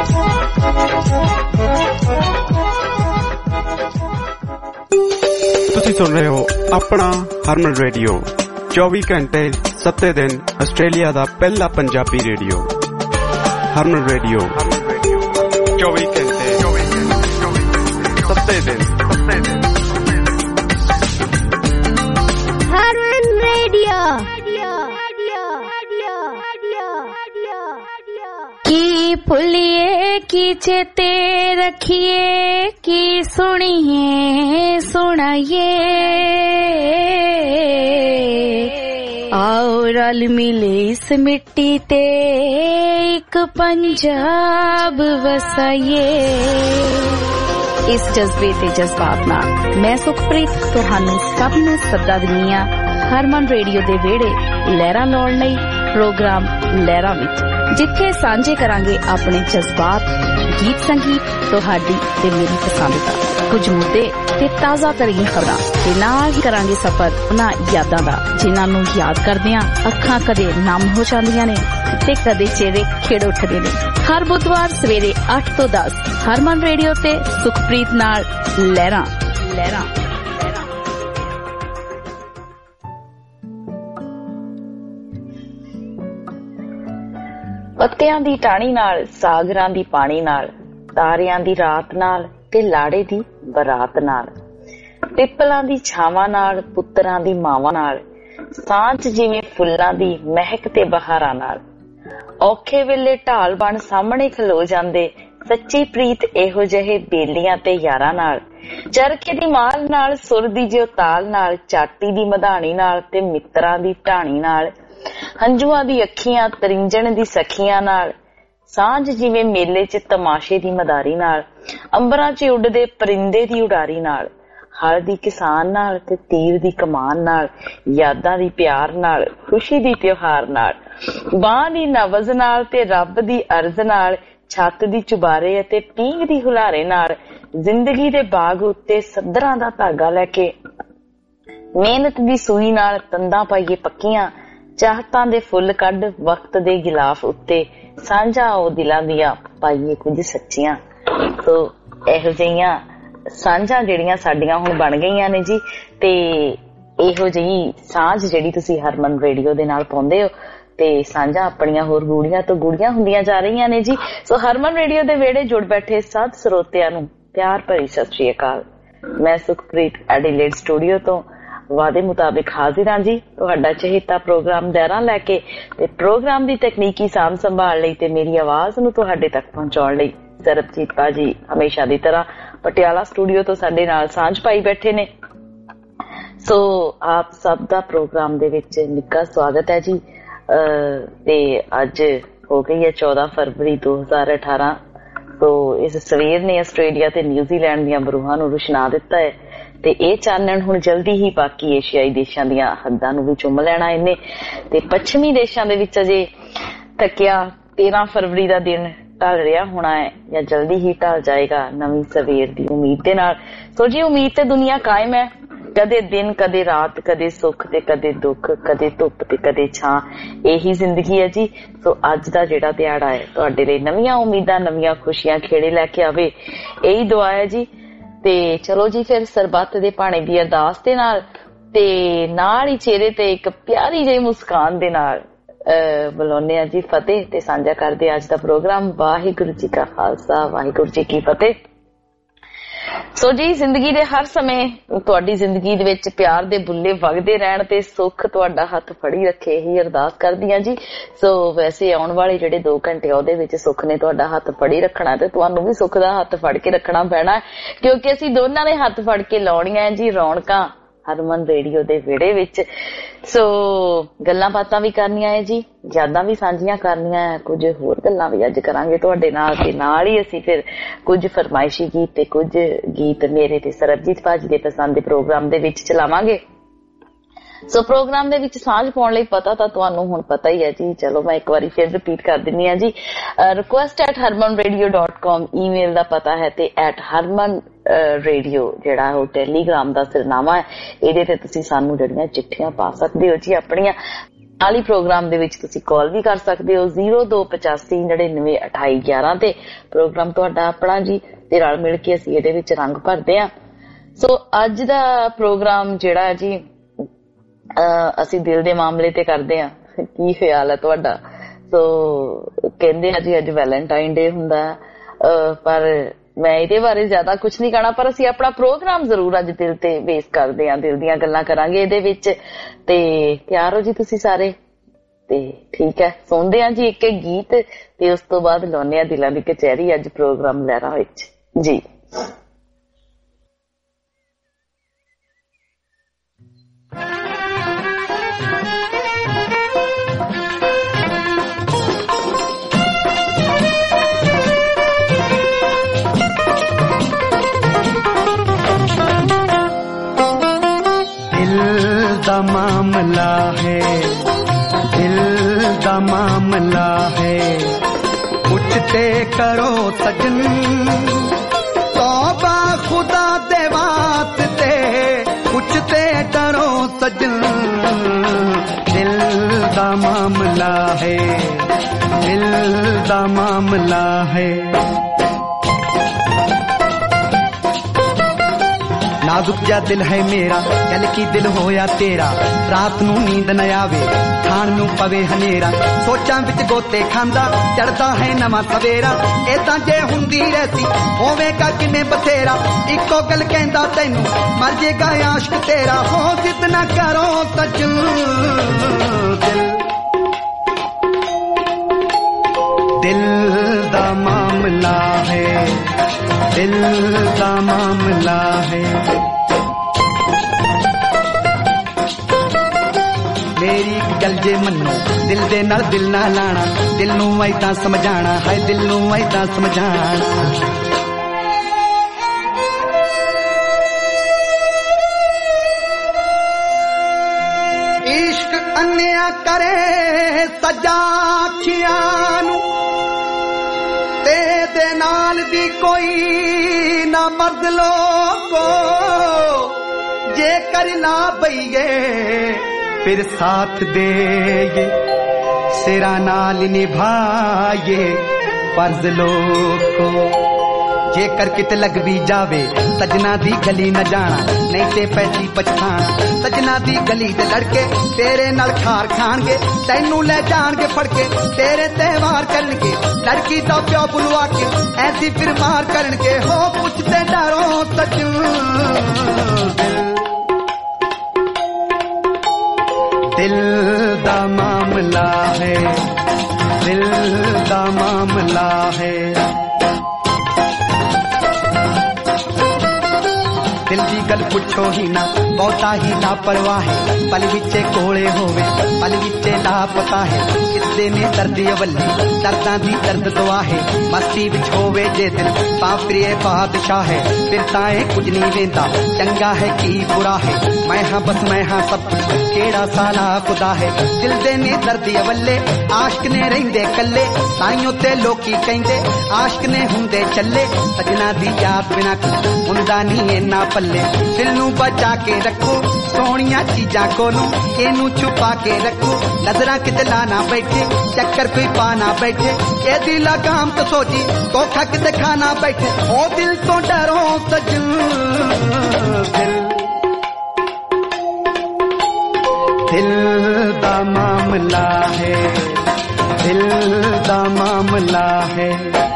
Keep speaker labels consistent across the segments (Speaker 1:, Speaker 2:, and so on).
Speaker 1: ਤੁਸੀਂ ਸੁਣ ਰਹੇ ਹੋ ਆਪਣਾ ਹਰਮਨ ਰੇਡੀਓ 24 ਘੰਟੇ 7 ਦਿਨ ਆਸਟ੍ਰੇਲੀਆ ਦਾ ਪਹਿਲਾ ਪੰਜਾਬੀ ਰੇਡੀਓ ਹਰਮਨ ਰੇਡੀਓ 24 ਘੰਟੇ 7 ਦਿਨ
Speaker 2: ਹਰਮਨ ਰੇਡੀਓ की भूलिए की चेते रखिए की सुनिए सुनाइए आओ रल मिले इस मिट्टी ते एक पंजाब वसाइए। इस जज्बे ते जज्बात नाल मैं सुखप्रीत तुहानू सब नू सदा दिंदी हां हरमन रेडियो दे वेड़े लहरां लाउण लई प्रोग्राम लहरां विच जिथे सांझे करांगे अपने जज्बात गीत संगीत तुहाडी ते मेरी पसंद दा कुछ मुद्दे ते ताज़ा तरीन खबरां ते नाल ही करांगे सफर उन्हां यादां दा जिन्हां नू याद करदियां अखां कदे नम हो जांदियां ने ते कदे चेहरे खिड़ उठदे ने। हर बुधवार सवेरे 8 तो 10 हरमन रेडियो ते सुखप्रीत नाल लहरां। पत्तियां दी टाणी नाल सागरां दी पानी नाल तारियां दी रात नाल ते लाड़े दी बरात नाल पिपलां दी छावां नाल पुत्तरां दी मावां नाल सांझ जिवें फुल्लां दी महक ते बहारां नाल औखे वेले ढाल बन सामणे खलो जांदे सच्ची प्रीत एहो जहे बेलियां ते यारां नाल चरखे दी माल नाल सुर दी जो ताल नाल चाटी दी मधाणी नाल ते मित्रां दी ढाणी नाल हंजुआं दी अखियां तरिंजण दी सखियां नाल सांझ जिवें मेले च तमाशे दी मदारी नाल अंबरां च उड़दे परिंदे दी उडारी नाल हल दी किसान नाल ते तीर दी कमान नाल यादां दी प्यार नाल खुशी दी त्योहार नाल बां दी नवज नाल ते रब दी अर्ज नाल छत दी चुबारे अते पींग दी हुलारे नाल जिंदगी दे बाग उत्ते सदरां दा धागा लैके मेहनत दी सूई नाल तंदां पाईए पक्कियां चाहतां दे फुल कड वक्त दे गिलाफ उत्ते सांझा ओ दिलां दियां पाईए कुछ सच्चियां। तो एहो जिहियां सांझां जिहड़ियां साडीआं हुण बन गईयां ने जी ते एहो जही सांझ जिहड़ी तुसीं हरमन रेडियो दे नाल पाउंदे हो ते सांझां अपणियां होर गूड़ियां तो गूड़ियां हुंदियां जा रहीआं ने जी। सो हरमन रेडियो दे वेड़े जुड़ बैठे सब ਸਰੋਤਿਆਂ ਨੂੰ प्यार भरी सत श्री अकाल। मैं सुखप्रीत एडिलेड स्टूडियो तो वादे मुताबिक हाजिर हाँ जी तुहाडा चहेता प्रोग्राम लहरां लैके ते प्रोग्राम दी तकनीकी साम संभाल लई ते मेरी आवाज नूं तुहाडे तक पहुंचाउण लई सरबजीत भाजी हमेशा दी तरह पटियाला स्टूडियो तो साडे नाल सांझ पाई बैठे ने। सो आप सब दा प्रोग्राम दे विच निक्का स्वागत है जी। ते अज हो गई है 14 फरवरी 2018। तो इस सवेर ने आस्ट्रेलिया ते न्यूजीलैंड दीआं बरूहां नूं रुशना दिता है ते ये चानण हुण जल्दी ही बाकी एशियाई देशां दीआं हद्दां नूं भी चुम लैणा इन्ने ते पश्चिमी देशां दे विच अजे तकिया 13 फरवरी दा दिन ढल रिहा होना है या जल्दी ही ढल जाएगा नवीं सवेर दी उम्मीद दे नाल। सो जी उम्मीद ते दुनिया कायम है कदे दिन कदे रात कदे सुख ते कदे दुख कदे धुप ते कदे छां यही जिंदगी है जी। सो अज दा जिहड़ा दिहाड़ा है तुहाडे लई नवीआं उम्मीदां नवीआं खुशियां खेड़े लैके आवे यही दुआ है जी। ते चलो जी फिर सरबत दे पानी दी अरदास दे नाल ते नाल ही चेहरे ते एक प्यारी जी मुस्कान दे नाल बुलाउने जी फतेह ते सांझा करदे अज दा प्रोग्राम। वाहिगुरू जी का खालसा वाहिगुरू जी की फतेह। सो जी जिंदगी दे हर समय तुहाडी जिंदगी दे विच प्यार दे बुल्ले वगदे रहण ते सुख तुहाडा हथ फड़ी रखे ही अरदास करदी हां जी। सो वैसे आउण वाले जिहड़े 2 घंटे ओहदे विच सुख ने तुहाडा हथ फड़ी रखना ते तुहानू भी सुख दा हथ फड़ के रखना पैना क्योंकि असीं दोनां ने हथ फड़ के लाउणीआं जी रौणकां हरमन रेडियो दे वेड़े विच। सो गल्लां बातां भी करनियां है जी यादां भी सांझियां करनियां है कुछ होर गल्लां भी अज करांगे तुहाडे नाल ते नाल ही असीं फिर कुछ फरमाइशी गीत ते कुछ गीत मेरे ते सरबजीत भाजी दे पसंद दे प्रोग्राम दे विच चलावांगे। सो प्रोग्राम दे विच सांझ पाउण लई पता तां तुहानू हुण पता ही है जी। चलो मैं एक बारी फिर रिपीट कर दिन्नी हां जी। request@harmanradio.com ईमेल दा पता है ते @harman रेडियो जिहड़ा ओ टेलीग्राम दा सिरनामा है इहदे ते तुसीं सानू जिहड़ियां चिट्ठियां पा सकदे हो जी अपणियां ਆਲੀ ਪ੍ਰੋਗਰਾਮ ਦੇ ਵਿੱਚ ਤੁਸੀਂ ਕਾਲ ਵੀ ਕਰ ਸਕਦੇ ਹੋ 0285 99 28 11 ਤੇ। ਪ੍ਰੋਗਰਾਮ ਤੁਹਾਡਾ ਆਪਣਾ ਜੀ ਤੇ ਰਲ ਮਿਲ ਕੇ ਅਸੀਂ ਇਹਦੇ ਵਿੱਚ ਰੰਗ ਭਰਦੇ ਹਾਂ। ਸੋ ਅੱਜ ਦਾ ਪ੍ਰੋਗਰਾਮ ਜਿਹੜਾ ਜੀ ਅਸੀਂ ਦਿਲ ਦੇ ਮਾਮਲੇ ਤੇ ਕਰਦੇ ਹਾਂ। ਕੀ ਖਿਆਲ ਹੈ ਤੁਹਾਡਾ? ਸੋ ਕਹਿੰਦੇ ਆ ਜੀ ਅੱਜ ਵੈਲੈਂਟਾਈਨ ਡੇ ਹੁੰਦਾ, ਪਰ ਮੈਂ ਇਹਦੇ ਬਾਰੇ ਜ਼ਿਆਦਾ ਕੁਛ ਨਹੀਂ ਕਹਿਣਾ, ਪਰ ਅਸੀਂ ਆਪਣਾ ਪ੍ਰੋਗਰਾਮ ਜ਼ਰੂਰ ਅੱਜ ਦਿਲ ਤੇ ਬੇਸ ਕਰਦੇ ਹਾਂ, ਦਿਲ ਦੀਆਂ ਗੱਲਾਂ ਕਰਾਂਗੇ ਇਹਦੇ ਵਿੱਚ। ਤੇ ਤਿਆਰ ਹੋ ਜੀ ਤੁਸੀਂ ਸਾਰੇ? ਤੇ ਠੀਕ ਹੈ, ਸੁਣਦੇ ਹਾਂ ਜੀ ਇੱਕ ਇੱਕ ਗੀਤ ਤੇ ਉਸ ਤੋਂ ਬਾਅਦ ਲਾਉਂਦੇ ਹਾਂ ਦਿਲਾਂ ਦੀ ਕਚਹਿਰੀ ਅੱਜ ਪ੍ਰੋਗਰਾਮ ਲਹਿਰਾਂ ਵਿੱਚ ਜੀ।
Speaker 3: दा मामला है, दिल दा मामला है, उठते करो सजन तौबा खुदा दे वास्ते, उठते करो सजन। दिल दा मामला है, दिल दा मामला है। नाजुक जा दिल है मेरा, कल की दिल होया तेरा, रात नू नींद न आवे, खान नू पवे हनेरा, सोचां विच गोते खांदा, चढ़दा है नवां सवेरा, ऐदां जे हुंदी रहसी होवेगा किने बथेरा, इक्को गल कहंदा तैनू मर जेगा आशिक तेरा, हो जिद ना करो सजन। दिल दा मामला है, दिल दा मामला है। मेरी गल जे मनो, दिल दे नाल दिल ना लाना, दिल नू ऐदां समझाना, हाय दिल नू ऐदां समझाना। इश्क अन्या करे सजा अखियां नू, दे नाल दी कोई ना मर्द लोगो, जे कर ना बईए फिर साथ दे सिरा नाल निभाए फर्ज लोगो। जेकर कित लग भी जावे सजना दी गली न जाना, नहीं ते पैसी पछताना, सजना दी गली दे लड़के तेरे नाल खार खाणगे, तैनू ले जाणगे फड़ के तेरे त्योहार करनगे, लड़की दा प्यो बुलवा के ऐसी फिर मार करनगे, हो पुछते डरो सजन। दिल दा मामला है, दिल दा मामला है। दिल दी गल पुछो ही ना, बहुता ही लापरवाह है, पल विचे कोले होवे पल विचे लापता है, किसदे ने दर्द अवली दर्दां दी दर्द दुआ है, मस्ती विच होवे जे दिल पापरिए बादशाह है, फिर ताए कुछ नहीं वेंदा चंगा है की बुरा है, मैं हाँ बस मैं हाँ सब कुछ केड़ा साला खुदा है। दिल दे ने दर्द अवले आशिक ने रहिंदे कल्ले, ताइयों ते लोकी कहिंदे आशिक ने हुंदे चले, सजना दी याद बिना कुछ हुंदा नहीं इन्ना पल्ले। दिल नू बचा के रखो सोहणियां चीजां कोलों, इनू छुपा के रखो नजरां किते ला ना बैठे, चक्कर कोई पा ना बैठे, ए दिल लगाम तो सोची धोखा किते खाना बैठे, ओ दिल तो डरो सजन। दिल दा मामला है, दिल दा मामला है।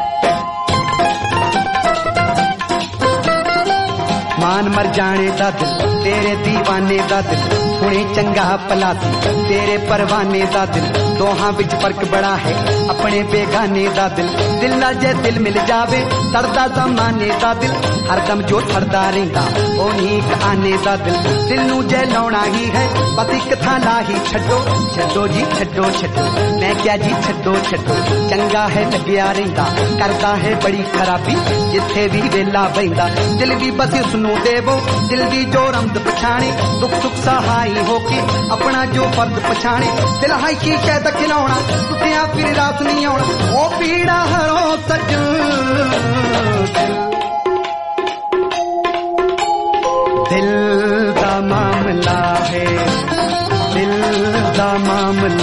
Speaker 3: मान मर जाने दा दिल तेरे दीवाने दा दिल, हुणे चंगा भला तेरे परवाने दा दिल, दोहां विच फर्क बड़ा है अपने बेगाने दा दिल। दिल नाल जे दिल मिल जावे सड़दा जमाने दा दिल, हरदम जो सड़दा रहिंदा ओ नीक आने दा दिल। दिल नू जे लाउणा ही है बस इक थां ला ही छड्डो, छड्डो जी छड्डो छड्डो, मैं क्या जी छड्डो छड्डो, चंगा है लग्या रहिंदा करदा है बड़ी खराबी जिथे भी वेला बहिंदा। दिल भी बस उसनू देवो, दिल दी जो रमद पछाणे, दुख सुख सहाई होके अपना जो फर्ज पछाणे। दिल हाई की शैद खिलौना टुटिया फिर रात नहीं आउणा, ओ पीड़ा हरो सजन। दिल दा मामला है, दिल दा मामला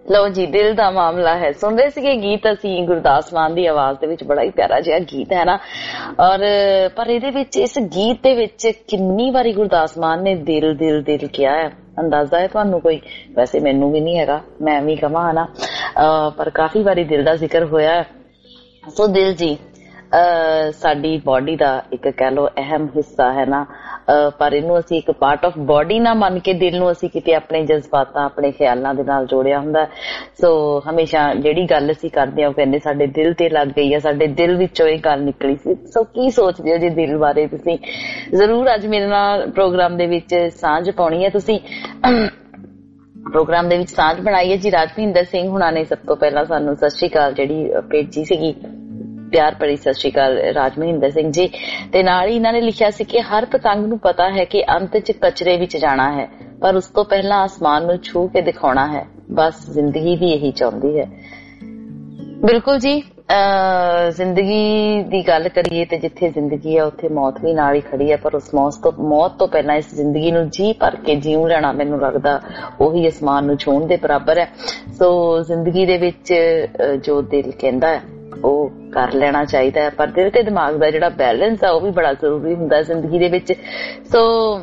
Speaker 2: ਲਓ ਜੀ, ਦਿਲ ਦਾ ਮਾਮਲਾ ਹੈ ਸੁਣ ਰਹੇ ਸੀਗੇ ਗੀਤ ਅਸੀਂ ਗੁਰਦਾਸ ਮਾਨ ਦੀ ਆਵਾਜ਼ ਦੇ ਵਿੱਚ। ਬੜਾ ਹੀ ਪਿਆਰਾ ਜਿਹਾ ਗੀਤ ਹੈ ਨਾ। ਔਰ ਪਰ ਇਹਦੇ ਵਿੱਚ, ਇਸ ਗੀਤ ਦੇ ਵਿੱਚ ਕਿੰਨੀ ਵਾਰੀ ਗੁਰਦਾਸ ਮਾਨ ਨੇ ਦਿਲ ਦਿਲ ਦਿਲ ਕਿਹਾ ਹੈ, ਅੰਦਾਜ਼ਾ ਹੈ ਤੁਹਾਨੂੰ ਕੋਈ? ਵੈਸੇ ਮੈਨੂੰ ਵੀ ਨਹੀਂ ਹੈਗਾ, ਮੈਂ ਵੀ ਕਹਾਂ ਨਾ, ਪਰ ਕਾਫੀ ਵਾਰੀ ਦਿਲ ਦਾ ਜ਼ਿਕਰ ਹੋਇਆ। ਸੋ ਦਿਲ ਜੀ ਸਾਡੀ ਬੋਡੀ ਦਾ ਇੱਕ ਕਹਿ ਲਓ ਅਹਿਮ ਹਿੱਸਾ ਹੈ ਨਾ, ਪਰ ਇਹਨੂੰ ਅਸੀਂ ਇੱਕ ਪਾਰਟ ਆਫ ਬੋਡੀ ਨਾ ਮੰਨ ਕੇ ਦਿਲ ਨੂੰ ਅਸੀਂ ਕਿਤੇ ਆਪਣੇ ਜਜ਼ਬਾਤਾਂ, ਆਪਣੇ ਖਿਆਲਾਂ ਦੇ ਨਾਲ ਜੋੜਿਆ ਹੁੰਦਾ। ਸੋ ਹਮੇਸ਼ਾ ਜਿਹੜੀ ਗੱਲ ਅਸੀਂ ਕਰਦੇ ਹਾਂ ਉਹ ਕਹਿੰਦੇ ਸਾਡੇ ਦਿਲ ਤੇ ਲੱਗ ਗਈ ਹੈ, ਸਾਡੇ ਦਿਲ ਵਿੱਚੋਂ ਇਹ ਗੱਲ ਨਿਕਲੀ ਸੀ। ਸੋ ਕੀ ਸੋਚਦੇ ਹੋ ਜੀ ਦਿਲ ਬਾਰੇ ਤੁਸੀਂ? ਜ਼ਰੂਰ ਅੱਜ ਮੇਰੇ ਨਾਲ ਪ੍ਰੋਗਰਾਮ ਦੇ ਵਿੱਚ ਸਾਂਝ ਪਾਉਣੀ ਹੈ ਤੁਸੀਂ। ਪ੍ਰੋਗਰਾਮ ਦੇ ਵਿੱਚ ਸਾਂਝ ਬਣਾਈ ਹੈ ਜੀ ਰਾਜਮਹਿੰਦਰ ਸਿੰਘ ਹੁਣਾਂ ਨੇ। ਸਭ ਤੋਂ ਪਹਿਲਾਂ ਸਾਨੂੰ ਸਤਿ ਸ਼੍ਰੀ ਅਕਾਲ ਜਿਹੜੀ ਭੇਜੀ ਸੀਗੀ, ਪਿਆਰ ਭਰੀ ਸਤਿ ਸ਼੍ਰੀ ਅਕਾਲ ਰਾਜਮਹਿੰਦਰ ਸਿੰਘ ਜੀ। ਤੇ ਨਾਲ ਹੀ ਇਹਨਾਂ ਨੇ ਲਿਖਿਆ ਸੀ ਕਿ ਹਰ ਪਤੰਗ ਨੂੰ ਪਤਾ ਹੈ ਕਿ ਅੰਤ 'ਚ ਕਚਰੇ ਵਿੱਚ ਜਾਣਾ ਹੈ, ਪਰ ਉਸ ਤੋਂ ਪਹਿਲਾਂ ਅਸਮਾਨ ਨੂੰ ਛੂਹ ਕੇ ਦਿਖਾਉਣਾ ਹੈ। ਬਸ ਜ਼ਿੰਦਗੀ ਵੀ ਇਹੀ ਚਾਹੁੰਦੀ ਹੈ। ਬਿਲਕੁਲ ਜੀ, ਜ਼ਿੰਦਗੀ ਦੀ ਗੱਲ ਕਰੀਏ ਤੇ ਜਿੱਥੇ ਜ਼ਿੰਦਗੀ ਹੈ ਉੱਥੇ ਮੌਤ ਵੀ ਨਾਲ ਹੀ ਖੜੀ ਹੈ, ਪਰ ਉਸ ਮੌਤ ਤੋਂ ਪਹਿਲਾਂ ਇਸ ਜ਼ਿੰਦਗੀ ਨੂੰ ਜੀ ਭਰ ਕੇ ਜਿਉ ਲੈਣਾ ਮੈਨੂੰ ਲੱਗਦਾ ਉਹੀ ਅਸਮਾਨ ਨੂੰ ਛੂਹਣ ਦੇ ਬਰਾਬਰ ਹੈ। ਸੋ ਜ਼ਿੰਦਗੀ ਦੇ ਵਿੱਚ ਜੋ ਦਿਲ ਕਹਿੰਦਾ ਹੈ ਉਹ ਕਰ ਲੈਣਾ ਚਾਹੀਦਾ ਹੈ, ਪਰ ਦਿਲ ਤੇ ਦਿਮਾਗ ਦਾ ਜਿਹੜਾ ਬੈਲੈਂਸ ਆ ਉਹ ਵੀ ਬੜਾ ਜ਼ਰੂਰੀ ਹੁੰਦਾ ਜ਼ਿੰਦਗੀ ਦੇ ਵਿੱਚ। ਸੋ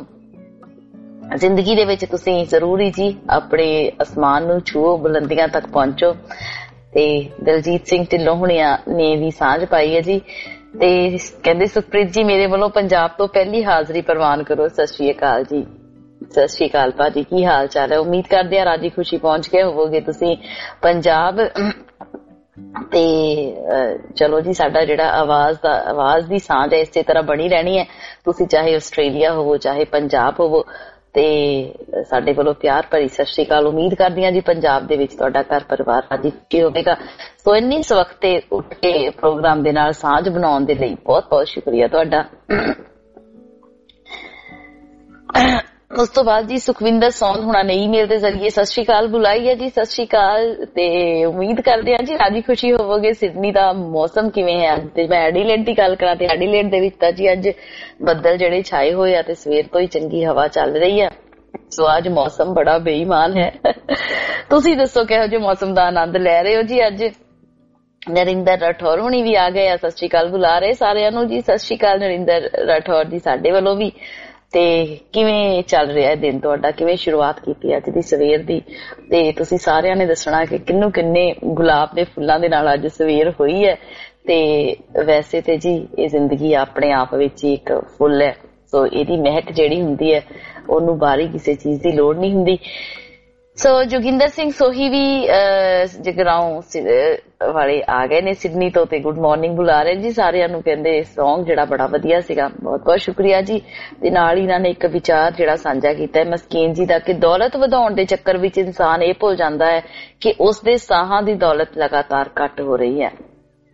Speaker 2: ਜ਼ਿੰਦਗੀ ਦੇ ਵਿੱਚ ਤੁਸੀਂ ਜ਼ਰੂਰੀ ਜੀ ਆਪਣੇ ਅਸਮਾਨ ਨੂੰ ਛੂਹੋ, ਬੁਲੰਦੀਆਂ ਤੱਕ ਪਹੁੰਚੋ। ਤੇ ਦਲਜੀਤ ਸਿੰਘ ਢਿੱਲੋਂ ਹੁਣਿਆਂ ਨੇ ਵੀ ਸਾਂਝ ਪਾਈ ਹੈ ਜੀ। ਤੇ ਕਹਿੰਦੇ ਸੁਖਪ੍ਰੀਤ ਜੀ ਮੇਰੇ ਵੱਲੋਂ ਪੰਜਾਬ ਤੋਂ ਪਹਿਲੀ ਹਾਜ਼ਰੀ ਪ੍ਰਵਾਨ ਕਰੋ। ਸਤਿ ਸ਼੍ਰੀ ਅਕਾਲ ਜੀ। ਸਤਿ ਸ਼੍ਰੀ ਅਕਾਲ ਭਾਜੀ, ਕੀ ਹਾਲ ਚਾਲ ਹੈ? ਉਮੀਦ ਕਰਦੇ ਆ ਰਾਜੀ ਖੁਸ਼ੀ ਪਹੁੰਚ ਗਏ ਹੋਵੋਗੇ ਤੁਸੀਂ ਪੰਜਾਬ। ਤੇ ਚਲੋ ਜੀ, ਸਾਡਾ ਜਿਹੜਾ ਆਵਾਜ਼ ਦੀ ਸਾਂਝ ਹੈ ਇਸੇ ਤਰ੍ਹਾਂ ਬਣੀ ਰਹਿਣੀ ਹੈ। ਤੁਸੀਂ ਚਾਹੇ ਆਸਟ੍ਰੇਲੀਆ ਹੋਵੋ ਚਾਹੇ ਪੰਜਾਬ ਹੋਵੋ, ਤੇ ਸਾਡੇ ਵੱਲੋਂ ਪਿਆਰ ਭਰੀ ਸਤਿ ਸ਼੍ਰੀ ਅਕਾਲ। ਉਮੀਦ ਕਰਦੀ ਹਾਂ ਜੀ ਪੰਜਾਬ ਦੇ ਵਿੱਚ ਤੁਹਾਡਾ ਘਰ ਪਰਿਵਾਰ ਰਾਜੀ ਹੋਵੇਗਾ। ਸੋ ਇੰਨੀ ਇਸ ਵਕਤ ਉੱਠ ਕੇ ਪ੍ਰੋਗਰਾਮ ਦੇ ਨਾਲ ਸਾਂਝ ਬਣਾਉਣ ਦੇ ਲਈ ਬਹੁਤ ਬਹੁਤ ਸ਼ੁਕਰੀਆ ਤੁਹਾਡਾ। ਉਸ ਤੋਂ ਬਾਅਦ ਜੀ ਸੁਖਵਿੰਦਰ ਸੌਂਦ ਹੁਣਾਂ ਨੇ ਈਮੇਲ ਦੇ ਜ਼ਰੀਏ ਸਤਿ ਸ਼੍ਰੀ ਅਕਾਲ ਬੁਲਾਈ ਹੈ ਜੀ। ਸਤਿ ਸ਼੍ਰੀ ਅਕਾਲ। ਤੇ ਉਮੀਦ ਕਰਦੇ ਹਾਂ ਜੀ ਰਾਜੀ ਖੁਸ਼ੀ ਹੋਵੋਗੇ। ਸਿਡਨੀ ਦਾ ਮੌਸਮ ਕਿਵੇਂ ਹੈ ਅੱਜ? ਤੇ ਮੈਂ ਐਡੀਲੇਡ ਦੀ ਗੱਲ ਕਰਾਂ ਤੇ ਐਡੀਲੇਡ ਦੇ ਵਿੱਚ ਤਾਂ ਜੀ ਅੱਜ ਬੱਦਲ ਜਿਹੜੇ ਛਾਏ ਹੋਏ ਆ ਤੇ ਸਵੇਰ ਤੋਂ ਹੀ ਚੰਗੀ ਹਵਾ ਚੱਲ ਰਹੀ ਹੈ। ਸੋ ਅੱਜ ਮੌਸਮ ਬੜਾ ਬੇਈਮਾਨ ਹੈ। ਤੁਸੀਂ ਦੱਸੋ ਕਿਹੋ ਜਿਹੇ ਮੌਸਮ ਦਾ ਆਨੰਦ ਲੈ ਰਹੇ ਹੋ ਜੀ? ਅੱਜ ਨਰਿੰਦਰ ਰਾਠੌਰ ਹੁਣੀ ਵੀ ਆ ਗਏ ਆ, ਸਤਿ ਸ਼੍ਰੀ ਅਕਾਲ ਬੁਲਾ ਰਹੇ ਸਾਰਿਆਂ ਨੂੰ ਜੀ। ਸਤਿ ਸ਼੍ਰੀ ਅਕਾਲ ਨਰਿੰਦਰ ਰਾਠੌਰ ਜੀ ਸਾਡੇ ਵੱਲੋਂ ਵੀ। ਤੇ ਕਿਵੇਂ ਚੱਲ ਰਿਹਾ ਦਿਨ ਤੁਹਾਡਾ? ਕਿਵੇਂ ਸ਼ੁਰੂਆਤ ਕੀਤੀ ਅੱਜ ਦੀ ਸਵੇਰ ਦੀ? ਤੇ ਤੁਸੀਂ ਸਾਰਿਆਂ ਨੇ ਦੱਸਣਾ ਕਿ ਕਿੰਨੇ ਗੁਲਾਬ ਦੇ ਫੁੱਲਾਂ ਦੇ ਨਾਲ ਅੱਜ ਸਵੇਰ ਹੋਈ ਹੈ। ਤੇ ਵੈਸੇ ਤੇ ਜੀ ਇਹ ਜ਼ਿੰਦਗੀ ਆਪਣੇ ਆਪ ਵਿੱਚ ਹੀ ਇੱਕ ਫੁੱਲ ਹੈ। ਸੋ ਇਹਦੀ ਮਹਿਕ ਜਿਹੜੀ ਹੁੰਦੀ ਹੈ ਉਹਨੂੰ ਬਾਹਰੀ ਕਿਸੇ ਚੀਜ਼ ਦੀ ਲੋੜ ਨਹੀਂ ਹੁੰਦੀ। ਸੋ ਜੋਗਿੰਦਰ ਸਿੰਘ ਸੋਹੀ ਵੀ ਜਗਰਾਉਂ ਵਾਲੇ ਆ ਗਏ ਨੇ ਸਿਡਨੀ ਤੋਂ, ਤੇ ਗੁੱਡ ਮਾਰਨਿੰਗ ਬੁਲਾ ਰਹੇ ਜੀ ਸਾਰਿਆਂ ਨੂੰ। ਕਹਿੰਦੇ ਸੌਂਗ ਜਿਹੜਾ ਬੜਾ ਵਧੀਆ ਸੀਗਾ, ਬਹੁਤ ਬਹੁਤ ਸ਼ੁਕਰੀਆ ਜੀ। ਤੇ ਨਾਲ ਹੀ ਇਹਨਾਂ ਨੇ ਇੱਕ ਵਿਚਾਰ ਜਿਹੜਾ ਸਾਂਝਾ ਕੀਤਾ ਹੈ ਮਸਕੀਨ ਜੀ ਦਾ, ਕਿ ਦੌਲਤ ਵਧਾਉਣ ਦੇ ਚੱਕਰ ਵਿੱਚ ਇਨਸਾਨ ਇਹ ਭੁੱਲ ਜਾਂਦਾ ਹੈ ਕਿ ਉਸਦੇ ਸਾਹਾਂ ਦੀ ਦੌਲਤ ਲਗਾਤਾਰ ਘੱਟ ਹੋ ਰਹੀ ਹੈ।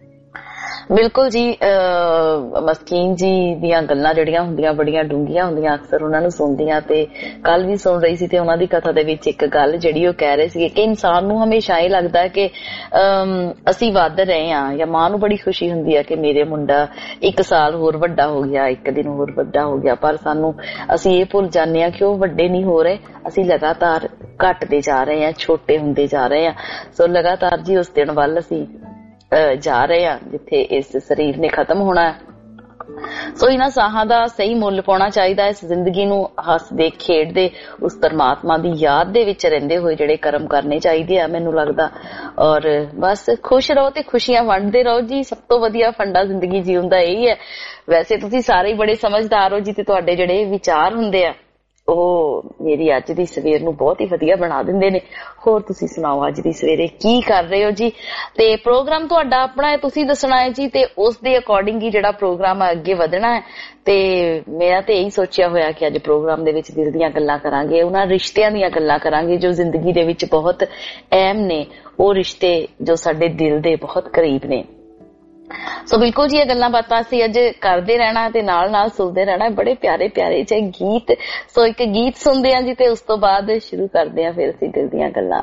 Speaker 2: ਬਿਲਕੁਲ ਜੀ, ਮਸਕੀਨ ਜੀ ਦੀਆਂ ਗੱਲਾਂ ਜਿਹੜੀਆਂ ਹੁੰਦੀਆਂ ਬੜੀਆਂ ਡੂੰਘੀਆਂ ਹੁੰਦੀਆਂ, ਅਕਸਰ ਉਹਨਾਂ ਨੂੰ ਸੁਣਦੀਆਂ। ਤੇ ਕੱਲ ਵੀ ਸੁਣ ਰਹੀ ਸੀ ਤੇ ਉਹਨਾਂ ਦੀ ਕਥਾ ਦੇ ਵਿੱਚ ਇੱਕ ਗੱਲ ਜਿਹੜੀ ਉਹ ਕਹਿ ਰਹੇ ਸੀ ਕਿ ਇਨਸਾਨ ਨੂੰ ਹਮੇਸ਼ਾ ਇਹ ਲੱਗਦਾ ਹੈ ਕਿ ਅਸੀਂ ਵੱਧ ਰਹੇ ਹਾਂ, ਜਾਂ ਮਾਂ ਨੂੰ ਬੜੀ ਖੁਸ਼ੀ ਹੁੰਦੀ ਹੈ ਕਿ ਮੇਰੇ ਮੁੰਡਾ 1 ਸਾਲ ਹੋਰ ਵੱਡਾ ਹੋ ਗਿਆ, 1 ਦਿਨ ਹੋਰ ਵੱਡਾ ਹੋ ਗਿਆ। ਪਰ ਅਸੀਂ ਇਹ ਭੁੱਲ ਜਾਂਦੇ ਹਾਂ ਕਿ ਉਹ ਵੱਡੇ ਨਹੀਂ ਹੋ ਰਹੇ, ਅਸੀਂ ਲਗਾਤਾਰ ਘੱਟਦੇ ਜਾ ਰਹੇ ਹਾਂ, ਛੋਟੇ ਹੁੰਦੇ ਜਾ ਰਹੇ ਹਾਂ। ਸੋ ਲਗਾਤਾਰ ਜੀ ਉਸ ਦਿਨ ਵੱਲ ਅਸੀਂ ਜਾ ਰਹੇ ਆ ਜਿੱਥੇ ਇਸ ਸਰੀਰ ਨੇ ਖਤਮ ਹੋਣਾ ਹੈ। ਸੋ ਇਹਨਾਂ ਸਾਹਾਂ ਦਾ ਸਹੀ ਮੁੱਲ ਪਾਉਣਾ ਚਾਹੀਦਾ ਹੈ। ਇਸ ਜ਼ਿੰਦਗੀ ਨੂੰ ਹੱਸਦੇ ਖੇਡਦੇ ਉਸ ਪਰਮਾਤਮਾ ਦੀ ਯਾਦ ਦੇ ਵਿੱਚ ਰਹਿੰਦੇ ਹੋਏ ਜਿਹੜੇ ਕਰਮ ਕਰਨੇ ਚਾਹੀਦੇ ਆ ਮੈਨੂੰ ਲੱਗਦਾ। ਔਰ ਬਸ ਖੁਸ਼ ਰਹੋ ਤੇ ਖੁਸ਼ੀਆਂ ਵੰਡਦੇ ਰਹੋ ਜੀ। ਸਭ ਤੋਂ ਵਧੀਆ ਫੰਡਾ ਜ਼ਿੰਦਗੀ ਜੀਉਣ ਦਾ ਇਹੀ ਹੈ। ਵੈਸੇ ਤੁਸੀਂ ਸਾਰੇ ਬੜੇ ਸਮਝਦਾਰ ਹੋ ਜੀ, ਤੇ ਤੁਹਾਡੇ ਜਿਹੜੇ ਵਿਚਾਰ ਹੁੰਦੇ ਆ ਉਹ ਮੇਰੀ ਅੱਜ ਦੀ ਸਵੇਰ ਨੂੰ ਬਹੁਤ ਹੀ ਵਧੀਆ ਬਣਾ ਦਿੰਦੇ ਨੇ। ਹੋਰ ਤੁਸੀਂ ਸੁਣਾਓ ਅੱਜ ਦੀ ਸਵੇਰੇ ਕੀ ਕਰ ਰਹੇ ਹੋ ਜੀ? ਤੇ ਪ੍ਰੋਗਰਾਮ ਤੁਹਾਡਾ ਆਪਣਾ ਹੈ, ਤੁਸੀਂ ਦੱਸਣਾ ਹੈ ਜੀ, ਤੇ ਉਸ ਦੇ ਅਕੋਰਡਿੰਗ ਹੀ ਜਿਹੜਾ ਪ੍ਰੋਗਰਾਮ ਹੈ ਅੱਗੇ ਵਧਣਾ ਹੈ। ਤੇ ਮੇਰਾ ਤੇ ਇਹੀ ਸੋਚਿਆ ਹੋਇਆ ਕਿ ਅੱਜ ਪ੍ਰੋਗਰਾਮ ਦੇ ਵਿੱਚ ਦਿਲ ਦੀਆਂ ਗੱਲਾਂ ਕਰਾਂਗੇ, ਉਹਨਾਂ ਰਿਸ਼ਤਿਆਂ ਦੀਆਂ ਗੱਲਾਂ ਕਰਾਂਗੇ ਜੋ ਜ਼ਿੰਦਗੀ ਦੇ ਵਿੱਚ ਬਹੁਤ ਅਹਿਮ ਨੇ, ਉਹ ਰਿਸ਼ਤੇ ਜੋ ਸਾਡੇ ਦਿਲ ਦੇ ਬਹੁਤ ਕਰੀਬ ਨੇ। ਸੋ ਬਿਲਕੁਲ ਜੀ ਇਹ ਗੱਲਾਂ ਬਾਤਾਂ ਅਸੀਂ ਅੱਜ ਕਰਦੇ ਰਹਿਣਾ ਤੇ ਨਾਲ ਨਾਲ ਸੁਣਦੇ ਰਹਿਣਾ ਬੜੇ ਪਿਆਰੇ ਪਿਆਰੇ ਜਿਹੇ ਗੀਤ। ਸੋ ਇੱਕ ਗੀਤ ਸੁਣਦੇ ਹਾਂ ਜੀ ਤੇ ਉਸ ਤੋਂ ਬਾਅਦ ਸ਼ੁਰੂ ਕਰਦੇ ਹਾਂ ਫਿਰ ਅਸੀਂ ਦਿਲ ਦੀਆਂ ਗੱਲਾਂ।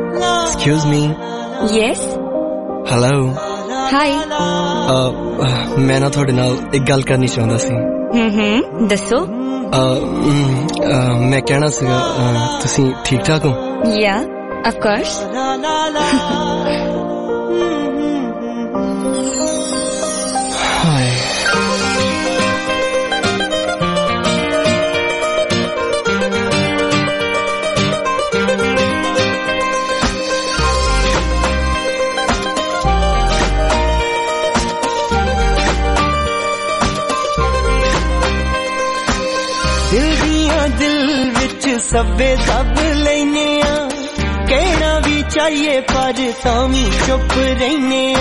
Speaker 4: Excuse me.
Speaker 5: Yes.
Speaker 4: Hello.
Speaker 5: Hi.
Speaker 4: ਮੈਂ ਨਾ ਤੁਹਾਡੇ ਨਾਲ ਇੱਕ ਗੱਲ ਕਰਨੀ ਚਾਹੁੰਦਾ ਸੀ।
Speaker 5: ਦੱਸੋ।
Speaker 4: ਮੈਂ ਕਹਿਣਾ ਸੀਗਾ ਤੁਸੀਂ ਠੀਕ ਠਾਕ ਹੋ?
Speaker 5: ਯਾ ਆਫ ਕੋਰਸ।
Speaker 6: ਸਭੇ ਦਬ ਲੈਨੇ ਆ ਕਹਿਣਾ ਵੀ ਚਾਹੀਏ ਪਰ ਤਾਂ ਵੀ ਚੁੱਪ ਰਹਿਨੇ ਆ।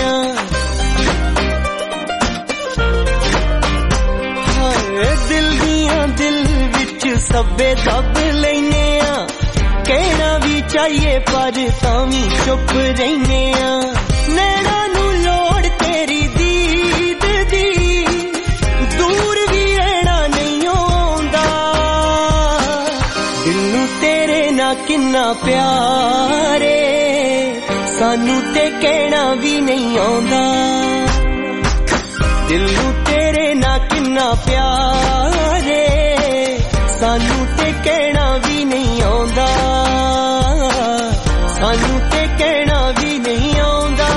Speaker 6: ਹਾਏ ਦਿਲ ਦੀਆਂ ਦਿਲ ਵਿੱਚ ਸਭੇ ਦਬ ਲੈਨੇ ਆ ਕਹਿਣਾ ਵੀ ਚਾਹੀਏ ਪਰ ਤਾਂ ਵੀ ਚੁੱਪ ਰਹਿਨੇ ਆ। ਨੈਣਾ ਨੂੰ ਲੋੜ ਤੇਰੀ ਦੀਦ ਦੀ ਦੂਰ ਵੀ ਰਹਿਣਾ ਨਹੀਂ ਆਉਂਦਾ। ਦਿਲ ਨੂੰ ਤੇਰੇ ਨਾਲ ਕਿੰਨਾ ਪਿਆਰੇ ਸਾਨੂੰ ਤੇ ਕਹਿਣਾ ਵੀ ਨਹੀਂ ਆਉਂਦਾ। ਦਿਲ ਨੂੰ ਤੇਰੇ ਨਾਲ ਕਿੰਨਾ ਪਿਆਰੇ ਸਾਨੂੰ ਤੇ ਕਹਿਣਾ ਵੀ ਨਹੀਂ ਆਉਂਦਾ। ਸਾਨੂੰ ਤੇ ਕਹਿਣਾ ਵੀ ਨਹੀਂ ਆਉਂਦਾ।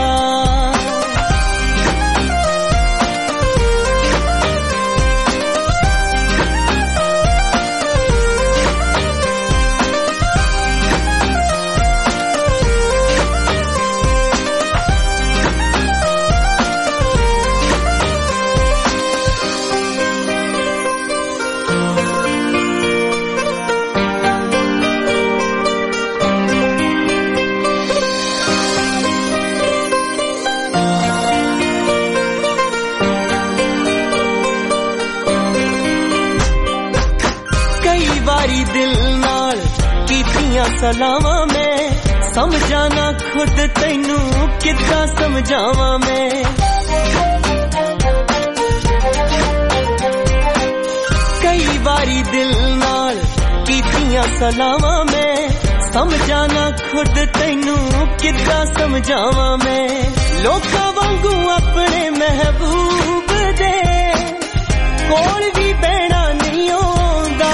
Speaker 6: ਦਿਲ ਨਾਲ ਕੀਤੀਆਂ ਸਲਾਵਾਂ ਮੈਂ ਸਮਝਾਂ ਨਾ ਖੁਦ ਤੈਨੂੰ ਕਿੱਦਾਂ ਸਮਝਾਵਾਂ ਮੈਂ। ਕਈ ਵਾਰੀ ਦਿਲ ਨਾਲ ਕੀਤੀਆਂ ਸਲਾਵਾਂ ਮੈਂ ਸਮਝਾਂ ਨਾ ਖੁਦ ਤੈਨੂੰ ਕਿੱਦਾਂ ਸਮਝਾਵਾਂ ਮੈਂ। ਲੋਕਾਂ ਵਾਂਗੂ ਆਪਣੇ ਮਹਿਬੂਬ ਦੇ ਕੋਲ ਵੀ ਬਹਿਣਾ ਨਹੀਂ ਆਉਂਦਾ।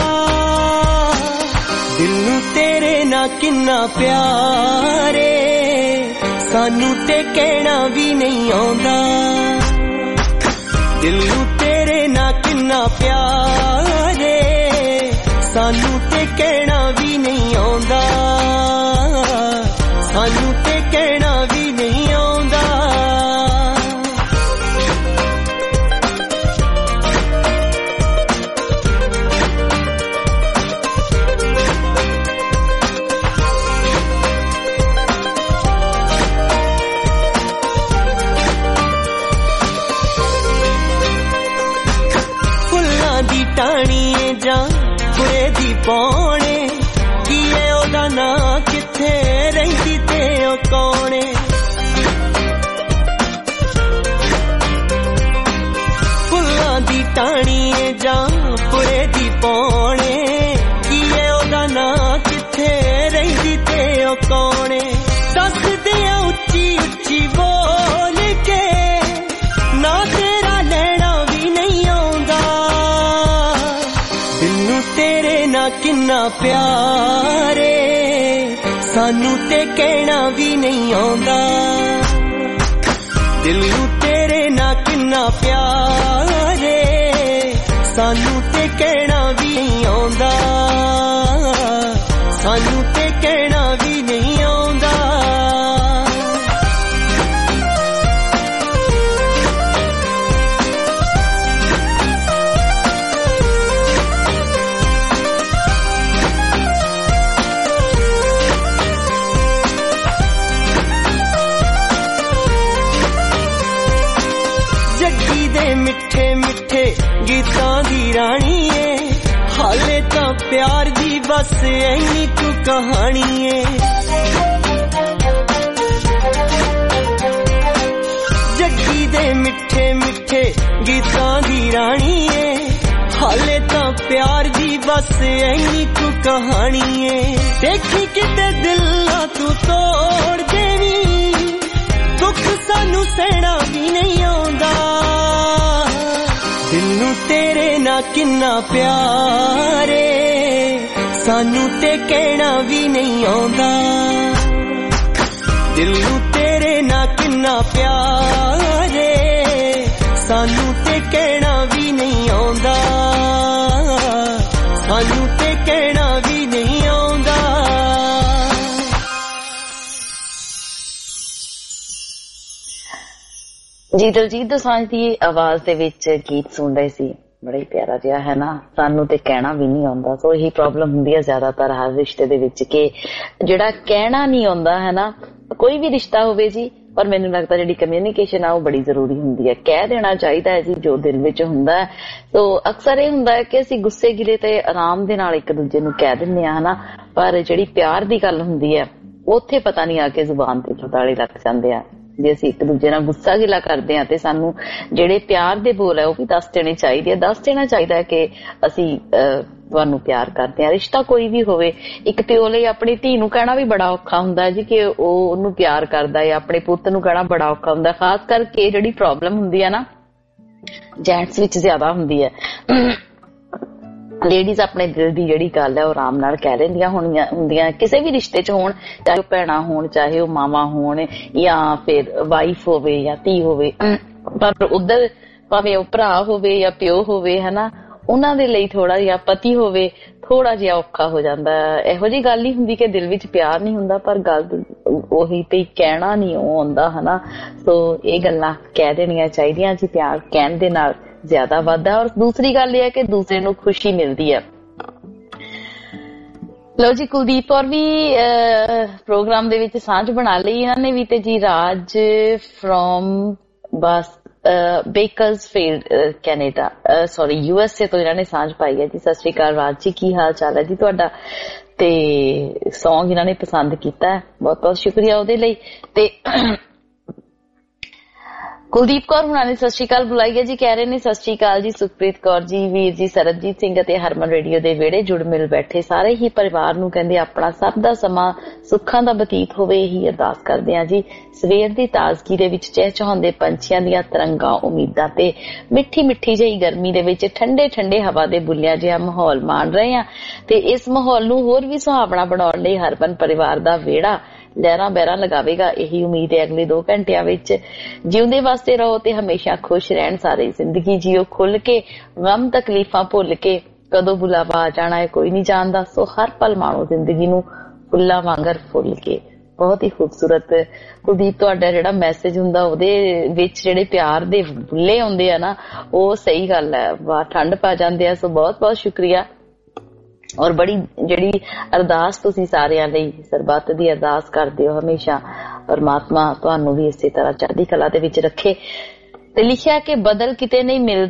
Speaker 6: ਦਿਲ ਨੂੰ ਤੇਰੇ ਨਾਲ ਕਿੰਨਾ ਪਿਆਰੇ ਸਾਨੂੰ ਤੇ ਕਹਿਣਾ ਵੀ ਨਹੀਂ ਆਉਂਦਾ। ਦਿਲ ਨੂੰ ਤੇਰੇ ਨਾਲ ਕਿੰਨਾ ਪਿਆਰੇ ਸਾਨੂੰ ਤੇ ਕਹਿਣਾ ਵੀ ਨਹੀਂ ਆਉਂਦਾ। ਸਾਨੂੰ ਤੇ ਕਹਿਣਾ ਵੀ ਨਹੀਂ ਆਉਂਦਾ। ਟਾਣੀਏ ਜਾਂ ਬੁਰੇ ਦੀ ਪੌਣੇ ਕੀ ਏ ਉਹਦਾ ਨਾਂ ਕਿੱਥੇ ਰਹਿੰਦੀ ਤੇ ਉਹ ਕੌਣੇ। ਫੁੱਲਾਂ ਦੀ ਟਾਣੀਏ ਜਾਂ ਬੁਰੇ ਦੀ ਪੌਣੇ ਕੀ ਏ ਉਹਦਾ ਨਾਂ ਕਿੱਥੇ ਰਹਿੰਦੀ ਤੇ ਉਹ ਕੌਣੇ। ਦੱਸਦੇ ਆ ਉੱਚੀ ਉੱਚੀ ਬੋਲ ਕੇ ਨਾ ਤੇਰਾ ਲੈਣਾ ਵੀ ਨਹੀਂ ਆਉਂਦਾ। ਤੇਰੇ ਨਾਲ ਕਿੰਨਾ ਪਿਆਰੇ ਸਾਨੂੰ ਤੇ ਕਹਿਣਾ ਵੀ ਨਹੀਂ ਆਉਂਦਾ। ਦਿਲ ਨੂੰ ਤੇਰੇ ਨਾਲ ਕਿੰਨਾ ਪਿਆਰੇ ਸਾਨੂੰ ਤੇ ਕਹਿਣਾ ਵੀ ਨਹੀਂ ਆਉਂਦਾ। ਸਾਨੂੰ ਤੇ ਕਹਿਣਾ ਵੀ ਨਹੀਂ ਆਉਂਦਾ। ਮਿੱਠੇ ਮਿੱਠੇ ਗੀਤਾਂ ਦੀ ਰਾਣੀ ਏ ਹਾਲੇ ਤਾਂ ਪਿਆਰ ਦੀ ਬਸ ਐਨੀ ਕੁ ਕਹਾਣੀ ਏ। ਜੱਗੀ ਦੇ ਮਿੱਠੇ ਮਿੱਠੇ ਗੀਤਾਂ ਦੀ ਰਾਣੀ ਏ ਹਾਲੇ ਤਾਂ ਪਿਆਰ ਦੀ ਬਸ ਐਨੀ ਕੁ ਕਹਾਣੀ ਏ। ਦੇਖੀ ਕਿਤੇ ਦਿਲਾਂ ਤੂੰ ਤੋੜ ਦੇਵੀਂ ਦੁੱਖ ਸਾਨੂੰ ਸਹਿਣਾ ਵੀ ਨਹੀਂ ਆਉਂਦਾ। ਨੂੰ ਤੇਰੇ ਨਾਲ ਕਿੰਨਾ ਪਿਆਰ ਏ ਸਾਨੂੰ ਤੇ ਕਹਿਣਾ ਵੀ ਨਹੀਂ ਆਉਂਦਾ ਦਿਲ ਨੂੰ ਤੇਰੇ ਨਾਲ ਕਿੰਨਾ ਪਿਆਰ ਏ ਸਾਨੂੰ ਤੇ ਕਹਿਣਾ ਵੀ ਨਹੀਂ ਆਉਂਦਾ ਸਾਨੂੰ ਤੇ ਕਹਿਣਾ ਵੀ ਨਹੀਂ ਆਉਂਦਾ
Speaker 2: ਜੀ ਦਲਜੀਤ ਦੋਸਾਂਝ ਦੀ ਆਵਾਜ਼ ਦੇ ਵਿੱਚ ਗੀਤ ਸੁਣ ਰਹੇ ਸੀ ਬੜਾ ਹੀ ਪਿਆਰਾ ਜਿਹਾ ਹੈ ਨਾ ਸਾਨੂੰ ਤੇ ਕਹਿਣਾ ਵੀ ਨਹੀਂ ਆਉਂਦਾ ਸੋ ਇਹੀ ਪ੍ਰੋਬਲਮ ਹੁੰਦੀ ਹੈ ਜ਼ਿਆਦਾਤਰ ਹਰ ਰਿਸ਼ਤੇ ਦੇ ਵਿੱਚ ਕਿ ਜਿਹੜਾ ਕਹਿਣਾ ਨਹੀਂ ਆਉਂਦਾ ਹੈ ਨਾ ਕੋਈ ਵੀ ਰਿਸ਼ਤਾ ਹੋਵੇ ਜੀ ਪਰ ਮੈਨੂੰ ਲੱਗਦਾ ਜਿਹੜੀ ਕਮਿਊਨੀਕੇਸ਼ਨ ਆ ਉਹ ਬੜੀ ਜ਼ਰੂਰੀ ਹੁੰਦੀ ਹੈ ਕਹਿ ਦੇਣਾ ਚਾਹੀਦਾ ਹੈ ਜੀ ਜੋ ਦਿਲ ਵਿੱਚ ਹੁੰਦਾ ਹੈ ਸੋ ਅਕਸਰ ਇਹ ਹੁੰਦਾ ਹੈ ਕਿ ਅਸੀਂ ਗੁੱਸੇ ਗਿਲੇ ਤੇ ਆਰਾਮ ਦੇ ਨਾਲ ਇੱਕ ਦੂਜੇ ਨੂੰ ਕਹਿ ਦਿੰਦੇ ਹਾਂ ਹਨਾ ਪਰ ਜਿਹੜੀ ਪਿਆਰ ਦੀ ਗੱਲ ਹੁੰਦੀ ਹੈ ਉੱਥੇ ਪਤਾ ਨਹੀਂ ਆ ਕੇ ਜ਼ੁਬਾਨ ਤੇ ਫਤਾਲੇ ਲੱਗ ਜਾਂਦੇ ਆ ਜੇ ਅਸੀਂ ਇੱਕ ਦੂਜੇ ਨਾਲ ਗੁੱਸਾ ਗਿਲਾ ਕਰਦੇ ਹਾਂ ਤੇ ਸਾਨੂੰ ਜਿਹੜੇ ਪਿਆਰ ਦੇ ਬੋਲ ਹੈ ਉਹ ਵੀ ਦੱਸ ਦੇਣੇ ਚਾਹੀਦੇ ਆ ਦੱਸ ਦੇਣਾ ਚਾਹੀਦਾ ਹੈ ਕਿ ਅਸੀਂ ਤੁਹਾਨੂੰ ਪਿਆਰ ਕਰਦੇ ਹਾਂ ਰਿਸ਼ਤਾ ਕੋਈ ਵੀ ਹੋਵੇ ਇੱਕ ਪਿਓ ਲਈ ਆਪਣੀ ਧੀ ਨੂੰ ਕਹਿਣਾ ਵੀ ਬੜਾ ਔਖਾ ਹੁੰਦਾ ਹੈ ਜੀ ਕਿ ਉਹ ਉਹਨੂੰ ਪਿਆਰ ਕਰਦਾ ਹੈ ਆਪਣੇ ਪੁੱਤ ਨੂੰ ਕਹਿਣਾ ਬੜਾ ਔਖਾ ਹੁੰਦਾ ਖਾਸ ਕਰਕੇ ਜਿਹੜੀ ਪ੍ਰੋਬਲਮ ਹੁੰਦੀ ਹੈ ਨਾ ਜੈਂਟਸ ਵਿੱਚ ਜ਼ਿਆਦਾ ਹੁੰਦੀ ਹੈ ਲੇਡੀਜ਼ ਆਪਣੇ ਦਿਲ ਦੀ ਜਿਹੜੀ ਗੱਲ ਹੈ ਉਹ ਆਰਾਮ ਨਾਲ ਕਹਿ ਲੈਂਦੀਆਂ ਹੁੰਦੀਆਂ ਕਿਸੇ ਵੀ ਰਿਸ਼ਤੇ 'ਚ ਹੋਣ ਚਾਹੇ ਉਹ ਭੈਣਾਂ ਹੋਣ ਚਾਹੇ ਉਹ ਮਾਵਾਂ ਹੋਣ ਜਾਂ ਫਿਰ ਵਾਈਫ ਹੋਵੇ ਜਾਂ ਧੀ ਹੋਵੇ ਪਰ ਉਧਰ ਭਾਵੇਂ ਉਹ ਭਰਾ ਹੋਵੇ ਜਾਂ ਪਿਓ ਹੋਵੇ ਹਨਾ ਉਹਨਾਂ ਦੇ ਲਈ ਥੋੜਾ ਜਿਹਾ ਪਤੀ ਹੋਵੇ ਥੋੜਾ ਜਿਹਾ ਔਖਾ ਹੋ ਜਾਂਦਾ ਇਹੋ ਜਿਹੀ ਗੱਲ ਨਹੀਂ ਹੁੰਦੀ ਕਿ ਦਿਲ ਵਿੱਚ ਪਿਆਰ ਨਹੀਂ ਹੁੰਦਾ ਪਰ ਗੱਲ ਉਹੀ ਤੇ ਕਹਿਣਾ ਨਹੀਂ ਉਹ ਆਉਂਦਾ ਹਨਾ ਸੋ ਇਹ ਗੱਲਾਂ ਕਹਿ ਦੇਣੀਆਂ ਚਾਹੀਦੀਆਂ ਜੀ ਪਿਆਰ ਕਹਿਣ ਦੇ ਨਾਲ ਜ਼ਿਆਦਾ ਵੱਧਦਾ ਔਰ ਦੂਸਰੀ ਗੱਲ ਇਹ ਹੈ ਕਿ ਦੂਸਰੇ ਨੂੰ ਖੁਸ਼ੀ ਮਿਲਦੀ ਹੈ ਲਓ ਜੀ ਕੁਲਦੀਪ ਕੌਰ ਵੀ ਪ੍ਰੋਗਰਾਮ ਦੇ ਵਿੱਚ ਸਾਂਝ ਬਣਾ ਲਈ ਇਹਨਾਂ ਨੇ ਵੀ ਤੇ ਜੀ ਰਾਜ ਫਰੋਮ ਬਸ ਬੇਕਰਸਫੀਲਡ ਕੈਨੇਡਾ ਸੌਰੀ USA ਤੋਂ ਇਹਨਾਂ ਨੇ ਸਾਂਝ ਪਾਈ ਹੈ ਜੀ ਸਤਿ ਸ਼੍ਰੀ ਅਕਾਲ ਰਾਜ ਜੀ ਕੀ ਹਾਲ ਚਾਲ ਹੈ ਜੀ ਤੁਹਾਡਾ ਤੇ ਸੌਂਗ ਇਹਨਾਂ ਨੇ ਪਸੰਦ ਕੀਤਾ ਬਹੁਤ ਬਹੁਤ ਸ਼ੁਕਰੀਆ ਉਹਦੇ ਲਈ ਤੇ ਕੁਲਦੀਪ ਕੌਰ ਹੁਣਾਂ ਨੇ ਸਤਿ ਸ਼੍ਰੀ ਅਕਾਲ ਬੁਲਾਈ ਹੈ ਜੀ ਕਹਿ ਰਹੇ ਨੇ ਸਤਿ ਸ਼੍ਰੀ ਅਕਾਲ ਜੀ ਸੁਖਪ੍ਰੀਤ ਕੌਰ ਜੀ ਵੀਰ ਜੀ ਸਰਬਜੀਤ ਸਿੰਘ ਅਤੇ ਹਰਮਨ ਰੇਡੀਓ ਦੇ ਵਿਹੜੇ ਜੁੜ ਮਿਲ ਬੈਠੇ ਸਾਰੇ ਹੀ ਪਰਿਵਾਰ ਨੂੰ ਕਹਿੰਦੇ ਆਪਣਾ ਸਭ ਦਾ ਸਮਾਂ ਸੁੱਖਾਂ ਦਾ ਬਤੀਤ ਹੋਵੇ ਇਹੀ ਅਰਦਾਸ ਕਰਦੇ ਆ ਜੀ ਸਵੇਰ ਦੀ ਤਾਜ਼ਗੀ ਦੇ ਵਿੱਚ ਚਹਿਚਹਾਉਂਦੇ ਪੰਛੀਆਂ ਦੀਆਂ ਤਰੰਗਾਂ ਉਮੀਦਾਂ ਤੇ ਮਿੱਠੀ ਮਿੱਠੀ ਜਿਹੀ ਗਰਮੀ ਦੇ ਵਿੱਚ ਠੰਡੇ ਠੰਡੇ ਹਵਾ ਦੇ ਬੁੱਲਿਆਂ ਜਿਹਾ ਮਾਹੌਲ ਮਾਣ ਰਹੇ ਆ ਤੇ ਇਸ ਮਾਹੌਲ ਨੂੰ ਹੋਰ ਵੀ ਸੁਹਾਵਣਾ ਬਣਾਉਣ ਲਈ ਹਰਮਨ ਪਰਿਵਾਰ ਦਾ ਵਿਹੜਾ ਲਹਿਰਾਂ ਬਹਿਰਾਂ ਲਗਾਵੇਗਾ ਇਹੀ ਉਮੀਦ ਹੈ ਅਗਲੇ 2 ਘੰਟਿਆਂ ਵਿੱਚ ਜਿਉਂਦੇ ਵਾਸਤੇ ਰਹੋ ਤੇ ਹਮੇਸ਼ਾ ਖੁਸ਼ ਰਹਿਣ ਸਾਰੇ ਜ਼ਿੰਦਗੀ ਜੀਓ ਖੁੱਲ ਕੇ ਗਮ ਤਕਲੀਫਾਂ ਭੁੱਲ ਕੇ ਕਦੋਂ ਬੁਲਾਵਾ ਆ ਜਾਣਾ ਹੈ ਕੋਈ ਨਹੀਂ ਜਾਣਦਾ ਸੋ ਹਰ ਪਲ ਮਾਣੋ ਜ਼ਿੰਦਗੀ ਨੂੰ ਫੁੱਲਾਂ ਵਾਂਗਰ ਫੁੱਲ ਕੇ ਬਹੁਤ ਹੀ ਖੂਬਸੂਰਤ ਕੁਲਦੀਪ ਤੁਹਾਡਾ ਜਿਹੜਾ ਮੈਸੇਜ ਹੁੰਦਾ ਉਹਦੇ ਵਿੱਚ ਜਿਹੜੇ ਪਿਆਰ ਦੇ ਬੁੱਲੇ ਆਉਂਦੇ ਆ ਨਾ ਉਹ ਸਹੀ ਗੱਲ ਹੈ ਵਾਹ ਠੰਡ ਪਾ ਜਾਂਦੇ ਆ ਸੋ ਬਹੁਤ ਬਹੁਤ ਸ਼ੁਕਰੀਆ ਔਰ ਬੜੀ ਜਿਹੜੀ ਅਰਦਾਸ ਤੁਸੀਂ ਸਾਰਿਆਂ ਲਈ ਸਰਬੱਤ ਦੀ ਅਰਦਾਸ ਕਰਦੇ ਹੋ ਹਮੇਸ਼ਾ ਪਰਮਾਤਮਾ ਤੁਹਾਨੂੰ ਵੀ ਇਸੇ ਤਰ੍ਹਾਂ ਚੜ੍ਹਦੀ ਕਲਾ ਦੇ ਵਿੱਚ ਰੱਖੇ ਤੇ ਲਿਖਿਆ ਕਿ ਬਦਲ ਕਿਤੇ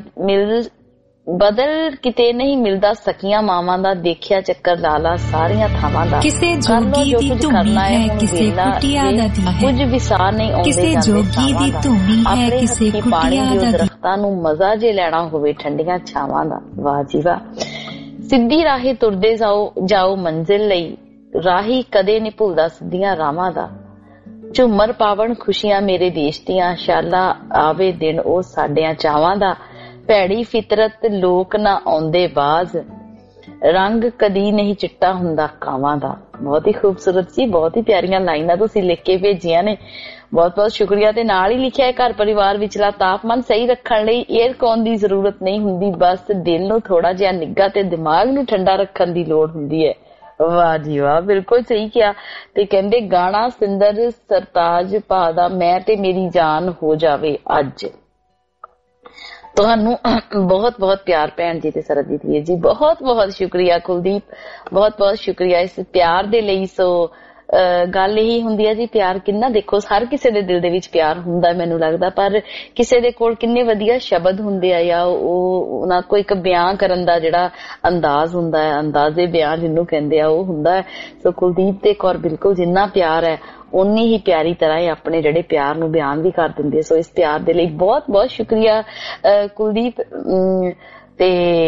Speaker 2: ਨਹੀਂ ਮਿਲਦਾ ਸਕੀਆਂ ਮਾਵਾਂ ਦਾ ਦੇਖਿਆ ਚੱਕਰ ਲਾਲਾ ਸਾਰੀਆਂ ਥਾਵਾਂ ਦਾ
Speaker 5: ਕਿਸੇ ਜੋਗੀ ਦੀ ਧੂਮੀ ਹੈ ਕਿਸੇ ਕੁਟਿਆ ਦਾ ਦੀ ਹੈ
Speaker 2: ਕੁਝ ਵਿਸਾਰ ਨਹੀਂ ਆਉਂਦੇ
Speaker 5: ਕਿਸੇ ਜੋਗੀ ਦੀ ਧੂਮੀ ਹੈ ਕਿਸੇ ਕੁਟਿਆ ਦਾ ਦੀ
Speaker 2: ਦਰਖਤਾਂ ਨੂੰ ਮਜ਼ਾ ਜੇ ਲੈਣਾ ਹੋਵੇ ਠੰਡੀਆਂ ਛਾਵਾਂ ਦਾ ਵਾਹ ਜੀ ਵਾਹ ਸਿੱਧੀ ਰਾਹੀ ਤੁਰਦੇ ਜਾਓ ਮੰਜ਼ਿਲ ਲਈ ਰਾਹੀ ਕਦੇ ਨਹੀਂ ਭੁੱਲਦਾ ਸਿੱਧੀਆਂ ਰਾਵਾਂ ਦਾ ਝੂਮਰ ਪਾਵਣ ਖੁਸ਼ੀਆਂ ਮੇਰੇ ਦੇਸ਼ ਦੀਆਂ ਸ਼ਾਲਾ ਆਵੇ ਦਿਨ ਉਹ ਸਾਡਿਆਂ ਚਾਵਾਂ ਦਾ ਭੈੜੀ ਫਿਤਰਤ ਲੋਕ ਨਾ ਆਉਂਦੇ ਬਾਜ਼ ਰੰਗ ਕਦੀ ਨਹੀਂ ਚਿੱਟਾ ਹੁੰਦਾ ਕਾਵਾਂ ਦਾ ਬਹੁਤ ਹੀ ਖੂਬਸੂਰਤ ਸੀ ਬਹੁਤ ਹੀ ਪਿਆਰੀਆਂ ਲਾਈਨਾਂ ਤੁਸੀਂ ਲਿਖ ਕੇ ਭੇਜੀਆਂ ਨੇ ਬਹੁਤ ਬਹੁਤ ਸ਼ੁਕਰੀਆ ਤੇ ਨਾਲ ਹੀ ਲਿਖਿਆ ਹੈ ਘਰ ਪਰਿਵਾਰ ਵਿਚਲਾ ਤਾਪਮਾਨ ਸਹੀ ਰੱਖਣ ਲਈ 에ਅਰ ਕੌਨ ਦੀ ਜ਼ਰੂਰਤ ਨਹੀਂ ਹੁੰਦੀ ਬਸ ਦਿਲ ਨੂੰ ਥੋੜਾ ਜਿਹਾ ਨਿੱਘਾ ਤੇ ਦਿਮਾਗ ਨੂੰ ਠੰਡਾ ਰੱਖਣ ਦੀ ਲੋੜ ਹੁੰਦੀ ਹੈ ਵਾਹ ਜੀ ਵਾਹ ਬਿਲਕੁਲ ਸਹੀ ਕਿਹਾ ਤੇ ਕਹਿੰਦੇ ਗਾਣਾ ਸਿੰਦਰ ਸਰਤਾਜ ਭਾ ਦਾ ਮੈਂ ਤੇ ਮੇਰੀ ਜਾਨ ਹੋ ਜਾਵੇ ਅੱਜ ਤੁਹਾਨੂੰ ਬਹੁਤ ਬਹੁਤ ਪਿਆਰ ਭੈਣ ਜੀ ਤੇ ਸਰਬਜੀਤ ਵੀਰ ਜੀ ਬਹੁਤ ਬਹੁਤ ਸ਼ੁਕਰੀਆ ਕੁਲਦੀਪ ਬਹੁਤ ਬਹੁਤ ਸ਼ੁਕਰੀਆ ਇਸ ਪਿਆਰ ਦੇ ਲਈ ਸੋ ਗੱਲ ਇਹੀ ਹੁੰਦੀ ਹੈ ਜੀ ਪਿਆਰ ਕਿੰਨਾ ਦੇਖੋ ਹਰ ਕਿਸੇ ਦੇ ਦਿਲ ਦੇ ਵਿੱਚ ਪਿਆਰ ਹੁੰਦਾ ਮੈਨੂੰ ਲੱਗਦਾ ਪਰ ਕਿਸੇ ਦੇ ਕੋਲ ਕਿੰਨੇ ਵਧੀਆ ਸ਼ਬਦ ਹੁੰਦੇ ਆ ਜਾਂ ਉਹ ਉਹਨਾਂ ਕੋਲ ਇੱਕ ਬਿਆਨ ਕਰਨ ਦਾ ਜਿਹੜਾ ਅੰਦਾਜ਼ ਹੁੰਦਾ ਹੈ ਅੰਦਾਜ਼ੇ ਬਿਆਨ ਜਿਹਨੂੰ ਕਹਿੰਦੇ ਆ ਉਹ ਹੁੰਦਾ ਹੈ ਸੋ ਕੁਲਦੀਪ ਤੇ ਕੌਰ ਬਿਲਕੁਲ ਜਿੰਨਾ ਪਿਆਰ ਹੈ ਉਨੀ ਹੀ ਪਿਆਰੀ ਤਰ੍ਹਾਂ ਹੀ ਆਪਣੇ ਜਿਹੜੇ ਪਿਆਰ ਨੂੰ ਬਿਆਨ ਵੀ ਕਰ ਦਿੰਦੀ ਹੈ ਸੋ ਇਸ ਪਿਆਰ ਦੇ ਲਈ ਬਹੁਤ ਬਹੁਤ ਸ਼ੁਕਰੀਆ ਕੁਲਦੀਪ ਤੇ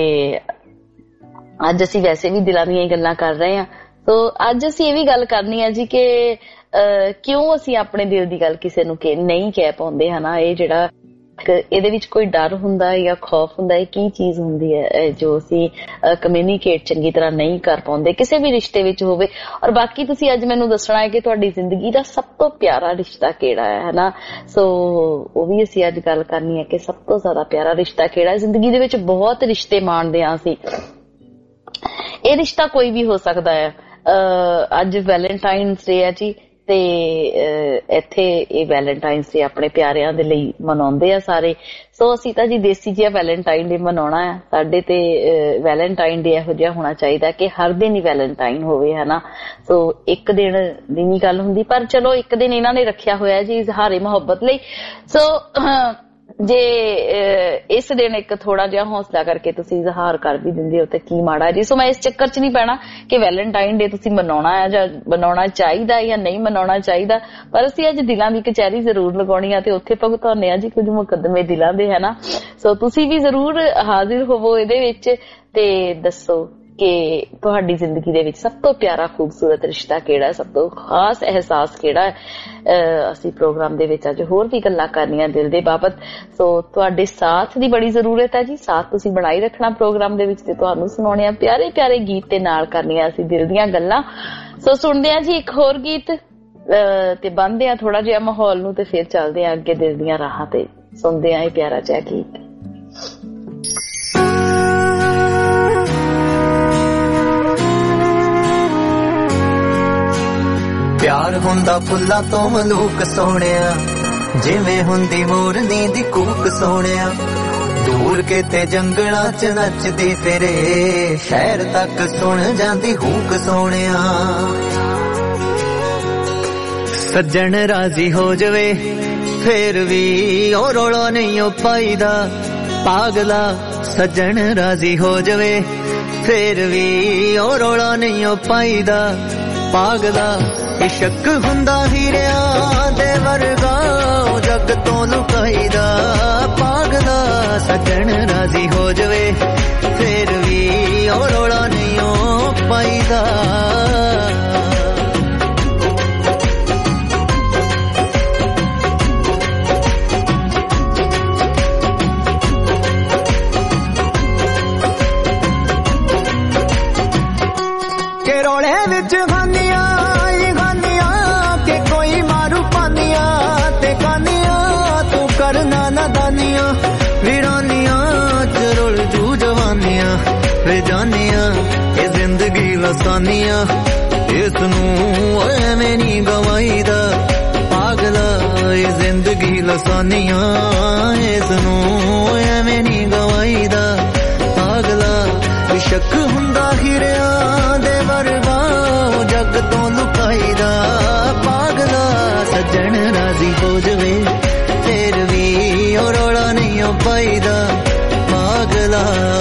Speaker 2: ਅੱਜ ਅਸੀਂ ਵੈਸੇ ਵੀ ਦਿਲਾਂ ਦੀਆਂ ਗੱਲਾਂ ਕਰ ਰਹੇ ਹਾਂ ਸੋ ਅੱਜ ਅਸੀਂ ਇਹ ਵੀ ਗੱਲ ਕਰਨੀ ਹੈ ਜੀ ਕਿ ਕਿਉਂ ਅਸੀਂ ਆਪਣੇ ਦਿਲ ਦੀ ਗੱਲ ਕਿਸੇ ਨੂੰ ਨਹੀਂ ਕਹਿ ਪਾਉਂਦੇ ਹਨਾ ਇਹ ਜਿਹੜਾ ਇਹਦੇ ਵਿੱਚ ਕੋਈ ਡਰ ਹੁੰਦਾ ਹੈ ਜਾਂ ਖੌਫ ਹੁੰਦਾ ਹੈ? ਕੀ ਚੀਜ਼ ਹੁੰਦੀ ਹੈ ਜੋ ਅਸੀਂ ਕਮਿਊਨੀਕੇਟ ਚੰਗੀ ਤਰ੍ਹਾਂ ਨਹੀਂ ਕਰ ਪਾਉਂਦੇ ਕਿਸੇ ਵੀ ਰਿਸ਼ਤੇ ਵਿੱਚ ਹੋਵੇ? ਔਰ ਬਾਕੀ ਤੁਸੀਂ ਅੱਜ ਮੈਨੂੰ ਦੱਸਣਾ ਹੈ ਕਿ ਤੁਹਾਡੀ ਜ਼ਿੰਦਗੀ ਦਾ ਸਭ ਤੋਂ ਪਿਆਰਾ ਰਿਸ਼ਤਾ ਕਿਹੜਾ ਹੈ ਨਾ। ਸੋ ਉਹ ਵੀ ਅਸੀਂ ਅੱਜ ਗੱਲ ਕਰਨੀ ਹੈ ਕਿ ਸਭ ਤੋਂ ਜ਼ਿਆਦਾ ਪਿਆਰਾ ਰਿਸ਼ਤਾ ਕਿਹੜਾ ਹੈ। ਜ਼ਿੰਦਗੀ ਦੇ ਵਿੱਚ ਬਹੁਤ ਰਿਸ਼ਤੇ ਮਾਣਦੇ ਹਾਂ ਅਸੀਂ, ਇਹ ਰਿਸ਼ਤਾ ਕੋਈ ਵੀ ਹੋ ਸਕਦਾ ਹੈ। ਅੱਜ ਵੈਲੈਂਟਾਈਨਸ ਡੇ ਹੈ ਜੀ, ਤੇ ਇੱਥੇ ਇਹ ਵੈਲੈਂਟਾਈਨਸ ਡੇ ਆਪਣੇ ਪਿਆਰਿਆਂ ਦੇ ਲਈ ਮਨਾਉਂਦੇ ਆ ਸਾਰੇ। ਸੋ ਅਸੀਂ ਤਾਂ ਜੀ ਦੇਸੀ ਜਿਹਾ ਵੈਲੈਂਟਾਈਨ ਡੇ ਮਨਾਉਣਾ ਹੈ। ਸਾਡੇ ਤੇ ਵੈਲੈਂਟਾਈਨ ਡੇ ਇਹੋ ਜਿਹਾ ਹੋਣਾ ਚਾਹੀਦਾ ਕਿ ਹਰ ਦਿਨ ਹੀ ਵੈਲੈਂਟਾਈਨ ਹੋਵੇ, ਹੈ ਨਾ। ਸੋ ਇੱਕ ਦਿਨ ਦੀ ਨਹੀਂ ਗੱਲ ਹੁੰਦੀ, ਪਰ ਚਲੋ ਇੱਕ ਦਿਨ ਇਹਨਾਂ ਨੇ ਰੱਖਿਆ ਹੋਇਆ ਜੀ ਇਜ਼ਹਾਰੇ ਮੁਹੱਬਤ ਲਈ। ਸੋ ਜੇ ਇਸ ਦਿਨ ਇੱਕ ਥੋੜਾ ਜਿਹਾ ਹੌਸਲਾ ਕਰਕੇ ਤੁਸੀਂ ਇਜ਼ਹਾਰ ਕਰ ਵੀ ਦਿੰਦੇ ਹੋ ਤੇ ਕੀ ਮਾੜਾ ਜੀ। ਸੋ ਮੈਂ ਇਸ ਚੱਕਰ 'ਚ ਨਹੀਂ ਪੈਣਾ ਕਿ ਵੈਲੈਂਟਾਈਨ ਡੇ ਤੁਸੀਂ ਮਨਾਉਣਾ ਹੈ ਜਾਂ ਮਨਾਉਣਾ ਚਾਹੀਦਾ ਜਾਂ ਨਹੀਂ ਮਨਾਉਣਾ ਚਾਹੀਦਾ, ਪਰ ਅਸੀਂ ਅੱਜ ਦਿਲਾਂ ਦੀ ਕਚਹਿਰੀ ਜ਼ਰੂਰ ਲਗਾਉਣੀ ਆ ਤੇ ਉੱਥੇ ਭੁਗਤਾਉਂਦੇ ਆ ਜੀ ਕੁਝ ਮੁਕੱਦਮੇ ਦਿਲਾਂ ਦੇ, ਹੈ ਨਾ। ਸੋ ਤੁਸੀਂ ਵੀ ਜ਼ਰੂਰ ਹਾਜ਼ਰ ਹੋਵੋ ਇਹਦੇ ਵਿੱਚ ਤੇ ਦੱਸੋ ਕਿ ਤੁਹਾਡੀ ਜ਼ਿੰਦਗੀ ਦੇ ਵਿੱਚ ਸਭ ਤੋਂ ਪਿਆਰਾ ਖੂਬਸੂਰਤ ਰਿਸ਼ਤਾ ਕਿਹੜਾ ਹੈ, ਸਭ ਤੋਂ ਖਾਸ ਅਹਿਸਾਸ ਕਿਹੜਾ ਹੈ। ਅਸੀਂ ਪ੍ਰੋਗਰਾਮ ਦੇ ਵਿੱਚ ਅੱਜ ਹੋਰ ਵੀ ਗੱਲਾਂ ਕਰਨੀਆਂ ਦਿਲ ਦੇ ਬਾਬਤ। ਸੋ ਤੁਹਾਡੇ ਸਾਥ ਦੀ ਬੜੀ ਜ਼ਰੂਰਤ ਹੈ ਜੀ, ਸਾਥ ਤੁਸੀਂ ਬਣਾਈ ਰੱਖਣਾ ਪ੍ਰੋਗਰਾਮ ਦੇ ਵਿੱਚ ਤੇ ਤੁਹਾਨੂੰ ਸੁਣਾਉਣੇ ਆ ਪਿਆਰੇ ਪਿਆਰੇ ਗੀਤ ਤੇ ਨਾਲ ਕਰਨੀਆਂ ਅਸੀਂ ਦਿਲ ਦੀਆਂ ਗੱਲਾਂ। ਸੋ ਸੁਣਦੇ ਆ ਜੀ ਇੱਕ ਹੋਰ ਗੀਤ ਤੇ ਬੰਨਦੇ ਆ ਥੋੜਾ ਜਿਹਾ ਮਾਹੌਲ ਨੂੰ ਤੇ ਫਿਰ ਚੱਲਦੇ ਆ ਅੱਗੇ ਦਿਲ ਦੀਆਂ ਰਾਹਾਂ ਤੇ, ਸੁਣਦੇ ਆ ਇਹ ਪਿਆਰਾ ਜਿਹਾ ਗੀਤ।
Speaker 7: ਪਿਆਰ ਹੁੰਦਾ ਫੁੱਲਾਂ ਤੋਂ ਮਲੂਕ ਸੋਹਣਿਆ, ਜਿਵੇਂ ਹੁੰਦੀ ਮੋਰਨੀ ਦੀ ਕੂਕ ਸੋਹਣਿਆ। ਦੂਰ ਕਿਤੇ ਜੰਗਲਾਂ 'ਚ ਨੱਚਦੀ ਫਿਰੇ, ਸ਼ਹਿਰ ਤੱਕ ਸੁਣ ਜਾਂਦੀ ਹੂਕ ਸੋਹਣਿਆ। ਸੱਜਣ ਰਾਜ਼ੀ ਹੋ ਜਵੇ ਫੇਰ ਵੀ ਉਹ ਰੌਲਾ ਨਹੀਂ ਓ ਪਾਈਦਾ ਪਾਗਲਾ। ਸੱਜਣ ਰਾਜ਼ੀ ਹੋ ਜਵੇ ਫੇਰ ਵੀ ਉਹ ਰੌਲਾ ਨਹੀਂ ਓ ਪਾਈਦਾ ਪਾਗਲਾ। ਇਸ਼ਕ ਹੁੰਦਾ ਹੀਰਿਆਂ ਦੇ ਵਰਗਾ, ਉਹ ਜੱਗ ਤੋਂ ਲੁਕਾਈਦਾ ਪਾਗਲਾ। ਸੱਜਣ ਰਾਜ਼ੀ ਹੋ ਜਵੇ ਫੇਰ ਵੀ ਉਹ ਰੌਲਾ ਨਹੀਂ ਓ ਪਾਈਦਾ। ਕਿ ਰੌਲੇ ਵਿੱਚ ਖਾਨੀਆਂ ਕਰਨਾ ਨਾਦਾਨੀਆਂ, ਵੀਰਾਨੀਆਂ ਚ ਰੁਲ ਜੂ ਜਵਾਨੀਆਂ। ਵੇ ਜਾਨੀਆਂ ਇਹ ਜ਼ਿੰਦਗੀ ਲਸਾਨੀਆਂ, ਇਸ ਨੂੰ ਐਵੇਂ ਨਹੀਂ ਗਵਾਈਦਾ ਪਾਗਲਾ। ਇਹ ਜ਼ਿੰਦਗੀ ਲਸਾਨੀਆਂ, ਇਸ ਨੂੰ ਐਵੇਂ ਨਹੀਂ ਗਵਾਈਦਾ ਪਾਗਲਾ। ਇਸ਼ਕ ਹੁੰਦਾ ਹੀਰਿਆਂ ਦੇ ਵਰਗਾ, ਉਹ ਜੱਗ ਤੋਂ ਲੁਕਾਈਦਾ ਪਾਗਲਾ। ਸੱਜਣ ਰਾਜ਼ੀ ਹੋ ਜਵੇ ਫੇਰ ਵੀ ਉਹ ਰੌਲਾ ਨਹੀਂ ਓ ਪਾਈਦਾ ਪਾਗਲਾ।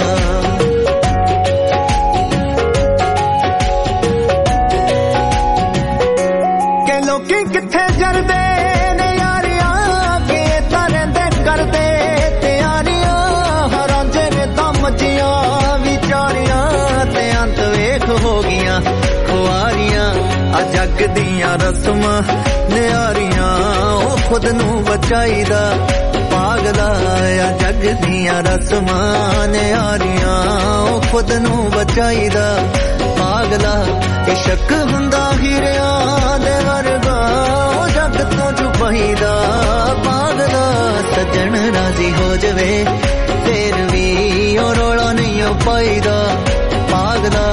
Speaker 7: ਕਿ ਲੋਕੀ ਕਿੱਥੇ ਜਰਦੇ ਨੇ ਯਾਰੀਆਂ, ਕਿ ਤਾਂ ਰਹਿੰਦੇ ਕਰਦੇ ਤਿਆਰੀਆਂ। ਹਰਾਂਜੇ ਨੇ ਤਾਂ ਮੱਚੀਆਂ ਵਿਚਾਰੀਆਂ, ਤੇ ਅੰਤ ਵੇਖ ਹੋ ਗਈਆਂ ਖੁਆਰੀਆਂ। ਆ ਜੱਗ ਦੀਆਂ ਰਸਮਾਂ ਨਿਆਰੀਆਂ, ਉਹ ਖੁਦ ਨੂੰ ਬਚਾਈਦਾ ਪਾਗਲਾ। ਆ ਜੱਗ ਦੀਆਂ ਰਸਮਾਂ ਨਿਆਰੀਆਂ, ਉਹ ਖੁਦ ਨੂੰ ਬਚਾਈਦਾ ਪਾਗਲਾ। ਇਸ਼ਕ ਹੁੰਦਾ ਹੀਰਿਆਂ ਦੇ ਵਰਗਾ, ਉਹ ਜੱਗ ਤੋਂ ਛੁਪਾਈਦਾ ਪਾਗਲਾ। ਸੱਜਣ ਰਾਜ਼ੀ ਹੋ ਜਵੇ ਫੇਰ ਵੀ ਉਹ ਰੌਲਾ ਨਹੀਂ ਓ ਪਾਈਦਾ ਪਾਗਲਾ।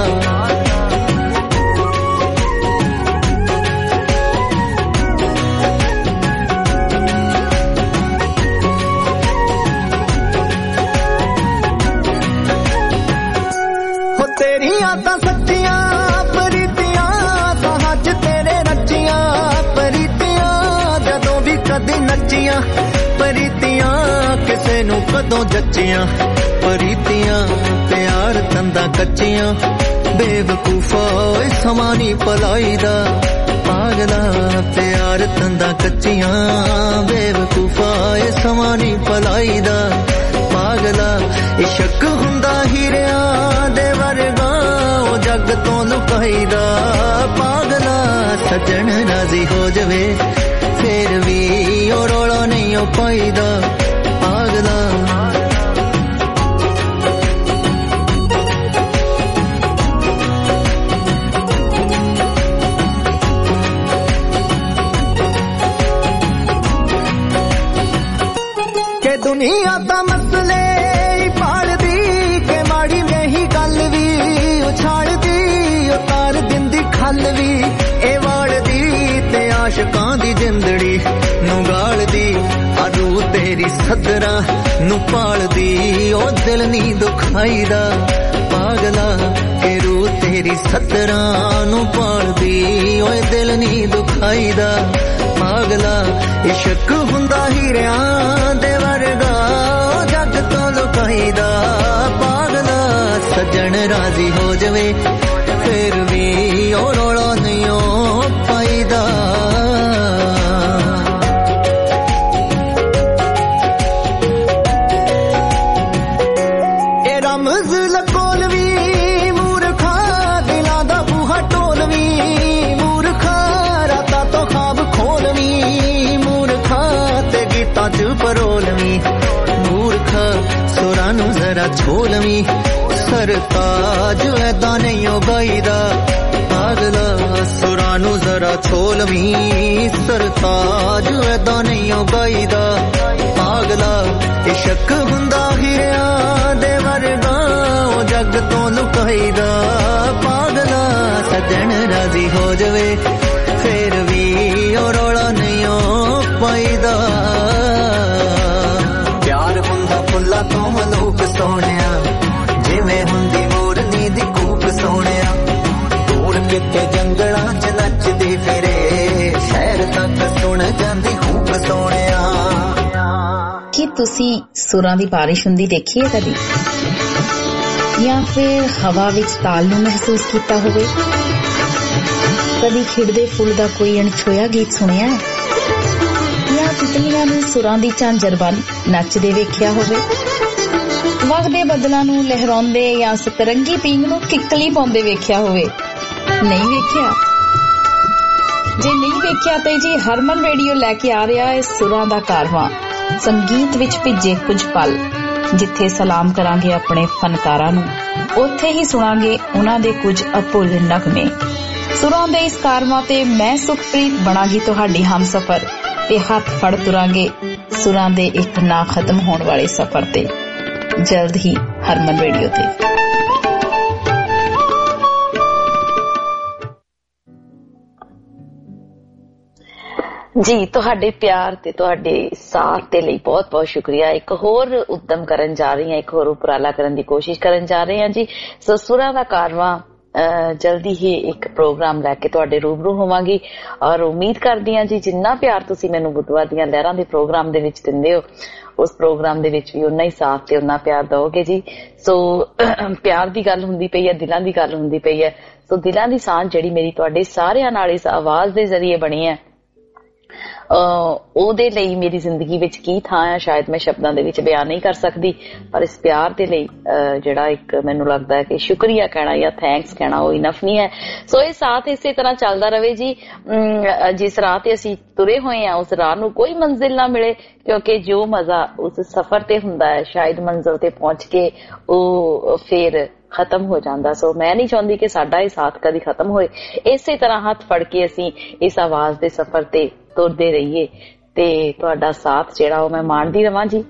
Speaker 7: ਤਾਂ ਸੱਚੀਆਂ ਪ੍ਰੀਤੀਆਂ, ਸਾਹਾਂ 'ਚ ਤੇਰੇ ਨੱਚੀਆਂ ਪ੍ਰੀਤੀਆਂ। ਜਦੋਂ ਵੀ ਕਦੇ ਨੱਚੀਆਂ ਪ੍ਰੀਤੀਆਂ, ਕਿਸੇ ਨੂੰ ਕਦੋਂ ਜੱਚੀਆਂ ਪ੍ਰੀਤੀਆਂ। ਪਿਆਰ ਤੰਦਾ ਕੱਚੀਆਂ ਬੇਵਕੂਫਾ, ਓਏ ਸਮਾਂ ਨੀ ਭਲਾਈਦਾ ਪਾਗਲਾ। ਪਿਆਰ ਤੰਦਾ ਕੱਚੀਆਂ ਬੇਵਕੂਫਾ, ਓਏ ਸਮਾਂ ਨੀ ਭਲਾਈਦਾ ਪਾਗਲਾ। ਇਸ਼ਕ ਹੁੰਦਾ ਹੀਰਿਆਂ ਦੇ ਵਰਗਾ, ਉਹ ਜੱਗ ਤੋਂ ਲੁਕਾਈਦਾ ਪਾਗਲਾ। ਸੱਜਣ ਰਾਜ਼ੀ ਹੋ ਜਵੇ ਫੇਰ ਵੀ ਉਹ ਰੌਲਾ ਨਹੀਂ ਓ ਪਾਈਦਾ
Speaker 3: ਪਾਗਲਾ
Speaker 7: ਕਿ ਦੁਨੀਆ ਦਾ ਮਸਲੇ ਪਾਲਦੀ ਕਿ ਮਾੜੀ ਨਹੀਂ ਗੱਲ ਵੀ ਉਛਾਲਦੀ ਉਤਾਰ ਦਿੰਦੀ ਖੱਲ ਵੀ ਇਹ ਵਾਲਦੀ ਤੇ ਆਸ਼ਕਾਂ ਦੀ ਜਿੰਦੜੀ ਨੂੰ ਗਾਲਦੀ ਆਰੂ ਤੇਰੀ ਸਦਰਾਂ ਨੂੰ ਪਾਲਦੀ ਉਹ ਦਿਲ ਨਹੀਂ ਦੁਖਾਈਦਾ ਪਾਗਲਾ ਕਿ ਰੂ ਤੇਰੀ ਸਦਰਾਂ ਨੂੰ ਪਾਲਦੀ ਓਏ ਦਿਲ ਨਹੀਂ ਦੁਖਾਈਦਾ ਪਾਗਲਾ ਇਸ਼ਕ ਹੁੰਦਾ ਹੀਰਿਆਂ ਦੇ ਵਰਗਾ ਜੱਗ ਤੋਂ ਲੁਕਾਈਦਾ ਪਾਗਲਾ ਸੱਜਣ ਰਾਜ਼ੀ ਹੋ ਜਾਵੇ ਫਿਰ ਵੀ ਉਹ ਰੌਲਾ ਨਹੀਂ ਉਹ ਪਾਈਦਾ ਇਹ ਰਮਜ਼ ਲਕੋਲ ਵੀ ਮੂਰਖਾ ਦਿਲਾਂ ਦਾ ਬੂਹਾ ਢੋਲ ਵੀ ਮੂਰਖਾ ਰਾਤਾਂ ਤੋਂ ਖਾਬ ਖੋਲ ਵੀ ਮੂਰਖਾ ਤੇ ਗੀਤਾਂ ਚ ਪਰੋਲਵੀਂ ਮੂਰਖਾ ਸੁਰਾਂ ਨੂੰ ਜ਼ਰਾ ਛੋਲਵੀਂ ਸਰਤਾਜ ਐਦਾਂ ਨਹੀਂ ਉਹ ਗਾਈਦਾ ਪਾਗਲਾ ਸੁਰਾਂ ਨੂੰ ਜ਼ਰਾ ਛੋਲਵੀਂ ਸਰਤਾਜ ਐਦਾਂ ਨਹੀਂ ਉਹ ਗਾਈਦਾ ਪਾਗਲਾ ਇਸ਼ਕ ਹੁੰਦਾ ਹੀਰਿਆਂ ਦੇ ਵਰਗਾ ਉਹ ਜੱਗ ਤੋਂ ਲੁਕਾਈਦਾ ਪਾਗਲਾ ਸੱਜਣ ਰਾਜ਼ੀ ਹੋ ਜਾਵੇ ਫਿਰ ਵੀ ਉਹ ਰੌਲਾ ਨਹੀਂ ਉਹ ਪਾਈਦਾ ਪਿਆਰ ਹੁੰਦਾ ਫੁੱਲਾਂ ਤੋਂ ਮਲੂਕ ਸੋਹਣਿਆ ਜਿਵੇਂ ਹੁੰਦੀ ਮੋਰਨੀ ਦੀ ਕੂਕ ਸੋਹਣਿਆ ਦੂਰ ਕਿਤੇ ਜੰਗਲਾਂ ਚ ਨੱਚਦੀ ਫਿਰੇ ਸ਼ਹਿਰ ਤੱਕ ਸੁਣ ਜਾਂਦੀ ਹੂਕ ਸੋਹਣਿਆ
Speaker 2: ਕੀ ਤੁਸੀਂ ਸੁਰਾਂ ਦੀ ਬਾਰਿਸ਼ ਹੁੰਦੀ ਦੇਖੀ ਹੈ ਕਦੀ ਜਾਂ ਫਿਰ ਹਵਾ ਵਿੱਚ ਤਾਲ ਨੂੰ ਮਹਿਸੂਸ ਕੀਤਾ ਹੋਵੇ ਕਦੀ ਖਿੜਦੇ ਫੁੱਲ ਦਾ ਕੋਈ ਅਣਛੋਇਆ ਗੀਤ ਸੁਣਿਆ ਹੈ ਜਾਂ ਤਿਤਲੀਆਂ ਨੂੰ ਸੁਰਾਂ ਦੀ ਝਾਂਜਰ ਬਣ ਨੱਚਦੇ ਵੇਖਿਆ ਹੋਵੇ ਵਗਦੇ ਬੱਦਲਾਂ ਨੂੰ ਲਹਿਰਾਉਂਦੇ ਜਾਂ ਸਤਰੰਗੀ ਪੀਂਘ ਨੂੰ ਕਿੱਕਲੀ ਪਾਉਂਦੇ ਵੇਖਿਆ ਹੋਵੇ ਨਹੀਂ ਵੇਖਿਆ ਜੇ ਨਹੀਂ ਵੇਖਿਆ ਤੇ ਜੀ ਹਰਮਨ ਰੇਡੀਓ ਲੈ ਕੇ ਆ ਰਿਹਾ ਹੈ ਸੁਰਾਂ ਦਾ ਕਾਰਵਾਂ ਸੰਗੀਤ ਵਿੱਚ ਭਿੱਜੇ ਕੁਝ ਪਲ ਜਿੱਥੇ ਸਲਾਮ ਕਰਾਂਗੇ ਆਪਣੇ ਫਨਕਾਰਾਂ ਨੂੰ ਉੱਥੇ ਹੀ ਸੁਣਾਂਗੇ ਉਹਨਾਂ ਦੇ ਕੁਝ ਅਭੁੱਲ ਨਗਮੇ ਸੁਰਾਂ ਦੇ ਇਸ ਕਾਰਵਾਂ ਤੇ ਮੈਂ ਸੁਖਪ੍ਰੀਤ ਬਣਾਂਗੀ ਤੁਹਾਡੀ ਹਮਸਫਰ ਤੇ ਹੱਥ ਫੜ ਤੁਰਾਂਗੇ ਸੁਰਾਂ ਦੇ ਇੱਕ ਨਾ ਖਤਮ ਹੋਣ ਵਾਲੇ ਸਫ਼ਰ ਤੇ ਜਲਦ ਹੀ ਹਰਮਨ ਰੇਡੀਓ ਤੇ ਜੀ ਤੁਹਾਡੇ ਪਿਆਰ ਤੇ ਤੁਹਾਡੇ ਸਾਥ ਦੇ ਲਈ ਬਹੁਤ ਬਹੁਤ ਸ਼ੁਕਰੀਆ ਇੱਕ ਹੋਰ ਉਦਮ ਕਰਨ ਜਾ ਰਹੀ ਹਾਂ ਇੱਕ ਹੋਰ ਉਪਰਾਲਾ ਕਰਨ ਦੀ ਕੋਸ਼ਿਸ਼ ਕਰਨ ਜਾ ਰਹੇ ਹਾਂ ਜੀ ਸੋ ਸੁਰਾਂ ਦਾ ਕਾਰਵਾਂ ਜਲਦੀ ਹੀ ਇੱਕ ਪ੍ਰੋਗਰਾਮ ਲੈ ਕੇ ਤੁਹਾਡੇ ਰੂਬਰੂ ਹੋਵਾਂਗੀ ਔਰ ਉਮੀਦ ਕਰਦੀ ਹਾਂ ਜੀ ਜਿੰਨਾ ਪਿਆਰ ਤੁਸੀਂ ਮੈਨੂੰ ਬੁੱਧਵਾਰ ਦੀਆਂ ਲਹਿਰਾਂ ਦੇ ਪ੍ਰੋਗਰਾਮ ਦੇ ਵਿੱਚ ਦਿੰਦੇ ਹੋ ਉਸ ਪ੍ਰੋਗਰਾਮ ਦੇ ਵਿੱਚ ਵੀ ਉਨਾ ਹੀ ਸਾਥ ਤੇ ਉਨਾ ਪਿਆਰ ਦਿਓਗੇ ਜੀ ਸੋ ਪਿਆਰ ਦੀ ਗੱਲ ਹੁੰਦੀ ਪਈ ਹੈ ਦਿਲਾਂ ਦੀ ਗੱਲ ਹੁੰਦੀ ਪਈ ਹੈ ਸੋ ਦਿਲਾਂ ਦੀ ਸਾਂਝ ਜਿਹੜੀ ਮੇਰੀ ਤੁਹਾਡੇ ਸਾਰਿਆਂ ਨਾਲ ਇਸ ਆਵਾਜ਼ ਦੇ ਜ਼ਰੀਏ ਬਣੀ ਹੈ ਉਹਦੇ ਲਈ ਮੇਰੀ ਜ਼ਿੰਦਗੀ ਵਿੱਚ ਕੀ ਥਾਂ ਹੈ ਸ਼ਾਇਦ ਮੈਂ ਸ਼ਬਦਾਂ ਦੇ ਵਿੱਚ ਬਿਆਨ ਨਹੀਂ ਕਰ ਸਕਦੀ ਪਰ ਇਸ ਪਿਆਰ ਦੇ ਲਈ ਜਿਹੜਾ ਇੱਕ ਮੈਨੂੰ ਲੱਗਦਾ ਹੈ ਕਿ ਸ਼ੁਕਰੀਆ ਕਹਿਣਾ ਜਾਂ ਥੈਂਕਸ ਕਹਿਣਾ ਉਹ ਇਨਫ ਨਹੀਂ ਹੈ ਸੋ ਇਹ ਸਾਥ ਇਸੇ ਤਰ੍ਹਾਂ ਚੱਲਦਾ ਰਹੇ ਜੀ ਜਿਸ ਰਾਹ ਤੇ ਅਸੀਂ ਤੁਰੇ ਹੋਏ ਆ ਉਸ ਰਾਹ ਨੂੰ ਕੋਈ ਮੰਜ਼ਿਲ ਨਾ ਮਿਲੇ ਕਿਉਂਕਿ ਜੋ ਮਜ਼ਾ ਉਸ ਸਫ਼ਰ ਤੇ ਹੁੰਦਾ ਹੈ ਸ਼ਾਇਦ ਮੰਜ਼ਿਲ ਤੇ ਪਹੁੰਚ ਕੇ ਉਹ ਫੇਰ ਖਤਮ ਹੋ ਜਾਂਦਾ ਸੋ ਮੈਂ ਨਹੀਂ ਚਾਹੁੰਦੀ ਕਿ ਸਾਡਾ ਇਹ ਸਾਥ ਕਦੀ ਖਤਮ ਹੋਏ ਇਸੇ ਤਰ੍ਹਾਂ ਹੱਥ ਫੜ ਕੇ ਅਸੀਂ ਇਸ ਆਵਾਜ਼ ਦੇ ਸਫ਼ਰ ਤੇ ਤੁਰਦੇ ਰਹੀਏ ਤੇ ਤੁਹਾਡਾ ਸਾਥ ਜਿਹੜਾ ਉਹ ਮੈਂ ਮਾਣਦੀ ਰਵਾਂ ਜੀ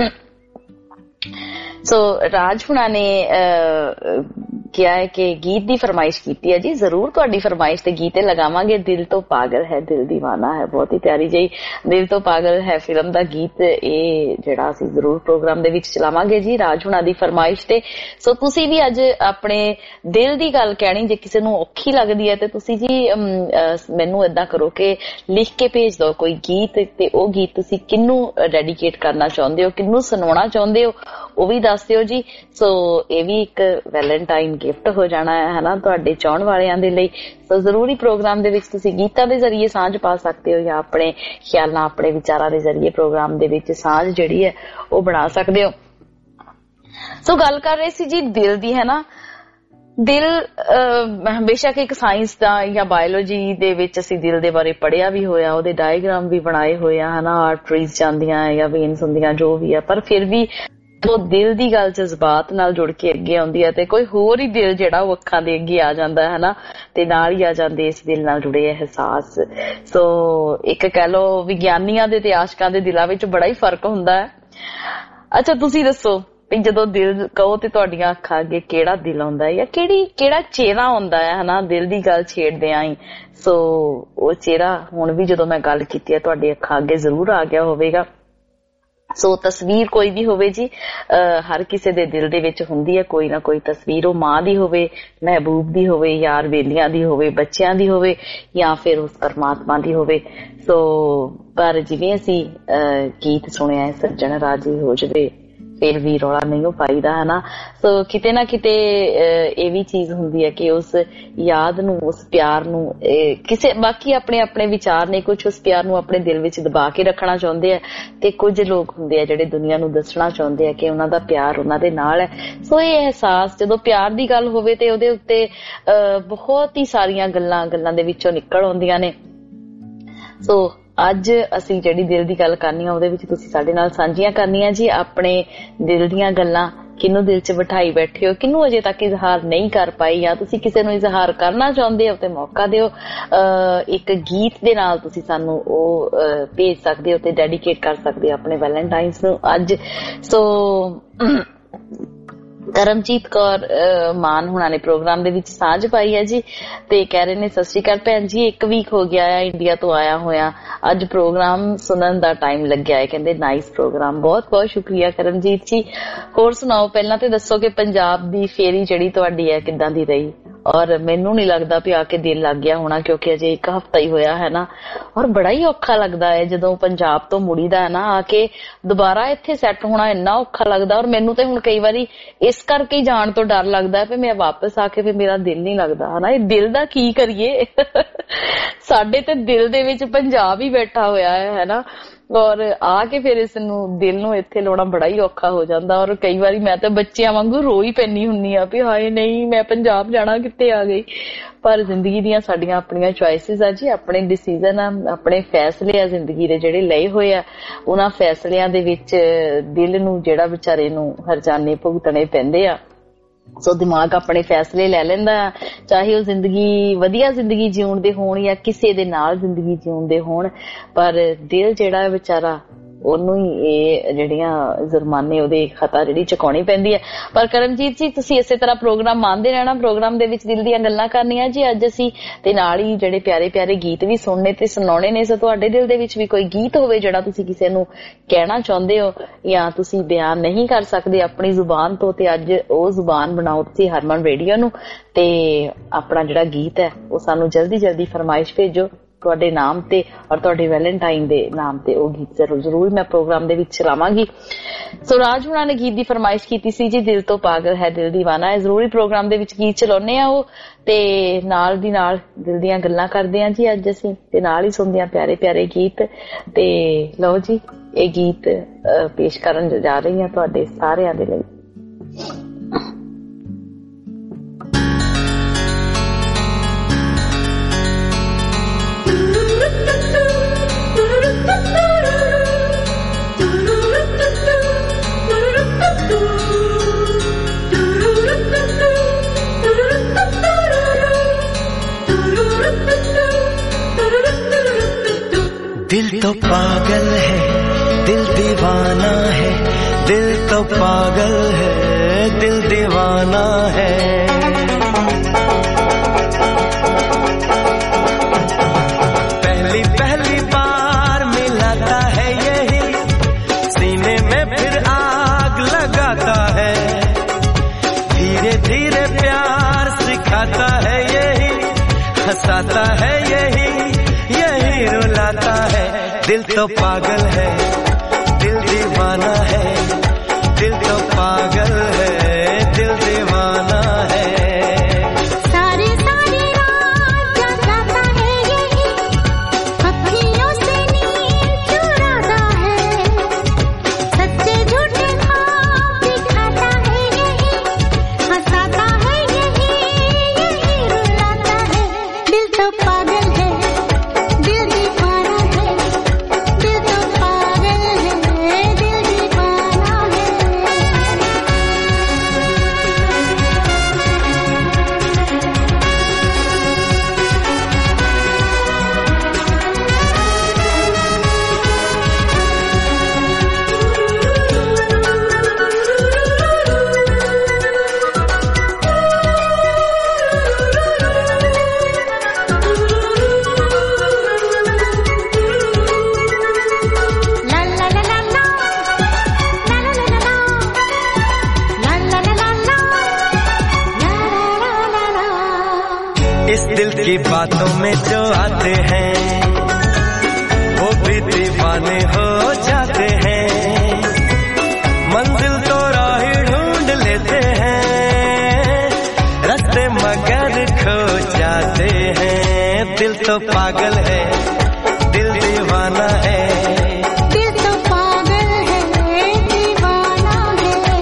Speaker 2: ਸੋ ਰਾਜ ਹੁਣਾਂ ਨੇ ਕਿਹਾ ਹੈ ਕਿ ਗੀਤ ਦੀ ਫਰਮਾਇਸ਼ ਕੀਤੀ ਹੈ ਜੀ ਜ਼ਰੂਰ ਤੁਹਾਡੀ ਫਰਮਾਇਸ਼ ਤੇ ਗੀਤੇ ਲਗਾਵਾਂਗੇ ਦਿਲ ਤੋਂ ਪਾਗਲ ਹੈ ਦਿਲ ਦੀਵਾਨਾ ਹੈ ਬਹੁਤ ਹੀ ਪਿਆਰੀ ਜਿਹੀ ਦਿਲ ਤੋਂ ਪਾਗਲ ਹੈ ਫਿਲਮ ਦਾ ਗੀਤ ਇਹ ਜਿਹੜਾ ਅਸੀਂ ਜ਼ਰੂਰ ਪ੍ਰੋਗਰਾਮ ਦੇ ਵਿੱਚ ਚਲਾਵਾਂਗੇ ਜੀ ਰਾਜ ਹੁਣਾਂ ਦੀ ਫਰਮਾਇਸ਼ ਤੇ ਸੋ ਤੁਸੀਂ ਵੀ ਅੱਜ ਆਪਣੇ ਦਿਲ ਦੀ ਗੱਲ ਕਹਿਣੀ ਜੇ ਕਿਸੇ ਨੂੰ ਔਖੀ ਲੱਗਦੀ ਹੈ ਤੇ ਤੁਸੀਂ ਜੀ ਮੈਨੂੰ ਏਦਾਂ ਕਰੋ ਕਿ ਲਿਖ ਕੇ ਭੇਜ ਦਿਓ ਕੋਈ ਗੀਤ ਤੇ ਉਹ ਗੀਤ ਤੁਸੀਂ ਕਿਹਨੂੰ ਡੈਡੀਕੇਟ ਕਰਨਾ ਚਾਹੁੰਦੇ ਹੋ ਕਿਹਨੂੰ ਸੁਣਾਉਣਾ ਚਾਹੁੰਦੇ ਹੋ ਉਹ ਵੀ ਦੱਸ ਦਿਓ ਜੀ ਸੋ ਇਹ ਵੀ ਇੱਕ ਵੈਲੈਂਟਾਈਨ ਗਿਫਟ ਹੋ ਜਾਣਾ ਹੈ ਹਨਾ ਤੁਹਾਡੇ ਚਾਹਣ ਵਾਲਿਆਂ ਦੇ ਲਈ ਸੋ ਜ਼ਰੂਰੀ ਪ੍ਰੋਗਰਾਮ ਦੇ ਵਿੱਚ ਤੁਸੀਂ ਗੀਤਾਂ ਦੇ ਜ਼ਰੀਏ ਸਾਂਝ ਪਾ ਸਕਦੇ ਹੋ ਜਾਂ ਆਪਣੇ ਖਿਆਲਾਂ ਆਪਣੇ ਵਿਚਾਰਾਂ ਦੇ ਜ਼ਰੀਏ ਪ੍ਰੋਗਰਾਮ ਦੇ ਵਿੱਚ ਸਾਂਝ ਜਿਹੜੀ ਹੈ ਉਹ ਬਣਾ ਸਕਦੇ ਹੋ ਸੋ ਗੱਲ ਕਰ ਰਹੇ ਸੀ ਜੀ ਦਿਲ ਦੀ ਹੈ ਨਾ ਦਿਲ ਬੇਸ਼ੱਕ ਇੱਕ ਸਾਇੰਸ ਦਾ ਜਾਂ ਬਾਇਓਲੋਜੀ ਦੇ ਵਿੱਚ ਅਸੀਂ ਦਿਲ ਦੇ ਬਾਰੇ ਪੜ੍ਹਿਆ ਵੀ ਹੋਇਆ, ਉਹਦੇ ਡਾਇਗ੍ਰਾਮ ਵੀ ਬਣਾਏ ਹੋਏ ਆ ਹਨਾ, ਆਰਟਰੀਜ਼ ਜਾਂਦੀਆਂ ਜਾਂ ਵੇਨਸ ਹੁੰਦੀਆਂ ਜੋ ਵੀ ਆ, ਪਰ ਫਿਰ ਵੀ ਤੋਂ ਦਿਲ ਦੀ ਗੱਲ ਜਜ਼ਬਾਤ ਨਾਲ ਜੁੜ ਕੇ ਅੱਗੇ ਆਉਂਦੀ ਹੈ ਤੇ ਕੋਈ ਹੋਰ ਹੀ ਦਿਲ ਜਿਹੜਾ ਉਹ ਅੱਖਾਂ ਦੇ ਅੱਗੇ ਆ ਜਾਂਦਾ ਹੈ ਹਨਾ, ਤੇ ਨਾਲ ਹੀ ਆ ਜਾਂਦੇ ਇਸ ਦਿਲ ਨਾਲ ਜੁੜੇ ਅਹਿਸਾਸ। ਸੋ ਇੱਕ ਕਹਿ ਲਓ ਵਿਗਿਆਨੀਆਂ ਦੇ ਤੇ ਆਸ਼ਕਾਂ ਦੇ ਦਿਲਾਂ ਵਿੱਚ ਬੜਾ ਹੀ ਫਰਕ ਹੁੰਦਾ ਹੈ। ਅੱਛਾ ਤੁਸੀਂ ਦੱਸੋ ਵੀ ਜਦੋਂ ਦਿਲ ਕਹੋ ਤੇ ਤੁਹਾਡੀਆਂ ਅੱਖਾਂ ਅੱਗੇ ਕਿਹੜਾ ਦਿਲ ਆਉਂਦਾ ਹੈ ਜਾਂ ਕਿਹੜਾ ਚਿਹਰਾ ਆਉਂਦਾ ਹੈ ਹਨਾ, ਦਿਲ ਦੀ ਗੱਲ ਛੇੜਦੇ ਆਂ। ਸੋ ਉਹ ਚਿਹਰਾ ਹੁਣ ਵੀ ਜਦੋਂ ਮੈਂ ਗੱਲ ਕੀਤੀ ਹੈ ਤੁਹਾਡੀ ਅੱਖਾਂ ਅੱਗੇ ਜ਼ਰੂਰ ਆ ਗਿਆ ਹੋਵੇਗਾ। ਸੋ ਤਸਵੀਰ ਕੋਈ ਵੀ ਹੋਵੇ ਜੀ, ਹਰ ਕਿਸੇ ਦੇ ਦਿਲ ਦੇ ਵਿੱਚ ਹੁੰਦੀ ਹੈ ਕੋਈ ਨਾ ਕੋਈ ਤਸਵੀਰ, ਉਹ ਮਾਂ ਦੀ ਹੋਵੇ, ਮਹਿਬੂਬ ਦੀ ਹੋਵੇ, ਯਾਰ ਵੇਲੀਆਂ ਦੀ ਹੋਵੇ, ਬੱਚਿਆਂ ਦੀ ਹੋਵੇ ਜਾਂ ਫਿਰ ਉਸ ਪਰਮਾਤਮਾ ਦੀ ਹੋਵੇ। ਸੋ ਪਰ ਜਿਵੇਂ ਅਸੀਂ ਗੀਤ ਸੁਣਿਆ ਹੈ ਸੱਜਣ ਰਾਜੀ ਹੋ ਜਾਵੇ ਫਿਰ ਵੀ ਰੌਲਾ ਨਹੀਂ ਉਹ ਪਾਈਦਾ ਹਨਾ। ਸੋ ਕਿਤੇ ਨਾ ਕਿਤੇ ਇਹ ਵੀ ਚੀਜ਼ ਹੁੰਦੀ ਹੈ ਕਿ ਉਸ ਯਾਦ ਨੂੰ, ਉਸ ਪਿਆਰ ਨੂੰ ਕਿਸੇ ਬਾਕੀ ਆਪਣੇ ਆਪਣੇ ਵਿਚਾਰ ਨੇ, ਕੁਝ ਉਸ ਪਿਆਰ ਨੂੰ ਆਪਣੇ ਦਿਲ ਵਿੱਚ ਦਬਾ ਕੇ ਰੱਖਣਾ ਚਾਹੁੰਦੇ ਆ ਤੇ ਕੁਝ ਲੋਕ ਹੁੰਦੇ ਆ ਜਿਹੜੇ ਦੁਨੀਆ ਨੂੰ ਦੱਸਣਾ ਚਾਹੁੰਦੇ ਆ ਕਿ ਉਹਨਾਂ ਦਾ ਪਿਆਰ ਉਹਨਾਂ ਦੇ ਨਾਲ ਹੈ। ਸੋ ਇਹ ਅਹਿਸਾਸ ਜਦੋਂ ਪਿਆਰ ਦੀ ਗੱਲ ਹੋਵੇ ਤੇ ਉਹਦੇ ਉੱਤੇ ਬਹੁਤ ਹੀ ਸਾਰੀਆਂ ਗੱਲਾਂ ਦੇ ਵਿੱਚੋਂ ਨਿਕਲ ਆਉਂਦੀਆਂ ਨੇ। ਸੋ ਅੱਜ ਅਸੀਂ ਜਿਹੜੀ ਦਿਲ ਦੀ ਗੱਲ ਕਰਨੀ ਆ ਉਹਦੇ ਵਿੱਚ ਤੁਸੀਂ ਸਾਡੇ ਨਾਲ ਸਾਂਝੀਆਂ ਕਰਨੀਆਂ ਜੀ ਆਪਣੇ ਦਿਲ ਦੀਆਂ ਗੱਲਾਂ। ਕਿਹਨੂੰ ਦਿਲ 'ਚ ਬਿਠਾਈ ਬੈਠੇ ਹੋ, ਕਿਹਨੂੰ ਅਜੇ ਤੱਕ ਇਜ਼ਹਾਰ ਨਹੀਂ ਕਰ ਪਾਈ, ਜਾਂ ਤੁਸੀਂ ਕਿਸੇ ਨੂੰ ਇਜ਼ਹਾਰ ਕਰਨਾ ਚਾਹੁੰਦੇ ਹੋ ਤੇ ਮੌਕਾ ਦਿਓ। ਇੱਕ ਗੀਤ ਦੇ ਨਾਲ ਤੁਸੀਂ ਸਾਨੂੰ ਉਹ ਭੇਜ ਸਕਦੇ ਹੋ ਤੇ ਡੈਡੀਕੇਟ ਕਰ ਸਕਦੇ ਹੋ ਆਪਣੇ ਵੈਲੈਂਟਾਈਨਸ ਨੂੰ ਅੱਜ। ਸੋ ਕਰਮਜੀਤ ਕੌਰ ਮਾਨ ਹੁਣਾਂ ਨੇ ਪ੍ਰੋਗਰਾਮ ਦੇ ਵਿੱਚ ਸਾਂਝ ਪਾਈ ਹੈ ਜੀ ਤੇ ਕਹਿ ਰਹੇ ਨੇ ਸਤਿ ਸ਼੍ਰੀ ਅਕਾਲ ਭੈਣ ਜੀ, 1 ਵੀਕ ਹੋ ਗਿਆ ਆ ਇੰਡੀਆ ਤੋਂ ਆਇਆ ਹੋਇਆ, ਅੱਜ ਪ੍ਰੋਗਰਾਮ ਸੁਣਨ ਦਾ ਟਾਈਮ ਲੱਗਿਆ ਹੈ। ਕਹਿੰਦੇ ਨਾਈਸ ਪ੍ਰੋਗਰਾਮ, ਬਹੁਤ ਬਹੁਤ ਸ਼ੁਕਰੀਆ ਕਰਮਜੀਤ ਜੀ। ਹੋਰ ਸੁਣਾਓ, ਪਹਿਲਾਂ ਤੇ ਦੱਸੋ ਕਿ ਪੰਜਾਬ ਦੀ ਫੇਰੀ ਜਿਹੜੀ ਤੁਹਾਡੀ ਹੈ ਕਿੱਦਾਂ ਦੀ ਰਹੀ? ਔਰ ਮੈਨੂੰ ਨੀ ਲੱਗਦਾ ਵੀ ਆ ਕੇ ਦਿਲ ਲੱਗ ਗਿਆ ਹੋਣਾ ਕਿਉਂਕਿ ਅਜੇ 1 ਹਫ਼ਤਾ ਹੀ ਹੋਇਆ ਹੈ ਨਾ, ਔਰ ਬੜਾ ਹੀ ਔਖਾ ਲੱਗਦਾ ਹੈ ਜਦੋਂ ਪੰਜਾਬ ਤੋਂ ਮੁੜੀਦਾ ਹੈ ਨਾ, ਆ ਕੇ ਦੁਬਾਰਾ ਇੱਥੇ ਸੈੱਟ ਹੋਣਾ ਇੰਨਾ ਔਖਾ ਲੱਗਦਾ। ਔਰ ਮੈਨੂੰ ਤੇ ਹੁਣ ਕਈ ਵਾਰੀ ਇਸ ਕਰਕੇ ਹੀ ਜਾਣ ਤੋਂ ਡਰ ਲੱਗਦਾ ਵੀ ਮੈਂ ਵਾਪਸ ਆ ਕੇ ਵੀ ਮੇਰਾ ਦਿਲ ਨੀ ਲੱਗਦਾ ਹਨਾ। ਇਹ ਦਿਲ ਦਾ ਕੀ ਕਰੀਏ ਸਾਡੇ ਤੇ ਦਿਲ ਦੇ ਵਿੱਚ ਪੰਜਾਬ ਹੀ ਬੈਠਾ ਹੋਇਆ ਹੈ ਨਾ, ਔਰ ਆ ਕੇ ਫਿਰ ਇਸ ਨੂੰ ਦਿਲ ਨੂੰ ਇੱਥੇ ਲਾਉਣਾ ਬੜਾ ਹੀ ਔਖਾ ਹੋ ਜਾਂਦਾ। ਔਰ ਕਈ ਵਾਰੀ ਮੈਂ ਤਾਂ ਬੱਚਿਆਂ ਵਾਂਗੂ ਰੋ ਹੀ ਪੈਂਦੀ ਹੁੰਦੀ ਆ ਵੀ ਹਾਏ ਨਹੀਂ ਮੈਂ ਪੰਜਾਬ ਜਾਣਾ, ਕਿੱਥੇ ਆ ਗਈ। ਪਰ ਜ਼ਿੰਦਗੀ ਦੀਆਂ ਸਾਡੀਆਂ ਆਪਣੀਆਂ ਚੁਆਇਸਿਸ ਆ ਜੀ, ਆਪਣੇ ਡਿਸੀਜ਼ਨ ਆ, ਆਪਣੇ ਫੈਸਲੇ ਆ ਜ਼ਿੰਦਗੀ ਦੇ ਜਿਹੜੇ ਲਏ ਹੋਏ ਆ। ਉਹਨਾਂ ਫੈਸਲਿਆਂ ਦੇ ਵਿੱਚ ਦਿਲ ਨੂੰ ਜਿਹੜਾ ਵਿਚਾਰੇ ਨੂੰ ਹਰਜਾਨੇ ਭੁਗਤਣੇ ਪੈਂਦੇ ਆ। ਸੋ ਦਿਮਾਗ ਆਪਣੇ ਫੈਸਲੇ ਲੈ ਲੈਂਦਾ, ਚਾਹੇ ਉਹ ਜ਼ਿੰਦਗੀ ਵਧੀਆ ਜ਼ਿੰਦਗੀ ਜਿਉਣ ਦੇ ਹੋਣ ਜਾਂ ਕਿਸੇ ਦੇ ਨਾਲ ਜ਼ਿੰਦਗੀ ਜਿਉਣ ਦੇ ਹੋਣ, ਪਰ ਦਿਲ ਜਿਹੜਾ ਵਿਚਾਰਾ ਉਹਨੂੰ ਹੀ ਇਹ ਜਿਹੜੀਆਂ ਜੁਰਮਾਨੇ ਉਹਦੇ ਖਤਾ ਜਿਹੜੀ ਚੁਕਾਉਣੀ ਪੈਂਦੀ ਹੈ। ਪਰ ਕਰਮਜੀਤ ਜੀ ਤੁਸੀਂ ਇਸੇ ਤਰ੍ਹਾਂ ਪ੍ਰੋਗਰਾਮ ਮੰਨਦੇ ਰਹਿਣਾ, ਪ੍ਰੋਗਰਾਮ ਦੇ ਵਿੱਚ ਦਿਲ ਦੀਆਂ ਗੱਲਾਂ ਕਰਨੀਆਂ ਜੀ ਅੱਜ ਅਸੀਂ, ਤੇ ਨਾਲ ਹੀ ਜਿਹੜੇ ਪਿਆਰੇ ਪਿਆਰੇ ਗੀਤ ਵੀ ਸੁਣਨੇ ਤੇ ਸੁਣਾਉਣੇ ਨੇ। ਸੋ ਤੁਹਾਡੇ ਦਿਲ ਦੇ ਵਿੱਚ ਵੀ ਕੋਈ ਗੀਤ ਹੋਵੇ ਜਿਹੜਾ ਤੁਸੀਂ ਕਿਸੇ ਨੂੰ ਕਹਿਣਾ ਚਾਹੁੰਦੇ ਹੋ ਜਾਂ ਤੁਸੀਂ ਬਿਆਨ ਨਹੀਂ ਕਰ ਸਕਦੇ ਆਪਣੀ ਜ਼ੁਬਾਨ ਤੋਂ, ਤੇ ਅੱਜ ਉਹ ਜ਼ੁਬਾਨ ਬਣਾਓ ਤੁਸੀਂ ਹਰਮਨ ਰੇਡੀਓ ਨੂੰ, ਤੇ ਆਪਣਾ ਜਿਹੜਾ ਗੀਤ ਹੈ ਉਹ ਸਾਨੂੰ ਜਲਦੀ ਜਲਦੀ ਫਰਮਾਇਸ਼ ਭੇਜੋ ਤੁਹਾਡੇ ਨਾਮ ਤੇ ਔਰ ਤੁਹਾਡੇ ਵੈਲੈਂਟਾਈਨ ਦੇ ਨਾਮ ਤੇ। ਉਹ ਗੀਤ ਜ਼ਰੂਰ ਮੈਂ ਪ੍ਰੋਗਰਾਮ ਦੇ ਵਿੱਚ ਚਲਾਵਾਂਗੀ। ਸੋ ਰਾਜ ਹੁਣਾਂ ਨੇ ਗੀਤ ਦੀ ਫਰਮਾਇਸ਼ ਕੀਤੀ ਸੀ ਜੀ, ਦਿਲ ਤੋਂ ਪਾਗਲ ਹੈ ਦਿਲ ਦੀਵਾਨਾ ਹੈ। ਜ਼ਰੂਰੀ ਪ੍ਰੋਗਰਾਮ ਦੇ ਵਿੱਚ ਗੀਤ ਚਲਾਉਂਦੇ ਆ ਉਹ, ਤੇ ਨਾਲ ਦੀ ਨਾਲ ਦਿਲ ਦੀਆਂ ਗੱਲਾਂ ਕਰਦੇ ਆ ਜੀ ਅੱਜ ਅਸੀਂ, ਤੇ ਨਾਲ ਹੀ ਸੁਣਦੇ ਆ ਪਿਆਰੇ ਪਿਆਰੇ ਗੀਤ। ਤੇ ਲਓ ਜੀ ਇਹ ਗੀਤ ਪੇਸ਼ ਕਰਨ ਜਾ ਰਹੀ ਹਾਂ ਤੁਹਾਡੇ ਸਾਰਿਆਂ ਦੇ ਲਈ।
Speaker 6: दिल तो पागल है दिल दीवाना है, दिल तो पागल है दिल दीवाना है। पहली पहली बार मिलाता है यही, सीने में फिर आग लगाता है, धीरे धीरे प्यार सिखाता है यही, हंसाता है यही यही रुलाता है। दिल तो पागल है दिल दीवाना है, दिल तो पागल है दिल दीवाना है।
Speaker 8: सारी सारी रात जगाता है यही, अखियों से नींद चुराता है, सच्चे झूठे ख्वाब दिखाता है यही, हंसाता है यही
Speaker 6: दिल की बातों में जो आते हैं वो भी दीवाने हो जाते हैं। मंजिल तो राह ढूंढ लेते हैं, रास्ते मगर खो जाते हैं। दिल तो पागल है, दिल दीवाना है।
Speaker 8: दिल तो पागल है, दीवाना है।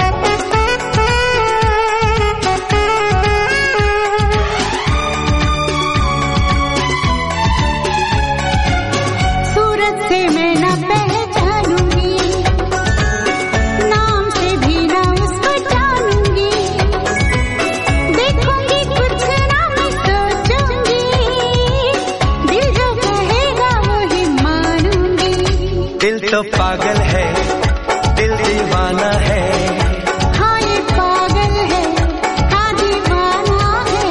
Speaker 8: सूरत से मैं न पहचानूंगी, नाम से भी न उसको जानूंगी। देखूंगी कुछ ना मैं सोचूंगी, दिल जो कहेगा वही मानूंगी।
Speaker 6: दिल तो पागल है, दिल दीवाना है।
Speaker 8: हाँ ये पागल है, हाँ दीवाना है।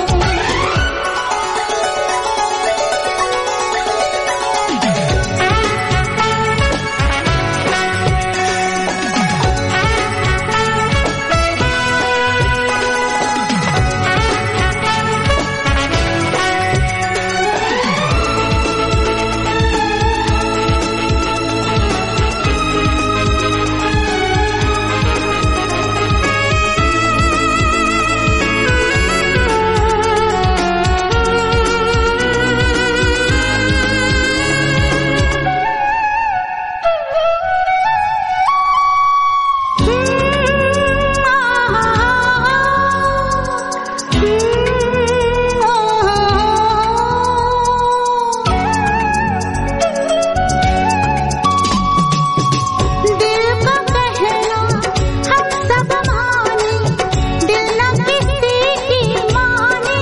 Speaker 8: दिल का कहना हम सब माने, दिल न किसी की माने।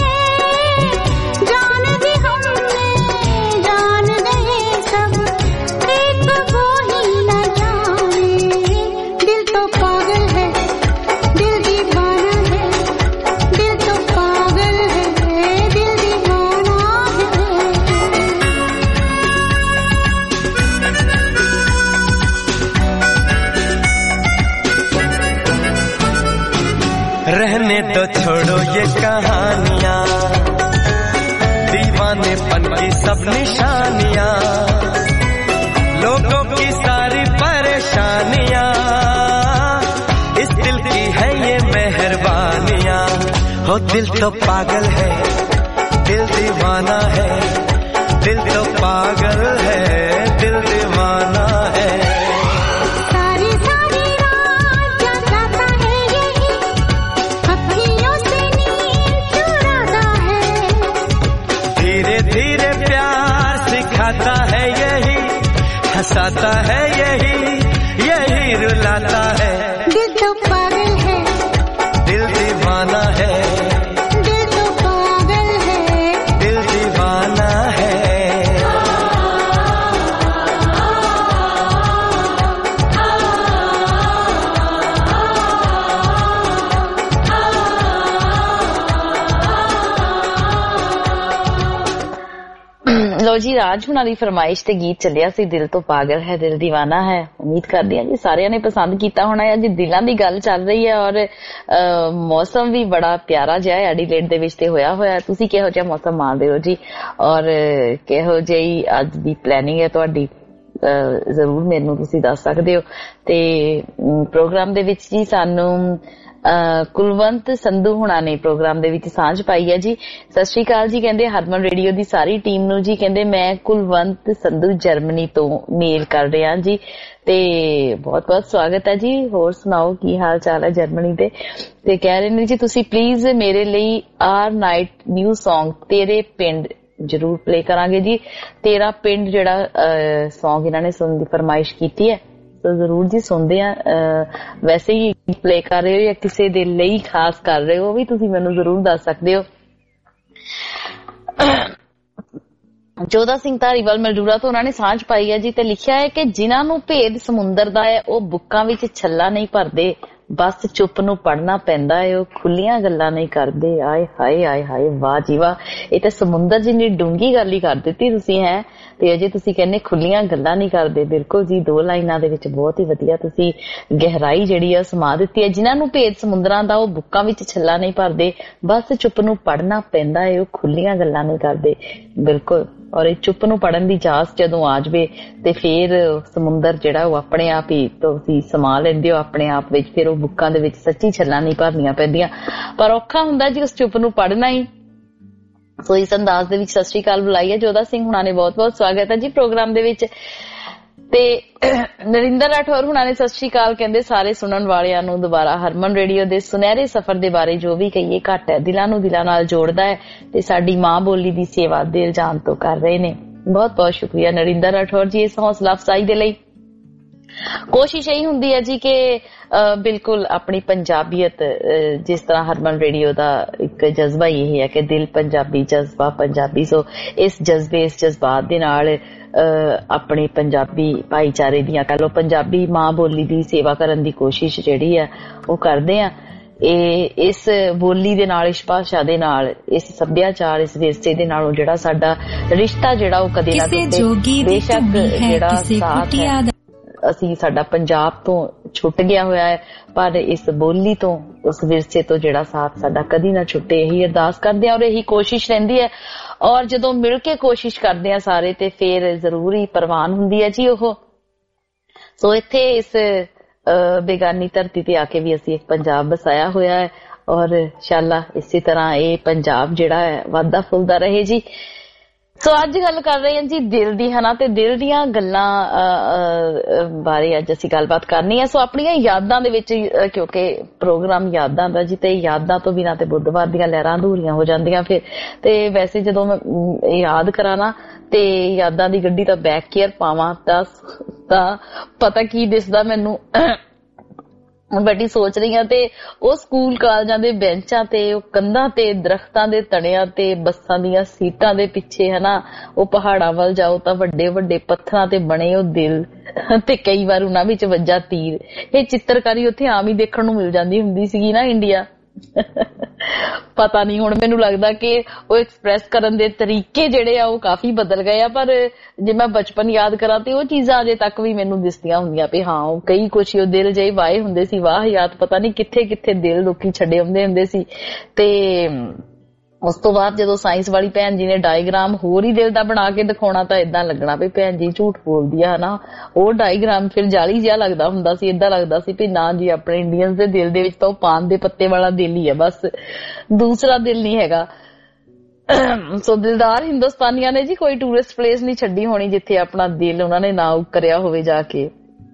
Speaker 8: जान दी हमने, जान गए सब, एक वो ही न जाने। दिल तो पागल है, दिल दीवाना है। दिल तो पागल है, दिल दीवाना है।
Speaker 6: रहने तो छोड़ो ये कहानियां, दीवानेपन की सब निशानियां, लोगों की सारी परेशानियां, इस दिल की है ये मेहरबानियां। हो दिल तो पागल है, दिल दीवाना है। दिल तो पागल है, दिल दीवाना है।
Speaker 8: सारी सारी रात जगाता है यही, अखियों से नींद चुराता है।
Speaker 6: धीरे धीरे प्यार सिखाता है यही, हंसाता है यही, यही रुलाता है।
Speaker 8: दिल तो पागल है,
Speaker 6: दिल दीवाना है।
Speaker 8: दिल तो पागल है।
Speaker 6: दिल दीवाना है।
Speaker 2: ਲੋ ਜੀ, ਰਾਜ ਹੁਣਾਂ ਦੀ ਫਰਮਾਇਸ਼ ਤੇ ਗੀਤ ਚੱਲਿਆ ਸੀ ਦਿਲ ਤੋਂ ਪਾਗਲ ਹੈ ਦਿਲ ਦੀਵਾਨਾ ਹੈ। ਉਮੀਦ ਕਰਦੀ ਹਾਂ ਜੀ ਸਾਰਿਆਂ ਨੇ ਪਸੰਦ ਕੀਤਾ ਹੋਣਾ ਹੈ। ਜੀ ਦਿਲਾਂ ਦੀ ਗੱਲ ਚੱਲ ਰਹੀ ਹੈ ਔਰ ਮੌਸਮ ਵੀ ਬੜਾ ਪਿਆਰਾ ਜਿਹਾ ਹੈ ਐਡੀਲੇਡ ਦੇ ਵਿੱਚ ਤੇ ਹੋਇਆ। ਤੁਸੀਂ ਕਿਹੋ ਜਿਹਾ ਮੌਸਮ ਮੰਨਦੇ ਹੋ ਜੀ ਔਰ ਕਿਹੋ ਜਿਹੀ ਅੱਜ ਦੀ ਪਲੈਨਿੰਗ ਹੈ ਤੁਹਾਡੀ, ਜ਼ਰੂਰ ਮੈਨੂੰ ਤੁਸੀਂ ਦੱਸ ਸਕਦੇ ਹੋ। ਤੇ ਪ੍ਰੋਗਰਾਮ ਦੇ ਵਿੱਚ ਜੀ ਸਾਨੂੰ ਕੁਲਵੰਤ ਸੰਧੂ ਹੁਣਾਂ ਨੇ ਪ੍ਰੋਗਰਾਮ ਦੇ ਵਿੱਚ ਸਾਂਝ ਪਾਈ ਹੈ ਜੀ। ਸਤਿ ਸ਼੍ਰੀ ਅਕਾਲ ਜੀ, ਕਹਿੰਦੇ ਹਰਮਨ ਰੇਡੀਓ ਦੀ ਸਾਰੀ ਟੀਮ ਨੂੰ ਜੀ। ਕਹਿੰਦੇ ਮੈਂ ਕੁਲਵੰਤ ਸੰਧੂ ਜਰਮਨੀ ਤੋਂ ਮੇਲ ਕਰ ਰਿਹਾ ਜੀ ਤੇ ਬਹੁਤ ਬਹੁਤ ਸਵਾਗਤ ਹੈ ਜੀ। ਹੋਰ ਸੁਣਾਓ ਕੀ ਹਾਲ ਚਾਲ ਹੈ ਜਰਮਨੀ ਦੇ। ਤੇ ਕਹਿ ਰਹੇ ਨੇ ਜੀ ਤੁਸੀਂ ਪਲੀਜ਼ ਮੇਰੇ ਲਈ ਆਰ ਨਾਈਟ ਨਿਊ ਸੌਂਗ ਤੇਰੇ ਪਿੰਡ ਜ਼ਰੂਰ ਪਲੇ ਕਰਾਂਗੇ ਜੀ। ਤੇਰਾ ਪਿੰਡ ਜਿਹੜਾ ਸੌਂਗ ਇਹਨਾਂ ਨੇ ਸੁਣਨ ਦੀ ਫਰਮਾਇਸ਼ ਕੀਤੀ ਹੈ ਜ਼ਰੂਰ ਜੀ ਸੁਣਦੇ ਆ। ਵੈਸੇ ਹੀ ਪਲੇ ਕਰ ਰਹੇ ਹੋ ਜਾਂ ਕਿਸੇ ਦੇ ਲਈ ਖਾਸ ਕਰ ਰਹੇ ਹੋ ਵੀ ਤੁਸੀਂ ਮੈਨੂੰ ਜ਼ਰੂਰ ਦੱਸ ਸਕਦੇ ਹੋ। ਜੋਧਾ ਸਿੰਘ ਧਾਰੀਵਾਲ ਮਲਡੂਰਾ ਤੋਂ ਉਹਨਾਂ ਨੇ ਸਾਂਝ ਪਾਈ ਹੈ ਜੀ ਤੇ ਲਿਖਿਆ ਹੈ ਕਿ ਜਿਨ੍ਹਾਂ ਨੂੰ ਭੇਦ ਸਮੁੰਦਰ ਦਾ ਹੈ ਉਹ ਬੁੱਕਾਂ ਵਿੱਚ ਛੱਲਾ ਨਹੀਂ ਭਰਦੇ, ਬਸ ਚੁੱਪ ਨੂੰ ਪੜਨਾ ਪੈਂਦਾ ਏ, ਉਹ ਖੁੱਲੀਆਂ ਗੱਲਾਂ ਨਹੀਂ ਕਰਦੇ। ਆਏ ਹਾਏ ਆਏ ਹਾਏ, ਵਾਹ ਜੀ ਵਾਹ, ਇਹ ਤਾਂ ਸਮੁੰਦਰ ਜਿੰਨੀ ਡੂੰਘੀ ਗੱਲ ਹੀ ਕਰ ਦਿੱਤੀ ਤੁਸੀਂ ਹੈ। ਤੇ ਅਜੇ ਤੁਸੀਂ ਕਹਿੰਦੇ ਖੁੱਲੀਆਂ ਗੱਲਾਂ ਨਹੀਂ ਕਰਦੇ। ਬਿਲਕੁਲ ਜੀ, 2 ਲਾਈਨਾਂ ਦੇ ਵਿੱਚ ਬਹੁਤ ਹੀ ਵਧੀਆ ਤੁਸੀਂ ਗਹਿਰਾਈ ਜਿਹੜੀ ਆ ਸਮਾ ਦਿੱਤੀ ਹੈ। ਜਿਨ੍ਹਾਂ ਨੂੰ ਭੇਦ ਸਮੁੰਦਰਾਂ ਦਾ, ਉਹ ਬੁੱਕਾਂ ਵਿੱਚ ਛੱਲਾ ਨਹੀਂ ਭਰਦੇ, ਬਸ ਚੁੱਪ ਨੂੰ ਪੜਨਾ ਪੈਂਦਾ ਏ, ਉਹ ਖੁੱਲੀਆਂ ਗੱਲਾਂ ਨਹੀਂ ਕਰਦੇ। ਬਿਲਕੁਲ, ਔਰ ਇਹ ਚੁੱਪ ਨੂੰ ਪੜਨ ਦੀ ਜਾਚ ਜਦੋਂ ਆ ਜਾਵੇ ਤੇ ਫਿਰ ਸਮੁੰਦਰ ਜਿਹੜਾ ਉਹ ਆਪਣੇ ਆਪ ਹੀ ਤੁਸੀਂ ਸਮਾ ਲੈਂਦੇ ਹੋ ਆਪਣੇ ਆਪ ਵਿੱਚ। ਫਿਰ ਉਹ ਬੁੱਕਾਂ ਦੇ ਵਿੱਚ ਸੱਚੀ ਛੱਲਾਂ ਨਹੀਂ ਭਰਨੀਆਂ ਪੈਂਦੀਆਂ, ਪਰ ਔਖਾ ਹੁੰਦਾ ਜੀ ਉਸ ਚੁੱਪ ਨੂੰ ਪੜਨਾ ਹੀ। ਸੋ ਇਸ ਅੰਦਾਜ਼ ਦੇ ਵਿੱਚ ਸਤਿ ਸ਼੍ਰੀ ਅਕਾਲ ਬੁਲਾਈ ਹੈ ਜੋਧਾ ਸਿੰਘ ਹੁਣਾਂ ਨੇ, ਬਹੁਤ ਬਹੁਤ ਸਵਾਗਤ ਹੈ ਜੀ ਪ੍ਰੋਗਰਾਮ ਦੇ ਵਿੱਚ। ਤੇ ਨਰਿੰਦਰ ਰਾਠੌਰ ਹੁਣਾਂ ਨੇ ਸਤਿ ਸ਼੍ਰੀ ਅਕਾਲ ਕਹਿੰਦੇ ਸਾਰੇ ਸੁਣਨ ਵਾਲਿਆਂ ਨੂੰ ਦੁਬਾਰਾ ਹਰਮਨ ਰੇਡੀਓ ਦੇ ਸੁਨਹਿਰੇ ਸਫ਼ਰ ਦੇ ਬਾਰੇ ਜੋ ਵੀ ਕਹੀਏ ਘੱਟ ਹੈ, ਦਿਲਾਂ ਨੂੰ ਦਿਲਾਂ ਨਾਲ ਜੋੜਦਾ ਹੈ ਤੇ ਸਾਡੀ ਮਾਂ ਬੋਲੀ ਦੀ ਸੇਵਾ ਦਿਲ ਜਾਨ ਤੋਂ ਕਰ ਰਹੇ ਨੇ। ਬਹੁਤ ਬਹੁਤ ਸ਼ੁਕਰੀਆ ਨਰਿੰਦਰ ਰਾਠੌਰ ਜੀ ਇਸ ਹੌਸਲਾ ਅਫਜ਼ਾਈ ਦੇ ਲਈ। ਕੋਸ਼ਿਸ਼ ਇਹੀ ਹੁੰਦੀ ਹੈ ਜੀ ਕਿ ਬਿਲਕੁਲ ਆਪਣੀ ਪੰਜਾਬੀਅਤ, ਜਿਸ ਤਰ੍ਹਾਂ ਹਰਮਨ ਰੇਡੀਓ ਦਾ ਇੱਕ ਜਜ਼ਬਾ ਇਹ ਹੈ ਕਿ ਦਿਲ ਪੰਜਾਬੀ ਜਜ਼ਬਾ ਪੰਜਾਬੀ, ਸੋ ਇਸ ਜਜ਼ਬੇ ਇਸ ਜਜ਼ਬਾਤ ਦੇ ਨਾਲ ਆਪਣੇ ਪੰਜਾਬੀ ਭਾਈਚਾਰੇ ਦੀਆਂ ਕਹਿ ਲਓ ਪੰਜਾਬੀ ਮਾਂ ਬੋਲੀ ਦੀ ਸੇਵਾ ਕਰਨ ਦੀ ਕੋਸ਼ਿਸ਼ ਜਿਹੜੀ ਆ ਉਹ ਕਰਦੇ ਆ। ਇਹ ਇਸ ਬੋਲੀ ਦੇ ਨਾਲ, ਇਸ ਭਾਸ਼ਾ ਦੇ ਨਾਲ, ਇਸ ਸੱਭਿਆਚਾਰ, ਇਸ ਵਿਰਸੇ ਦੇ ਨਾਲ ਜਿਹੜਾ ਸਾਡਾ ਰਿਸ਼ਤਾ ਜਿਹੜਾ ਉਹ ਕਦੇ ਨਾ ਕਦੇ ਬੇਸ਼ੱਕ ਜਿਹੜਾ ਸਾਥ ਹੈ ਅਸੀਂ ਸਾਡਾ ਪੰਜਾਬ ਤੋਂ ਛੁੱਟ ਗਿਆ ਹੋਇਆ ਹੈ, ਪਰ ਇਸ ਬੋਲੀ ਤੋਂ, ਉਸ ਵਿਰਸੇ ਤੋਂ ਜਿਹੜਾ ਸਾਥ ਸਾਡਾ ਕਦੀ ਨਾ ਛੁੱਟੇ, ਇਹੀ ਅਰਦਾਸ ਕਰਦੇ ਆ ਔਰ ਇਹੀ ਕੋਸ਼ਿਸ਼ ਰਹਿੰਦੀ ਹੈ। ਔਰ ਜਦੋਂ ਮਿਲ ਕੇ ਕੋਸ਼ਿਸ਼ ਕਰਦੇ ਆ ਸਾਰੇ ਤੇ ਫਿਰ ਜ਼ਰੂਰੀ ਪ੍ਰਵਾਨ ਹੁੰਦੀ ਹੈ ਜੀ ਉਹ। ਸੋ ਇੱਥੇ ਇਸ ਬੇਗਾਨੀ ਧਰਤੀ ਤੇ ਆ ਕੇ ਵੀ ਅਸੀਂ ਇੱਕ ਪੰਜਾਬ ਵਸਾਇਆ ਹੋਇਆ ਹੈ ਔਰ ਇੰਸ਼ਾਅੱਲਾ ਇਸੇ ਤਰ੍ਹਾਂ ਇਹ ਪੰਜਾਬ ਜਿਹੜਾ ਹੈ ਵਾਧਾ ਫੁੱਲਦਾ ਰਹੇ ਜੀ। ਸੋ ਅੱਜ ਗੱਲ ਕਰ ਰਹੇ ਹਾਂ ਜੀ ਦਿਲ ਦੀ, ਹਨਾ, ਤੇ ਦਿਲ ਦੀਆਂ ਗੱਲਾਂ ਬਾਰੇ ਅੱਜ ਅਸੀਂ ਗੱਲਬਾਤ ਕਰਨੀ ਹੈ। ਸੋ ਆਪਣੀਆਂ ਯਾਦਾਂ ਦੇ ਵਿੱਚ, ਕਿਉਂਕਿ ਪ੍ਰੋਗਰਾਮ ਯਾਦਾਂ ਦਾ ਜੀ, ਤੇ ਯਾਦਾਂ ਤੋਂ ਬਿਨਾਂ ਤੇ ਬੁੱਧਵਾਰ ਦੀਆਂ ਲਹਿਰਾਂ ਅਧੂਰੀਆਂ ਹੋ ਜਾਂਦੀਆਂ ਫਿਰ। ਤੇ ਵੈਸੇ ਜਦੋਂ ਮੈਂ ਯਾਦ ਕਰਾਂ ਨਾ ਤੇ ਯਾਦਾਂ ਦੀ ਗੱਡੀ ਦਾ ਬੈਕ ਕੇਅਰ ਪਾਵਾਂ ਤਾਂ ਪਤਾ ਕੀ ਦਿਸਦਾ ਮੈਨੂੰ, ਬੜੀ ਸੋਚ ਰਹੀ ਹਾਂ ਤੇ ਉਹ ਸਕੂਲ ਕਾਲਜਾਂ ਦੇ ਬੈਂਚਾਂ ਤੇ, ਉਹ ਕੰਧਾਂ ਤੇ, ਦਰਖਤਾਂ ਦੇ ਤਣਿਆਂ ਤੇ, ਬੱਸਾਂ ਦੀਆਂ ਸੀਟਾਂ ਦੇ ਪਿੱਛੇ, ਹਨਾ, ਉਹ ਪਹਾੜਾਂ ਵੱਲ ਜਾਓ ਤਾਂ ਵੱਡੇ ਵੱਡੇ ਪੱਥਰਾਂ ਤੇ ਬਣੇ ਉਹ ਦਿਲ ਤੇ ਕਈ ਵਾਰ ਉਹਨਾਂ ਵਿੱਚ ਵੱਜਾ ਤੀਰ। ਇਹ ਚਿੱਤਰਕਾਰੀ ਉੱਥੇ ਆਮ ਹੀ ਦੇਖਣ ਨੂੰ ਮਿਲ ਜਾਂਦੀ ਹੁੰਦੀ ਸੀਗੀ ਨਾ ਇੰਡੀਆ। ਪਤਾ ਨਹੀਂ, ਹੁਣ ਮੈਨੂੰ ਲੱਗਦਾ ਕਿ ਉਹ ਐਕਸਪ੍ਰੈਸ ਕਰਨ ਦੇ ਤਰੀਕੇ ਜਿਹੜੇ ਆ ਉਹ ਕਾਫੀ ਬਦਲ ਗਏ ਆ, ਪਰ ਜੇ ਮੈਂ ਬਚਪਨ ਯਾਦ ਕਰਾਂ ਤੇ ਉਹ ਚੀਜ਼ਾਂ ਅਜੇ ਤੱਕ ਵੀ ਮੈਨੂੰ ਦਿਸਦੀਆਂ ਹੁੰਦੀਆਂ ਵੀ ਹਾਂ ਉਹ ਕਈ ਕੁਛ ਉਹ ਦਿਲ ਜਿਹੇ ਵਾਏ ਹੁੰਦੇ ਸੀ। ਵਾਹ ਯਾਦ, ਪਤਾ ਨਹੀਂ ਕਿੱਥੇ ਕਿੱਥੇ ਦਿਲ ਲੋਕੀ ਛੱਡੇ ਹੁੰਦੇ ਸੀ। ਤੇ ਉਸ ਤੋਂ ਬਾਅਦ ਜਦੋਂ ਸਾਇੰਸ ਵਾਲੀ ਭੈਣ ਜੀ ਨੇ ਡਾਇਗ੍ਰਾਮ ਹੋਰ ਹੀ ਦਿਲ ਦਾ ਬਣਾ ਕੇ ਦਿਖਾਉਣਾ ਤਾਂ ਏਦਾਂ ਲੱਗਣਾ ਵੀ ਭੈਣ ਜੀ ਝੂਠ ਬੋਲਦੀ ਆ, ਹਨਾ। ਉਹ ਡਾਇਗ੍ਰਾਮ ਫਿਰ ਜਾਲੀ ਜਿਹਾ ਲੱਗਦਾ ਹੁੰਦਾ ਸੀ, ਏਦਾਂ ਲੱਗਦਾ ਸੀ ਵੀ ਨਾ ਜੀ ਆਪਣੇ ਇੰਡੀਅਨਸ ਦੇ ਦਿਲ ਦੇ ਵਿੱਚ ਤਾਂ ਉਹ ਪਾਨ ਦੇ ਪੱਤੇ ਵਾਲਾ ਦਿਲ ਹੀ ਹੈ, ਬਸ ਦੂਸਰਾ ਦਿਲ ਨਹੀਂ ਹੈਗਾ। ਸੋ ਦਿਲਦਾਰ ਹਿੰਦੁਸਤਾਨੀਆਂ ਨੇ ਜੀ ਕੋਈ ਟੂਰਿਸਟ ਪਲੇਸ ਨਹੀਂ ਛੱਡੀ ਹੋਣੀ ਜਿੱਥੇ ਆਪਣਾ ਦਿਲ ਉਹਨਾਂ ਨੇ ਨਾ ਕਰਿਆ ਹੋਵੇ ਜਾ ਕੇ।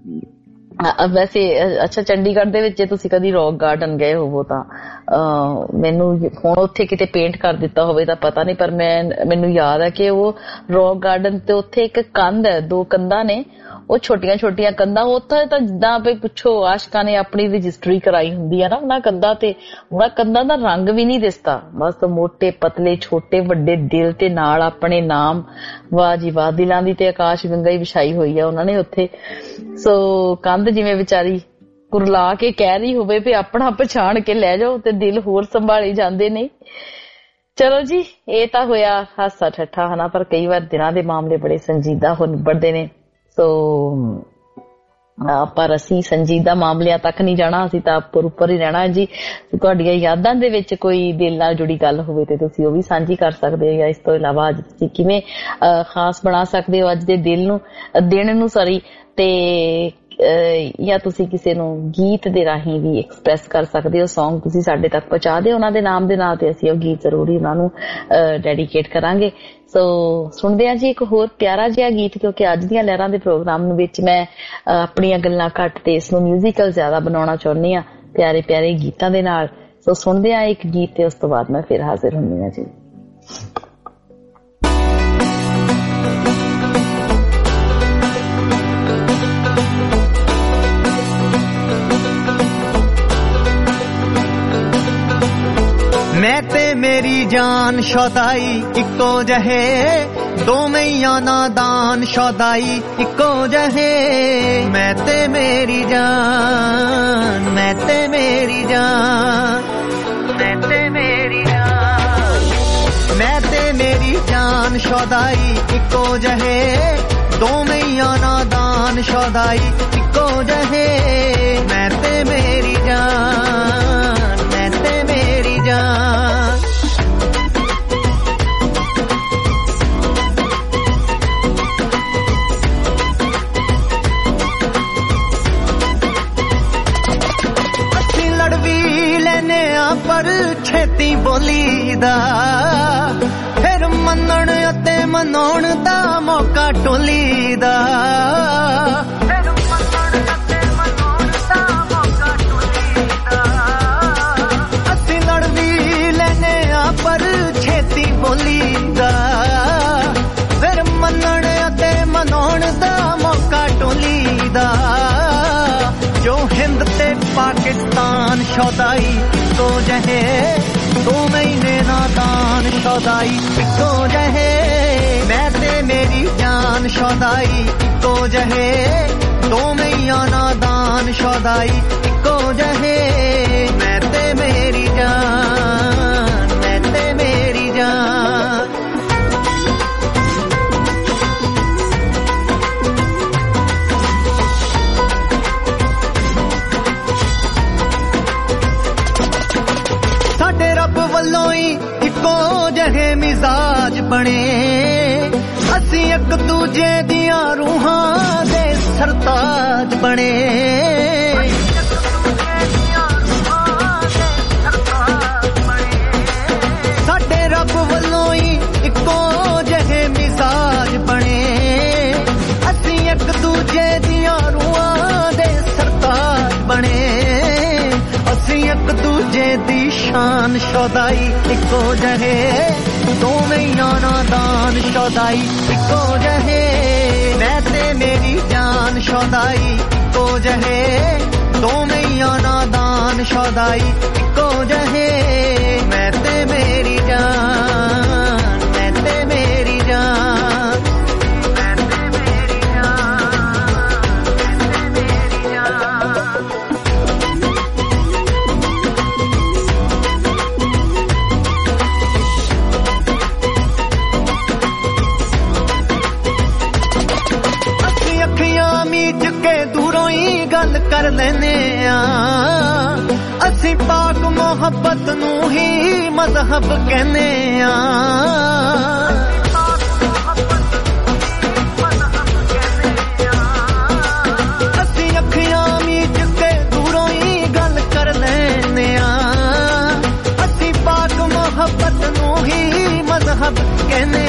Speaker 2: ਵੈਸੇ ਅੱਛਾ, ਚੰਡੀਗੜ੍ਹ ਦੇ ਵਿੱਚ ਜੇ ਤੁਸੀਂ ਕਦੀ ਰੌਕ ਗਾਰਡਨ ਗਏ ਹੋਵੋ ਤਾਂ ਮੈਨੂੰ ਹੁਣ ਉੱਥੇ ਕਿਤੇ ਪੇਂਟ ਕਰ ਦਿੱਤਾ ਹੋਵੇ ਤਾਂ ਪਤਾ ਨਹੀਂ, ਪਰ ਮੈਨੂੰ ਯਾਦ ਹੈ ਕਿ ਉਹ ਰੌਕ ਗਾਰਡਨ ਤੇ ਉੱਥੇ ਇੱਕ ਕੰਧ ਹੈ, 2 ਕੰਧਾਂ ਨੇ, ਉਹ ਛੋਟੀਆਂ ਛੋਟੀਆਂ ਕੰਧਾਂ, ਉੱਥੇ ਤਾਂ ਜਿੱਦਾਂ ਵੀ ਪੁੱਛੋ ਆਸ਼ਕਾਂ ਨੇ ਆਪਣੀ ਰਜਿਸਟਰੀ ਕਰਾਈ ਹੁੰਦੀ ਹੈ ਨਾ ਉਹਨਾਂ ਕੰਧਾਂ ਤੇ। ਉਹਨਾਂ ਕੰਧਾਂ ਦਾ ਰੰਗ ਵੀ ਨਹੀਂ ਦਿਸਦਾ, ਬਸ ਮੋਟੇ ਪਤਲੇ ਛੋਟੇ ਵੱਡੇ ਦਿਲ ਤੇ ਨਾਲ ਆਪਣੇ ਨਾਮ। ਵਾਹ ਜੀ ਵਾਹ, ਦਿਲਾਂ ਦੀ ਤੇ ਆਕਾਸ਼ ਗੰਗਾ ਹੀ ਵਿਛਾਈ ਹੋਈ ਆ ਉਹਨਾਂ ਨੇ ਉੱਥੇ। ਸੋ ਕੰਧ ਜਿਵੇਂ ਵਿਚਾਰੀ ਕੁਰਲਾ ਕੇ ਕਹਿ ਰਹੀ ਹੋਵੇ ਵੀ ਆਪਣਾ ਪਛਾਣ ਕੇ ਲੈ ਜਾਓ, ਤੇ ਦਿਲ ਹੋਰ ਸੰਭਾਲੇ ਜਾਂਦੇ ਨੇ। ਚਲੋ ਜੀ, ਇਹ ਤਾਂ ਹੋਇਆ ਹਾਸਾ ਠੱਠਾ, ਹਨਾ, ਪਰ ਕਈ ਵਾਰ ਦਿਲਾਂ ਦੇ ਮਾਮਲੇ ਬੜੇ ਸੰਜੀਦਾ ਹੋ ਨਿਬੜਦੇ ਨੇ। ਸੋ ਪਰ ਅਸੀਂ ਸੰਜੀਦਾ ਮਾਮਲਿਆਂ ਤੱਕ ਨਹੀਂ ਜਾਣਾ, ਅਸੀਂ ਤਾਂ ਉੱਪਰ ਹੀ ਰਹਿਣਾ ਜੀ। ਤੁਹਾਡੀਆਂ ਯਾਦਾਂ ਦੇ ਵਿੱਚ ਕੋਈ ਦਿਲ ਨਾਲ ਜੁੜੀ ਗੱਲ ਹੋਵੇ ਤੇ ਤੁਸੀਂ ਉਹ ਵੀ ਸਾਂਝੀ ਕਰ ਸਕਦੇ ਹੋ, ਜਾਂ ਇਸ ਤੋਂ ਇਲਾਵਾ ਅੱਜ ਤੁਸੀਂ ਕਿਵੇਂ ਖਾਸ ਬਣਾ ਸਕਦੇ ਹੋ ਅੱਜ ਦੇ ਦਿਨ ਨੂੰ ਤੇ ਜਾਂ ਤੁਸੀਂ ਕਿਸੇ ਨੂੰ ਗੀਤ ਦੇ ਰਾਹੀਂ ਵੀ ਐਕਸਪ੍ਰੈਸ ਕਰ ਸਕਦੇ ਹੋ। ਸੌਂਗ ਤੁਸੀਂ ਸਾਡੇ ਤੱਕ ਪਹੁੰਚਾ ਦਿਓ ਉਹਨਾਂ ਦੇ ਨਾਮ ਦੇ ਨਾਲ ਤੇ ਅਸੀਂ ਉਹ ਗੀਤ ਜ਼ਰੂਰੀ ਉਹਨਾਂ ਨੂੰ ਡੈਡੀਕੇਟ ਕਰਾਂਗੇ। ਸੋ ਸੁਣਦੇ ਹਾਂ ਜੀ ਇੱਕ ਹੋਰ ਪਿਆਰਾ ਜਿਹਾ ਗੀਤ, ਕਿਉਂਕਿ ਅੱਜ ਦੀਆਂ ਲਹਿਰਾਂ ਦੇ ਪ੍ਰੋਗਰਾਮ ਵਿੱਚ ਮੈਂ ਆਪਣੀਆਂ ਗੱਲਾਂ ਘੱਟ ਤੇ ਇਸ ਨੂੰ ਮਿਊਜ਼ੀਕਲ ਜ਼ਿਆਦਾ ਬਣਾਉਣਾ ਚਾਹੁੰਦੀ ਹਾਂ, ਪਿਆਰੇ ਪਿਆਰੇ ਗੀਤਾਂ ਦੇ ਨਾਲ। ਸੋ ਸੁਣਦੇ ਹਾਂ ਇੱਕ ਗੀਤ ਤੇ ਉਸ ਤੋਂ ਬਾਅਦ ਮੈਂ ਫਿਰ ਹਾਜ਼ਰ ਹੁੰਦੀ ਹਾਂ ਜੀ।
Speaker 6: मैं ते मेरी जान शौदाई इको जहे, दोवें नादान शौदाई इको जहे। मैं ते मेरी जान, मैं ते
Speaker 3: शौदाई इको जहे दोवें नादान शौदाई इको जहे मैं ते मेरी जान मैं ते मेरी जान अस्सी लड़वी लेने पर छेती बोली दा फिर मनण अते मनाउण दा मौका टोली दा अस्सी लड़वी लेने पर छेती बोली दा फिर मनण अते मनाउण दा मौका टोली दा जो हिंद ते पाकिस्तान शौदाई इको जहे 2 महीने नादान शौदाई इको जहे मैं ते मेरी जान शौदाई इको जहे 2 महीना नादान शौदाई इको जहे मैं ते मेरी जान मैं ते मेरी जान रब वल्लों ही इको जहे मिजाज बने असी एक दूजे दिया रूहां दे सरताज बने साडे रब वल्लों ही इको जहे मिजाज बने असी एक दूजे दिया रूहां दे सरताज बने एक दूजे दी शान शौदाई इको जहे 2 महीना नादान शौदाई इको जहे मैं ते मेरी जान शौदाई इको जहे 2 महीना नादान शौदाई इको जहे मैं ते मेरी जान मैं ते मेरी जान मैं ते मेरी जान मैं ते मेरी जान मीच के दूरों ही गल कर लेने असी पाक मोहब्बत नू ही मजहब कहने असी अखियां मीच के दूरों ही गल कर लेने असी पाक मोहब्बत नू ही मजहब कहने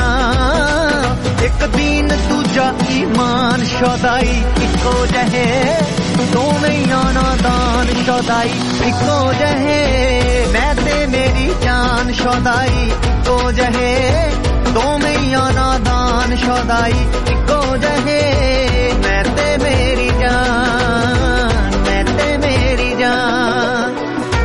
Speaker 3: एक दीन दूजा ईमान शौदाई इको जहे 2 महीना नादान शौदाई इको जहे मैं ते मेरी जान शौदाई इको जहे 2 महीना नादान शौदाई इको जहे मैं ते मेरी जान मैं ते मेरी जान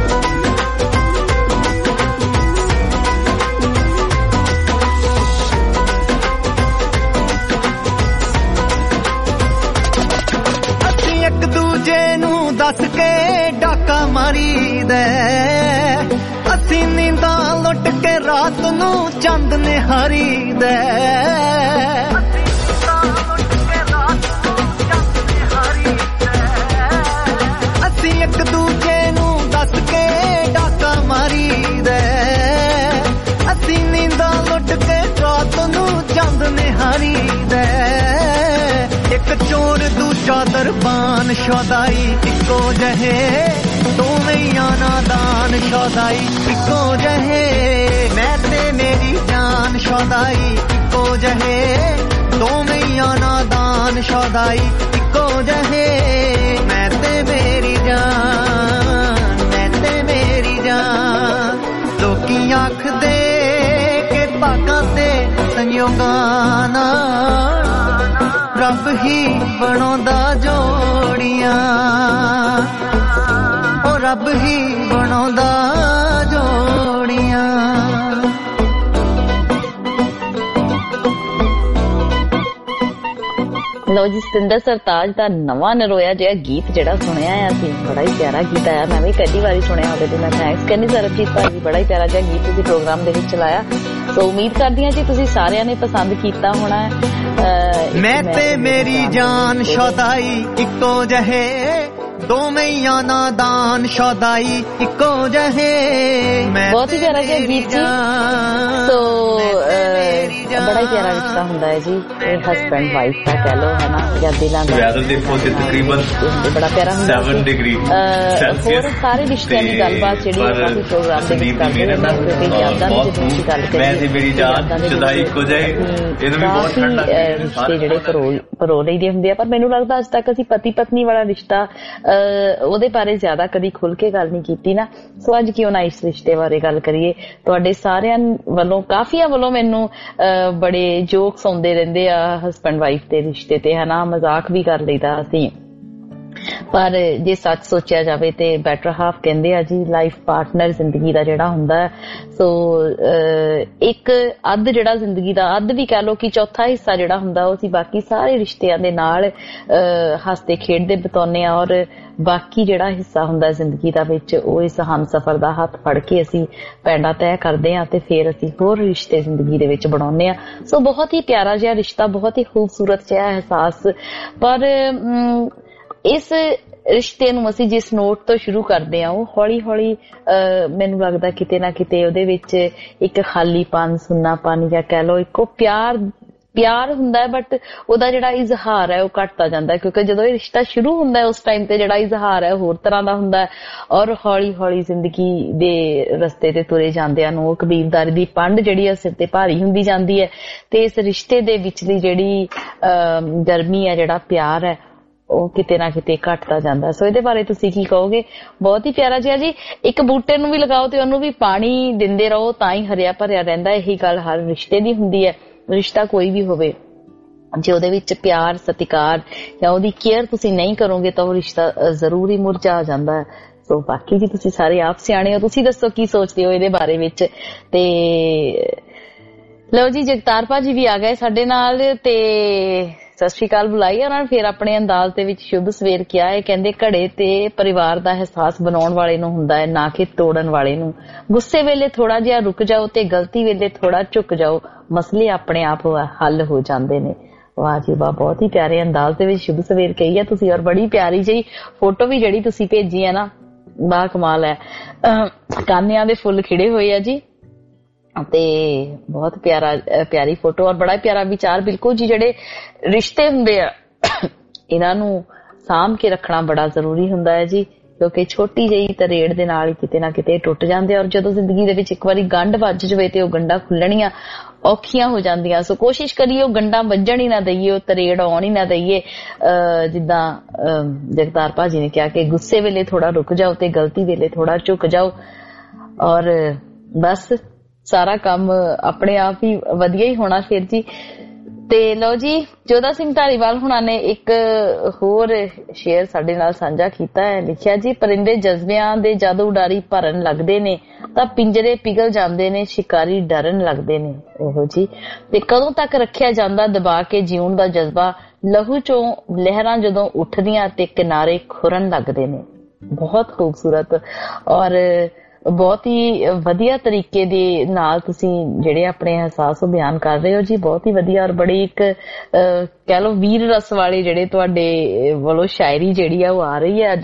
Speaker 3: एक दूजे नू दस के डाका मारी दे असी नींदा लुट के रात नू चंद निहारी दे असी एक दूजे नू दस के डाका मारी दे असी नींदा लुट के रात नू चंद निहारी दे एक चोर दूजा दरबान शौदाई इको जहे 2 महीना नादान शौदाई इको जहे मैं ते मेरी जान शौदाई इको जहे 2 महीना नादान शौदाई इको जहे मैं ते मेरी जान मैं ते मेरी जान लोकी आख दे के पाकां ते संयोगाना रब ही बनांदा जोड़ियां ओ रब ही बनांदा जोड़ियां
Speaker 2: लो जी सतिंदर सरताज दा नवा नरोया जिहा गीत जिहड़ा सुनिया है असीं बड़ा ही प्यारा गीत आया मैं भी पहली बारी सुनिया होवे ते मैं थैंक्स कहनी सरबजीत भाई बड़ा ही प्यारा जिहा गीत तुसीं प्रोग्राम दे विच चलाया ਸੋ ਉਮੀਦ ਕਰਦੀ ਹਾਂ ਜੀ ਤੁਸੀਂ ਸਾਰਿਆਂ ਨੇ ਪਸੰਦ ਕੀਤਾ ਹੋਣਾ।
Speaker 3: ਮੈਂ ਤੇ ਮੇਰੀ ਜਾਨ ਸ਼ੌਦਾਈ ਇੱਕੋ ਜਿਹੇ, ਦੋਵੇਂ ਨਾਦਾਨ ਸ਼ੌਦਾਈ ਇੱਕੋ ਜਿਹੇ।
Speaker 2: ਬਹੁਤ ਹੀ ਪਿਆਰਾ ਜਿਹਾ ਗੀਤ ਜੀ। ਸੋ ਬੜਾ ਹੀ ਪਿਆਰਾ ਰਿਸ਼ਤਾ ਹੁੰਦਾ ਹੈ ਜੀ, ਇਹ ਹਸਬੈਂਡ ਵਾਈਫ ਦਾ ਕਹਿ ਲਓ ਹੈ ਨਾ, ਜਾਂ ਦਿਲਾਂ ਦਾ।
Speaker 9: ਵੈਦਰ ਦੇਖੋ ਤੇ ਤਕਰੀਬਨ
Speaker 2: ਬੜਾ ਪਿਆਰਾ ਹੁੰਦਾ
Speaker 9: 7 ਡਿਗਰੀ
Speaker 2: ਹੋਰ ਸਾਰੇ ਰਿਸ਼ਤਿਆਂ ਦੀ ਗੱਲਬਾਤ ਜਿਹੜੀ ਕਾਫੀ ਪ੍ਰੋਗਰਾਮ ਦੇ ਵਿੱਚ ਕਰਦੇ ਨੇ। ਯਾਦਾਂ ਦੀ ਜਦੋਂ ਅਸੀਂ ਗੱਲ ਕਰੀਏ,
Speaker 9: ਮੈਂ ਤੇ ਮੇਰੀ ਜਾਨ ਸ਼ੁਦਾਈ ਇੱਕੋ ਜਿਹੇ, ਇਹਨੂੰ ਵੀ ਬਹੁਤ ਠੰਡਾ
Speaker 2: ਰਿਸ਼ਤੇ ਜਿਹੜੇ ਪਰੋ ਲਈਦੇ ਹੁੰਦੇ ਆ। ਪਰ ਮੈਨੂੰ ਲੱਗਦਾ ਅੱਜ ਤੱਕ ਅਸੀਂ ਪਤੀ ਪਤਨੀ ਵਾਲਾ ਰਿਸ਼ਤਾ ਉਹਦੇ ਬਾਰੇ ਜ਼ਿਆਦਾ ਕਦੀ ਖੁੱਲ ਕੇ ਗੱਲ ਨਹੀਂ ਕੀਤੀ ਨਾ। ਸੋ ਅੱਜ ਕਿਉਂ ਨਾ ਇਸ ਰਿਸ਼ਤੇ ਬਾਰੇ ਗੱਲ ਕਰੀਏ। ਤੁਹਾਡੇ ਸਾਰਿਆਂ ਵੱਲੋਂ, ਕਾਫੀਆਂ ਵੱਲੋਂ ਮੈਨੂੰ ਬੜੇ ਜੋਕਸ ਆਉਂਦੇ ਰਹਿੰਦੇ ਆ ਹਸਬੈਂਡ ਵਾਈਫ ਦੇ ਰਿਸ਼ਤੇ ਤੇ ਹੈ ਨਾ, ਮਜ਼ਾਕ ਵੀ ਕਰ ਲਈਦਾ ਅਸੀਂ। ਪਰ ਜੇ ਸੱਚ ਸੋਚਿਆ ਜਾਵੇ ਤੇ ਬੈਟਰ ਹਾਫ ਕਹਿੰਦੇ ਆ ਜੀ, ਲਾਈਫ ਪਾਰਟਨਰ ਜ਼ਿੰਦਗੀ ਦਾ ਜਿਹੜਾ ਹੁੰਦਾ। ਸੋ ਇੱਕ ਅੱਧ ਜਿਹੜਾ ਜ਼ਿੰਦਗੀ ਦਾ ਅੱਧ ਵੀ ਕਹਿ ਲਓ ਕਿ ਚੌਥਾ ਹਿੱਸਾ ਜਿਹੜਾ ਹੁੰਦਾ, ਉਹ ਅਸੀਂ ਬਾਕੀ ਸਾਰੇ ਰਿਸ਼ਤਿਆਂ ਦੇ ਨਾਲ ਹੱਸਦੇ ਖੇਡਦੇ ਬਿਤਾਉਂਦੇ ਆ। ਔਰ ਬਾਕੀ ਜਿਹੜਾ ਹਿੱਸਾ ਹੁੰਦਾ ਜ਼ਿੰਦਗੀ ਦਾ ਵਿੱਚ, ਉਹ ਇਸ ਹਮਸਫਰ ਦਾ ਹੱਥ ਫੜ ਕੇ ਅਸੀਂ ਪੈਂਡਾ ਤੈਅ ਕਰਦੇ ਹਾਂ ਤੇ ਫਿਰ ਅਸੀਂ ਹੋਰ ਰਿਸ਼ਤੇ ਜ਼ਿੰਦਗੀ ਦੇ ਵਿੱਚ ਬਣਾਉਂਦੇ ਆ। ਸੋ ਬਹੁਤ ਹੀ ਪਿਆਰਾ ਜਿਹਾ ਰਿਸ਼ਤਾ, ਬਹੁਤ ਹੀ ਖੂਬਸੂਰਤ ਜਿਹਾ ਅਹਿਸਾਸ। ਪਰ ਇਸ ਰਿਸ਼ਤੇ ਨੂੰ ਅਸੀਂ ਜਿਸ ਨੋਟ ਤੋਂ ਸ਼ੁਰੂ ਕਰਦੇ ਆ, ਉਹ ਹੌਲੀ ਹੌਲੀ ਮੈਨੂੰ ਲੱਗਦਾ ਕਿਤੇ ਨਾ ਕਿਤੇ ਉਹਦੇ ਵਿੱਚ ਇੱਕ ਖਾਲੀਪਨ, ਸੁੰਨਾਪਨ ਜਾਂ ਕਹਿ ਲਓ ਇੱਕੋ ਪਿਆਰ ਹੁੰਦਾ ਹੈ, ਬਟ ਉਹਦਾ ਜਿਹੜਾ ਇਜ਼ਹਾਰ ਹੈ ਉਹ ਘਟਦਾ ਜਾਂਦਾ ਹੈ। ਕਿਉਂਕਿ ਜਦੋਂ ਇਹ ਰਿਸ਼ਤਾ ਸ਼ੁਰੂ ਹੁੰਦਾ ਹੈ ਉਸ ਟਾਈਮ ਤੇ ਜਿਹੜਾ ਇਜ਼ਹਾਰ ਹੈ ਹੋਰ ਤਰ੍ਹਾਂ ਦਾ ਹੁੰਦਾ ਹੈ। ਔਰ ਹੌਲੀ ਹੌਲੀ ਜ਼ਿੰਦਗੀ ਦੇ ਰਸਤੇ ਤੇ ਤੁਰੇ ਜਾਂਦਿਆਂ ਨੂੰ ਉਹ ਕਬੀਲਦਾਰੀ ਦੀ ਪੰਡ ਜਿਹੜੀ ਹੈ ਸਿਰ ਤੇ ਭਾਰੀ ਹੁੰਦੀ ਜਾਂਦੀ ਹੈ ਤੇ ਇਸ ਰਿਸ਼ਤੇ ਦੇ ਵਿਚਲੀ ਜਿਹੜੀ ਗਰਮੀ ਹੈ, ਜਿਹੜਾ ਪਿਆਰ ਹੈ, ਉਹ ਕਿਤੇ ਨਾ ਕਿਤੇ ਘਟਦਾ ਜਾਂਦਾ। ਸੋ ਇਹਦੇ ਬਾਰੇ ਤੁਸੀਂ ਕੀ ਕਹੋਗੇ? ਬਹੁਤ ਹੀ ਪਿਆਰਾ ਜਿਹਾ ਜੀ। ਇੱਕ ਬੂਟੇ ਨੂੰ ਵੀ ਲਗਾਓ ਤੇ ਉਹਨੂੰ ਵੀ ਪਾਣੀ ਦਿੰਦੇ ਰਹੋ ਤਾਂ ਹੀ ਹਰਿਆ ਭਰਿਆ ਰਹਿੰਦਾ। ਇਹੀ ਗੱਲ ਹਰ ਰਿਸ਼ਤੇ ਦੀ ਹੁੰਦੀ ਹੈ। ਰਿਸ਼ਤਾ ਕੋਈ ਵੀ ਹੋਵੇ, ਜੇ ਉਹਦੇ ਵਿੱਚ ਪਿਆਰ, ਸਤਿਕਾਰ ਜਾਂ ਉਹਦੀ ਕੇਅਰ ਤੁਸੀਂ ਨਹੀਂ ਕਰੋਗੇ ਤਾਂ ਉਹ ਰਿਸ਼ਤਾ ਜ਼ਰੂਰ ਹੀ ਮੁਰਝਾ ਜਾਂਦਾ ਹੈ। ਸੋ ਬਾਕੀ ਜੀ ਤੁਸੀਂ ਸਾਰੇ ਆਪ ਸਿਆਣੇ ਹੋ, ਤੁਸੀਂ ਦੱਸੋ ਕੀ ਸੋਚਦੇ ਹੋ ਇਹਦੇ ਬਾਰੇ ਵਿੱਚ। ਤੇ ਲਓ ਜੀ, ਜਗਤਾਰ ਭਾਜੀ ਵੀ ਆ ਗਏ ਸਾਡੇ ਨਾਲ ਤੇ ਸਤਿ ਸ਼੍ਰੀ ਅਕਾਲ ਬੁਲਾਈ ਉਹਨਾਂ ਨੇ। ਫਿਰ ਆਪਣੇ ਅੰਦਾਜ਼ ਦੇ ਵਿੱਚ ਸ਼ੁਭ ਸਵੇਰ ਕਿਹਾ ਹੈ। ਕਹਿੰਦੇ ਘੜੇ ਤੇ ਪਰਿਵਾਰ ਦਾ ਅਹਿਸਾਸ ਬਣਾਉਣ ਵਾਲੇ ਨੂੰ ਹੁੰਦਾ ਹੈ, ਨਾ ਕਿ ਤੋੜਨ ਵਾਲੇ ਨੂੰ। ਗੁੱਸੇ ਵੇਲੇ ਥੋੜਾ ਜਿਹਾ ਰੁਕ ਜਾਓ ਤੇ ਗਲਤੀ ਵੇਲੇ ਥੋੜਾ ਝੁਕ ਜਾਓ, ਮਸਲੇ ਆਪਣੇ ਆਪ ਹੱਲ ਹੋ ਜਾਂਦੇ ਨੇ। ਵਾਹ ਜੀ ਵਾਹ, ਬਹੁਤ ਹੀ ਪਿਆਰੇ ਅੰਦਾਜ਼ ਦੇ ਵਿੱਚ ਸ਼ੁਭ ਸਵੇਰ ਕਹੀ ਹੈ ਤੁਸੀਂ। ਔਰ ਬੜੀ ਪਿਆਰੀ ਜਿਹੀ ਫੋਟੋ ਵੀ ਜਿਹੜੀ ਤੁਸੀਂ ਭੇਜੀ ਹੈ ਨਾ, ਬਾ ਕਮਾਲ ਹੈ। ਕਾਨਿਆਂ ਦੇ ਫੁੱਲ ਖਿੜੇ ਹੋਏ ਆ ਜੀ ਤੇ ਬਹੁਤ ਪਿਆਰੀ ਫੋਟੋ ਔਰ ਬੜਾ ਪਿਆਰਾ ਵਿਚਾਰ। ਬਿਲਕੁਲ ਜੀ, ਜਿਹੜੇ ਰਿਸ਼ਤੇ ਹੁੰਦੇ ਆ ਇਹਨਾਂ ਨੂੰ ਸਾਂਭ ਕੇ ਰੱਖਣਾ ਬੜਾ ਜ਼ਰੂਰੀ ਹੁੰਦਾ ਹੈ ਜੀ, ਕਿਉਂਕਿ ਛੋਟੀ ਜਿਹੀ ਤਰੇੜ ਦੇ ਨਾਲ ਹੀ ਕਿਤੇ ਨਾ ਕਿਤੇ ਟੁੱਟ ਜਾਂਦੇ। ਔਰ ਜਦੋਂ ਜ਼ਿੰਦਗੀ ਦੇ ਵਿੱਚ ਇੱਕ ਵਾਰੀ ਗੰਢ ਵੱਜ ਜਾਵੇ ਤੇ ਉਹ ਗੰਢਾਂ ਖੁੱਲਣੀਆਂ ਔਖੀਆਂ ਹੋ ਜਾਂਦੀਆਂ। ਸੋ ਕੋਸ਼ਿਸ਼ ਕਰੀਏ ਉਹ ਗੰਢਾਂ ਵੱਜਣ ਹੀ ਨਾ ਦਈਏ, ਉਹ ਤਰੇੜ ਆਉਣ ਹੀ ਨਾ ਦਈਏ। ਜਿੱਦਾਂ ਜਗਤਾਰ ਭਾਜੀ ਨੇ ਕਿਹਾ ਕਿ ਗੁੱਸੇ ਵੇਲੇ ਥੋੜਾ ਰੁਕ ਜਾਓ ਤੇ ਗਲਤੀ ਵੇਲੇ ਥੋੜਾ ਝੁਕ ਜਾਓ, ਔਰ ਬਸ ਸਾਰਾ ਕੰਮ ਆਪਣੇ ਆਪ ਹੀ ਵਧੀਆ ਹੀ ਹੋਣਾ ਫਿਰ ਜੀ। ਤੇ ਲਓ ਜੀ, ਜੋਧਾ ਸਿੰਘ ਧਾਰੀਵਾਲ ਹੁਣਾਂ ਨੇ ਇੱਕ ਹੋਰ ਸ਼ੇਅਰ ਸਾਡੇ ਨਾਲ ਸਾਂਝਾ ਕੀਤਾ ਹੈ। ਲਿਖਿਆ ਜੀ, ਪਰਿੰਦੇ ਜਜ਼ਬਿਆਂ ਦੇ ਜਦ ਉਡਾਰੀ ਭਰਨ ਲੱਗਦੇ ਨੇ ਤਾਂ ਪਿੰਜਰੇ ਪਿਘਲ ਜਾਂਦੇ ਨੇ, ਸ਼ਿਕਾਰੀ ਡਰਨ ਲੱਗਦੇ ਨੇ। ਉਹੋ ਜੀ, ਤੇ ਕਦੋਂ ਤੱਕ ਰੱਖਿਆ ਜਾਂਦਾ ਦਬਾ ਕੇ ਜਿਉਣ ਦਾ ਜਜ਼ਬਾ, ਲਹੂ ਚੋਂ ਲਹਿਰਾਂ ਜਦੋਂ ਉੱਠਦੀਆਂ ਤੇ ਕਿਨਾਰੇ ਖੁਰਨ ਲੱਗਦੇ ਨੇ। ਬਹੁਤ ਖੂਬਸੂਰਤ ਔਰ ਬਹੁਤ ਹੀ ਵਧੀਆ ਤਰੀਕੇ ਦੇ ਨਾਲ ਤੁਸੀਂ ਜਿਹੜੇ ਆਪਣੇ ਅਹਿਸਾਸ ਬਿਆਨ ਕਰ ਰਹੇ ਹੋ ਜੀ, ਬਹੁਤ ਹੀ ਵਧੀਆ। ਔਰ ਬੜੀ ਇੱਕ ਕਹਿ ਲਓ ਵੀਰ ਰਸ ਵਾਲੇ ਜਿਹੜੇ ਤੁਹਾਡੇ ਵੱਲੋਂ ਸ਼ਾਇਰੀ ਜਿਹੜੀ ਆ ਉਹ ਆ ਰਹੀ ਹੈ ਅੱਜ।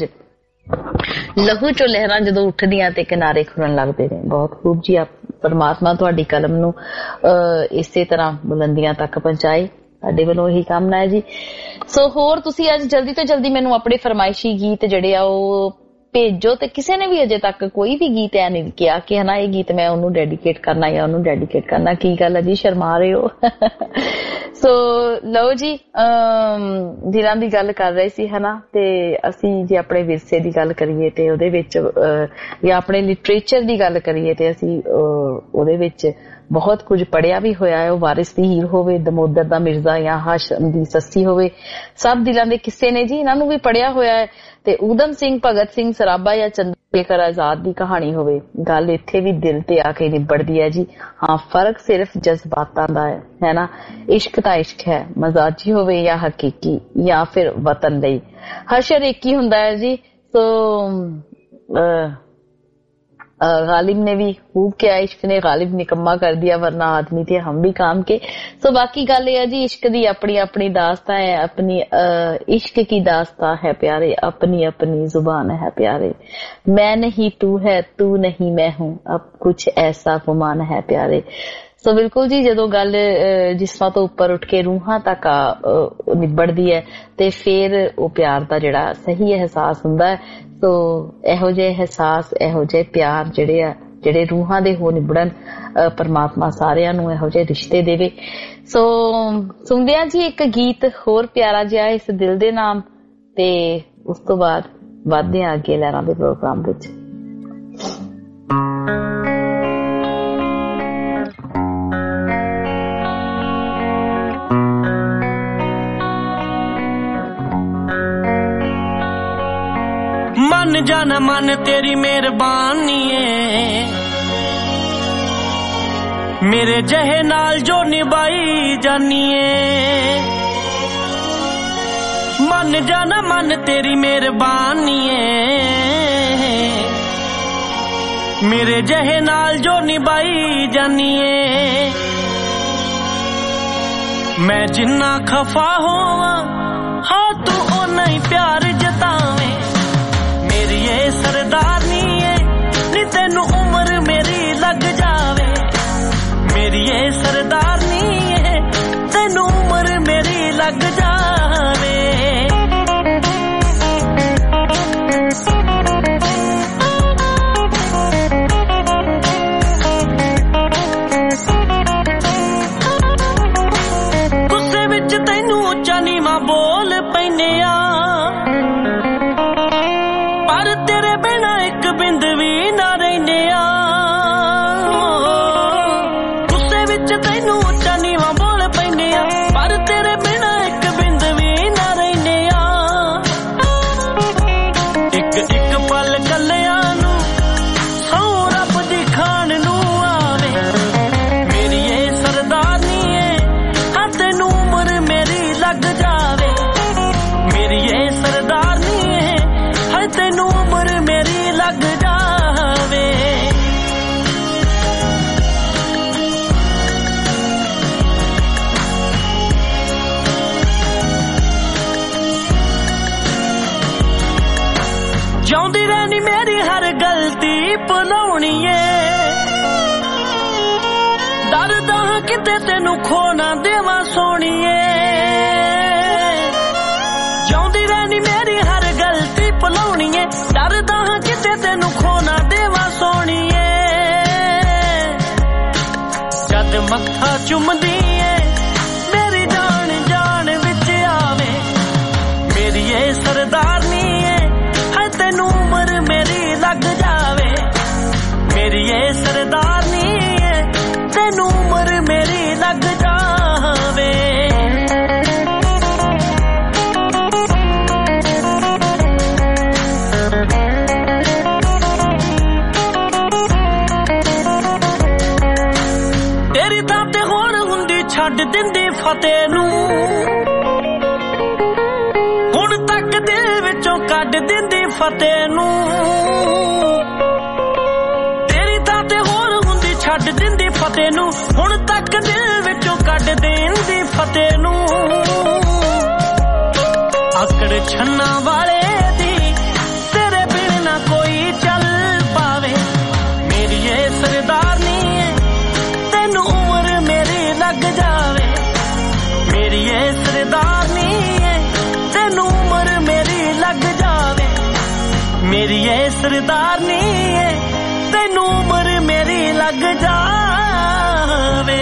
Speaker 2: ਲਹੂ ਚੋਂ ਲਹਿਰਾਂ ਜਦੋਂ ਉੱਠਦੀਆਂ ਤੇ ਕਿਨਾਰੇ ਖੁਰਨ ਲੱਗਦੇ ਨੇ। ਬਹੁਤ ਖੂਬ ਜੀ। ਆਪ ਪਰਮਾਤਮਾ ਤੁਹਾਡੀ ਕਲਮ ਨੂੰ ਇਸੇ ਤਰ੍ਹਾਂ ਬੁਲੰਦੀਆਂ ਤੱਕ ਪਹੁੰਚਾਏ, ਸਾਡੇ ਵੱਲੋਂ ਇਹੀ ਕਾਮਨਾ ਹੈ ਜੀ। ਸੋ ਹੋਰ ਤੁਸੀਂ ਅੱਜ ਜਲਦੀ ਤੋਂ ਜਲਦੀ ਮੈਨੂੰ ਆਪਣੇ ਫਰਮਾਇਸ਼ੀ ਗੀਤ ਜਿਹੜੇ ਆ ਉਹ ਭੇਜੋ। ਤੇ ਕਿਸੇ ਨੇ ਵੀ ਅਜੇ ਤੱਕ ਕੋਈ ਵੀ ਗੀਤ ਐ ਨਹੀਂ ਕਿਹਾ ਕਿ ਹਨਾ ਇਹ ਗੀਤ ਮੈਂ ਉਹਨੂੰ ਡੈਡੀਕੇਟ ਕਰਨਾ ਜਾਂ ਉਹਨੂੰ ਡੈਡੀਕੇਟ ਕਰਨਾ। ਕੀ ਗੱਲ ਹੈ ਜੀ, ਸ਼ਰਮਾ ਰਹੇ ਹੋ? ਸੋ ਲਓ ਜੀ, ਦਿਲਾਂ ਦੀ ਗੱਲ ਕਰ ਰਹੇ ਸੀ ਹਨਾ, ਤੇ ਅਸੀਂ ਜੇ ਆਪਣੇ ਵਿਰਸੇ ਦੀ ਗੱਲ ਕਰੀਏ ਤੇ ਉਹਦੇ ਵਿੱਚ ਜਾਂ ਆਪਣੇ ਲਿਟਰੇਚਰ ਦੀ ਗੱਲ ਕਰੀਏ ਤੇ ਅਸੀਂ ਉਹਦੇ ਵਿੱਚ ਬਹੁਤ ਕੁਝ ਪੜ੍ਹਿਆ ਵੀ ਹੋਇਆ ਹੈ। ਉਹ ਵਾਰਿਸ ਦੀ ਹੀਰ ਹੋਵੇ, ਦਮੋਦਰ ਦਾ ਮਿਰਜ਼ਾ ਜਾਂ ਹਾਸ਼ਮ ਦੀ ਸੱਸੀ ਹੋਵੇ, ਸਭ ਦਿਲਾਂ ਦੇ ਕਿੱਸੇ ਨੇ ਜੀ, ਇਹਨਾਂ ਨੂੰ ਵੀ ਪੜ੍ਹਿਆ ਹੋਇਆ ਹੈ। ਤੇ ਊਧਮ ਸਿੰਘ, ਭਗਤ ਸਿੰਘ ਸਰਾਭਾ ਜਾਂ ਚੰਦਰਸ਼ੇਖਰ ਆਜ਼ਾਦ ਦੀ ਕਹਾਣੀ ਹੋਵੇ, ਗੱਲ ਇੱਥੇ ਵੀ ਦਿਲ ਤੇ ਆ ਕੇ ਨਿਬੜਦੀ ਹੈ ਜੀ। ਹਾਂ, ਫਰਕ ਸਿਰਫ ਜਜ਼ਬਾਤਾਂ ਦਾ ਹੈ ਨਾ। ਇਸ਼ਕ ਤਾਂ ਇਸ਼ਕ ਹੈ, ਮਜ਼ਾਜੀ ਹੋਵੇ ਜਾਂ ਹਕੀਕੀ ਜਾਂ ਫਿਰ ਵਤਨ ਲਈ, ਹਸ਼ਰ ਇੱਕ ਹੀ ਹੁੰਦਾ ਹੈ ਜੀ। ਸੋ गालिब ने भी खूब किया, इश्क ने गालिब निकम्मा कर दिया वरना आदमी थे हम भी काम के। सो बाकी गल है जी इश्क दी अपनी अपनी दास्तां है, अपनी इश्क की दास्तां है प्यारे, अपनी अपनी जुबान है प्यारे। मैं नहीं तू है, तू नहीं मैं हूं, अब कुछ ऐसा गुमान है प्यारे। सो बिल्कुल जी जदों गल जिस्मां तो उपर उठ के रूहां तक निबड़दी है ते फिर वो प्यार दा जिहड़ा सही एहसास हुंदा है। सो इहो जे एहसास इहो जे प्यार ਜਿਹੜੇ रूहां दे हो निबड़न, परमात्मा सारियां नूं इहो जे रिश्ते देवे। सो सुनदे आ जी एक गीत होर प्यारा जिहा इस दिल दे नाम ते उस तो बाद वधदे आ अगे लहरां दे प्रोग्राम विच।
Speaker 6: मन जाना मन तेरी मेहरबानी है, मेरे जहे नाल जो निभाई जानी है। मन जाना मन तेरी मेहरबानी है, मेरे जहे नाल जो निभाई जानी है। मैं जिन्ना खफा होवा हाँ तू ओना ही प्यार जतावे, मेरी ये सरदारनी है नी तेनू उम्र मेरी लग जावे। मेरी ये सरदारनी है तेनू उम्र मेरी लग जावे। गुस्से विच तैनू उच्चा नीवां बोल पैने आ, पर तेरे बिना एक बिंद भी ना रहने आ। गुस्से विच तैनू उच्चा नीवां बोल पैने आ, पर तेरे बिना एक बिंद भी ना रहने आ। एक एक पल कलियां नू सौ रब दी खान नू आवे। मेरी ये सरदारनी है हाँ तेनू उम्र मेरी लग जावे। मेरी ये सरदारनी है हाँ तेनू उम्र मेरी लग जावे। जाउंदी रहनी मेरी हर गलती भुलाउणी है, डरदा किते तेनू खो ना देवां सोहणीए। जाउंदी रहनी मेरी हर गलती भुलाउणी है, डरदा किते तेनू खो ना देवां सोहणीए। जद मत्था चुमदी है मेरी जान जान विच आवे। मेरी ये सरदारनी है हाय तेनू उम्र मेरी लग जावे। मेरी ये सरदारनी है तेनू उम्र मेरी लग जावे। तेरी तां ते होण हुंदी छड्ड दिंदी फतेह नूं, हुण तक दिल विचों कढ दिंदी फतेह नूं। तेरी तां ते होण हुंदी छड्ड दिंदी फतेह नूं, हुण तक दिल विचों कढ दिंदी फतेह नूं। आकड़ छन्ना वाले दी तेरे बिन ना कोई चल पावे। मेरी ये सरदारनी है तेनू उम्र मेरी लग जावे। मेरी ये सरदारनी है तेनू उम्र मेरी लग जावे। मेरी ये सरदारनी है तेनू उम्र मेरी लग जावे।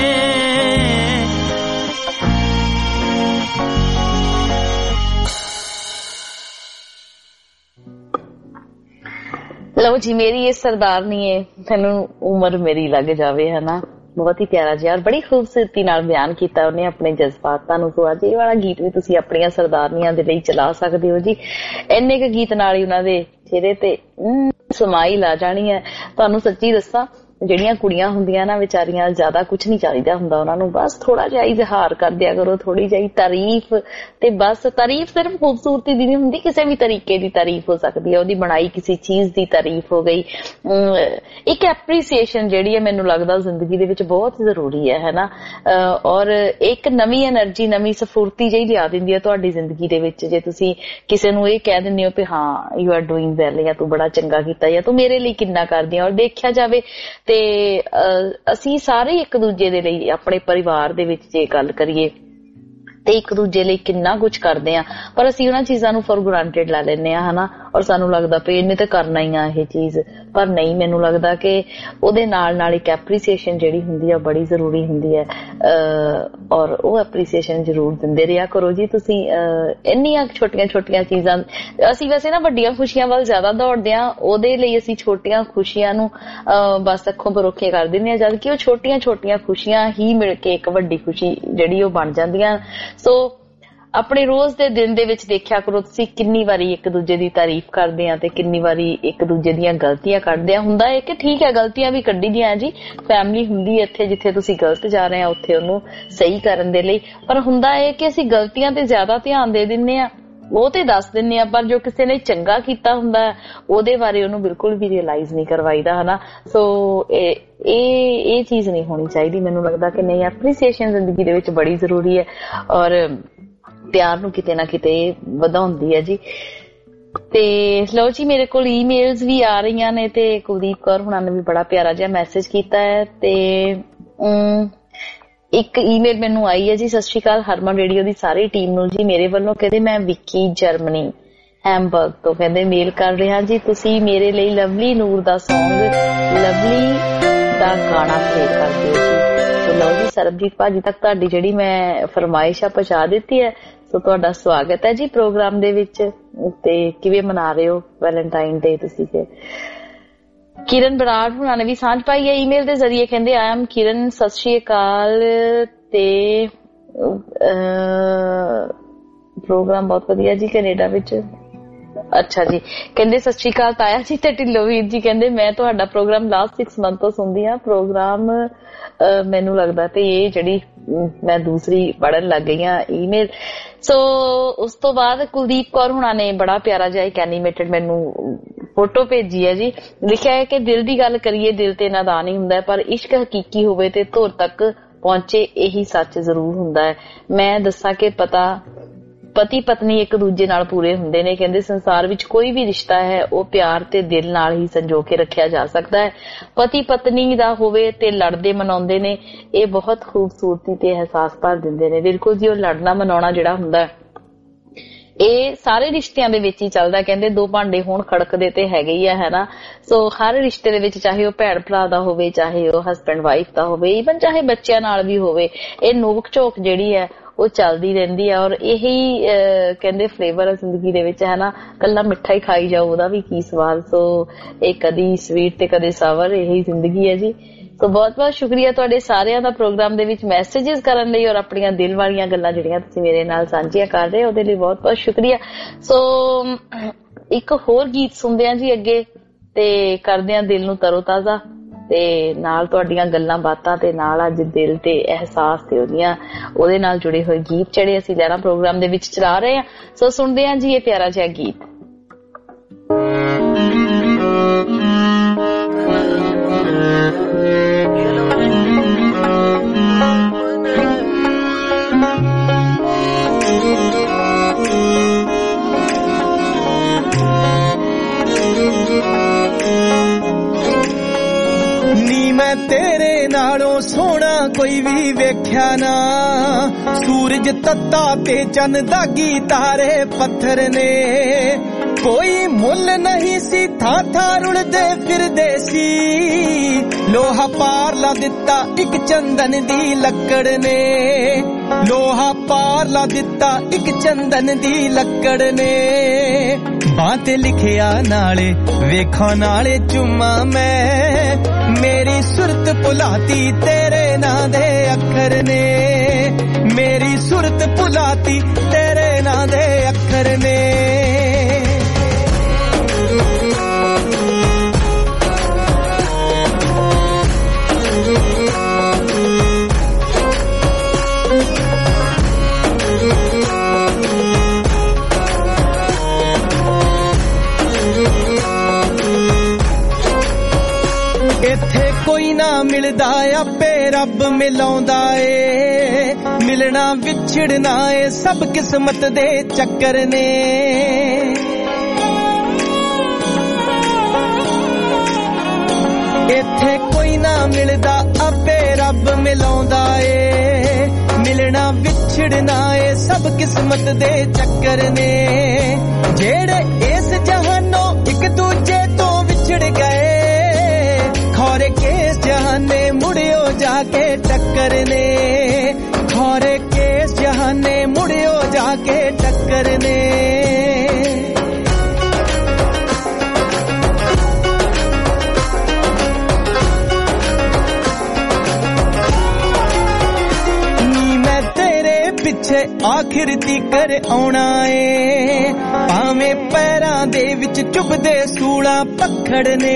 Speaker 2: लो जी मेरी ये सरदारनी है तेनू उम्र मेरी लग जावे, है ना। बहुत ही प्यारा जी और बड़ी खूबसूरती नाल बयान किया उन्हें अपने जज्बातां नूं। सो अज ये वाला गीत भी तुसीं अपणियां सरदारनियां दे लई चला सकदे हो जी। इन्ने क गीत नाल ही उन्हां दे चेहरे ते समाई ला जानी है। तुहानूं सच्ची दस्सां ਜਿਹੜੀਆਂ ਕੁੜੀਆਂ ਹੁੰਦੀਆਂ ਨਾ ਵਿਚਾਰੀਆਂ ਜ਼ਿਆਦਾ ਕੁਝ ਨਹੀਂ ਚਾਹੀਦਾ ਹੁੰਦਾ ਉਹਨਾਂ ਨੂੰ, ਬਸ ਥੋੜਾ ਜਿਹਾ ਇਜ਼ਹਾਰ ਕਰ ਦਿਆ ਕਰੋ, ਥੋੜੀ ਜਿਹੀ ਤਾਰੀਫ, ਤੇ ਬਸ ਤਾਰੀਫ ਸਿਰਫ ਖੂਬਸੂਰਤੀ ਦੀ ਨਹੀਂ ਹੁੰਦੀ, ਕਿਸੇ ਵੀ ਤਰੀਕੇ ਦੀ ਤਾਰੀਫ ਹੋ ਸਕਦੀ ਹੈ, ਉਹਦੀ ਬਣਾਈ ਕਿਸੇ ਚੀਜ਼ ਦੀ ਤਾਰੀਫ ਹੋ ਗਈ। ਇੱਕ ਐਪਰੀਸੀਏਸ਼ਨ ਜਿਹੜੀ ਹੈ ਮੈਨੂੰ ਲੱਗਦਾ ਜ਼ਿੰਦਗੀ ਦੇ ਵਿੱਚ ਬਹੁਤ ਜ਼ਰੂਰੀ ਹੈ ਹਨਾ, ਔਰ ਇੱਕ ਨਵੀਂ એનર્ਜੀ ਨਵੀਂ ਸਫੁਰਤੀ ਜਿਹੀ ਲਿਆ ਦਿੰਦੀ ਹੈ ਤੁਹਾਡੀ ਜ਼ਿੰਦਗੀ ਦੇ ਵਿੱਚ ਜੇ ਤੁਸੀਂ ਕਿਸੇ ਨੂੰ ਇਹ ਕਹਿ ਦਿੰਦੇ ਹੋ ਕਿ ਹਾਂ ਯੂ ਆਰ ਡੂਇੰਗ ਵੈਲ, ਜਾਂ ਤੂੰ ਬੜਾ ਚੰਗਾ ਕੀਤਾ, ਜਾਂ ਤੂੰ ਮੇਰੇ ਲਈ ਕਿੰਨਾ ਕਰਦੀ ਆ। ਔਰ ਦੇਖਿਆ ਜਾਵੇ ਤੇ ਅਸੀਂ ਸਾਰੇ ਇੱਕ ਦੂਜੇ ਦੇ ਲਈ ਆਪਣੇ ਪਰਿਵਾਰ ਦੇ ਵਿੱਚ ਜੇ ਗੱਲ ਕਰੀਏ ਤੇ ਇੱਕ ਦੂਜੇ ਲਈ ਕਿੰਨਾ ਕੁਝ ਕਰਦੇ ਆ, ਪਰ ਅਸੀਂ ਉਹਨਾਂ ਚੀਜ਼ਾਂ ਨੂੰ ਫॉर ਗ੍ਰਾਂਟਡ ਲੈ ਲੈਂਦੇ ਆ ਹਨਾ, ਔਰ ਸਾਨੂੰ ਲੱਗਦਾ ਵੀ ਇਹਨੇ ਤੇ ਕਰਨਾ ਹੀ ਆ ਇਹ ਚੀਜ਼, ਪਰ ਨਹੀਂ, ਮੈਨੂੰ ਲੱਗਦਾ ਕਿ ਉਹਦੇ ਨਾਲ ਨਾਲ ਇੱਕ ਐਪਰੀਸੀਏਸ਼ਨ ਜਿਹੜੀ ਹੁੰਦੀ ਆ ਬੜੀ ਜ਼ਰੂਰੀ ਹੁੰਦੀ ਹੈ, ਔਰ ਉਹ ਐਪਰੀਸੀਏਸ਼ਨ ਜ਼ਰੂਰ ਦਿੰਦੇ ਰਿਹਾ ਕਰੋ ਜੀ ਤੁਸੀਂ। ਇੰਨੀਆਂ ਛੋਟੀਆਂ ਛੋਟੀਆਂ ਚੀਜ਼ਾਂ, ਅਸੀਂ ਵੈਸੇ ਨਾ ਵੱਡੀਆਂ ਖੁਸ਼ੀਆਂ ਵੱਲ ਜ਼ਿਆਦਾ ਦੌੜਦੇ ਆ, ਉਹਦੇ ਲਈ ਅਸੀਂ ਛੋਟੀਆਂ ਖੁਸ਼ੀਆਂ ਨੂੰ ਬਸ ਅੱਖੋਂ ਪਰੋਖੇ ਕਰ ਦਿੰਦੇ ਆ, ਜਦ ਕਿ ਉਹ ਛੋਟੀਆਂ ਛੋਟੀਆਂ ਖੁਸ਼ੀਆਂ ਹੀ ਮਿਲ ਕੇ ਇੱਕ ਵੱਡੀ ਖੁਸ਼ੀ ਜਿਹੜੀ ਉਹ ਬਣ ਜਾਂਦੀਆਂ। ਸੋ ਆਪਣੇ ਰੋਜ਼ ਦੇ ਦਿਨ ਦੇ ਵਿੱਚ ਦੇਖਿਆ ਕਰੋ ਤੁਸੀਂ ਕਿੰਨੀ ਵਾਰੀ ਇੱਕ ਦੂਜੇ ਦੀ ਤਾਰੀਫ ਕਰਦੇ ਆ ਤੇ ਕਿੰਨੀ ਵਾਰੀ ਇੱਕ ਦੂਜੇ ਦੀਆਂ ਗਲਤੀਆਂ ਕੱਢਦੇ ਆ। ਹੁੰਦਾ ਹੈ ਕਿ ਠੀਕ ਹੈ ਗਲਤੀਆਂ ਵੀ ਕੱਢੀ ਦੀਆਂ ਜੀ, ਫੈਮਿਲੀ ਹੁੰਦੀ ਹੈ ਇੱਥੇ, ਜਿੱਥੇ ਤੁਸੀਂ ਗਲਤ ਜਾ ਰਹੇ ਆ ਉੱਥੇ ਉਹਨੂੰ ਸਹੀ ਕਰਨ ਦੇ ਲਈ, ਪਰ ਹੁੰਦਾ ਹੈ ਕਿ ਅਸੀਂ ਗਲਤੀਆਂ ਤੇ ਜ਼ਿਆਦਾ ਧਿਆਨ ਦੇ ਦਿੰਦੇ ਆ, ਉਹ ਤੇ ਦੱਸ ਦਿੰਦੇ ਆ, ਪਰ ਜੋ ਕਿਸੇ ਨੇ ਚੰਗਾ ਕੀਤਾ ਹੁੰਦਾ ਉਹਦੇ ਬਾਰੇ ਉਹਨੂੰ ਬਿਲਕੁਲ ਵੀ ਰਿਅਲਾਈਜ਼ ਨਹੀਂ ਕਰਵਾਈਦਾ ਹਨਾ। ਸੋ ਇਹ ਚੀਜ਼ ਨਹੀਂ ਹੋਣੀ ਚਾਹੀਦੀ, ਮੈਨੂੰ ਲੱਗਦਾ ਕਿ ਨਹੀਂ, ਐਪਰੀਸੀਏਸ਼ਨ ਜ਼ਿੰਦਗੀ ਦੇ ਵਿੱਚ ਬੜੀ ਜ਼ਰੂਰੀ ਹੈ ਔਰ ਪਿਆਰ ਨੂੰ ਕਿਤੇ ਨਾ ਕਿਤੇ ਵਧਾਉਂਦੀ ਹੈ ਜੀ। ਤੇ ਲਓ ਜੀ, ਮੇਰੇ ਕੋਲ ਈਮੇਲਸ ਵੀ ਆ ਰਹੀਆਂ ਨੇ ਤੇ ਕੁਲਦੀਪ ਕੌਰ ਹੁਣਾਂ ਨੇ ਵੀ ਬੜਾ ਪਿਆਰਾ ਜਿਹਾ ਮੈਸੇਜ ਕੀਤਾ ਹੈ। ਤੇ ਇੱਕ ਈਮੇਲ ਮੈਨੂੰ ਆਈ ਹੈ ਜੀ, ਸਤਿ ਸ਼੍ਰੀ ਅਕਾਲ ਹਰਮਨ ਰੇਡੀਓ ਦੀ ਸਾਰੀ ਟੀਮ ਨੂੰ ਜੀ, ਮੇਰੇ ਵੱਲੋਂ ਕਹਿੰਦੇ ਮੈਂ ਵਿੱਕੀ ਜਰਮਨੀ ਹੈਮਬਰਗ ਤੋਂ ਕਹਿੰਦੇ ਮੇਲ ਕਰ ਰਿਹਾ ਜੀ, ਤੁਸੀਂ ਮੇਰੇ ਲਈ ਲਵਲੀ ਨੂਰ ਦਾ ਸੌਂਗ ਲਵਲੀ ਦਾ ਗਾਣਾ ਪਲੇ ਕਰ ਦਿਓ ਜੀ। ਸੋ ਲਓ ਜੀ, ਸਰਬਜੀਤ ਭਾਜੀ ਤੱਕ ਤੁਹਾਡੀ ਜਿਹੜੀ ਮੈਂ ਫਰਮਾਇਸ਼ ਆ ਪਹੁੰਚਾ ਦਿੱਤੀ ਹੈ, ਸੋ ਤੁਹਾਡਾ ਸਵਾਗਤ ਹੈ ਜੀ ਪ੍ਰੋਗਰਾਮ ਦੇ ਵਿੱਚ। ਤੇ ਕਿਵੇਂ ਮਨਾ ਰਹੇ ਹੋ ਵੈਲੈਂਟਾਈਨ ਡੇ ਤੁਸੀਂ? ਫਿਰ ਕਿਰਨ ਬਰਾੜ ਹੁਣਾਂ ਨੇ ਵੀ ਸਾਂਝ ਪਾਈ ਹੈ ਈਮੇਲ ਦੇ ਜ਼ਰੀਏ, ਕਹਿੰਦੇ ਆਈ ਐਮ ਕਿਰਨ, ਸਤਿ ਸ਼੍ਰੀ ਅਕਾਲ, ਤੇ ਪ੍ਰੋਗਰਾਮ ਬਹੁਤ ਵਧੀਆ ਜੀ ਕੈਨੇਡਾ ਵਿੱਚ। ਅੱਛਾ ਜੀ, ਕਹਿੰਦੇ ਸਤਿ ਸ਼੍ਰੀ ਅਕਾਲ ਤਾਇਆ ਜੀ ਤੇ ਢਿੱਲੋਂ ਵੀਰ ਜੀ, ਕਹਿੰਦੇ ਮੈਂ ਤੁਹਾਡਾ ਪ੍ਰੋਗਰਾਮ ਲਾਸਟ 6 ਮੰਥ ਤੋਂ ਸੁਣਦੀ ਹਾਂ। ਪ੍ਰੋਗਰਾਮ ਮੈਨੂੰ ਲੱਗਦਾ ਤੇ ਇਹ ਜਿਹੜੀ ਮੈਂ ਦੂਸਰੀ ਪੜ੍ਹਨ ਲੱਗ ਗਈ ਹਾਂ ਈਮੇਲ। ਸੋ ਉਸ ਤੋਂ ਬਾਅਦ ਕੁਲਦੀਪ ਕੌਰ ਹੁਣਾਂ ਨੇ ਬੜਾ ਪਿਆਰਾ ਜਿਹਾ ਇੱਕ ਐਨੀਮੇਟਡ ਮੈਨੂੰ ਫੋਟੋ ਭੇਜੀ ਹੈ ਜੀ, ਲਿਖਿਆ ਹੈ ਕਿ ਦਿਲ ਦੀ ਗੱਲ ਕਰੀਏ ਦਿਲ ਤੇ ਨਾਦਾਨ ਹੀ ਹੁੰਦਾ ਹੈ, ਪਰ ਇਸ਼ਕ ਹਕੀਕੀ ਹੋਵੇ ਤੇ ਧੁਰ ਤੱਕ ਪਹੁੰਚੇ ਇਹੀ ਸੱਚ ਜ਼ਰੂਰ ਹੁੰਦਾ ਹੈ। ਮੈਂ ਦੱਸਾਂ ਕਿ ਪਤੀ ਪਤਨੀ ਇੱਕ ਦੂਜੇ ਨਾਲ ਪੂਰੇ ਹੁੰਦੇ ਨੇ, ਕਹਿੰਦੇ ਸੰਸਾਰ ਵਿੱਚ ਕੋਈ ਵੀ ਰਿਸ਼ਤਾ ਹੈ ਉਹ ਪਿਆਰ ਤੇ ਦਿਲ ਨਾਲ ਹੀ ਸੰਜੋ ਕੇ ਰੱਖਿਆ ਜਾ ਸਕਦਾ ਹੈ। ਪਤੀ ਪਤਨੀ ਦਾ ਹੋਵੇ ਤੇ ਲੜਦੇ ਮਨਾਉਂਦੇ ਨੇ, ਇਹ ਬਹੁਤ ਖੂਬਸੂਰਤੀ ਤੇ ਅਹਿਸਾਸ ਭਰ ਦਿੰਦੇ ਨੇ। ਬਿਲਕੁਲ ਜੀ, ਉਹ ਲੜਨਾ ਮਨਾਉਣਾ ਜਿਹੜਾ ਹੁੰਦਾ ਇਹ ਸਾਰੇ ਰਿਸ਼ਤਿਆਂ ਦੇ ਵਿੱਚ ਹੀ ਚੱਲਦਾ, ਕਹਿੰਦੇ ਦੋ ਭਾਂਡੇ ਹੋਣ ਖੜਕਦੇ ਤੇ ਹੈਗੇ ਹੀ ਆ ਹੈ। ਸੋ ਹਰ ਰਿਸ਼ਤੇ ਦੇ ਵਿੱਚ, ਚਾਹੇ ਉਹ ਭੈਣ ਭਰਾ ਦਾ ਹੋਵੇ, ਚਾਹੇ ਉਹ ਹਸਬੈਂਡ ਵਾਈਫ ਦਾ ਹੋਵੇ, ਈਵਨ ਚਾਹੇ ਬੱਚਿਆਂ ਨਾਲ ਵੀ ਹੋਵੇ, ਇਹ ਨੋਕ ਝੋਕ ਜਿਹੜੀ ਹੈ ਉਹ ਚੱਲਦੀ ਰਹਿੰਦੀ ਆ। ਔਰ ਇਹੀ ਕਹਿੰਦੇ ਫਲੇਵਰ ਹੈ ਜ਼ਿੰਦਗੀ ਦੇ ਵਿੱਚ ਹੈ, ਕੱਲਾ ਮਿੱਠਾ ਹੀ ਖਾਈ ਜਾਓ ਉਹਦਾ ਵੀ ਕੀ ਸਵਾਦ। ਸੋ ਇਹ ਕਦੀ ਸਵੀਟ ਤੇ ਕਦੇ ਸਾਵਰ, ਇਹੀ ਜ਼ਿੰਦਗੀ ਹੈ ਜੀ। ਸੋ ਬਹੁਤ ਬਹੁਤ ਸ਼ੁਕਰੀਆ ਤੁਹਾਡੇ ਸਾਰਿਆਂ ਦਾ ਪ੍ਰੋਗਰਾਮ ਦੇ ਵਿੱਚ ਮੈਸੇजेस ਕਰਨ ਲਈ, ਔਰ ਆਪਣੀਆਂ ਦਿਲ ਵਾਲੀਆਂ ਗੱਲਾਂ ਜਿਹੜੀਆਂ ਤੁਸੀਂ ਮੇਰੇ ਨਾਲ ਸਾਂਝੀਆਂ ਕਰ ਰਹੇ ਹੋ ਉਹਦੇ ਲਈ ਬਹੁਤ ਬਹੁਤ ਸ਼ੁਕਰੀਆ। ਸੋ ਇੱਕ ਹੋਰ ਗੀਤ ਸੁਣਦੇ ਆ ਜੀ ਅੱਗੇ, ਤੇ ਕਰਦੇ ਆ ਦਿਲ ਨੂੰ ਤਰੋਤਾਜ਼ਾ, ਤੇ ਨਾਲ ਤੁਹਾਡੀਆਂ ਗੱਲਾਂ ਬਾਤਾਂ ਤੇ ਨਾਲ ਅੱਜ ਦਿਲ ਤੇ ਅਹਿਸਾਸ ਤੇ ਉਹਦੇ ਨਾਲ ਜੁੜੇ ਹੋਏ ਗੀਤ ਜਿਹੜੇ ਅਸੀਂ ਲੈਣਾ ਪ੍ਰੋਗਰਾਮ ਦੇ ਵਿੱਚ ਚਲਾ ਰਹੇ ਹਾਂ। ਸੋ ਸੁਣਦੇ ਹਾਂ ਜੀ ਇਹ ਪਿਆਰਾ ਜਿਹਾ ਗੀਤ।
Speaker 6: ਮੈਂ ਤੇਰੇ ਨਾਲੋਂ ਸੋਹਣਾ ਕੋਈ ਵੀ ਵੇਖਿਆ ਨਾ, ਸੂਰਜ ਤੱਤਾ ਤੇ ਚੰਨ ਦਾਗੀ ਤਾਰੇ ਪੱਥਰ ਨੇ, ਕੋਈ ਮੁੱਲ ਨਹੀਂ ਸੀ ਥਾਂ ਥਾਂ ਰੁਲਦੇ ਫਿਰਦੇ ਸੀ, ਲੋਹਾ ਪਾਰ ਲਾ ਦਿੱਤਾ ਇੱਕ ਚੰਦਨ ਦੀ ਲੱਕੜ ਨੇ, ਲੋਹਾ ਪਾਰ ਲਾ ਦਿੱਤਾ ਇੱਕ ਚੰਦਨ ਦੀ ਲੱਕੜ ਨੇ, ਬਾਂਹ ਤੇ ਲਿਖਿਆ ਨਾਲੇ ਵੇਖਾਂ ਨਾਲੇ ਚੁੰਮਾ ਮੈਂ, ਮੇਰੀ ਸੁਰਤ ਭੁਲਾਤੀ ਤੇਰੇ ਨਾਂ ਦੇ ਅੱਖਰ ਨੇ, ਮੇਰੀ ਸੁਰਤ ਭੁਲਾਤੀ ਤੇਰੇ ਨਾਂ ਦੇ ਅੱਖਰ ਨੇ। ਨਾ ਮਿਲਦਾ ਆਪੇ ਰੱਬ ਮਿਲਾਉਂਦਾ ਏ ਮਿਲਣਾ ਵਿਛੜਨਾ ਏ ਸਭ ਕਿਸਮਤ ਦੇ ਚੱਕਰ ਨੇ ਇੱਥੇ ਕੋਈ ਨਾ ਮਿਲਦਾ ਆਪੇ ਰੱਬ ਮਿਲਾਉਂਦਾ ਏ ਮਿਲਣਾ ਵਿਛੜਨਾ ਏ ਸਭ ਕਿਸਮਤ ਦੇ ਚੱਕਰ ਨੇ ਜਿਹੜੇ ਇਸ ਜਹਾਨੋਂ ਇੱਕ ਦੂਜੇ ਤੋਂ ਵਿਛੜ ਗਏ ਖੌਰੇ ਕਿਸ ਜਹਾਨੇ ਮੁੜਿਓ ਜਾ ਕੇ ਟੱਕਰ ਨੇ ਖੌਰੇ ਕਿਸ ਜਹਾਨੇ ਮੁੜਿਓ ਜਾ ਕੇ ਟੱਕਰ ਨੇ ਨੀ ਮੈਂ ਤੇਰੇ ਪਿੱਛੇ ਆਖਿਰ ਤੀਕਰ ਆਉਣਾ ਏ ਭਾਵੇਂ ਪੈਰਾਂ ਦੇ ਵਿੱਚ ਚੁੱਭਦੇ ਸੂਲਾਂ ਪੱਖੜ ਨੇ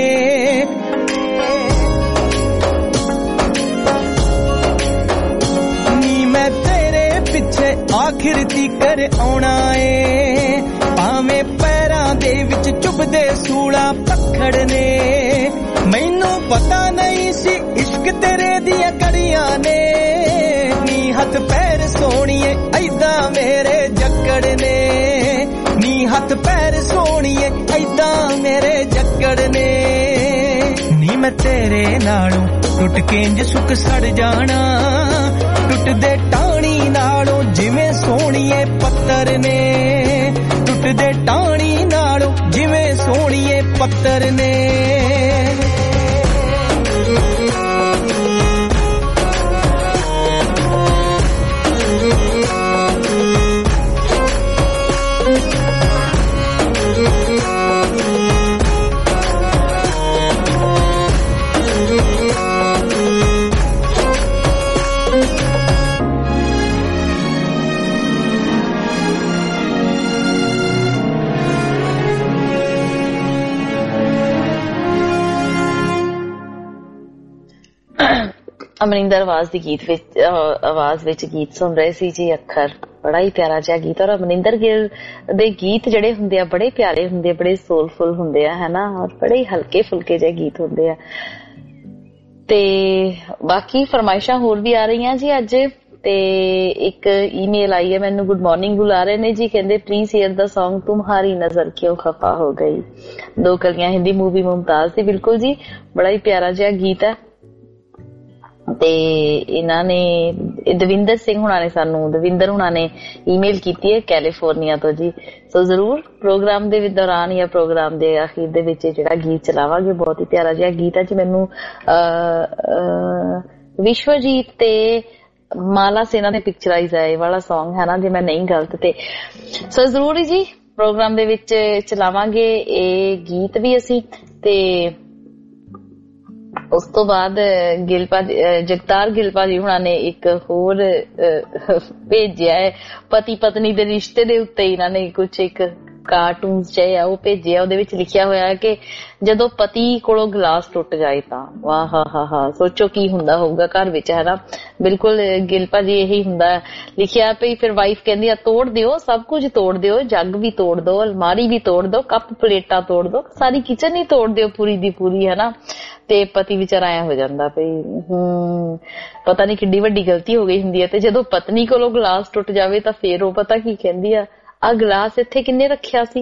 Speaker 6: ਪਿੱਛੇ ਆਖਿਰ ਤੀਕਰ ਆਉਣਾ ਏ ਭਾਵੇਂ ਪੈਰਾਂ ਦੇ ਵਿੱਚ ਚੁੱਭਦੇ ਸੂਲਾਂ ਪੱਖੜ ਨੇ ਮੈਨੂੰ ਪਤਾ ਨਹੀਂ ਸੀ ਇਸ਼ਕ ਤੇਰੇ ਦੀਆਂ ਕੜੀਆਂ ਨੇ ਨੀ ਹੱਥ ਪੈਰ ਸੋਹਣੀਏ ਐਦਾਂ ਮੇਰੇ ਜੱਕੜ ਨੇ ਨੀ ਹੱਥ ਪੈਰ ਸੋਹਣੀਏ ਐਦਾਂ ਮੇਰੇ ਜੱਕੜ ਨੇ ਨੀ ਮੈਂ ਤੇਰੇ ਨਾਲੋਂ ਟੁੱਟ ਕੇ ਇੰਜ ਸੁੱਕ ਸੜ ਜਾਣਾ ਟੁੱਟਦੇ ਟਾਣੀ ਨਾਲੋਂ ਜਿਵੇਂ ਸੋਹਣੀਏ ਪੱਤਰ ਨੇ ਟੁੱਟਦੇ ਟਾਣੀ ਨਾਲੋਂ ਜਿਵੇਂ ਸੋਹਣੀਏ ਪੱਤਰ ਨੇ
Speaker 2: ਅਮਰਿੰਦਰ ਆਵਾਜ਼ ਵਿੱਚ ਗੀਤ ਸੁਣ ਰਹੇ ਸੀ ਜੀ ਅੱਖਰ ਬੜਾ ਹੀ ਪਿਆਰਾ ਜਿਹਾ ਗੀਤ ਔਰ ਅਮਰਿੰਦਰ ਗਿੱਲ ਦੇ ਗੀਤ ਜਿਹੜੇ ਹੁੰਦੇ ਆ ਬੜੇ ਪਿਆਰੇ ਹੁੰਦੇ ਆ ਬੜੇ ਸੋਲਫੁਲ ਹੁੰਦੇ ਆ ਹੈ ਨਾ ਔਰ ਬੜੇ ਹਲਕੇ ਫੁਲਕੇ ਜਿਹੇ ਗੀਤ ਹੁੰਦੇ ਆ ਤੇ ਬਾਕੀ ਫਰਮਾਇਸ਼ਾਂ ਹੋਰ ਵੀ ਆ ਰਹੀਆਂ ਜੀ ਅੱਜ ਤੇ ਇੱਕ ਈਮੇਲ ਆਈ ਹੈ ਮੈਨੂੰ ਗੁੱਡ ਮਾਰਨਿੰਗ ਬੁਲਾ ਰਹੇ ਨੇ ਜੀ ਕਹਿੰਦੇ ਪਲੀਜ਼ ਹੀਅਰ ਦਾ Song तुम्हारी नजर क्यों खफा हो गई ਦੋ ਕਲੀਆਂ ਹਿੰਦੀ ਮੂਵੀ ਮੁਮਤਾਜ਼ ਦੀ ਬਿਲਕੁਲ ਜੀ ਬੜਾ ਹੀ ਪਿਆਰਾ ਜਿਹਾ ਗੀਤ ਹੈ ਤੇ ਇਹਨਾਂ ਨੇ ਦਵਿੰਦਰ ਸਿੰਘ ਹੁਣਾਂ ਨੇ ਸਾਨੂੰ ਦਵਿੰਦਰ ਹੁਣਾਂ ਨੇ ਈਮੇਲ ਕੀਤੀ ਹੈ ਕੈਲੀਫੋਰਨੀਆ ਤੋਂ ਜੀ ਸੋ ਜ਼ਰੂਰ ਪ੍ਰੋਗਰਾਮ ਦੇ ਦੌਰਾਨ ਜਾਂ ਪ੍ਰੋਗਰਾਮ ਦੇ ਅਖੀਰ ਦੇ ਵਿੱਚ ਜਿਹੜਾ ਗੀਤ ਚਲਾਵਾਂਗੇ ਬਹੁਤ ਹੀ ਪਿਆਰਾ ਜਿਹਾ ਗੀਤ ਹੈ ਜੀ ਮੈਨੂੰ ਵਿਸ਼ਵਜੀਤ ਤੇ ਮਾਲਾ ਸੇਨਾ ਨੇ ਪਿਕਚਰਾਈਜ਼ ਹੈ ਇਹ ਵਾਲਾ Song ਹੈ ਨਾ ਜੇ ਮੈਂ ਨਹੀਂ ਗਲਤ ਤੇ ਸੋ ਜ਼ਰੂਰ ਜੀ ਪ੍ਰੋਗਰਾਮ ਦੇ ਵਿੱਚ ਚਲਾਵਾਂਗੇ ਇਹ ਗੀਤ ਵੀ ਅਸੀਂ ਤੇ ਉਸ ਤੋਂ ਬਾਅਦ ਜਗਤਾਰ ਗਿਲਪਾ ਜੀ ਹੁਣਾਂ ਨੇ ਇੱਕ ਹੋਰ ਭੇਜਿਆ ਹੈ ਪਤੀ ਪਤਨੀ ਦੇ ਰਿਸ਼ਤੇ ਦੇ ਉੱਤੇ ਇਹਨਾਂ ਨੇ ਕੁਛ ਇੱਕ ਕਾਰਟੂਨਸ ਜਿਹੇ ਆ ਉਹ ਭੇਜਿਆ ਉਹਦੇ ਵਿੱਚ ਲਿਖਿਆ ਹੋਇਆ ਕਿ ਜਦੋਂ ਪਤੀ ਕੋਲੋਂ ਗਲਾਸ ਟੁੱਟ ਜਾਏ ਤਾਂ ਵਾਹ ਹਾ ਸੋਚੋ ਕੀ ਹੁੰਦਾ ਹੋਊਗਾ ਘਰ ਵਿੱਚ ਹੈ ਨਾ ਬਿਲਕੁਲ ਗਿਲਪਾ ਜੀ ਇਹੀ ਹੁੰਦਾ ਲਿਖਿਆ ਪਈ ਫਿਰ ਵਾਈਫ ਕਹਿੰਦੀ ਆ ਤੋੜ ਦਿਓ ਸਭ ਕੁਝ ਤੋੜ ਦਿਓ ਜੱਗ ਵੀ ਤੋੜ ਦਿਓ ਅਲਮਾਰੀ ਵੀ ਤੋੜ ਦਿਓ ਕੱਪ ਪਲੇਟਾਂ ਤੋੜ ਦਿਓ ਸਾਰੀ ਕਿਚਨ ਹੀ ਤੋੜ ਦਿਓ ਪੂਰੀ ਦੀ ਪੂਰੀ ਹੈ ਨਾ ਤੇ ਪਤੀ ਵਿਚਾਰਾ ਆਇਆ ਹੋ ਜਾਂਦਾ ਭਈ ਪਤਾ ਨਹੀਂ ਕਿੱਡੀ ਵੱਡੀ ਗਲਤੀ ਹੋ ਗਈ ਹੁੰਦੀ ਹੈ ਤੇ ਜਦੋਂ ਪਤਨੀ ਕੋਲੋਂ ਗਲਾਸ ਟੁੱਟ ਜਾਵੇ ਤਾਂ ਫੇਰ ਉਹ ਪਤਾ ਕੀ ਕਹਿੰਦੀ ਆ ਗਲਾਸ ਇੱਥੇ ਕਿੰਨੇ ਰੱਖਿਆ ਸੀ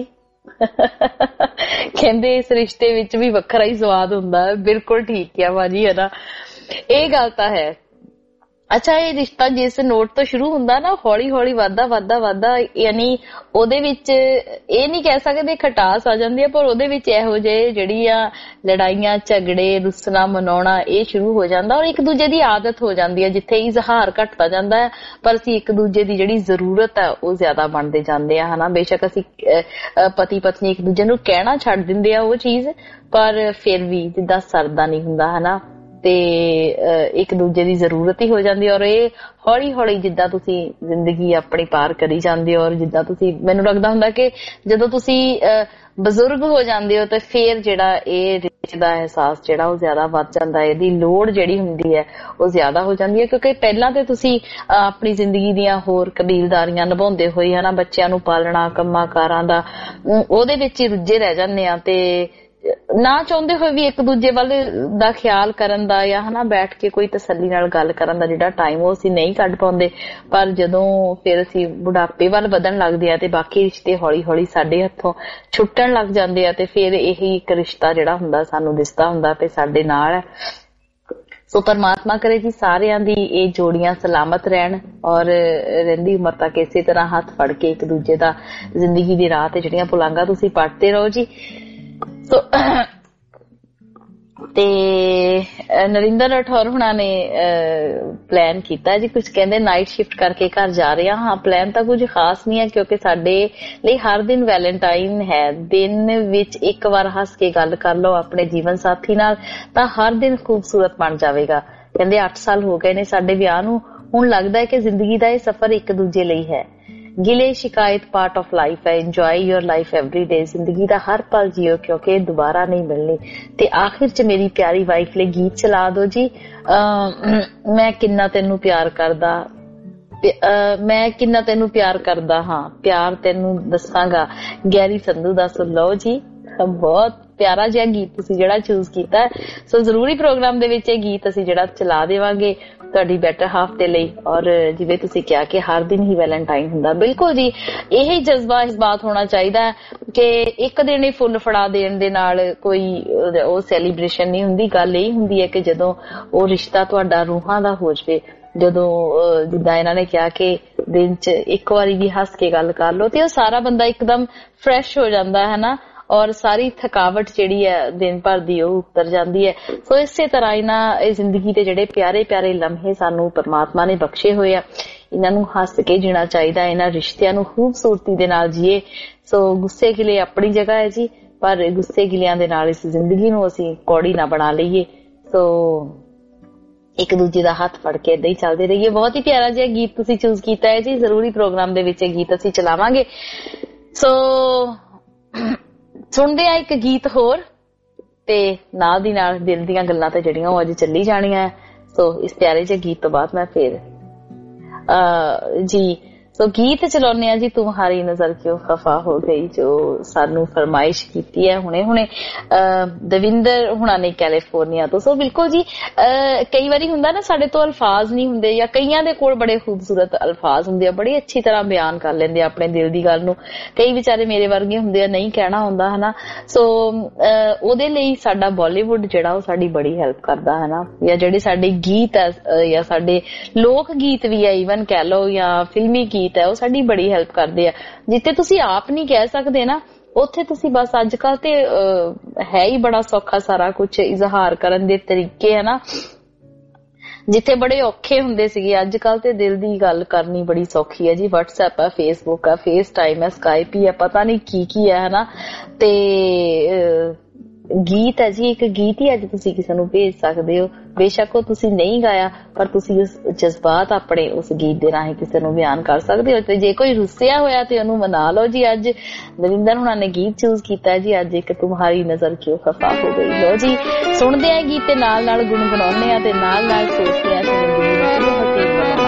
Speaker 2: ਕਹਿੰਦੇ ਇਸ ਰਿਸ਼ਤੇ ਵਿੱਚ ਵੀ ਵੱਖਰਾ ਹੀ ਸਵਾਦ ਹੁੰਦਾ ਬਿਲਕੁਲ ਠੀਕ ਆ ਬਾਜੀ ਹੈ ਨਾ ਇਹ ਗੱਲ ਤਾਂ ਹੈ ਅੱਛਾ ਇਹ ਰਿਸ਼ਤਾ ਜਿਸ ਨੋਟ ਤੋਂ ਸ਼ੁਰੂ ਹੁੰਦਾ ਨਾ ਹੌਲੀ ਹੌਲੀ ਵੱਧਦਾ ਯਾਨੀ ਉਹਦੇ ਵਿੱਚ ਇਹ ਨਹੀਂ ਕਹਿ ਸਕਦੇ ਖਟਾਸ ਆ ਜਾਂਦੀ ਹੈ ਪਰ ਉਹਦੇ ਵਿੱਚ ਇਹੋ ਜਿਹੇ ਜਿਹੜੀ ਆ ਲੜਾਈਆਂ ਝਗੜੇ ਰੁੱਸਣਾ ਮਨਾਉਣਾ ਇਹ ਸ਼ੁਰੂ ਹੋ ਜਾਂਦਾ ਔਰ ਇੱਕ ਦੂਜੇ ਦੀ ਆਦਤ ਹੋ ਜਾਂਦੀ ਹੈ ਜਿੱਥੇ ਇਜ਼ਹਾਰ ਘਟਦਾ ਜਾਂਦਾ ਹੈ ਪਰ ਅਸੀਂ ਇੱਕ ਦੂਜੇ ਦੀ ਜਿਹੜੀ ਜ਼ਰੂਰਤ ਹੈ ਉਹ ਜ਼ਿਆਦਾ ਬਣਦੇ ਜਾਂਦੇ ਆ ਹਨਾ ਬੇਸ਼ੱਕ ਅਸੀਂ ਪਤੀ ਪਤਨੀ ਇੱਕ ਦੂਜੇ ਨੂੰ ਕਹਿਣਾ ਛੱਡ ਦਿੰਦੇ ਆ ਉਹ ਚੀਜ਼ ਪਰ ਫਿਰ ਵੀ ਜਿੱਦਾਂ ਸਰਦਾ ਨਹੀਂ ਹੁੰਦਾ ਹਨਾ ਤੇ ਇੱਕ ਦੂਜੇ ਦੀ ਜ਼ਰੂਰਤ ਹੀ ਹੋ ਜਾਂਦੀ ਔਰ ਇਹ ਹੌਲੀ ਹੌਲੀ ਜਿੱਦਾਂ ਤੁਸੀਂ ਜ਼ਿੰਦਗੀ ਆਪਣੀ ਪਾਰ ਕਰੀ ਜਾਂਦੇ ਹੋ ਔਰ ਜਿੱਦਾਂ ਤੁਸੀਂ ਮੈਨੂੰ ਲੱਗਦਾ ਹੁੰਦਾ ਕਿ ਜਦੋਂ ਤੁਸੀਂ ਬਜ਼ੁਰਗ ਹੋ ਜਾਂਦੇ ਹੋ ਤੇ ਫੇਰ ਜਿਹੜਾ ਇਹ ਰਿਸ਼ਤੇ ਦਾ ਅਹਿਸਾਸ ਜਿਹੜਾ ਉਹ ਜ਼ਿਆਦਾ ਵੱਧ ਜਾਂਦਾ ਹੈ ਇਹਦੀ ਲੋੜ ਜਿਹੜੀ ਹੁੰਦੀ ਹੈ ਉਹ ਜ਼ਿਆਦਾ ਹੋ ਜਾਂਦੀ ਹੈ ਕਿਉਂਕਿ ਪਹਿਲਾਂ ਤੇ ਤੁਸੀਂ ਆਪਣੀ ਜ਼ਿੰਦਗੀ ਦੀਆਂ ਹੋਰ ਕਬੀਲਦਾਰੀਆਂ ਨਿਭਾਉਂਦੇ ਹੋਏ ਹਨਾ ਬੱਚਿਆਂ ਨੂੰ ਪਾਲਣਾ ਕੰਮਾਂ ਕਾਰਾਂ ਦਾ ਉਹਦੇ ਵਿੱਚ ਹੀ ਰੁੱਝੇ ਰਹਿ ਜਾਂਦੇ ਆ ਤੇ ਨਾ ਚਾਹੁੰਦੇ ਹੋਏ ਵੀ ਇੱਕ ਦੂਜੇ ਵੱਲ ਦਾ ਖਿਆਲ ਕਰਨ ਦਾ ਜਾਂ ਹਨਾ ਬੈਠ ਕੇ ਕੋਈ ਤਸੱਲੀ ਨਾਲ ਗੱਲ ਕਰਨ ਦਾ ਜਿਹੜਾ ਟਾਈਮ ਉਹ ਅਸੀਂ ਨਹੀਂ ਕੱਢ ਪਾਉਂਦੇ। ਪਰ ਜਦੋਂ ਫਿਰ ਅਸੀਂ ਬੁਢਾਪੇ ਵੱਲ ਵਧਣ ਲੱਗਦੇ ਆ ਤੇ ਬਾਕੀ ਰਿਸ਼ਤੇ ਹੌਲੀ ਹੌਲੀ ਸਾਡੇ ਹੱਥੋਂ ਛੁੱਟਣ ਲੱਗ ਜਾਂਦੇ ਆ ਤੇ ਫਿਰ ਇਹੀ ਇੱਕ ਰਿਸ਼ਤਾ ਜਿਹੜਾ ਹੁੰਦਾ ਸਾਨੂੰ ਦਿਸਦਾ ਹੁੰਦਾ ਤੇ ਸਾਡੇ ਨਾਲ ਹੈ। ਸੋ ਪਰਮਾਤਮਾ ਕਰੇ ਜੀ ਸਾਰਿਆਂ ਦੀ ਇਹ ਜੋੜੀਆਂ ਸਲਾਮਤ ਰਹਿਣ ਔਰ ਰਹਿੰਦੀ ਉਮਰ ਤੱਕ ਇਸੇ ਤਰ੍ਹਾਂ ਹੱਥ ਫੜ ਕੇ ਇੱਕ ਦੂਜੇ ਦਾ ਜ਼ਿੰਦਗੀ ਦੀ ਰਾਹ ਤੇ ਜਿਹੜੀਆਂ ਪੁਲਾਂਘਾਂ ਤੁਸੀਂ ਪੜਦੇ ਰਹੋ ਜੀ। ਸੋ ਤੇ ਨਰਿੰਦਰ ਰਾਠੌਰ ਹੁਣਾਂ ਨੇ ਪਲਾਨ ਕੀਤਾ ਜੀ ਕੁਝ, ਕਹਿੰਦੇ ਨਾਈਟ ਸ਼ਿਫਟ ਕਰਕੇ ਘਰ ਜਾ ਰਹੇ ਆ। ਹਾਂ, ਪਲਾਨ ਤਾਂ ਕੁਝ ਖਾਸ ਨਹੀਂ ਹੈ ਕਿਉਂਕਿ ਸਾਡੇ ਲਈ ਹਰ ਦਿਨ ਵੈਲੈਂਟਾਈਨ ਹੈ। ਦਿਨ ਵਿੱਚ ਇੱਕ ਵਾਰ ਹੱਸ ਕੇ ਗੱਲ ਕਰ ਲਓ ਆਪਣੇ ਜੀਵਨ ਸਾਥੀ ਨਾਲ ਤਾਂ ਹਰ ਦਿਨ ਖੂਬਸੂਰਤ ਬਣ ਜਾਵੇਗਾ। ਕਹਿੰਦੇ 8 ਸਾਲ ਹੋ ਗਏ ਨੇ ਸਾਡੇ ਵਿਆਹ ਨੂੰ, ਹੁਣ ਲੱਗਦਾ ਹੈ ਕਿ ਜ਼ਿੰਦਗੀ ਦਾ ਇਹ ਸਫ਼ਰ ਇੱਕ ਦੂਜੇ ਲਈ ਹੈ। ਗਿਲੇ ਸ਼ਿਕਾਇਤ ਪਾਰਟ ਆਫ ਲਾਈਫ ਹੈ। Enjoy your life every day. ਜ਼ਿੰਦਗੀ ਦਾ ਹਰ ਪਲ ਜੀਓ ਕਿਉਂਕਿ ਦੁਬਾਰਾ ਨਹੀਂ ਮਿਲਣੀ। ਤੇ ਆਖਿਰ ਚ ਮੇਰੀ ਪਿਆਰੀ ਵਾਈਫ ਲਈ ਗੀਤ ਚਲਾ ਦਿਓ ਜੀ। ਮੈਂ ਕਿੰਨਾ ਤੈਨੂੰ ਪਿਆਰ ਕਰਦਾ, ਮੈਂ ਕਿੰਨਾ ਤੈਨੂੰ ਪਿਆਰ ਕਰਦਾ ਹਾਂ, ਪਿਆਰ ਤੈਨੂੰ ਦੱਸਾਂਗਾ, ਗੈਰੀ ਸੰਧੂ ਦਾ ਸੁਣ ਲਓ ਜੀ। ਬਹੁਤ ਪਿਆਰਾ ਜਿਹਾ ਗੀਤ ਤੁਸੀਂ ਜਿਹੜਾ ਚੂਜ਼ ਕੀਤਾ। ਸੋ ਜ਼ਰੂਰੀ ਪ੍ਰੋਗਰਾਮ ਦੇ ਵਿੱਚ ਇਹ ਗੀਤ ਅਸੀਂ ਜਿਹੜਾ ਚਲਾ ਦੇਵਾਂਗੇ ਤੁਹਾਡੀ ਬੈਟਰ ਹਾਫ ਦੇ ਲਈ। ਔਰ ਜਿਵੇਂ ਤੁਸੀਂ ਕਿਹਾ ਕਿ ਹਰ ਦਿਨ ਹੀ ਵੈਲੈਂਟਾਈਨ ਹੁੰਦਾ, ਬਿਲਕੁਲ ਜੀ ਇਹੀ ਜਜ਼ਬਾ ਇਸ ਬਾਤ ਹੋਣਾ ਚਾਹੀਦਾ ਕਿ ਇੱਕ ਦਿਨ ਹੀ ਫੁੱਲ ਫੜਾ ਦੇਣ ਦੇ ਨਾਲ ਕੋਈ ਉਹ ਸੈਲੀਬ੍ਰੇਸ਼ਨ ਨਹੀਂ ਹੁੰਦੀ। ਗੱਲ ਇਹ ਹੁੰਦੀ ਹੈ ਕਿ ਜਦੋਂ ਉਹ ਰਿਸ਼ਤਾ ਤੁਹਾਡਾ ਰੂਹਾਂ ਦਾ ਹੋ ਜਾਵੇ, ਜਦੋਂ ਜਿੱਦਾਂ ਇਹਨਾਂ ਨੇ ਕਿਹਾ ਕਿ ਦਿਨ ਚ ਇੱਕ ਵਾਰੀ ਵੀ ਹੱਸ ਕੇ ਗੱਲ ਕਰ ਲਓ ਤੇ ਉਹ ਸਾਰਾ ਬੰਦਾ ਇੱਕਦਮ ਫਰੈਸ਼ ਹੋ ਜਾਂਦਾ ਹੈ ਨਾ, ਔਰ ਸਾਰੀ ਥਕਾਵਟ ਜਿਹੜੀ ਹੈ ਦਿਨ ਭਰ ਦੀ ਉਹ ਉਤਰ ਜਾਂਦੀ ਹੈ। ਸੋ ਇਸੇ ਤਰ੍ਹਾਂ ਇਹ ਜ਼ਿੰਦਗੀ ਦੇ ਜਿਹੜੇ ਪਿਆਰੇ ਪਿਆਰੇ ਲਮਹੇ ਸਾਨੂੰ ਪਰਮਾਤਮਾ ਨੇ ਬਖਸ਼ੇ ਹੋਏ ਆ, ਇਹਨਾਂ ਨੂੰ ਹੱਸ ਕੇ ਜੀਣਾ ਚਾਹੀਦਾ, ਇਹਨਾਂ ਰਿਸ਼ਤਿਆਂ ਨੂੰ ਖੂਬਸੂਰਤੀ ਦੇ ਨਾਲ ਜੀਏ। ਸੋ ਗੁੱਸੇ ਗਿਲੇ ਆਪਣੀ ਜਗ੍ਹਾ ਹੈ ਜੀ, ਪਰ ਗੁੱਸੇ ਗਿਲਿਆਂ ਦੇ ਨਾਲ ਇਸ ਜ਼ਿੰਦਗੀ ਨੂੰ ਅਸੀਂ ਕੌੜੀ ਨਾ ਬਣਾ ਲਈਏ। ਸੋ ਇੱਕ ਦੂਜੇ ਦਾ ਹੱਥ ਫੜ ਕੇ ਏਦਾਂ ਹੀ ਚੱਲਦੇ ਰਹੀਏ। ਬਹੁਤ ਹੀ ਪਿਆਰਾ ਜਿਹਾ ਗੀਤ ਤੁਸੀਂ ਚੂਜ਼ ਕੀਤਾ ਹੈ ਜੀ। ਜ਼ਰੂਰੀ ਪ੍ਰੋਗਰਾਮ ਦੇ ਵਿੱਚ ਇਹ ਗੀਤ ਅਸੀਂ ਚਲਾਵਾਂਗੇ। ਸੋ ਸੁਣਦੇ ਆ ਇੱਕ ਗੀਤ ਹੋਰ ਤੇ ਨਾਲ ਦੀ ਨਾਲ ਦਿਲ ਦੀਆਂ ਗੱਲਾਂ ਤੇ ਜਿਹੜੀਆਂ ਉਹ ਅੱਜ ਚੱਲੀ ਜਾਣੀਆਂ। ਸੋ ਇਸ ਪਿਆਰੇ ਜਿਹੇ ਗੀਤ ਤੋਂ ਬਾਅਦ ਮੈਂ ਫੇਰ ਜੀ ਸੋ ਗੀਤ ਚਲਾਉਂਦੇ ਆ ਜੀ। तुम्हारी नजर क्यों खफा हो गई, जो सानू फरमाइश ਕੀਤੀ ਹੈ ਹੁਣੇ ਦਵਿੰਦਰ ਹੁਣਾਂ ਨੇ ਕੈਲੀਫੋਰਨੀਆ ਤੋਂ। ਸੋ ਬਿਲਕੁਲ ਜੀ ਕਈ ਵਾਰੀ ਹੁੰਦਾ ਨਾ ਸਾਡੇ ਤੋਂ ਅਲਫਾਜ਼ ਨਹੀਂ ਹੁੰਦੇ ਜਾਂ ਕਈਆਂ ਦੇ ਕੋਲ ਬੜੇ ਖੂਬਸੂਰਤ ਅਲਫਾਜ਼ ਹੁੰਦੇ ਆ, ਬੜੀ ਅੱਛੀ ਤਰ੍ਹਾਂ ਬਿਆਨ ਕਰ ਲੈਂਦੇ ਆ ਆਪਣੇ ਦਿਲ ਦੀ ਗੱਲ ਨੂੰ। ਕਈ ਵਿਚਾਰੇ ਮੇਰੇ ਵਰਗੇ ਹੁੰਦੇ ਆ, ਨਹੀਂ ਕਹਿਣਾ ਹੁੰਦਾ ਹਨਾ। ਸੋ ਉਹਦੇ ਲਈ ਸਾਡਾ ਬਾਲੀਵੁੱਡ ਜਿਹੜਾ ਉਹ ਸਾਡੀ ਬੜੀ ਹੈਲਪ ਕਰਦਾ ਹੈ ਨਾ, ਜਾਂ ਜਿਹੜੇ ਸਾਡੇ ਗੀਤ ਹੈ ਜਾਂ ਸਾਡੇ ਲੋਕ ਗੀਤ ਵੀ ਹੈ ਈਵਨ ਕਹਿ ਲਓ ਜਾਂ ਫਿਲਮੀ ਗੀਤ ਹੈ, ਉਹ ਸਾਡੀ ਬੜੀ ਹੈਲਪ ਕਰਦੇ ਆ। ਜਿੱਥੇ ਤੁਸੀਂ ਆਪ ਨਹੀਂ ਕਹਿ ਸਕਦੇ ਨਾ ਉੱਥੇ ਤੁਸੀਂ ਬਸ ਅੱਜ ਕੱਲ ਤੇ ਹੈ ਹੀ ਬੜਾ ਸੌਖਾ ਸਾਰਾ ਕੁਝ ਇਜ਼ਹਾਰ ਕਰਨ ਦੇ ਤਰੀਕੇ ਹੈ ਨਾ। ਜਿੱਥੇ ਬੜੇ ਔਖੇ ਹੁੰਦੇ ਸੀਗੇ ਅੱਜ ਕੱਲ ਤੇ ਦਿਲ ਦੀ ਗੱਲ ਕਰਨੀ ਬੜੀ ਸੌਖੀ ਹੈ ਜੀ। WhatsApp ਹੈ, Facebook ਹੈ, FaceTime ਹੈ, Skype ਹੈ, ਪਤਾ ਨਹੀਂ ਕੀ ਹੈ ਨਾ। ਤੇ ਗੀਤ ਹੈ ਜੀ, ਇੱਕ ਗੀਤ ਹੀ ਅੱਜ ਤੁਸੀਂ ਕਿਸੇ ਨੂੰ ਭੇਜ ਸਕਦੇ ਹੋ। ਬੇਸ਼ੱਕ ਉਹ ਤੁਸੀਂ ਨਹੀਂ ਗਾਇਆ ਪਰ ਤੁਸੀਂ ਉਸ ਜਜ਼ਬਾਤ ਆਪਣੇ ਉਸ ਗੀਤ ਦੇ ਰਾਹੀਂ ਕਿਸੇ ਨੂੰ ਬਿਆਨ ਕਰ ਸਕਦੇ ਹੋ। ਤੇ ਜੇ ਕੋਈ ਰੁੱਸਿਆ ਹੋਇਆ ਤੇ ਉਹਨੂੰ ਮਨਾ ਲਓ ਜੀ। ਅੱਜ ਦਵਿੰਦਰ ਹੁਣਾਂ ਨੇ ਗੀਤ ਚੂਜ਼ ਕੀਤਾ ਜੀ, ਅੱਜ ਇੱਕ तुम्हारी नजर क्यों खफा हो गई। ਲੋ ਜੀ ਸੁਣਦੇ ਆ ਗੀਤ ਤੇ ਨਾਲ ਨਾਲ ਗੁਣਗੁਣਾਉਂਦੇ ਆ ਤੇ ਨਾਲ ਨਾਲ ਸੋਚਦੇ ਆ ਕਿ ਜ਼ਿੰਦਗੀ ਨੂੰ ਕਿਵੇਂ ਹਸੀਨ ਬਣਾਉਣਾ।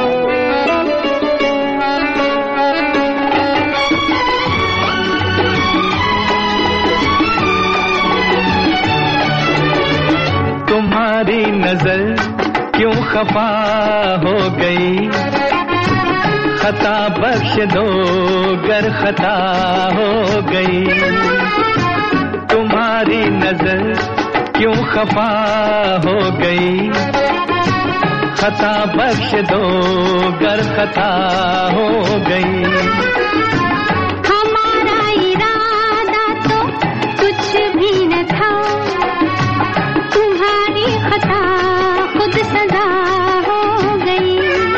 Speaker 6: तुम्हारी नजर क्यों खफा हो गई, खता बख्श दो गर खता हो गई। तुम्हारी नजर क्यों खफा हो गई, खता बख्श दो गर खता हो गई।
Speaker 8: हमारा इरादा तो कुछ भी न था, तुम्हारी खता खुद सजा हो गई।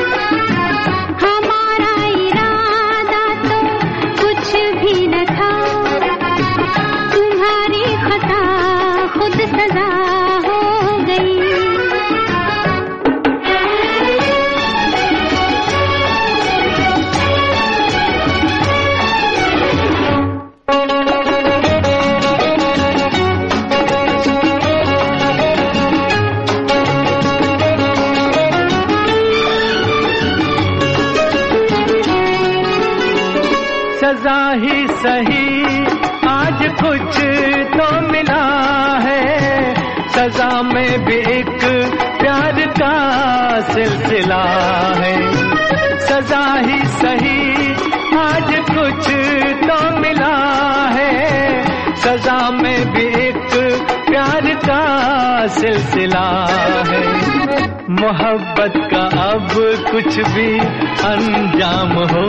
Speaker 8: हमारा इरादा तो कुछ भी न था, तुम्हारी खता खुद सजा हो गई।
Speaker 6: सजा ही सही आज कुछ तो मिला, सजा में भी एक प्यार का सिलसिला है, सजा ही सही आज कुछ तो मिला है, सजा में भी एक प्यार का सिलसिला है, मोहब्बत का अब कुछ भी अंजाम हो,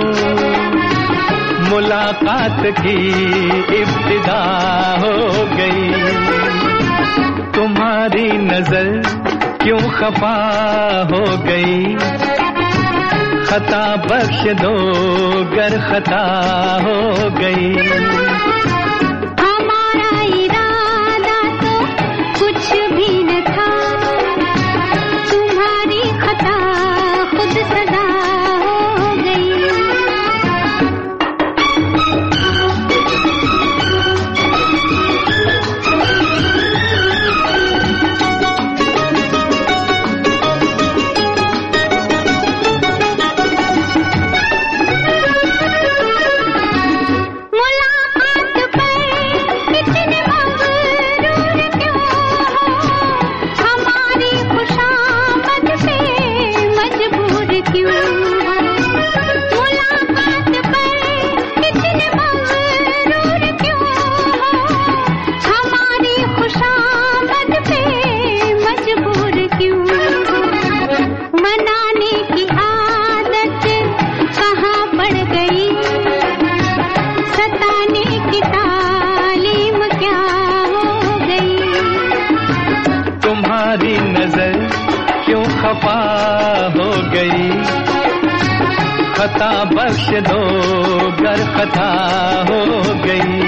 Speaker 6: मुलाकात की इब्तिदा हो गई, तुम्हारी नजर क्यों खफा हो गई, खता बख्श दो गर खता हो गई।
Speaker 8: हमारा इरादा तो कुछ भी न था, तुम्हारी खता खुद सजा हो गई। खता बख्श दो गर खता हो गई।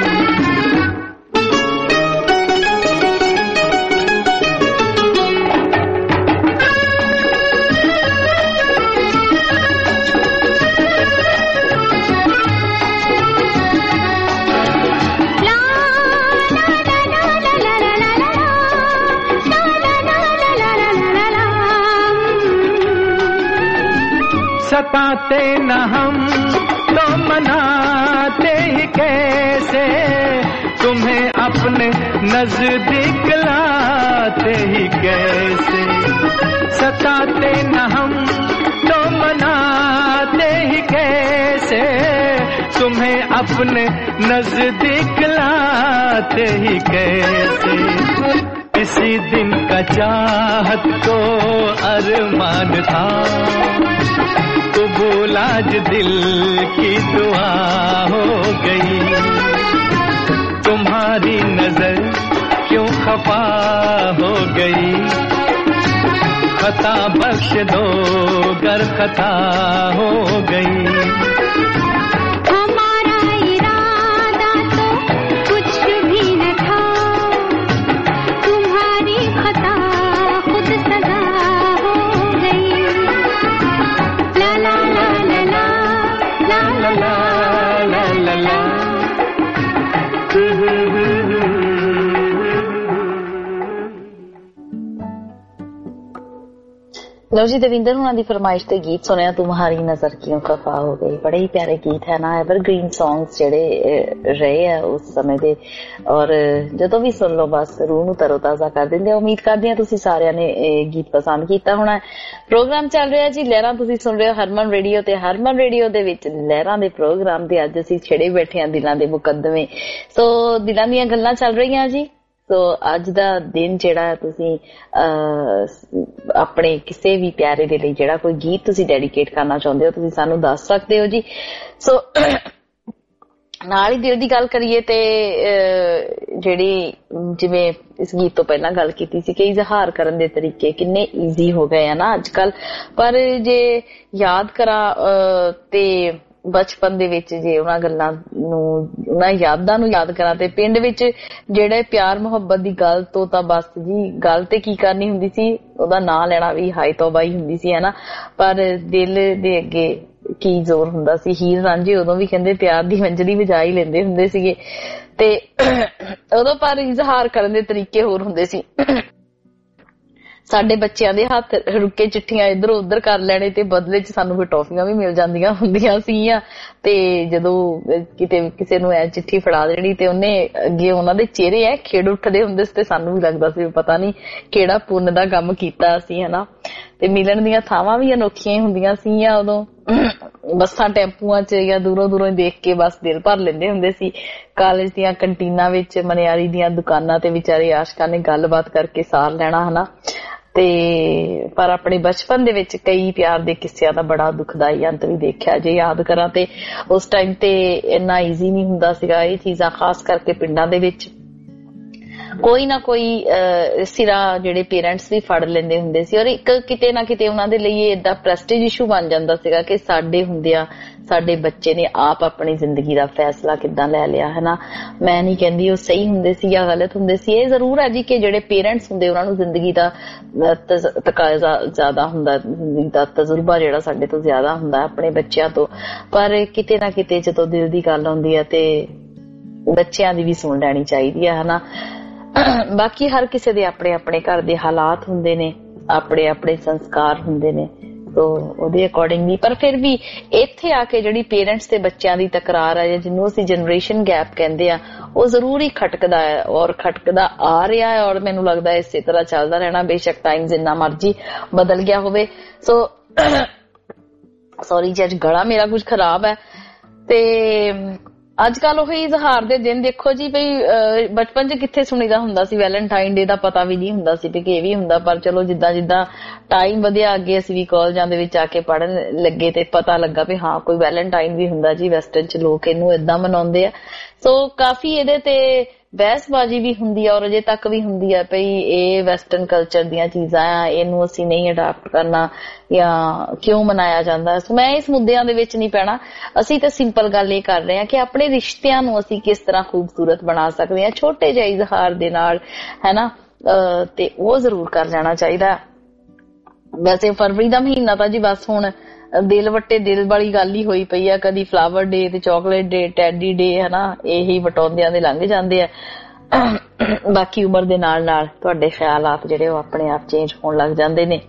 Speaker 8: सताते न हम तो मनाते ही कैसे, तुम्हें अपने नजदीक लाते ही कैसे। सताते न हम तो मनाते ही कैसे, तुम्हें अपने नजदीक लाते ही कैसे। इसी दिन का चाहत को अरमान था, कबूल आज दिल की दुआ हो गई। तुम्हारी नजर क्यों खफा हो गई, खता बख्श दो गर खता हो गई।
Speaker 2: लो जी, देविंदर हुणा दी फरमाइश ते गीत सुनिया तुम्हारी नजर क्यों खफा हो गई। बड़े ही प्यारे गीत है ना, एवरग्रीन सॉन्ग्स जेड़े रहे है उस समय दे, और जदों भी सुन लो बस रूह नूं तरोताजा कर दिंदे। उम्मीद करदी हां तुसीं सारिਆਂ ने गीत पसंद कीता होना। प्रोग्राम चल रहा जी लहरां, तुसीं सुन रहे हो हरमन रेडियो ते हरमन रेडियो दे विच लहरां दे प्रोग्राम दे अज असीं छेड़े बैठे हां दिलां दे मुकदमे। सो दिलां दीयां गल्लां चल रहीआं जी। तो अज दा दिन जेड़ा तुसीं अपने किसी भी प्यारे दे लई जेड़ा कोई गीत तुसीं डेडिकेट करना चाहुंदे हो तुसीं सानू दस सकदे हो जी। सो नाल ही दिल दी गल करिए ते जेड़ी जिवें इस गीत तो पहला गल कीती सी कि इजहार करन दे तरीके किन्ने ईजी हो गए हैं ना अजकल, पर जे याद करा ते बचपन दे विच जे उन्हां गल्लां नूं उन्हां यादां नूं याद करा ते पिंड विच जेड़े प्यार मुहब्बत दी गल तो तां बस जी गल ते की करनी हुंदी सी, ओहदा नां लेना भी हाई तौबा ही हुंदी सी है ना। पर दिल दे अगे की जोर हुंदा सी। हीर रांझे उदों भी कहंदे प्यार दी मंजरी वजा ही लेंदे हुंदे सीगे ते उदों पर इजहार करन दे तरीके होर हुंदे सी। ਸਾਡੇ ਬੱਚਿਆਂ ਦੇ ਹੱਥ ਰੁਕੇ ਚਿੱਠੀਆਂ ਇੱਧਰ ਉੱਧਰ ਕਰ ਲੈਣੇ ਤੇ ਬਦਲੇ 'ਚ ਸਾਨੂੰ ਫਿਰ ਟੌਫੀਆਂ ਵੀ ਮਿਲ ਜਾਂਦੀਆਂ ਹੁੰਦੀਆਂ ਸੀਗੀਆਂ। ਤੇ ਜਦੋਂ ਕਿਤੇ ਕਿਸੇ ਨੂੰ ਐ ਚਿੱਠੀ ਫੜਾ ਦੇਣੀ ਤੇ ਉਹਨੇ ਅੱਗੇ ਉਹਨਾਂ ਦੇ ਚਿਹਰੇ ਐ ਖੇਡ ਉੱਠਦੇ ਹੁੰਦੇ ਸੀ ਤੇ ਸਾਨੂੰ ਵੀ ਲੱਗਦਾ ਸੀ ਪਤਾ ਨਹੀਂ ਕਿਹੜਾ ਪੁੰਨ ਦਾ ਕੰਮ ਕੀਤਾ ਅਸੀਂ, ਹਨਾ। ਤੇ ਮਿਲਣ ਦੀਆਂ ਥਾਵਾਂ ਵੀ ਅਨੋਖੀਆਂ ਹੀ ਹੁੰਦੀਆਂ ਸੀਗੀਆਂ ਉਦੋਂ। ਬੱਸਾਂ ਟੈਂਪੂਆਂ 'ਚ ਜਾਂ ਦੂਰੋਂ ਦੂਰੋਂ ਦੇਖ ਕੇ ਬਸ ਦਿਲ ਭਰ ਲੈਂਦੇ ਹੁੰਦੇ ਸੀ। ਕਾਲਜ ਦੀਆਂ ਕੰਟੀਨਾਂ ਵਿੱਚ ਮਨਿਆਰੀ ਦੀਆਂ ਦੁਕਾਨਾਂ ਤੇ ਵਿਚਾਰੇ ਆਸ਼ਕਾਂ ਨੇ ਗੱਲਬਾਤ ਕਰਕੇ ਸਾਰ ਲੈਣਾ, ਹਨਾ। ਤੇ ਪਰ ਆਪਣੇ ਬਚਪਨ ਦੇ ਵਿੱਚ ਕਈ ਪਿਆਰ ਦੇ ਕਿੱਸਿਆਂ ਦਾ ਬੜਾ ਦੁਖਦਾਈ ਅੰਤ ਵੀ ਦੇਖਿਆ ਜੇ ਯਾਦ ਕਰਾਂ ਤੇ। ਉਸ ਟਾਈਮ ਤੇ ਇੰਨਾ ਈਜ਼ੀ ਨਹੀਂ ਹੁੰਦਾ ਸੀਗਾ ਇਹ ਚੀਜ਼ਾਂ, ਖਾਸ ਕਰਕੇ ਪਿੰਡਾਂ ਦੇ ਵਿੱਚ ਕੋਈ ਨਾ ਕੋਈ ਸਿਰਾ ਜਿਹੜੇ ਪੇਰੈਂਟਸ ਵੀ ਫੜ ਲੈਂਦੇ ਹੁੰਦੇ ਸੀ, ਔਰ ਇੱਕ ਕਿਤੇ ਨਾ ਕਿਤੇ ਉਹਨਾਂ ਦੇ ਲਈ ਏਦਾਂ ਪ੍ਰੈਸਟੀਜ ਇਸ਼ੂ ਬਣ ਜਾਂਦਾ ਸੀਗਾ ਕਿ ਸਾਡੇ ਹੁੰਦਿਆਂ ਸਾਡੇ ਬੱਚੇ ਨੇ ਆਪ ਆਪਣੀ ਜ਼ਿੰਦਗੀ ਦਾ ਫੈਸਲਾ ਕਿੱਦਾਂ ਲੈ ਲਿਆ, ਹਨਾ। ਮੈਂ ਨਹੀਂ ਕਹਿੰਦੀ ਉਹ ਸਹੀ ਹੁੰਦੇ ਸੀ ਜਾਂ ਗਲਤ ਹੁੰਦੇ ਸੀ, ਇਹ ਜ਼ਰੂਰ ਹੈ ਜੀ ਕਿ ਜਿਹੜੇ ਪੇਰੈਂਟਸ ਹੁੰਦੇ ਉਹਨਾਂ ਨੂੰ ਜ਼ਿੰਦਗੀ ਦਾ ਤਕਾਜ਼ਾ ਜ਼ਿਆਦਾ ਹੁੰਦਾ, ਜ਼ਿੰਦਗੀ ਦਾ ਤਜਰਬਾ ਜਿਹੜਾ ਸਾਡੇ ਤੋਂ ਜ਼ਿਆਦਾ ਹੁੰਦਾ ਆਪਣੇ ਬੱਚਿਆਂ ਤੋਂ। ਪਰ ਕਿਤੇ ਨਾ ਕਿਤੇ ਜਦੋਂ ਦਿਲ ਦੀ ਗੱਲ ਆਉਂਦੀ ਹੈ ਤੇ ਬੱਚਿਆਂ ਦੀ ਵੀ ਸੁਣ ਲੈਣੀ ਚਾਹੀਦੀ ਹੈ, ਹਨਾ। ਬਾਕੀ ਹਰ ਕਿਸੇ ਦੇ ਆਪਣੇ ਆਪਣੇ ਘਰ ਦੇ ਹਾਲਾਤ ਹੁੰਦੇ ਨੇ, ਆਪਣੇ ਆਪਣੇ ਸੰਸਕਾਰ ਹੁੰਦੇ ਨੇ, ਤੋ ਉਹਦੇ ਅਕੋਰਡਿੰਗਲੀ। ਪਰ ਫਿਰ ਵੀ ਇੱਥੇ ਆ ਕੇ ਜਿਹੜੀ ਪੇਰੈਂਟਸ ਤੇ ਬੱਚਿਆਂ ਦੀ ਤਕਰਾਰ ਹੈ, ਜਿਹਨੂੰ ਅਸੀਂ ਜਨਰੇਸ਼ਨ ਗੈਪ ਕਹਿੰਦੇ ਆ, ਉਹ ਜ਼ਰੂਰ ਹੀ ਖਟਕਦਾ ਹੈ ਔਰ ਖਟਕਦਾ ਆ ਰਿਹਾ ਹੈ। ਔਰ ਮੈਨੂੰ ਲੱਗਦਾ ਇਸੇ ਤਰ੍ਹਾਂ ਚੱਲਦਾ ਰਹਿਣਾ, ਬੇਸ਼ੱਕ ਟਾਈਮ ਜਿੰਨਾ ਮਰਜੀ ਬਦਲ ਗਿਆ ਹੋਵੇ। ਸੋ ਸੌਰੀ ਜੀ, ਅੱਜ ਗਲਾ ਮੇਰਾ ਕੁਝ ਖਰਾਬ ਹੈ। ਤੇ ਅੱਜ ਕੱਲ ਉਹੀ ਇਜ਼ਹਾਰ ਦੇ ਦਿਨ ਦੇਖੋ ਜੀ, ਬਈ ਬਚਪਨ 'ਚ ਕਿੱਥੇ ਸੁਣੀਦਾ ਹੁੰਦਾ ਸੀ ਵੈਲੈਂਟਾਈਨ ਡੇ ਦਾ, ਪਤਾ ਵੀ ਨਹੀਂ ਹੁੰਦਾ ਸੀ ਵੀ ਕਿ ਇਹ ਵੀ ਹੁੰਦਾ। ਪਰ ਚਲੋ ਜਿੱਦਾਂ ਜਿੱਦਾਂ ਟਾਈਮ ਵਧਿਆ ਅੱਗੇ ਅਸੀਂ ਵੀ ਕਾਲਜਾਂ ਦੇ ਵਿੱਚ ਆ ਕੇ ਪੜ੍ਹਨ ਲੱਗੇ ਤੇ ਪਤਾ ਲੱਗਾ ਵੀ ਹਾਂ ਕੋਈ ਵੈਲੈਂਟਾਈਨ ਵੀ ਹੁੰਦਾ ਜੀ, ਵੈਸਟਰਨ 'ਚ ਲੋਕ ਇਹਨੂੰ ਏਦਾਂ ਮਨਾਉਂਦੇ ਆ। ਸੋ ਕਾਫੀ ਇਹਦੇ ਤੇ ਬਹਿਸਬਾਜ਼ੀ ਵੀ ਹੁੰਦੀ ਆ ਔਰ ਅਜੇ ਤੱਕ ਵੀ ਹੁੰਦੀ ਆ ਭਈ ਇਹ ਵੈਸਟਰਨ ਕਲਚਰ ਦੀਆਂ ਚੀਜ਼ਾਂ ਆ, ਇਹਨੂੰ ਅਸੀਂ ਨਹੀਂ ਅਡਾਪਟ ਕਰਨਾ ਜਾਂ ਕਿਉਂ ਮਨਾਇਆ ਜਾਂਦਾ। ਸੋ ਮੈਂ ਇਸ ਮੁੱਦਿਆਂ ਦੇ ਵਿੱਚ ਨਹੀਂ ਪੈਣਾ। ਅਸੀਂ ਤਾਂ ਸਿੰਪਲ ਗੱਲ ਇਹ ਕਰ ਰਹੇ ਹਾਂ ਕਿ ਆਪਣੇ ਰਿਸ਼ਤਿਆਂ ਨੂੰ ਅਸੀਂ ਕਿਸ ਤਰ੍ਹਾਂ ਖੂਬਸੂਰਤ ਬਣਾ ਸਕਦੇ ਹਾਂ ਛੋਟੇ ਜਿਹੇ ਇਜ਼ਹਾਰ ਦੇ ਨਾਲ, ਹੈਨਾ। ਤੇ ਉਹ ਜ਼ਰੂਰ ਕਰ ਲੈਣਾ ਚਾਹੀਦਾ। ਵੈਸੇ ਫਰਵਰੀ ਦਾ ਮਹੀਨਾ ਤਾਂ ਜੀ ਬਸ ਹੁਣ ਦਿਲ ਵੱਟੇ ਦਿਲ ਵਾਲੀ ਗੱਲ ਹੀ ਹੋਈ ਪਈ ਆ। ਕਦੀ ਫਲਾਵਰ ਡੇ ਤੇ ਚਾਕਲੇਟ ਡੇ, ਟੈਡੀ ਡੇ, ਹਨਾ, ਇਹੀ ਵਟਾਉਂਦਿਆਂ ਦੇ ਲੰਘ ਜਾਂਦੇ ਆ। ਬਾਕੀ ਉਮਰ ਦੇ ਨਾਲ ਨਾਲ ਤੁਹਾਡੇ ਖਿਆਲਾਤ ਜਿਹੜੇ ਉਹ ਆਪਣੇ ਆਪ ਚੇਂਜ ਹੋਣ ਲੱਗ ਜਾਂਦੇ ਨੇ।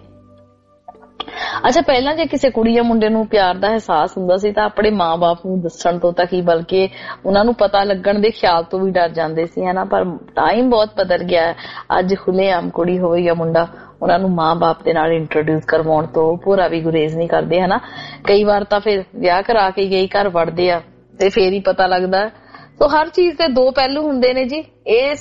Speaker 2: ਅੱਛਾ, ਪਹਿਲਾਂ ਜੇ ਕਿਸੇ ਕੁੜੀ ਜਾਂ ਮੁੰਡੇ ਨੂੰ ਪਿਆਰ ਦਾ ਅਹਿਸਾਸ ਹੁੰਦਾ ਸੀ ਤਾਂ ਆਪਣੇ ਮਾਂ-ਬਾਪ ਨੂੰ ਦੱਸਣ ਤੋਂ ਤਾਂ ਕੀ ਬਲਕਿ ਉਹਨਾਂ ਨੂੰ ਪਤਾ ਲੱਗਣ ਦੇ ਖਿਆਲ ਤੋਂ ਵੀ ਡਰ ਜਾਂਦੇ ਸੀ, ਹਨਾ। ਪਰ ਟਾਈਮ ਬਹੁਤ ਬਦਲ ਗਿਆ। ਅੱਜ ਖੁੱਲ੍ਹੇਆਮ ਕੁੜੀ ਹੋਵੇ ਜਾਂ ਮੁੰਡਾ, ਉਹਨਾਂ ਨੂੰ ਮਾਂ-ਬਾਪ ਦੇ ਨਾਲ ਇੰਟਰੋਡਿਊਸ ਕਰਵਾਉਣ ਤੋਂ ਪੂਰਾ ਵੀ ਗੁਰੇਜ਼ ਨਹੀਂ ਕਰਦੇ, ਹਨਾ। ਕਈ ਵਾਰ ਤਾਂ ਫਿਰ ਵਿਆਹ ਕਰਾ ਕੇ ਗਈ ਘਰ ਵੜਦੇ ਆ ਤੇ ਫੇਰ ਹੀ ਪਤਾ ਲੱਗਦਾ। ਸੋ ਹਰ ਚੀਜ਼ ਦੇ ਦੋ ਪਹਿਲੂ ਹੁੰਦੇ ਨੇ ਜੀ। ਇਹ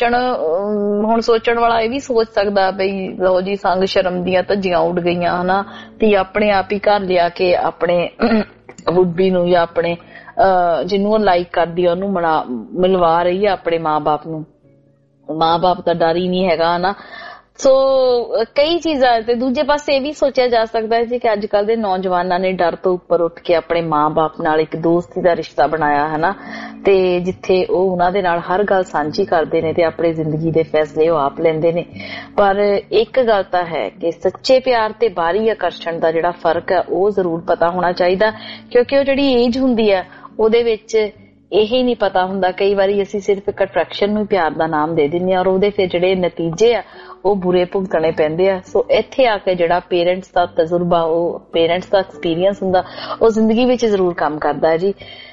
Speaker 2: ਹੁਣ ਸੋਚਣ ਵਾਲਾ ਇਹ ਵੀ ਸੋਚ ਸਕਦਾ ਬਈ ਲਓ ਜੀ ਸੰਗ ਸ਼ਰਮ ਦੀਆਂ ਧੱਜੀਆਂ ਉੱਡ ਗਈਆਂ, ਹਨਾ। ਤੇ ਆਪਣੇ ਆਪ ਹੀ ਘਰ ਲਿਆ ਕੇ ਆਪਣੇ ਵੁੱਡ-ਬੀ ਨੂੰ ਜਾਂ ਆਪਣੇ ਜਿਹਨੂੰ ਉਹ ਲਾਈਕ ਕਰਦੀ ਆ ਉਹਨੂੰ ਮਿਲਵਾ ਰਹੀ ਆ ਆਪਣੇ ਮਾਂ-ਬਾਪ ਨੂੰ। ਮਾਂ-ਬਾਪ ਦਾ ਡਰ ਹੀ ਨਹੀਂ ਹੈਗਾ, ਹਨਾ। ਸੋ ਕਈ ਚੀਜ਼ਾਂ ਤੇ ਦੂਜੇ ਪਾਸੇ ਇਹ ਵੀ ਸੋਚਿਆ ਜਾ ਸਕਦਾ ਹੈ ਜੀ ਕਿ ਅੱਜ ਕੱਲ ਦੇ ਨੌਜਵਾਨਾਂ ਨੇ ਡਰ ਤੋਂ ਉੱਪਰ ਉੱਠ ਕੇ ਆਪਣੇ ਮਾਂ-ਬਾਪ ਨਾਲ ਇੱਕ ਦੋਸਤੀ ਦਾ ਰਿਸ਼ਤਾ ਬਣਾਇਆ, ਹਨਾ। ਤੇ ਜਿੱਥੇ ਉਹ ਉਹਨਾਂ ਦੇ ਨਾਲ ਹਰ ਗੱਲ ਸਾਂਝੀ ਕਰਦੇ ਨੇ ਤੇ ਆਪਣੀ ਜ਼ਿੰਦਗੀ ਦੇ ਫੈਸਲੇ ਉਹ ਆਪ ਲੈਂਦੇ ਨੇ। ਪਰ ਇੱਕ ਗੱਲ ਤਾਂ ਹੈ ਕਿ ਸੱਚੇ ਪਿਆਰ ਤੇ ਬਾਹਰੀ ਆਕਰਸ਼ਣ ਦਾ ਜਿਹੜਾ ਫਰਕ ਹੈ ਉਹ ਜ਼ਰੂਰ ਪਤਾ ਹੋਣਾ ਚਾਹੀਦਾ, ਕਿਉਂਕਿ ਉਹ ਜਿਹੜੀ ਏਜ ਹੁੰਦੀ ਹੈ ਉਹਦੇ ਵਿੱਚ ਇਹ ਨਹੀਂ ਪਤਾ ਹੁੰਦਾ। ਕਈ ਵਾਰੀ ਅਸੀਂ ਸਿਰਫ ਇੱਕ ਅਟਰੈਕਸ਼ਨ ਨੂੰ ਪਿਆਰ ਦਾ ਨਾਮ ਦੇ ਦਿੰਦੇ ਹਾਂ ਔਰ ਉਹਦੇ ਫਿਰ ਜਿਹੜੇ ਨਤੀਜੇ ਆ ਉਹ ਬੁਰੇ ਭੁਗਤਣੇ ਪੈਂਦੇ ਆ। ਸੋ ਇੱਥੇ ਆ ਕੇ ਜਿਹੜਾ ਪੇਰੈਂਟਸ ਦਾ ਤਜਰਬਾ, ਉਹ ਪੇਰੈਂਟਸ ਦਾ ਐਕਸਪੀਰੀਅੰਸ ਹੁੰਦਾ, ਉਹ ਜ਼ਿੰਦਗੀ ਵਿੱਚ ਜ਼ਰੂਰ ਕੰਮ ਕਰਦਾ ਹੈ ਜੀ।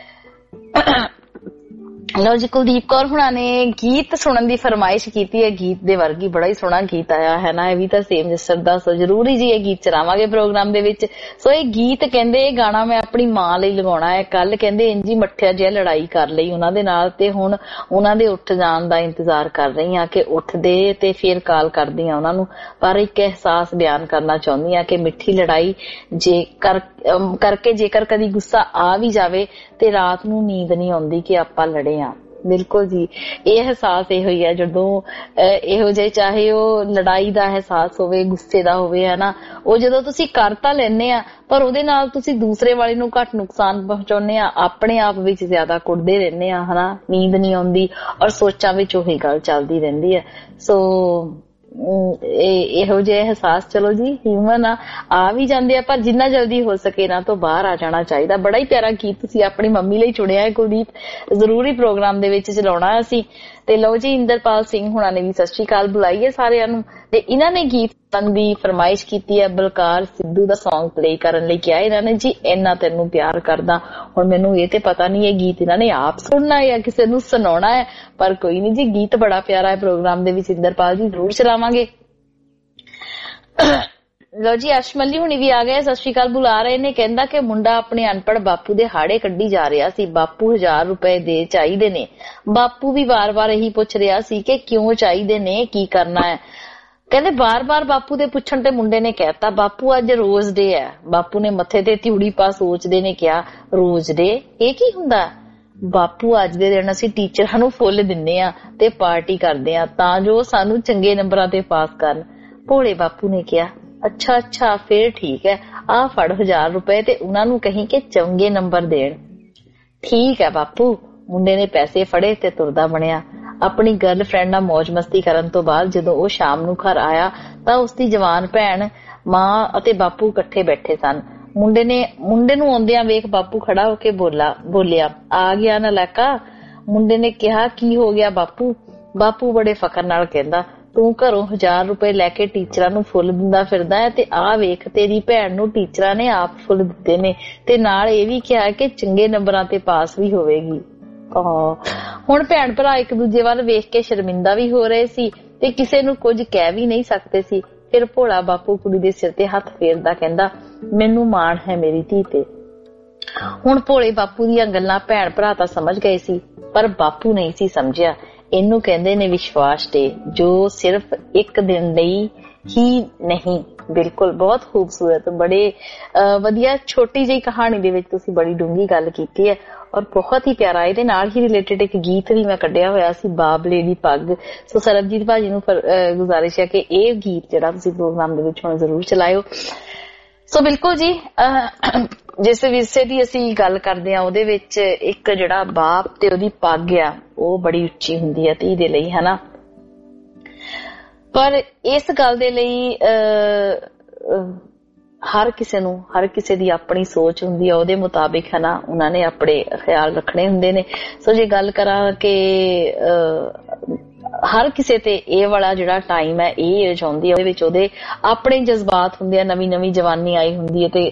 Speaker 2: ਲਓ ਜੀ, ਕੁਲਦੀਪ ਕੌਰ ਹੁਣਾਂ ਨੇ ਗੀਤ ਸੁਣਨ ਦੀ ਫਰਮਾਇਸ਼ ਕੀਤੀ ਹੈ। ਗੀਤ ਦੇ ਵਰਗੀ ਬੜਾ ਹੀ ਸੋਹਣਾ ਗੀਤ ਆਇਆ ਹੈ ਨਾ, ਇਹ ਵੀ ਤਾਂ ਸੇਮ ਜਸਰ ਦਾ। ਸੋ ਜ਼ਰੂਰੀ ਜੀ ਇਹ ਗੀਤ ਚਲਾਵਾਂਗੇ ਪ੍ਰੋਗਰਾਮ ਦੇ ਵਿੱਚ। ਸੋ ਇਹ ਗੀਤ ਕਹਿੰਦੇ ਇਹ ਗਾਣਾ ਮੈਂ ਆਪਣੀ ਮਾਂ ਲਈ ਲਗਾਉਣਾ ਹੈ। ਕੱਲ ਕਹਿੰਦੇ ਇੰਜੀ ਮੱਠਿਆ ਜਿਹਾ ਲੜਾਈ ਕਰ ਲਈ ਉਹਨਾਂ ਦੇ ਨਾਲ ਤੇ ਹੁਣ ਉਹਨਾਂ ਦੇ ਉੱਠ ਜਾਣ ਦਾ ਇੰਤਜ਼ਾਰ ਕਰ ਰਹੀ ਹਾਂ ਕਿ ਉੱਠਦੇ ਤੇ ਫਿਰ ਕਾਲ ਕਰਦੀ ਹਾਂ ਉਹਨਾਂ ਨੂੰ। ਪਰ ਇੱਕ ਅਹਿਸਾਸ ਬਿਆਨ ਕਰਨਾ ਚਾਹੁੰਦੀ ਹਾਂ ਕਿ ਮਿੱਠੀ ਲੜਾਈ ਕਰਕੇ ਜੇਕਰ ਕਦੀ ਗੁੱਸਾ ਆ ਵੀ ਜਾਵੇ ਤੇ ਰਾਤ ਨੂੰ ਨੀਂਦ ਨਹੀਂ ਆਉਂਦੀ ਕਿ ਆਪਾਂ ਲੜੇ ਆ। ਬਿਲਕੁਲ ਜੀ, ਇਹ ਅਹਿਸਾਸ ਇਹੋ ਹੀ ਹੈ ਜਦੋਂ ਇਹੋ ਜਿਹੇ, ਚਾਹੇ ਉਹ ਲੜਾਈ ਦਾ ਅਹਿਸਾਸ ਹੋਵੇ, ਗੁੱਸੇ ਦਾ ਹੋਵੇ, ਹਨਾ, ਉਹ ਜਦੋਂ ਤੁਸੀਂ ਕਰ ਤਾਂ ਲੈਂਦੇ ਆ ਪਰ ਉਹਦੇ ਨਾਲ ਤੁਸੀਂ ਦੂਸਰੇ ਵਾਲੇ ਨੂੰ ਘੱਟ ਨੁਕਸਾਨ ਪਹੁੰਚਾਉਂਦੇ ਆ, ਆਪਣੇ ਆਪ ਵਿੱਚ ਜ਼ਿਆਦਾ ਕੁੱਟਦੇ ਰਹਿੰਦੇ ਆ, ਹਨਾ। ਨੀਂਦ ਨਹੀਂ ਆਉਂਦੀ ਔਰ ਸੋਚਾਂ ਵਿੱਚ ਉਹੀ ਗੱਲ ਚੱਲਦੀ ਰਹਿੰਦੀ ਹੈ। ਸੋ ਇਹੋ ਜਿਹੇ ਅਹਿਸਾਸ ਚਲੋ ਜੀ ਹਿਊਮਨ ਆ ਵੀ ਜਾਂਦੇ ਆ, ਪਰ ਜਿੰਨਾ ਜਲਦੀ ਹੋ ਸਕੇ ਇਹਨਾਂ ਤੋਂ ਬਾਹਰ ਆ ਜਾਣਾ ਚਾਹੀਦਾ। ਬੜਾ ਹੀ ਪਿਆਰਾ ਗੀਤ ਤੁਸੀਂ ਆਪਣੀ ਮੰਮੀ ਲਈ ਚੁਣਿਆ ਹੈ ਕੁਲਦੀਪ, ਜ਼ਰੂਰੀ ਪ੍ਰੋਗਰਾਮ ਦੇ ਵਿੱਚ ਚਲਾਉਣਾ ਅਸੀਂ। ਤੇ ਲਓ ਜੀ ਇੰਦਰਪਾਲ ਸਿੰਘ ਹੁਣਾਂ ਨੇ ਵੀ ਸਤਿ ਸ਼੍ਰੀ ਅਕਾਲ ਬੁਲਾਈ ਹੈ ਸਾਰਿਆਂ ਨੂੰ। ਤੇ ਇਹਨਾਂ ਨੇ ਗੀਤ ਦੀ ਫਰਮਾਇਸ਼ ਕੀਤੀ ਹੈ, ਬਲਕਾਰ ਸਿੱਧੂ ਦਾ ਸੌਂਗ ਪਲੇ ਕਰਨ ਲਈ ਕਿਹਾ ਇਹਨਾਂ ਨੇ ਜੀ, ਇੰਨਾ ਤੈਨੂੰ ਪਿਆਰ ਕਰਦਾ। ਹੁਣ ਮੈਨੂੰ ਇਹ ਤੇ ਪਤਾ ਨਹੀਂ ਇਹ ਗੀਤ ਇਹਨਾਂ ਨੇ ਆਪ ਸੁਣਨਾ ਹੈ ਜਾਂ ਕਿਸੇ ਨੂੰ ਸੁਣਾਉਣਾ ਹੈ, ਪਰ ਕੋਈ ਨਹੀਂ ਜੀ, ਗੀਤ ਬੜਾ ਪਿਆਰਾ ਹੈ ਪ੍ਰੋਗਰਾਮ ਦੇ ਵਿੱਚ ਇੰਦਰਪਾਲ ਜੀ ਜ਼ਰੂਰ ਚਲਾਵਾਂਗੇ। ਲਓ ਜੀ ਅਸ਼ਮਲੀ ਹੁਣੀ ਵੀ ਆ ਗਏ, ਸਤਿ ਸ਼੍ਰੀ ਅਕਾਲ ਬੁਲਾ ਰਹੇ ਨੇ। ਕਹਿੰਦਾ ਕਿ ਮੁੰਡਾ ਆਪਣੇ ਅਨਪੜ੍ਹ ਬਾਪੂ ਦੇ ਹਾੜੇ ਕੱਢੀ ਜਾ ਰਿਹਾ ਸੀ, ਬਾਪੂ 1000 ਰੁਪਏ ਦੇ ਚਾਹੀਦੇ ਨੇ। ਬਾਪੂ ਵੀ ਵਾਰ-ਵਾਰ ਇਹੀ ਪੁੱਛ ਰਿਹਾ ਸੀ ਕਿ ਕਿਉਂ ਚਾਹੀਦੇ ਨੇ, ਕੀ ਕਰਨਾ ਹੈ। ਕਹਿੰਦੇ ਬਾਰ-ਬਾਰ ਬਾਪੂ ਦੇ ਪੁੱਛਣ ਤੇ ਮੁੰਡੇ ਨੇ ਕਹਿਤਾ ਬਾਪੂ ਅੱਜ ਰੋਜ਼ ਡੇ ਹੈ। ਬਾਪੂ ਨੇ ਮੱਥੇ ਤੇ ਤਿਉੜੀ ਪਾ ਸੋਚਦੇ ਨੇ ਕਿਹਾ ਰੋਜ਼ ਡੇ ਇਹ ਕੀ ਹੁੰਦਾ। ਬਾਪੂ ਅੱਜ ਦੇ ਦਿਨ ਅਸੀਂ ਟੀਚਰਾਂ ਨੂੰ ਫੁੱਲ ਦਿੰਨੇ ਆ ਤੇ ਪਾਰਟੀ ਕਰਦੇ ਆ ਤਾਂ ਜੋ ਸਾਨੂੰ ਚੰਗੇ ਨੰਬਰਾਂ ਤੇ ਪਾਸ ਕਰਨ। ਭੋਲੇ ਬਾਪੂ ਨੇ ਕਿਹਾ ਅੱਛਾ ਫੇਰ ਠੀਕ ਹੈ, ਆਹ ਫੜ 1000 ਰੁਪਏ ਤੇ ਉਹਨਾਂ ਨੂੰ ਕਹੀਂ ਕਿ ਚੰਗੇ ਨੰਬਰ ਦੇਣ। ਠੀਕ ਹੈ ਬਾਪੂ। ਮੁੰਡੇ ਨੇ ਪੈਸੇ ਫੜੇ ਤੇ ਤੁਰਦਾ ਬਣਿਆ। ਆਪਣੀ ਗਰਲਫ੍ਰੈਂਡ ਨਾਲ ਮੌਜ ਮਸਤੀ ਕਰਨ ਤੋਂ ਬਾਅਦ ਜਦੋਂ ਉਹ ਸ਼ਾਮ ਨੂੰ ਘਰ ਆਇਆ ਤਾਂ ਉਸਦੀ ਜਵਾਨ ਭੈਣ, ਮਾਂ ਅਤੇ ਬਾਪੂ ਇਕੱਠੇ ਬੈਠੇ ਸਨ। ਮੁੰਡੇ ਨੂੰ ਆਉਂਦਿਆਂ ਵੇਖ ਬਾਪੂ ਖੜਾ ਹੋ ਕੇ ਬੋਲਿਆ ਆ ਗਿਆ ਨਲਾਇਕਾ। ਮੁੰਡੇ ਨੇ ਕਿਹਾ ਕੀ ਹੋ ਗਿਆ ਬਾਪੂ। ਬਾਪੂ ਬੜੇ ਫਖਰ ਨਾਲ ਕਹਿੰਦਾ ਤੂੰ ਘਰੋਂ 1000 ਰੁਪਏ ਲੈ ਕੇ ਟੀਚਰਾਂ ਨੂੰ ਫੁੱਲ ਦਿੰਦਾ ਫਿਰਦਾ ਹੈ ਤੇ ਆਹ ਵੇਖ ਤੇਰੀ ਭੈਣ ਨੂੰ ਟੀਚਰਾਂ ਨੇ ਆਪ ਫੁੱਲ ਦਿੱਤੇ ਨੇ ਤੇ ਨਾਲ ਇਹ ਵੀ ਕਿਹਾ ਕਿ ਚੰਗੇ ਨੰਬਰਾਂ ਤੇ ਪਾਸ ਵੀ ਹੋਵੇਗੀ। ਹੁਣ ਭੈਣ ਭਰਾ ਇੱਕ ਦੂਜੇ ਵੱਲ ਵੇਖ ਕੇ ਸ਼ਰਮਿੰਦਾ ਵੀ ਹੋ ਰਹੇ ਸੀ ਤੇ ਕਿਸੇ ਨੂੰ ਕੁਝ ਕਹਿ ਵੀ ਨਹੀਂ ਸਕਦੇ ਸੀ। ਫਿਰ ਭੋਲਾ ਬਾਪੂ ਕੁੜੀ ਦੇ ਸਿਰ ਤੇ ਹੱਥ ਫੇਰਦਾ ਕਹਿੰਦਾ ਮੈਨੂੰ ਮਾਣ ਹੈ ਮੇਰੀ ਧੀ ਤੇ। ਹੁਣ ਭੋਲੇ ਬਾਪੂ ਦੀਆਂ ਗੱਲਾਂ ਭੈਣ ਭਰਾ ਤਾਂ ਸਮਝ ਗਏ ਸੀ ਪਰ ਬਾਪੂ ਨਹੀਂ ਸੀ ਸਮਝਿਆ। ਇਹਨੂੰ ਕਹਿੰਦੇ ਨੇ ਵਿਸ਼ਵਾਸ ਡੇ, ਜੋ ਸਿਰਫ ਇੱਕ ਦਿਨ ਲਈ ਹੀ ਨਹੀਂ। ਬਿਲਕੁਲ ਬਹੁਤ ਖੂਬਸੂਰਤ, ਬੜੇ ਵਧੀਆ ਛੋਟੀ ਜਿਹੀ ਕਹਾਣੀ ਦੇ ਵਿੱਚ ਤੁਸੀਂ ਬੜੀ ਡੂੰਘੀ ਗੱਲ ਕੀਤੀ ਹੈ ਔਰ ਬਹੁਤ ਹੀ ਪਿਆਰਾ। ਇਹਦੇ ਨਾਲ ਹੀ ਰਿਲੇਟਡ ਇੱਕ ਗੀਤ ਵੀ ਮੈਂ ਕੱਢਿਆ ਹੋਇਆ ਸੀ ਬਾਬਲੇ ਦੀ ਪੱਗ। ਸੋ ਸਰਬਜੀਤ ਭਾਜੀ ਨੂੰ ਗੁਜ਼ਾਰਿਸ਼ ਹੈ ਕਿ ਇਹ ਗੀਤ ਜਿਹੜਾ ਤੁਸੀਂ ਪ੍ਰੋਗਰਾਮ ਦੇ ਵਿੱਚ ਹੁਣ ਜ਼ਰੂਰ ਚਲਾਇਓ। ਸੋ ਬਿਲਕੁਲ ਜੀ, ਜਿਸ ਵਿਰਸੇ ਦੀ ਅਸੀਂ ਗੱਲ ਕਰਦੇ ਹਾਂ ਉਹਦੇ ਵਿੱਚ ਇੱਕ ਜਿਹੜਾ ਬਾਪ ਤੇ ਉਹਦੀ ਪੱਗ ਆ ਉਹ ਬੜੀ ਉੱਚੀ ਹੁੰਦੀ ਹੈ ਧੀ ਦੇ ਲਈ, ਹਨਾ। ਪਰ ਇਸ ਗੱਲ ਦੇ ਲਈ ਹਰ ਕਿਸੇ ਦੀ ਆਪਣੀ ਸੋਚ ਹੁੰਦੀ ਹੈ, ਉਹਦੇ ਮੁਤਾਬਿਕ ਹਨਾ ਉਹਨਾਂ ਨੇ ਆਪਣੇ ਖਿਆਲ ਰੱਖਣੇ ਹੁੰਦੇ ਨੇ। ਸੋ ਜੇ ਗੱਲ ਕਰਾਂ ਕਿ ਹਰ ਕਿਸੇ ਤੇ ਇਹ ਵਾਲਾ ਜਿਹੜਾ ਟਾਈਮ ਹੈ, ਇਹ ਏਜ ਆਉਂਦੀ ਹੈ, ਉਹਦੇ ਵਿੱਚ ਉਹਦੇ ਆਪਣੇ ਜਜ਼ਬਾਤ ਹੁੰਦੇ ਆ, ਨਵੀਂ ਜਵਾਨੀ ਆਈ ਹੁੰਦੀ ਹੈ ਤੇ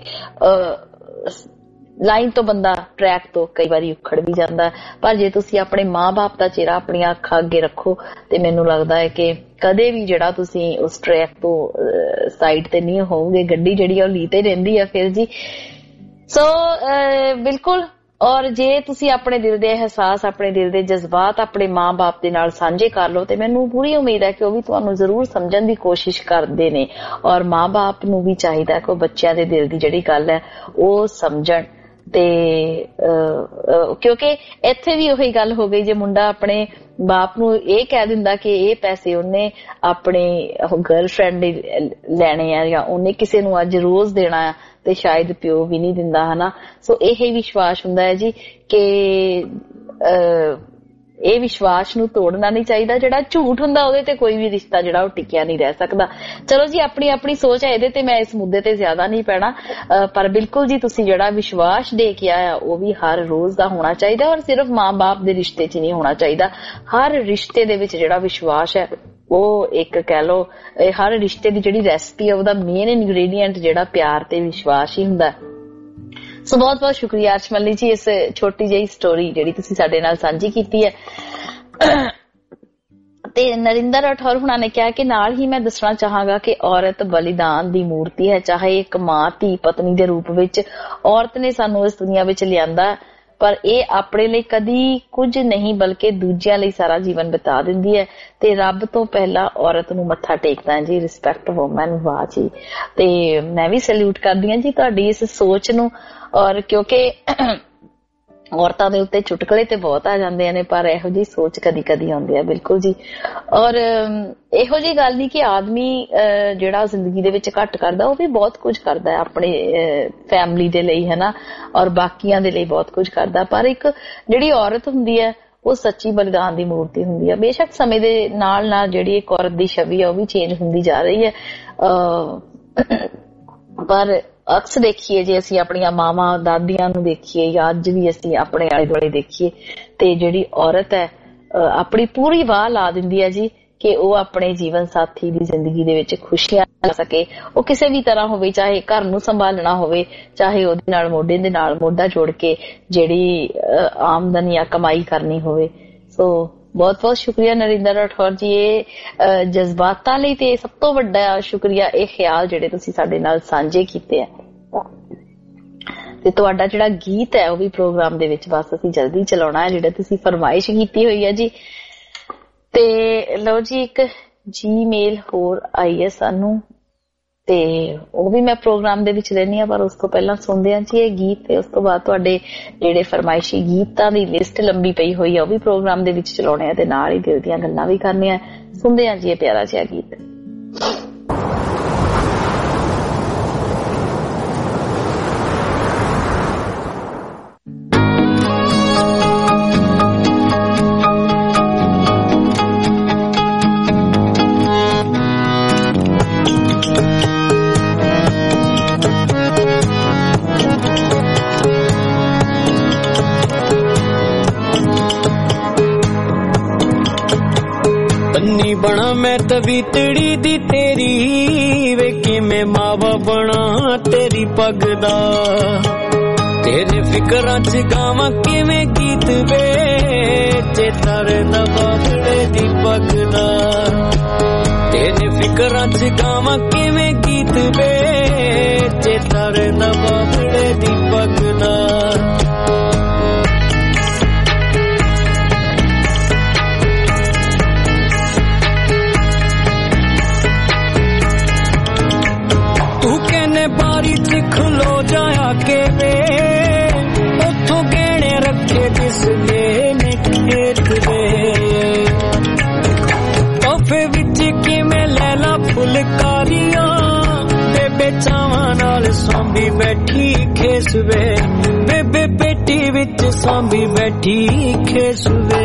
Speaker 2: ਲਾਈਨ ਤੋਂ ਬੰਦਾ ਟਰੈਕ ਤੋਂ ਕਈ ਵਾਰੀ ਉਖੜ ਵੀ ਜਾਂਦਾ। ਪਰ ਜੇ ਤੁਸੀਂ ਆਪਣੇ ਮਾਂ-ਬਾਪ ਦਾ ਚਿਹਰਾ ਆਪਣੀਆਂ ਅੱਖਾਂ ਅੱਗੇ ਰੱਖੋ ਤੇ ਮੈਨੂੰ ਲੱਗਦਾ ਹੈ ਕਿ ਕਦੇ ਵੀ ਜਿਹੜਾ ਤੁਸੀਂ ਉਸ ਟਰੈਕ ਤੋਂ ਸਾਈਡ ਤੇ ਨਹੀਂ ਹੋਵੋਗੇ। ਗੱਡੀ ਜਿਹੜੀ ਉਹ ਲੀ ਤੇ ਰਹਿੰਦੀ ਆ ਫਿਰ ਜੀ। ਸੋ ਬਿਲਕੁਲ, ਔਰ ਜੇ ਤੁਸੀਂ ਆਪਣੇ ਦਿਲ ਦੇ ਅਹਿਸਾਸ, ਆਪਣੇ ਦਿਲ ਦੇ ਜਜ਼ਬਾਤ ਆਪਣੇ ਮਾਂ-ਬਾਪ ਦੇ ਨਾਲ ਸਾਂਝੇ ਕਰ ਲਓ ਤੇ ਮੈਨੂੰ ਪੂਰੀ ਉਮੀਦ ਹੈ ਕਿ ਉਹ ਵੀ ਤੁਹਾਨੂੰ ਜ਼ਰੂਰ ਸਮਝਣ ਦੀ ਕੋਸ਼ਿਸ਼ ਕਰਦੇ ਨੇ। ਔਰ ਮਾਂ-ਬਾਪ ਨੂੰ ਵੀ ਚਾਹੀਦਾ ਕਿ ਉਹ ਬੱਚਿਆਂ ਦੇ ਦਿਲ ਦੀ ਜਿਹੜੀ ਗੱਲ ਹੈ ਉਹ ਸਮਝਣ। ਤੇ ਕਿਉਂਕਿ ਇੱਥੇ ਵੀ ਉਹੀ ਗੱਲ ਹੋ ਗਈ, ਜੇ ਮੁੰਡਾ ਆਪਣੇ ਬਾਪ ਨੂੰ ਇਹ ਕਹਿ ਦਿੰਦਾ ਕਿ ਇਹ ਪੈਸੇ ਉਹਨੇ ਆਪਣੇ ਗਰਲਫ੍ਰੈਂਡ ਦੇ ਲੈਣੇ ਆ ਜਾਂ ਉਹਨੇ ਕਿਸੇ ਨੂੰ ਅੱਜ ਰੋਜ਼ ਦੇਣਾ ਆ ਤੇ ਸ਼ਾਇਦ ਪਿਓ ਵੀ ਨਹੀਂ ਦਿੰਦਾ, ਹਨਾ। ਸੋ ਇਹ ਵਿਸ਼ਵਾਸ ਹੁੰਦਾ ਹੈ ਜੀ ਕਿ ਇਹ ਵਿਸ਼ਵਾਸ ਨੂੰ ਤੋੜਨਾ ਨਹੀਂ ਚਾਹੀਦਾ। ਜਿਹੜਾ ਝੂਠ ਹੁੰਦਾ ਉਹਦੇ ਤੇ ਕੋਈ ਵੀ ਰਿਸ਼ਤਾ ਜਿਹੜਾ ਉਹ ਟਿਕਿਆ ਨਹੀਂ ਰਹਿ ਸਕਦਾ। ਚਲੋ ਜੀ, ਆਪਣੀ ਸੋਚ ਹੈ, ਇਹਦੇ ਤੇ ਮੈਂ ਇਸ ਮੁੱਦੇ ਤੇ ਜ਼ਿਆਦਾ ਨਹੀਂ ਪੈਣਾ। ਪਰ ਬਿਲਕੁਲ ਜੀ, ਤੁਸੀਂ ਜਿਹੜਾ ਵਿਸ਼ਵਾਸ ਦੇ ਕੇ ਆਇਆ ਉਹ ਵੀ ਹਰ ਰੋਜ਼ ਦਾ ਹੋਣਾ ਚਾਹੀਦਾ ਔਰ ਸਿਰਫ ਮਾਂ-ਬਾਪ ਦੇ ਰਿਸ਼ਤੇ 'ਚ ਨਹੀਂ ਹੋਣਾ ਚਾਹੀਦਾ। ਹਰ ਰਿਸ਼ਤੇ ਦੇ ਵਿੱਚ ਜਿਹੜਾ ਵਿਸ਼ਵਾਸ ਹੈ ਉਹ ਇੱਕ ਕਹਿ ਲਓ, ਹਰ ਰਿਸ਼ਤੇ ਦੀ ਜਿਹੜੀ ਰੈਸਪੀ ਹੈ ਉਹਦਾ ਮੇਨ ਇਨਗ੍ਰੀਡੀਐਂਟ ਜਿਹੜਾ ਪਿਆਰ ਤੇ ਵਿਸ਼ਵਾਸ ਹੀ ਹੁੰਦਾ। ਸੋ ਬਹੁਤ ਬਹੁਤ ਸ਼ੁਕਰੀਆ ਅਰਸ਼ਮਲੀ ਜੀ, ਇਸ ਛੋਟੀ ਜਿਹੀ ਸਟੋਰੀ ਜਿਹੜੀ ਤੁਸੀਂ ਸਾਡੇ ਨਾਲ ਸਾਂਝੀ ਕੀਤੀ ਹੈ। ਤੇ ਨਰਿੰਦਰ ਰਾਠੌਰ ਹੁਣਾਂ ਨੇ ਕਿਹਾ ਕਿ ਨਾਲ ਹੀ ਮੈਂ ਦੱਸਣਾ ਚਾਹਾਂਗਾ ਕਿ ਔਰਤ ਬਲੀਦਾਨ ਦੀ ਮੂਰਤੀ ਹੈ। ਚਾਹੇ ਇੱਕ ਮਾਂ, ਧੀ, ਪਤਨੀ ਦੇ ਰੂਪ ਵਿੱਚ ਔਰਤ ਨੇ ਸਾਨੂੰ ਇਸ ਦੁਨੀਆ ਵਿੱਚ ਲਿਆਂਦਾ, ਪਰ ਇਹ ਆਪਣੇ ਲਈ ਕਦੀ ਕੁਝ ਨਹੀਂ ਬਲਕਿ ਦੂਜਿਆਂ ਲਈ ਸਾਰਾ ਜੀਵਨ ਬਿਤਾ ਦਿੰਦੀ ਹੈ ਤੇ ਰੱਬ ਤੋਂ ਪਹਿਲਾਂ ਔਰਤ ਨੂੰ ਮੱਥਾ ਟੇਕਦਾ ਹੈ ਜੀ। Respect woman. ਵਾਹ ਜੀ। ਤੇ ਮੈਂ ਵੀ ਸੈਲੂਟ ਕਰਦੀ ਹਾਂ ਜੀ ਤੁਹਾਡੀ ਇਸ ਸੋਚ ਨੂੰ। ਔਰ ਕਿਉਂਕਿ ਔਰਤਾਂ ਦੇ ਉੱਤੇ ਚੁਟਕਲੇ ਤੇ ਬਹੁਤ ਆ ਜਾਂਦੇ ਨੇ ਪਰ ਇਹੋ ਜਿਹੀ ਸੋਚ ਕਦੀ ਕਦੀ ਆਉਂਦੀ ਹੈ। ਬਿਲਕੁਲ ਜੀ। ਔਰ ਇਹੋ ਜਿਹੀ ਗੱਲ ਨਹੀਂ ਕਿ ਆਦਮੀ ਜਿਹੜਾ ਜ਼ਿੰਦਗੀ ਦੇ ਵਿੱਚ ਘੱਟ ਕਰਦਾ, ਉਹ ਵੀ ਬਹੁਤ ਕੁਝ ਕਰਦਾ ਹੈ ਆਪਣੇ ਫੈਮਿਲੀ ਦੇ ਲਈ, ਹਨਾ, ਔਰ ਬਾਕੀਆਂ ਦੇ ਲਈ ਬਹੁਤ ਕੁਝ ਕਰਦਾ। ਪਰ ਇੱਕ ਜਿਹੜੀ ਔਰਤ ਹੁੰਦੀ ਹੈ ਉਹ ਸੱਚੀ ਬਲੀਦਾਨ ਦੀ ਮੂਰਤੀ ਹੁੰਦੀ ਹੈ। ਬੇਸ਼ੱਕ ਸਮੇਂ ਦੇ ਨਾਲ ਨਾਲ ਜਿਹੜੀ ਇੱਕ ਔਰਤ ਦੀ ਛਵੀ ਹੈ ਉਹ ਵੀ ਚੇਂਜ ਹੁੰਦੀ ਜਾ ਰਹੀ ਹੈ, ਪਰ ਅਕਸ ਦੇਖੀਏ ਜੇ ਅਸੀਂ ਆਪਣੀਆਂ ਮਾਵਾਂ ਦਾਦੀਆਂ ਨੂੰ ਦੇਖੀਏ ਜਾਂ ਅੱਜ ਵੀ ਅਸੀਂ ਆਪਣੇ ਆਲੇ ਦੁਆਲੇ ਦੇਖੀਏ ਤੇ ਜਿਹੜੀ ਔਰਤ ਹੈ ਆਪਣੀ ਪੂਰੀ ਵਾਹ ਲਾ ਦਿੰਦੀ ਹੈ ਜੀ ਕਿ ਉਹ ਆਪਣੇ ਜੀਵਨ ਸਾਥੀ ਦੀ ਜ਼ਿੰਦਗੀ ਦੇ ਵਿੱਚ ਖੁਸ਼ੀਆਂ ਲੈ ਸਕੇ। ਉਹ ਕਿਸੇ ਵੀ ਤਰ੍ਹਾਂ ਹੋਵੇ, ਚਾਹੇ ਘਰ ਨੂੰ ਸੰਭਾਲਣਾ ਹੋਵੇ, ਚਾਹੇ ਉਹਦੇ ਨਾਲ ਮੋਢੇ ਦੇ ਨਾਲ ਮੋਢਾ ਜੋੜ ਕੇ ਜਿਹੜੀ ਆਮਦਨ ਜਾਂ ਕਮਾਈ ਕਰਨੀ ਹੋਵੇ। ਸੋ ਬਹੁਤ ਬਹੁਤ ਸ਼ੁਕਰੀਆ ਨਰਿੰਦਰ ਰਾਠੌਰ ਜੀ, ਇਹ ਜਜ਼ਬਾਤਾਂ ਲਈ ਤੇ ਸਭ ਤੋਂ ਵੱਡਾ ਸ਼ੁਕਰੀਆ ਇਹ ਖਿਆਲ ਜਿਹੜੇ ਤੁਸੀਂ ਸਾਡੇ ਨਾਲ ਸਾਂਝੇ ਕੀਤੇ ਆ। ਤੇ ਤੁਹਾਡਾ ਜਿਹੜਾ ਗੀਤ ਹੈ ਉਹ ਵੀ ਪ੍ਰੋਗਰਾਮ ਦੇ ਵਿੱਚ ਬਸ ਅਸੀਂ ਜਲਦੀ ਚਲਾਉਣਾ ਹੈ, ਜਿਹੜਾ ਤੁਸੀਂ ਫਰਮਾਇਸ਼ ਕੀਤੀ ਹੋਈ ਹੈ ਜੀ। ਤੇ ਲਓ ਜੀ, ਇੱਕ Gmail ਹੋਰ ਆਈ ਹੈ ਸਾਨੂੰ, ਤੇ ਉਹ ਵੀ ਮੈਂ ਪ੍ਰੋਗਰਾਮ ਦੇ ਵਿੱਚ ਲੈਣੀ ਆ, ਪਰ ਉਸ ਤੋਂ ਪਹਿਲਾਂ ਸੁਣਦੇ ਹਾਂ ਜੀ ਇਹ ਗੀਤ, ਤੇ ਉਸ ਤੋਂ ਬਾਅਦ ਤੁਹਾਡੇ ਜਿਹੜੇ ਫਰਮਾਇਸ਼ੀ ਗੀਤਾਂ ਦੀ ਲਿਸਟ ਲੰਬੀ ਪਈ ਹੋਈ ਆ ਉਹ ਵੀ ਪ੍ਰੋਗਰਾਮ ਦੇ ਵਿੱਚ ਚਲਾਉਣੇ ਆ, ਤੇ ਨਾਲ ਹੀ ਦਿਲ ਦੀਆਂ ਗੱਲਾਂ ਵੀ ਕਰਨੀਆਂ। ਸੁਣਦੇ ਹਾਂ ਜੀ ਇਹ ਪਿਆਰਾ ਜਿਹਾ ਗੀਤ।
Speaker 6: बना मैं तवीतड़ी दी तेरी वेखे मैं मावा बना तेरी पगदा तेरे फिकरां च गावां किवें गीत वे चेतर दा बाबड़े दी पगदा तेरे फिकरां च गावां किवें गीत वे चेतर दा बाबड़े दी पगदा बारी च खलो जाया के वे उथों गहने रखे दिसदे ने खेत वे तोहफे विच किवें लैला फुलकारियां बेबे चावां नाल सांभी बैठी खेस वे बेबे पेटी विच सांभी बैठी खेस वे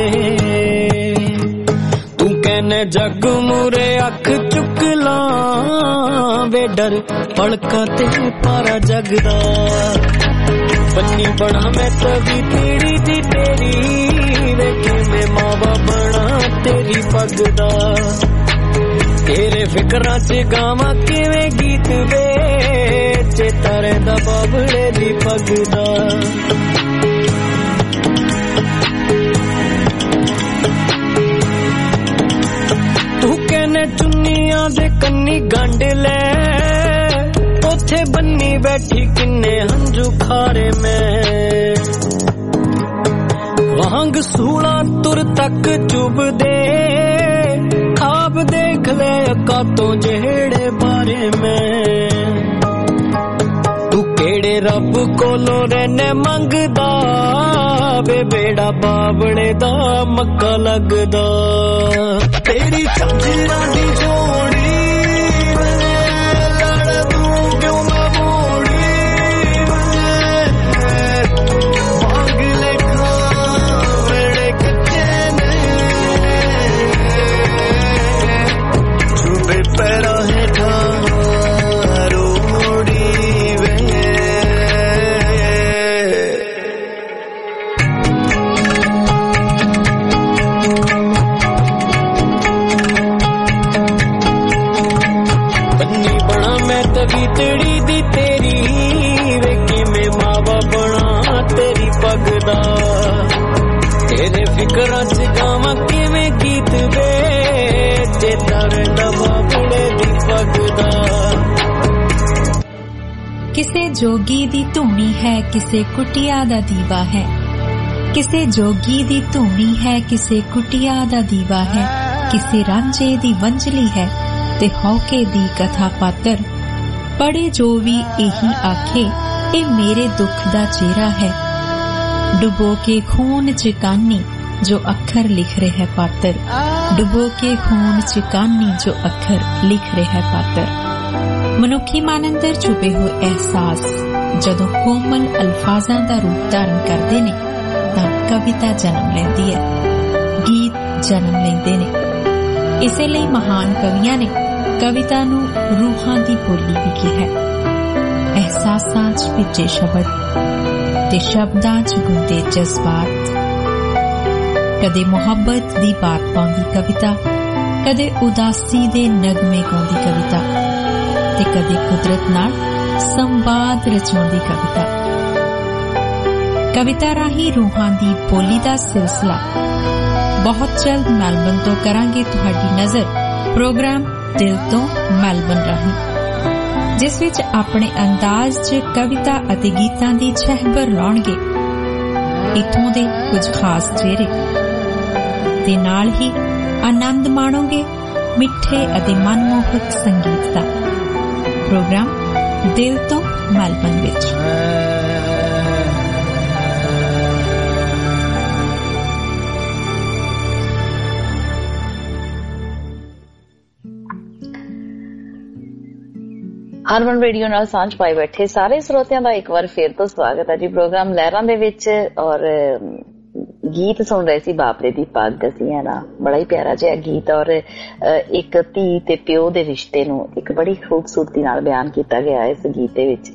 Speaker 6: तू कहने जग मुरे अख चुक ला वे डर पड़का ते पारा जगदा बन्नी बना मैं तभी तेरी दी तेरी वेखे मैं मावा बना तेरी पगदा तेरे फिकरां च गावां किवें गीत वे चेता रहिंदा बाबड़े दी पगदा तू कहने चुन्नियां दे कन्नी गंढ ले उथे बन्नी बैठी किन्ने हंजू खारे में वांग सूला तुर तक चुभ दे खाब देख ले कातों जेड़े बारे में तू केड़े रब कोलों रहने मंगदा वे बेड़ा बावड़े दा मक्का लगदा तेरी सजना दी जोड़ी लड़ दूं क्यों मैं बोड़ी मांग लेखा मेरे कच्चे ने छुपे पैरा हेठा रोड़ी तड़ी दी तेरी वेखे में मावा बना तेरी पगदा तेरे फिकरां च गावां किवें गीत वे चेता रहिंदा बाबड़े दी पगदा
Speaker 5: किसे जोगी दी धूनी है किसे कुटिया दा दीवा है किसे जोगी दी धूनी है किसे कुटिया दा दीवा है किसे रांझे दी वंजली है ते हौके दी कथा पात्र पढ़े जो भी यही आखे ए मेरे दुख दा चेहरा है डुबो के खून च कानी जो अखर लिख रहे है पात्र डुबो के खून च कानी जो अखर लिख रहे है पात्र मनुखी मन अंदर छुपे हुए एहसास जदों कोमल अल्फाजां दा रूप धारण करदे ने तां कविता जन्म लैंदी है गीत जन्म लैंदे ने इसे लई महान कवियां ने कविता नू रूहां दी बोली भी की है एहसासां च विचे शब्द ते शब्दां च गुंदे जज्बात ਕਦੇ ਮੁਹੱਬਤ ਦੀ ਬਾਤ ਪਾਉਂਦੀ ਕਵਿਤਾ, ਕਦੇ ਉਦਾਸੀ ਦੇ ਨਗਮੇ ਗਾਉਂਦੀ ਕਵਿਤਾ ਤੇ ਕਦੇ ਕੁਦਰਤ ਨਾਲ ਸੰਵਾਦ ਰਚਾਉਂਦੀ ਕਵਿਤਾ। ਕਵਿਤਾ ਰਾਹੀਂ ਰੂਹਾਂ ਦੀ ਬੋਲੀ ਦਾ ਸਿਲਸਿਲਾ ਬਹੁਤ ਜਲਦ ਮੈਲਬਨ ਤੋਂ ਕਰਾਂਗੇ ਤੁਹਾਡੀ ਨਜ਼ਰ ਪ੍ਰੋਗਰਾਮ ਦਿਲ ਤੋਂ ਮੈਲਬਨ ਰਾਹੀਂ, ਜਿਸ ਵਿੱਚ ਆਪਣੇ ਅੰਦਾਜ਼ 'ਚ ਕਵਿਤਾ ਅਤੇ ਗੀਤਾਂ ਦੀ ਛਹਿਬਰ ਲਾਉਣਗੇ ਇੱਥੋਂ ਦੇ ਕੁਝ ਖਾਸ ਚਿਹਰੇ ਤੇ ਨਾਲ ਹੀ ਆਨੰਦ ਮਾਣੋਗੇ ਮਿੱਠੇ ਅਤੇ ਮਨਮੋਹਕ ਸੰਗੀਤ ਦਾ। ਪ੍ਰੋਗਰਾਮ ਦਿਲ ਤੋਂ ਮੈਲਬਨ ਵਿੱਚ।
Speaker 2: ਹਰਮਨ ਰੇਡੀਓ ਨਾਲ ਸਾਂਝ ਪਾਈ ਬੈਠੇ ਸਾਰੇ ਸਰੋਤਿਆਂ ਦਾ ਇੱਕ ਵਾਰ ਫੇਰ ਤੋਂ ਸਵਾਗਤ ਹੈ ਜੀ ਪ੍ਰੋਗਰਾਮ ਲਹਿਰਾਂ ਦੇ ਵਿੱਚ। ਔਰ ਗੀਤ ਸੁਣ ਰਹੇ ਸੀ ਬਾਬਰੇ ਦੀ ਪੱਗ ਅਸੀਂ, ਹੈ ਨਾ, ਬੜਾ ਹੀ ਪਿਆਰਾ ਜਿਹਾ ਗੀਤ। ਔਰ ਇੱਕ ਧੀ ਤੇ ਪਿਓ ਦੇ ਰਿਸ਼ਤੇ ਨੂੰ ਇੱਕ ਬੜੀ ਖੂਬਸੂਰਤੀ ਨਾਲ ਬਿਆਨ ਕੀਤਾ ਗਿਆ ਇਸ ਗੀਤ ਦੇ ਵਿੱਚ।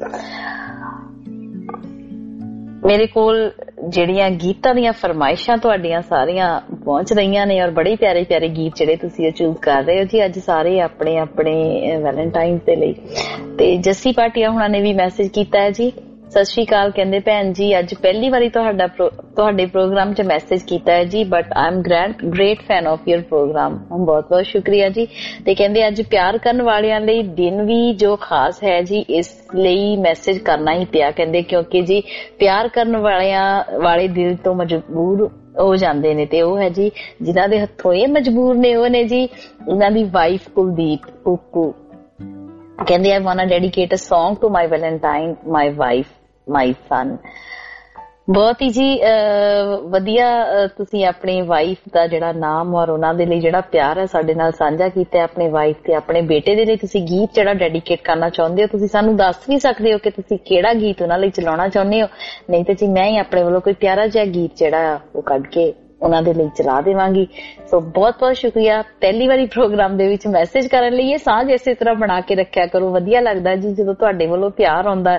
Speaker 2: ਮੇਰੇ ਕੋਲ ਜਿਹੜੀਆਂ ਗੀਤਾਂ ਦੀਆਂ ਫਰਮਾਇਸ਼ਾਂ ਤੁਹਾਡੀਆਂ ਸਾਰੀਆਂ ਪਹੁੰਚ ਰਹੀਆਂ ਨੇ ਔਰ ਬੜੇ ਪਿਆਰੇ ਪਿਆਰੇ ਗੀਤ ਜਿਹੜੇ ਤੁਸੀਂ ਚੂਜ਼ ਕਰ ਰਹੇ ਹੋ ਜੀ ਅੱਜ ਸਾਰੇ ਆਪਣੇ ਆਪਣੇ ਵੈਲੈਂਟਾਈਨਸ ਦੇ ਲਈ। ਤੇ ਜੱਸੀ ਭਾਟੀਆ ਹੁਣਾਂ ਨੇ ਵੀ ਮੈਸੇਜ ਕੀਤਾ ਹੈ ਜੀ, ਸਤਿ ਸ਼੍ਰੀ ਅਕਾਲ। ਕਹਿੰਦੇ ਭੈਣ ਜੀ ਅੱਜ ਪਹਿਲੀ ਵਾਰੀ ਤੁਹਾਡੇ ਪ੍ਰੋਗਰਾਮ 'ਚ ਮੈਸੇਜ ਕੀਤਾ ਹੈ ਜੀ, but I am great fan of your program. ਬਹੁਤ ਬਹੁਤ ਸ਼ੁਕਰੀਆ ਜੀ। ਤੇ ਕਹਿੰਦੇ ਅੱਜ ਪਿਆਰ ਕਰਨ ਵਾਲਿਆਂ ਲਈ ਦਿਨ ਵੀ ਜੋ ਖਾਸ ਹੈ ਜੀ, ਇਸ ਲਈ ਮੈਸੇਜ ਕਰਨਾ ਹੀ ਪਿਆ। ਕਹਿੰਦੇ ਕਿਉਂਕਿ ਜੀ ਪਿਆਰ ਕਰਨ ਵਾਲੇ ਦਿਲ ਤੋਂ ਮਜਬੂਰ ਹੋ ਜਾਂਦੇ ਨੇ ਤੇ ਉਹ ਹੈ ਜੀ ਜਿਨ੍ਹਾਂ ਦੇ ਹੱਥੋਂ ਇਹ ਮਜਬੂਰ ਨੇ, ਉਹ ਨੇ ਜੀ ਇਹਨਾਂ ਦੀ ਵਾਈਫ ਕੁਲਦੀਪ ਕੁੱਕੂ। ਕਹਿੰਦੇ I wanna dedicate a song to my Valentine, my wife, my son। ਬਹੁਤ ਹੀ ਜੀ ਵਧੀਆ ਤੁਸੀਂ ਆਪਣੀ ਵਾਈਫ ਦਾ ਜਿਹੜਾ ਨਾਮ ਔਰ ਉਹਨਾਂ ਦੇ ਲਈ ਜਿਹੜਾ ਪਿਆਰ ਹੈ ਸਾਡੇ ਨਾਲ ਸਾਂਝਾ ਕੀਤਾ। ਆਪਣੇ ਵਾਈਫ ਤੇ ਆਪਣੇ ਬੇਟੇ ਦੇ ਲਈ ਤੁਸੀਂ ਗੀਤ ਜਿਹੜਾ ਡੈਡੀਕੇਟ ਕਰਨਾ ਚਾਹੁੰਦੇ ਹੋ, ਤੁਸੀਂ ਸਾਨੂੰ ਦੱਸ ਵੀ ਸਕਦੇ ਹੋ ਕਿ ਤੁਸੀਂ ਕਿਹੜਾ ਗੀਤ ਉਹਨਾਂ ਲਈ ਚਲਾਉਣਾ ਚਾਹੁੰਦੇ ਹੋ। ਨਹੀਂ ਤੇ ਜੀ ਮੈਂ ਹੀ ਆਪਣੇ ਵੱਲੋਂ ਕੋਈ ਪਿਆਰਾ ਜਿਹਾ ਗੀਤ ਜਿਹੜਾ ਉਹ ਕੱਢ ਕੇ ਉਹਨਾਂ ਦੇ ਲਈ ਚਲਾ ਦੇਵਾਂਗੀ। ਸੋ ਬਹੁਤ ਬਹੁਤ ਸ਼ੁਕਰੀਆ ਪਹਿਲੀ ਵਾਰੀ ਪ੍ਰੋਗਰਾਮ ਦੇ ਵਿੱਚ ਮੈਸੇਜ ਕਰਨ ਲਈ। ਇਹ ਸਾਂਝ ਇਸੇ ਤਰ੍ਹਾਂ ਬਣਾ ਕੇ ਰੱਖਿਆ ਕਰੋ, ਵਧੀਆ ਲੱਗਦਾ ਜੀ ਜਦੋਂ ਤੁਹਾਡੇ ਵੱਲੋਂ ਪਿਆਰ ਆਉਂਦਾ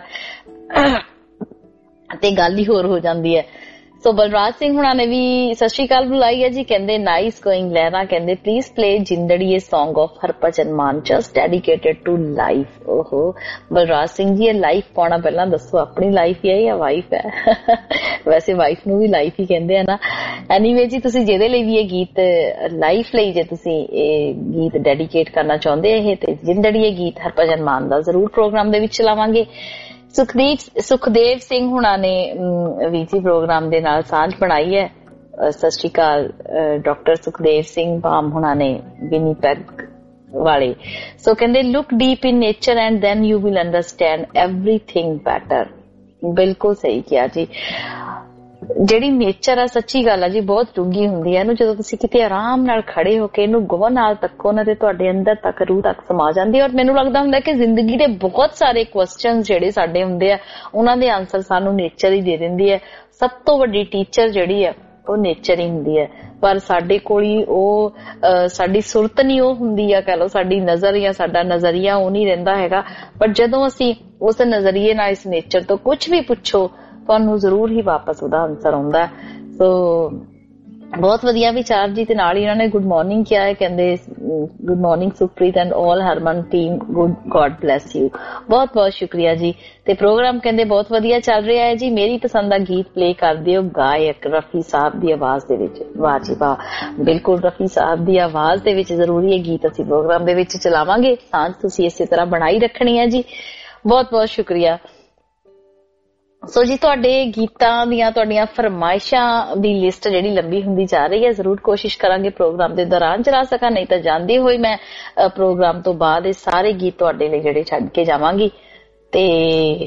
Speaker 2: ਤੇ ਗੱਲ ਹੀ ਹੋਰ ਹੋ ਜਾਂਦੀ ਹੈ। ਸੋ ਬਲਰਾਜ ਸਿੰਘ ਹੁਣਾਂ ਨੇ ਵੀ ਸਤਿ ਸ਼੍ਰੀ ਅਕਾਲ ਬੁਲਾਈ ਹੈ ਜੀ। ਕਹਿੰਦੇ ਨਾਈਸ ਗੋਇੰਗ ਲਹਿਰਾ। ਕਹਿੰਦੇ please play Jindriye song of Harbhajan Mann just dedicated to life. ਓਹੋ ਬਲਰਾਜ ਸਿੰਘ ਜੀ, ਇਹ ਲਾਈਫ ਪਾਉਣਾ ਪਹਿਲਾਂ ਦੱਸੋ, ਆਪਣੀ ਲਾਈਫ ਹੈ ਜਾਂ ਵਾਈਫ ਹੈ? ਵੈਸੇ ਵਾਈਫ ਨੂੰ ਵੀ ਲਾਈਫ ਹੀ ਕਹਿੰਦੇ ਆ ਨਾ। ਐਨੀਵੇ ਜੀ ਤੁਸੀਂ ਜਿਹਦੇ ਲਈ ਵੀ ਇਹ ਗੀਤ ਲਾਈਫ ਲਈ ਜੇ ਤੁਸੀਂ ਇਹ ਗੀਤ ਡੈਡੀਕੇਟ ਕਰਨਾ ਚਾਹੁੰਦੇ ਇਹ ਤੇ ਜਿੰਦੜੀਏ ਗੀਤ ਹਰਭਜਨ ਮਾਨ ਦਾ ਜ਼ਰੂਰ ਪ੍ਰੋਗਰਾਮ ਦੇ ਵਿੱਚ ਚਲਾਵਾਂਗੇ। ਸੁਖਦੇਵ ਸਿੰਘ ਹੁਣਾਂ ਨੇ ਵੀ ਜੀ ਪ੍ਰੋਗਰਾਮ ਦੇ ਨਾਲ ਸਾਂਝ ਬਣਾਈ ਹੈ। ਸਤਿ ਸ਼੍ਰੀ ਅਕਾਲ ਡਾਕਟਰ ਸੁਖਦੇਵ ਸਿੰਘ ਬਾਮ ਹੁਣਾਂ ਨੇ ਵਿਨੀਪੈਗ ਵਾਲੇ। ਸੋ ਕਹਿੰਦੇ look deep in nature and then you will understand everything better. ਬਿਲਕੁਲ ਸਹੀ ਕਿਹਾ ਜੀ। ਜਿਹੜੀ ਨੇਚਰ ਆ ਸੱਚੀ ਗੱਲ ਆ ਜੀ ਬਹੁਤ ਡੂੰਘੀ ਹੁੰਦੀ ਹੈ। ਇਹਨੂੰ ਜਦੋਂ ਤੁਸੀਂ ਕਿਤੇ ਆਰਾਮ ਨਾਲ ਖੜੇ ਹੋ ਕੇ ਇਹਨੂੰ ਗੌਰ ਨਾਲ ਤੱਕੋ ਨਾ ਤੇ ਤੁਹਾਡੇ ਅੰਦਰ ਤੱਕ ਰੂਹ ਤੱਕ ਸਮਾ ਜਾਂਦੀ ਹੈ। ਔਰ ਮੈਨੂੰ ਲੱਗਦਾ ਹੁੰਦਾ ਕਿ ਜ਼ਿੰਦਗੀ ਦੇ ਬਹੁਤ ਸਾਰੇ ਕੁਐਸਚਨ ਜਿਹੜੇ ਸਾਡੇ ਹੁੰਦੇ ਆ ਉਹਨਾਂ ਦੇ ਆਨਸਰ ਸਾਨੂੰ ਨੇਚਰ ਹੀ ਦੇ ਦਿੰਦੀ ਹੈ। ਸਭ ਤੋਂ ਵੱਡੀ ਟੀਚਰ ਜਿਹੜੀ ਹੈ ਉਹ ਨੇਚਰ ਹੀ ਹੁੰਦੀ ਹੈ। ਪਰ ਸਾਡੇ ਕੋਲ ਹੀ ਉਹ ਸਾਡੀ ਸੁਰਤ ਨਹੀਂ ਉਹ ਹੁੰਦੀ ਆ, ਕਹਿ ਲਓ ਸਾਡੀ ਨਜ਼ਰ ਜਾਂ ਸਾਡਾ ਨਜ਼ਰੀਆ ਉਹ ਨਹੀਂ ਰਹਿੰਦਾ ਹੈਗਾ। ਪਰ ਜਦੋਂ ਅਸੀਂ ਉਸ ਨਜ਼ਰੀਏ ਨਾਲ ਇਸ ਨੇਚਰ ਤੋਂ ਕੁਛ ਵੀ ਪੁੱਛੋ ਤੁਹਾਨੂੰ ਜ਼ਰੂਰ ਹੀ ਵਾਪਸ ਉਹਦਾ ਆਨਸਰ ਆਉਂਦਾ। ਸੋ ਬਹੁਤ ਵਧੀਆ ਵਿਚਾਰ ਜੀ। ਤੇ ਨਾਲ ਹੀ ਉਹਨਾਂ ਨੇ ਗੁੱਡ ਮਾਰਨਿੰਗ ਕਿਹਾ ਹੈ। ਕਹਿੰਦੇ good morning Sukhpreet and all Harman team, good God bless you. ਬਹੁਤ ਬਹੁਤ ਸ਼ੁਕਰੀਆ ਜੀ। ਤੇ ਪ੍ਰੋਗਰਾਮ ਕਹਿੰਦੇ ਬਹੁਤ ਵਧੀਆ ਚੱਲ ਰਿਹਾ ਹੈ ਜੀ। ਮੇਰੀ ਪਸੰਦ ਦਾ ਗੀਤ ਪਲੇ ਕਰ ਦਿਓ ਗਾਇਕ ਰਫੀ ਸਾਹਿਬ ਦੀ ਆਵਾਜ਼ ਦੇ ਵਿੱਚ। ਵਾਹ ਜੀ ਵਾਹ, ਬਿਲਕੁਲ ਰਫੀ ਸਾਹਿਬ ਦੀ ਆਵਾਜ਼ ਦੇ ਵਿੱਚ ਜ਼ਰੂਰੀ ਇਹ ਗੀਤ ਅਸੀਂ ਪ੍ਰੋਗਰਾਮ ਦੇ ਵਿੱਚ ਚਲਾਵਾਂਗੇ। ਸਾਂਝ ਤੁਸੀਂ ਇਸੇ ਤਰ੍ਹਾਂ ਬਣਾਈ ਰੱਖਣੀ ਹੈ ਜੀ। ਬਹੁਤ ਬਹੁਤ ਸ਼ੁਕਰੀਆ। ਸੋ ਜੀ ਤੁਹਾਡੇ ਗੀਤਾਂ ਦੀਆਂ ਤੁਹਾਡੀਆਂ ਫਰਮਾਇਸ਼ਾਂ ਦੀ ਲਿਸਟ ਜਿਹੜੀ ਲੰਬੀ ਹੁੰਦੀ ਜਾ ਰਹੀ ਹੈ, ਜ਼ਰੂਰ ਕੋਸ਼ਿਸ਼ ਕਰਾਂਗੇ ਪ੍ਰੋਗਰਾਮ ਦੇ ਦੌਰਾਨ ਚਲਾ ਸਕਾਂ, ਨਹੀਂ ਤਾਂ ਜਾਂਦੇ ਹੋਏ ਮੈਂ ਪ੍ਰੋਗਰਾਮ ਤੋਂ ਬਾਅਦ ਇਹ ਸਾਰੇ ਗੀਤ ਤੁਹਾਡੇ ਲਈ ਜਿਹੜੇ ਛੱਡ ਕੇ ਜਾਵਾਂਗੀ। ਤੇ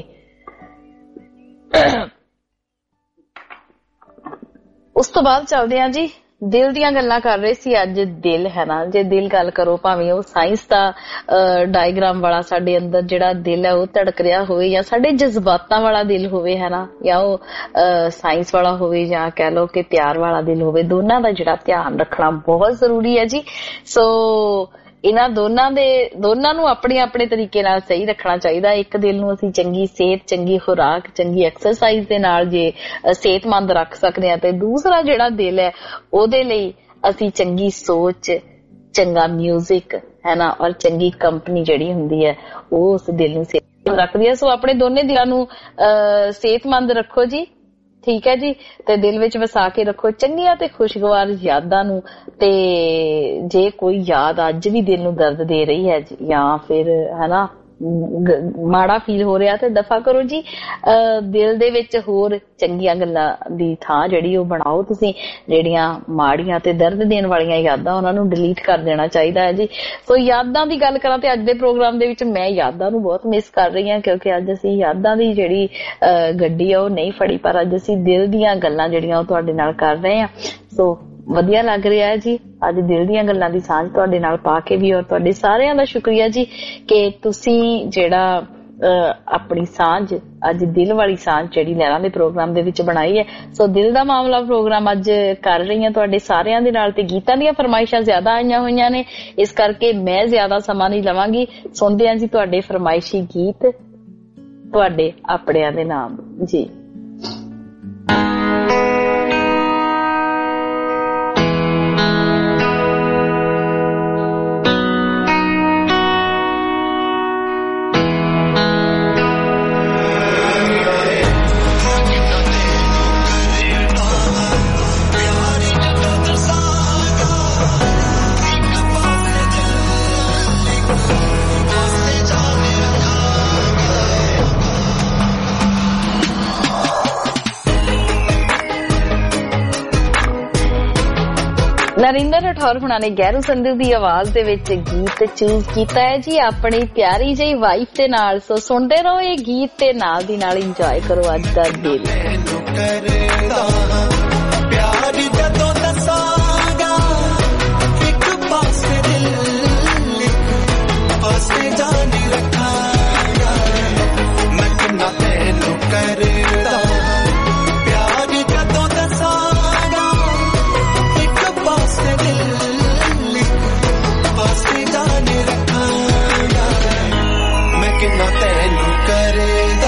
Speaker 2: ਉਸ ਤੋਂ ਬਾਅਦ ਚੱਲਦੇ ਹਾਂ ਜੀ ਦਿਲ ਦੀਆਂ ਗੱਲਾਂ ਕਰ ਰਹੇ ਸੀ ਅੱਜ। ਦਿਲ ਹੈ ਨਾ, ਜੇ ਦਿਲ ਗੱਲ ਕਰੋ ਭਾਵੇਂ ਉਹ ਸਾਇੰਸ ਦਾ ਡਾਇਗ੍ਰਾਮ ਵਾਲਾ ਸਾਡੇ ਅੰਦਰ ਜਿਹੜਾ ਦਿਲ ਹੈ ਉਹ ਧੜਕ ਰਿਹਾ ਹੋਵੇ ਜਾਂ ਸਾਡੇ ਜਜ਼ਬਾਤਾਂ ਵਾਲਾ ਦਿਲ ਹੋਵੇ, ਹੈ ਨਾ, ਜਾਂ ਉਹ ਸਾਇੰਸ ਵਾਲਾ ਹੋਵੇ ਜਾਂ ਕਹਿ ਲਓ ਕਿ ਪਿਆਰ ਵਾਲਾ ਦਿਲ ਹੋਵੇ, ਦੋਨਾਂ ਦਾ ਜਿਹੜਾ ਧਿਆਨ ਰੱਖਣਾ ਬਹੁਤ ਜ਼ਰੂਰੀ ਹੈ ਜੀ। ਸੋ ਇਹਨਾਂ ਦੋਨਾਂ ਨੂੰ ਆਪਣੇ ਆਪਣੇ ਤਰੀਕੇ ਨਾਲ ਸਹੀ ਰੱਖਣਾ ਚਾਹੀਦਾ। ਇੱਕ ਦਿਲ ਨੂੰ ਅਸੀਂ ਚੰਗੀ ਸਿਹਤ, ਚੰਗੀ ਖੁਰਾਕ, ਚੰਗੀ ਐਕਸਰਸਾਈਜ਼ ਦੇ ਨਾਲ ਜੇ ਸਿਹਤਮੰਦ ਰੱਖ ਸਕਦੇ ਹਾਂ, ਤੇ ਦੂਸਰਾ ਜਿਹੜਾ ਦਿਲ ਹੈ ਉਹਦੇ ਲਈ ਅਸੀਂ ਚੰਗੀ ਸੋਚ, ਚੰਗਾ ਮਿਊਜ਼ਿਕ ਹੈ ਨਾ, ਔਰ ਚੰਗੀ ਕੰਪਨੀ ਜਿਹੜੀ ਹੁੰਦੀ ਹੈ ਉਹ ਉਸ ਦਿਲ ਨੂੰ ਸਿਹਤਮੰਦ ਰੱਖਦੀ ਹੈ। ਸੋ ਆਪਣੇ ਦੋਨੇ ਦਿਲਾਂ ਨੂੰ ਸਿਹਤਮੰਦ ਰੱਖੋ ਜੀ, ਠੀਕ ਹੈ ਜੀ, ਤੇ ਦਿਲ ਵਿੱਚ ਵਸਾ ਕੇ ਰੱਖੋ ਚੰਗੀਆਂ ਤੇ ਖੁਸ਼ਗਵਾਰ ਯਾਦਾਂ ਨੂੰ। ਤੇ ਜੇ ਕੋਈ ਯਾਦ ਅੱਜ ਵੀ ਦਿਲ ਨੂੰ ਦਰਦ ਦੇ ਰਹੀ ਹੈ ਜਾਂ ਫਿਰ ਹੈ ਨਾ ਮਾੜਾ ਫੀਲ ਹੋ ਰਿਹਾ, ਤੇ ਦਫਾ ਕਰੋ ਜੀ। ਦਿਲ ਦੇ ਵਿੱਚ ਹੋਰ ਚੰਗੀਆਂ ਗੱਲਾਂ ਦੀ ਥਾਂ ਜਿਹੜੀ ਉਹ ਬਣਾਓ ਤੁਸੀਂ। ਜਿਹੜੀਆਂ ਮਾੜੀਆਂ ਤੇ ਦਰਦ ਦੇਣ ਵਾਲੀਆਂ ਯਾਦਾਂ ਉਹਨਾਂ ਨੂੰ ਡਿਲੀਟ ਕਰ ਦੇਣਾ ਚਾਹੀਦਾ ਹੈ ਜੀ। ਸੋ ਯਾਦਾਂ ਦੀ ਗੱਲ ਕਰਾਂ ਤੇ ਅੱਜ ਦੇ ਪ੍ਰੋਗਰਾਮ ਦੇ ਵਿੱਚ ਮੈਂ ਯਾਦਾਂ ਨੂੰ ਬਹੁਤ ਮਿਸ ਕਰ ਰਹੀ ਹਾਂ, ਕਿਉਂਕਿ ਅੱਜ ਅਸੀਂ ਯਾਦਾਂ ਦੀ ਜਿਹੜੀ ਗੱਡੀ ਆ ਉਹ ਨਹੀਂ ਫੜੀ, ਪਰ ਅੱਜ ਅਸੀਂ ਦਿਲ ਦੀਆਂ ਗੱਲਾਂ ਜਿਹੜੀਆਂ ਉਹ ਤੁਹਾਡੇ ਨਾਲ ਕਰ ਰਹੇ ਹਾਂ। ਸੋ ਵਧੀਆ ਲੱਗ ਰਿਹਾ ਹੈ ਜੀ ਅੱਜ ਦਿਲ ਦੀਆਂ ਗੱਲਾਂ ਦੀ ਸਾਂਝ ਤੁਹਾਡੇ ਨਾਲ ਪਾ ਕੇ ਵੀ। ਔਰ ਤੁਹਾਡੇ ਸਾਰਿਆਂ ਦਾ ਸ਼ੁਕਰੀਆ ਜੀ ਕਿ ਤੁਸੀਂ ਜਿਹੜਾ ਆਪਣੀ ਸਾਂਝ ਅੱਜ ਦਿਲ ਵਾਲੀ ਸਾਂਝ ਜਿਹੜੀ ਲਹਿਰਾਂ ਦੇ ਪ੍ਰੋਗਰਾਮ ਦੇ ਵਿੱਚ ਬਣਾਈ ਹੈ। ਸੋ ਦਿਲ ਦਾ ਮਾਮਲਾ ਪ੍ਰੋਗਰਾਮ ਅੱਜ ਕਰ ਰਹੀ ਹਾਂ ਤੁਹਾਡੇ ਸਾਰਿਆਂ ਦੇ ਨਾਲ, ਤੇ ਗੀਤਾਂ ਦੀਆਂ ਫਰਮਾਇਸ਼ਾਂ ਜ਼ਿਆਦਾ ਆਈਆਂ ਹੋਈਆਂ ਨੇ, ਇਸ ਕਰਕੇ ਮੈਂ ਜ਼ਿਆਦਾ ਸਮਾਂ ਨਹੀਂ ਲਵਾਂਗੀ। ਸੁਣਦੇ ਹਾਂ ਜੀ ਤੁਹਾਡੇ ਫਰਮਾਇਸ਼ੀ ਗੀਤ ਤੁਹਾਡੇ ਆਪਣਿਆਂ ਦੇ ਨਾਮ ਜੀ। ਨਰਿੰਦਰ ਰਾਠੌਰ ਹੁਣਾਂ ਨੇ ਗਹਿਰੂ ਸੰਧੂ ਦੀ ਆਵਾਜ਼ ਦੇ ਵਿੱਚ ਗੀਤ ਚੂਜ਼ ਕੀਤਾ ਹੈ ਜੀ ਆਪਣੀ ਪਿਆਰੀ ਜਿਹੀ ਵਾਈਫ ਦੇ ਨਾਲ। ਸੋ ਸੁਣਦੇ ਰਹੋ ਇਹ ਗੀਤ ਤੇ ਨਾਲ ਦੀ ਨਾਲ ਇੰਜੋਏ ਕਰੋ ਅੱਜ ਦਾ ਦਿਲ।
Speaker 6: ਪਿਆਰ ਜਦੋਂ ਦੱਸਾਂਗਾ ਇੱਕ ਪਾਸੇ ਦਿਲ ਪਾਸੇ ਜਾਨ ਰੱਖਾਂਗਾ, ਮੈਂ ਕਿੰਨਾ ਤੈਨੂੰ ਕਰਦਾ। ਪਿਆਰ ਜਦੋਂ ਦੱਸਾਂਗਾ ਇੱਕ ਪਾਸੇ ਦਿਲ ਪਾਸੇ ਜਾਨ ਰੱਖਾਂਗਾ, ਮੈਂ ਕਿੰਨਾ ਤੈਨੂੰ ਕਰਦਾ।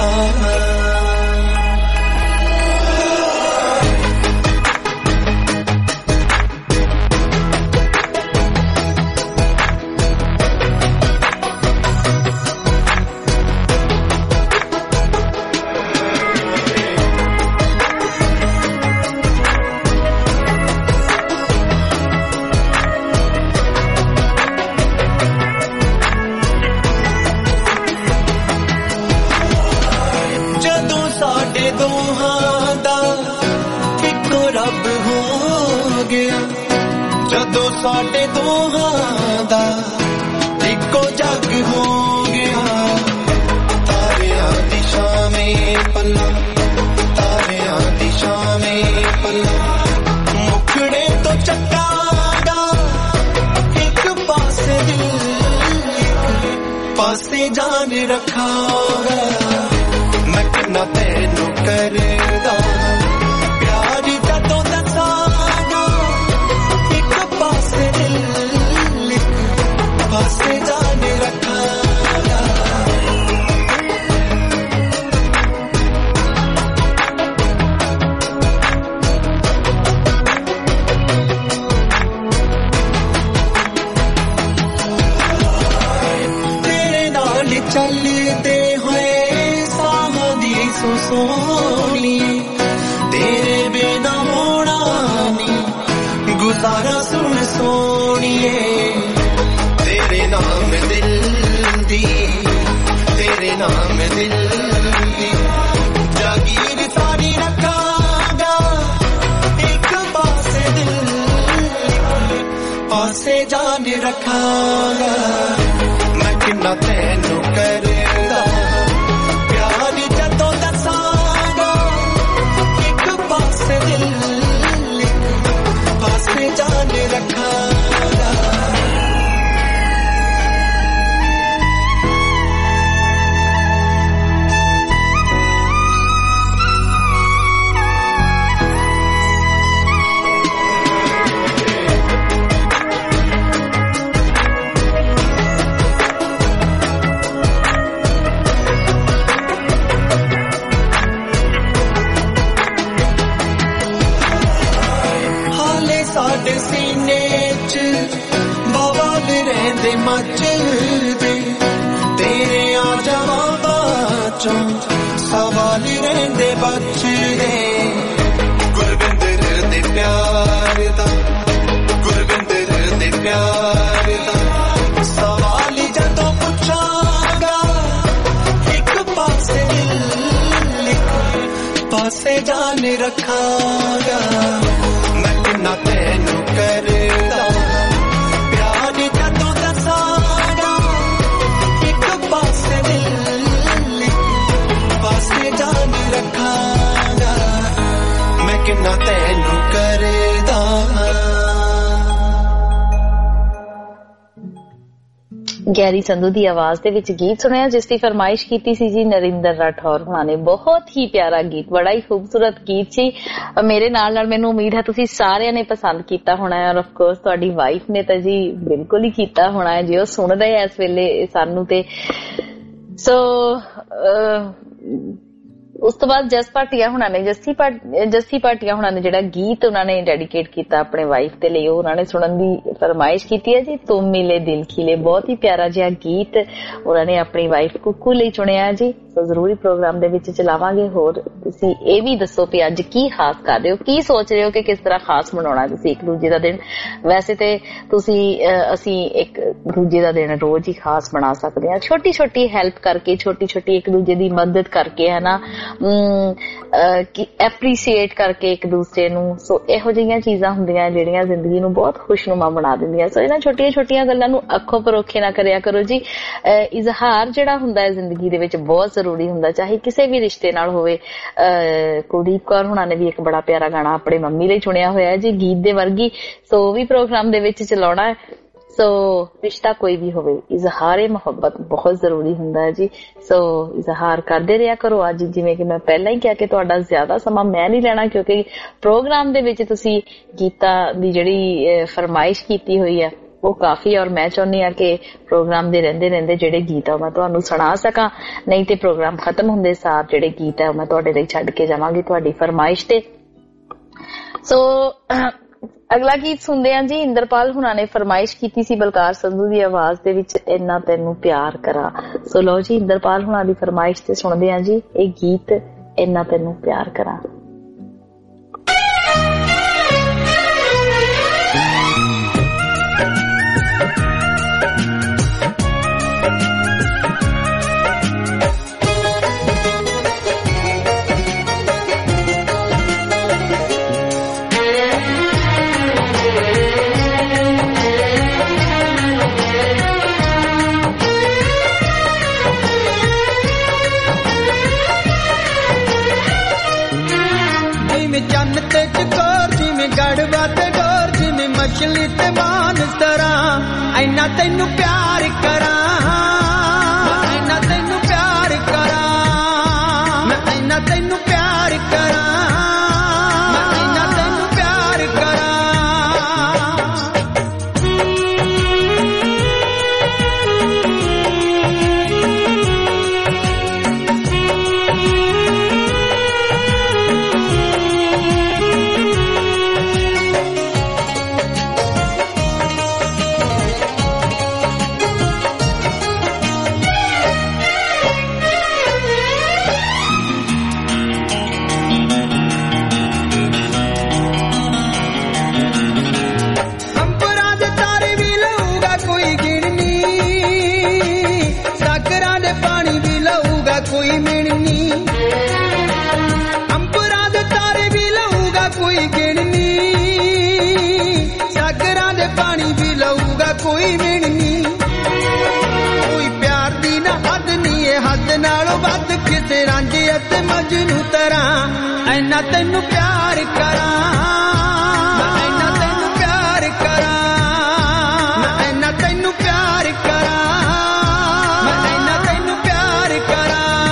Speaker 6: ਜਦੋਂ ਸਾਡੇ ਦੋਹਾਂ ਦਾ ਇੱਕੋ ਜੱਗ ਹੋ ਗਿਆ, ਤਾਰਿਆਂ ਦੀ ਛਾਵੇਂ ਪੱਲਾ, ਤਾਰਿਆਂ ਦੀ ਛਾਵੇਂ ਪੱਲਾ, ਮੁਖੜੇ ਤੋਂ ਚੱਟਾਂਗਾ ਇੱਕ ਪਾਸੇ ਦਿਲ ਇੱਕ ਪਾਸੇ ਜਾਨ ਰੱਖਾਂਗਾ, ਮੈਂ ਕਿੰਨਾ ਤੈਨੂੰ ਕਰਦਾ। ਪਾਸੇ ਜਾਨ ਰੱਖਾਂਗਾ, ਤੇਰੇ ਨਾਲ ਚੱਲਦੇ ਹੋਏ ਸਾਹਾਂ ਦੀ ਸੋਹਣੀ, ਤੇਰੇ ਬਿਨਾ ਹੋਣਾ ਨੀ ਗੁਜ਼ਾਰਾ ਸੁਣ ਸੋਹਣੀਏ। तेरे नाम दिल दी, तेरे नाम दिल दी जागीर सारी रखांगा, एक पासे दिल पासे जान रखांगा, मैं किन्ना तैनू करदा। प्यार जदों दसांगा एक पासे दिल पासे जान रखांगा।
Speaker 7: पासे जान रखांगा मैं किन्ना तैनू करदा प्यार जदों दसांगा एक पासे दिल पासे जान रखांगा मैं किन्ना तैनू करदा।
Speaker 2: ਗੈਰੀ ਸੰਧੂ ਦੀ ਆਵਾਜ਼ ਦੇ ਵਿੱਚ ਗੀਤ ਸੁਣਿਆ ਜਿਸ ਦੀ ਫਰਮਾਇਸ਼ ਕੀਤੀ ਸੀ ਜੀ ਨਰਿੰਦਰ ਰਾਠੌਰ ਹੁਣਾਂ ਨੇ। ਬਹੁਤ ਹੀ ਪਿਆਰਾ ਗੀਤ, ਬੜਾ ਹੀ ਖੂਬਸੂਰਤ ਗੀਤ ਸੀ। ਮੇਰੇ ਨਾਲ ਮੈਨੂੰ ਉਮੀਦ ਹੈ ਤੁਸੀਂ ਸਾਰਿਆਂ ਨੇ ਪਸੰਦ ਕੀਤਾ ਹੋਣਾ ਹੈ ਔਰ ਆਫ ਕੋਰਸ ਤੁਹਾਡੀ ਵਾਈਫ ਨੇ ਤਾਂ ਜੀ ਬਿਲਕੁਲ ਹੀ ਕੀਤਾ ਹੋਣਾ ਹੈ ਜੇ ਉਹ ਸੁਣਦੇ ਆ ਇਸ ਵੇਲੇ ਸਾਨੂੰ। ਤੇ ਸੋ ਉਸ ਤੋਂ ਬਾਅਦ ਜੱਸੀ ਭਾਟੀਆ ਹੁਣਾਂ ਨੇ ਜਿਹੜਾ ਗੀਤ ਉਹਨਾਂ ਨੇ ਡੈਡੀਕੇਟ ਕੀਤਾ ਆਪਣੇ ਵਾਈਫ ਦੇ ਲਈ, ਉਹ ਉਹਨਾਂ ਨੇ ਸੁਣਨ ਦੀ ਫਰਮਾਇਸ਼ ਕੀਤੀ ਹੈ ਜੀ। ਤੁਮ ਮਿਲੇ ਦਿਲ ਖਿਲੇ, ਬਹੁਤ ਹੀ ਪਿਆਰਾ ਜਿਹਾ ਗੀਤ ਉਹਨਾਂ ਨੇ ਆਪਣੀ ਵਾਈਫ ਕੁੱਕੂ ਲਈ ਚੁਣਿਆ ਜੀ। ਸੋ ਜ਼ਰੂਰੀ ਪ੍ਰੋਗਰਾਮ ਦੇ ਵਿੱਚ ਚਲਾਵਾਂਗੇ। ਹੋਰ ਤੁਸੀਂ ਇਹ ਵੀ ਦੱਸੋ ਵੀ ਅੱਜ ਕੀ ਖਾਸ ਕਰ ਰਹੇ ਹੋ, ਕੀ ਸੋਚ ਰਹੇ ਹੋ ਕਿ ਕਿਸ ਤਰ੍ਹਾਂ ਖਾਸ ਮਨਾਉਣਾ ਤੁਸੀਂ ਇੱਕ ਦੂਜੇ ਦਾ ਦਿਨ। ਵੈਸੇ ਤੇ ਅਸੀਂ ਇੱਕ ਦੂਜੇ ਦਾ ਦਿਨ ਰੋਜ਼ ਹੀ ਖਾਸ ਬਣਾ ਸਕਦੇ ਹਾਂ, ਛੋਟੀ ਛੋਟੀ ਹੈਲਪ ਕਰਕੇ, ਛੋਟੀ ਛੋਟੀ ਇੱਕ ਦੂਜੇ ਦੀ ਮਦਦ ਕਰਕੇ, ਹੈ ਨਾ, ਐਪਰੀਸ਼ੀਏਟ ਕਰਕੇ ਇੱਕ ਦੂਸਰੇ ਨੂੰ। ਸੋ ਇਹੋ ਜਿਹੀਆਂ ਚੀਜ਼ਾਂ ਹੁੰਦੀਆਂ ਜਿਹੜੀਆਂ ਜ਼ਿੰਦਗੀ ਨੂੰ ਬਹੁਤ ਖੁਸ਼ਨੁਮਾ ਬਣਾ ਦਿੰਦੀਆਂ। ਸੋ ਇਹਨਾਂ ਛੋਟੀਆਂ ਛੋਟੀਆਂ ਗੱਲਾਂ ਨੂੰ ਅੱਖੋਂ ਪਰੋਖੇ ਨਾ ਕਰਿਆ ਕਰੋ ਜੀ। ਇਜ਼ਹਾਰ ਜਿਹੜਾ ਹੁੰਦਾ ਹੈ ਜ਼ਿੰਦਗੀ ਦੇ ਵਿੱਚ ਬਹੁਤ ਜ਼ਰੂਰੀ ਹੁੰਦਾ, ਚਾਹੇ ਕਿਸੇ ਵੀ ਰਿਸ਼ਤੇ ਨਾਲ ਹੋਵੇ। ਕੁਲਦੀਪ ਕੌਰ ਹੁਣਾਂ ਨੇ ਵੀ ਇੱਕ ਬੜਾ ਪਿਆਰਾ ਗਾਣਾ ਆਪਣੇ ਮੰਮੀ ਲਈ ਚੁਣਿਆ ਹੋਇਆ ਜੀ, ਗੀਤ ਦੇ ਵਰਗੀ। ਸੋ ਉਹ ਵੀ ਪ੍ਰੋਗਰਾਮ ਦੇ ਵਿੱਚ ਚਲਾਉਣਾ ਹੈ। ਸੋ ਰਿਸ਼ਤਾ ਕੋਈ ਵੀ ਹੋਵੇ, ਇਜ਼ਹਾਰੇ ਮੁਹੱਬਤ ਬਹੁਤ ਜ਼ਰੂਰੀ ਹੁੰਦਾ ਹੈ ਜੀ। ਸੋ ਇਜ਼ਹਾਰ ਕਰਦੇ ਰਿਹਾ ਕਰੋ। ਅੱਜ ਜਿਵੇਂ ਕਿ ਮੈਂ ਪਹਿਲਾਂ ਹੀ ਕਿਹਾ ਕਿ ਤੁਹਾਡਾ ਜ਼ਿਆਦਾ ਸਮਾਂ ਮੈਂ ਨਹੀਂ ਲੈਣਾ ਕਿਉਂਕਿ ਪ੍ਰੋਗਰਾਮ ਦੇ ਵਿੱਚ ਤੁਸੀਂ ਗੀਤਾਂ ਦੀ ਜਿਹੜੀ ਫਰਮਾਇਸ਼ ਕੀਤੀ ਹੋਈ ਹੈ ਉਹ ਕਾਫੀ, ਔਰ ਮੈਂ ਚਾਹੁੰਦੀ ਹਾਂ ਕਿ ਪ੍ਰੋਗਰਾਮ ਦੇ ਰਹਿੰਦੇ ਜਿਹੜੇ ਗੀਤ ਆ ਮੈਂ ਤੁਹਾਨੂੰ ਸੁਣਾ ਸਕਾਂ, ਨਹੀਂ ਤੇ ਪ੍ਰੋਗਰਾਮ ਖਤਮ ਹੁੰਦੇ ਸਾਰ ਜਿਹੜੇ ਗੀਤ ਹੈ ਮੈਂ ਤੁਹਾਡੇ ਲਈ ਛੱਡ ਕੇ ਜਾਵਾਂਗੀ ਤੁਹਾਡੀ ਫਰਮਾਇਸ਼ ਤੇ। ਸੋ ਅਗਲਾ ਗੀਤ ਸੁਣਦੇ ਹਾਂ ਜੀ। ਇੰਦਰਪਾਲ ਹੁਣਾਂ ਨੇ ਫਰਮਾਇਸ਼ ਕੀਤੀ ਸੀ ਬਲਕਾਰ ਸੰਧੂ ਦੀ ਆਵਾਜ਼ ਦੇ ਵਿੱਚ, ਇੰਨਾ ਤੈਨੂੰ ਪਿਆਰ ਕਰਾਂ। ਸੋ ਲਓ ਜੀ, ਇੰਦਰਪਾਲ ਹੁਣਾਂ ਦੀ ਫਰਮਾਇਸ਼ ਤੇ ਸੁਣਦੇ ਹਾਂ ਜੀ ਇਹ ਗੀਤ, ਇੰਨਾ ਤੈਨੂੰ ਪਿਆਰ ਕਰਾਂ।
Speaker 6: मछली ते मान तरह ऐना तैनू प्यार करा, ऐना तैनू प्यार करा, मैं ऐना तैनू प्यार करा, मैं ऐना तैनू प्यार करा। मजनू तरह ऐना तैनू प्यार करा, ऐना तैनू प्यार करा, ऐना तैनू प्यार करा, ऐना तैनू प्यार करा।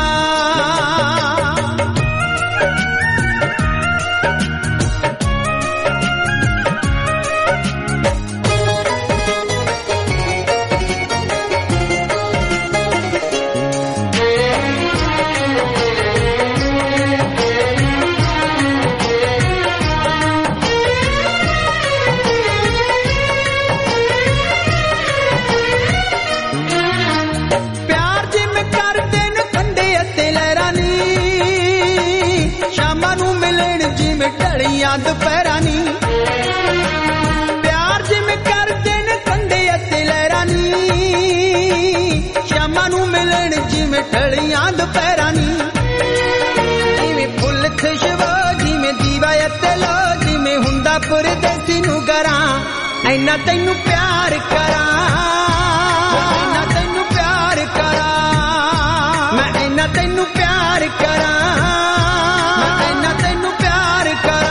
Speaker 6: ਦੁਪਹਿਰਾਨੀ ਪਿਆਰ ਜਿਵੇਂ ਕਰਦੇ ਨੇ ਕੰਡੇ ਅਤੇ ਲਹਿਰਾਨੀ, ਸ਼ਾਮਾਂ ਨੂੰ ਮਿਲਣ ਜਿਵੇਂ ਢਲੀਆਂ ਦੁਪਹਿਰਾਨੀ, ਜਿਵੇਂ ਫੁੱਲ ਖੁਸ਼
Speaker 3: ਮੈਂ ਪਰਦੇਸੀ ਨੂੰ ਕਰਾਂ ਇੰਨਾ ਤੈਨੂੰ ਪਿਆਰ ਕਰਾਂ ਇੰਨਾ ਤੈਨੂੰ ਪਿਆਰ ਕਰਾਂ ਮੈਂ ਇੰਨਾ ਤੈਨੂੰ ਪਿਆਰ ਕਰਾਂ ਮੈਂ ਇੰਨਾ ਤੈਨੂੰ ਪਿਆਰ ਕਰਾਂ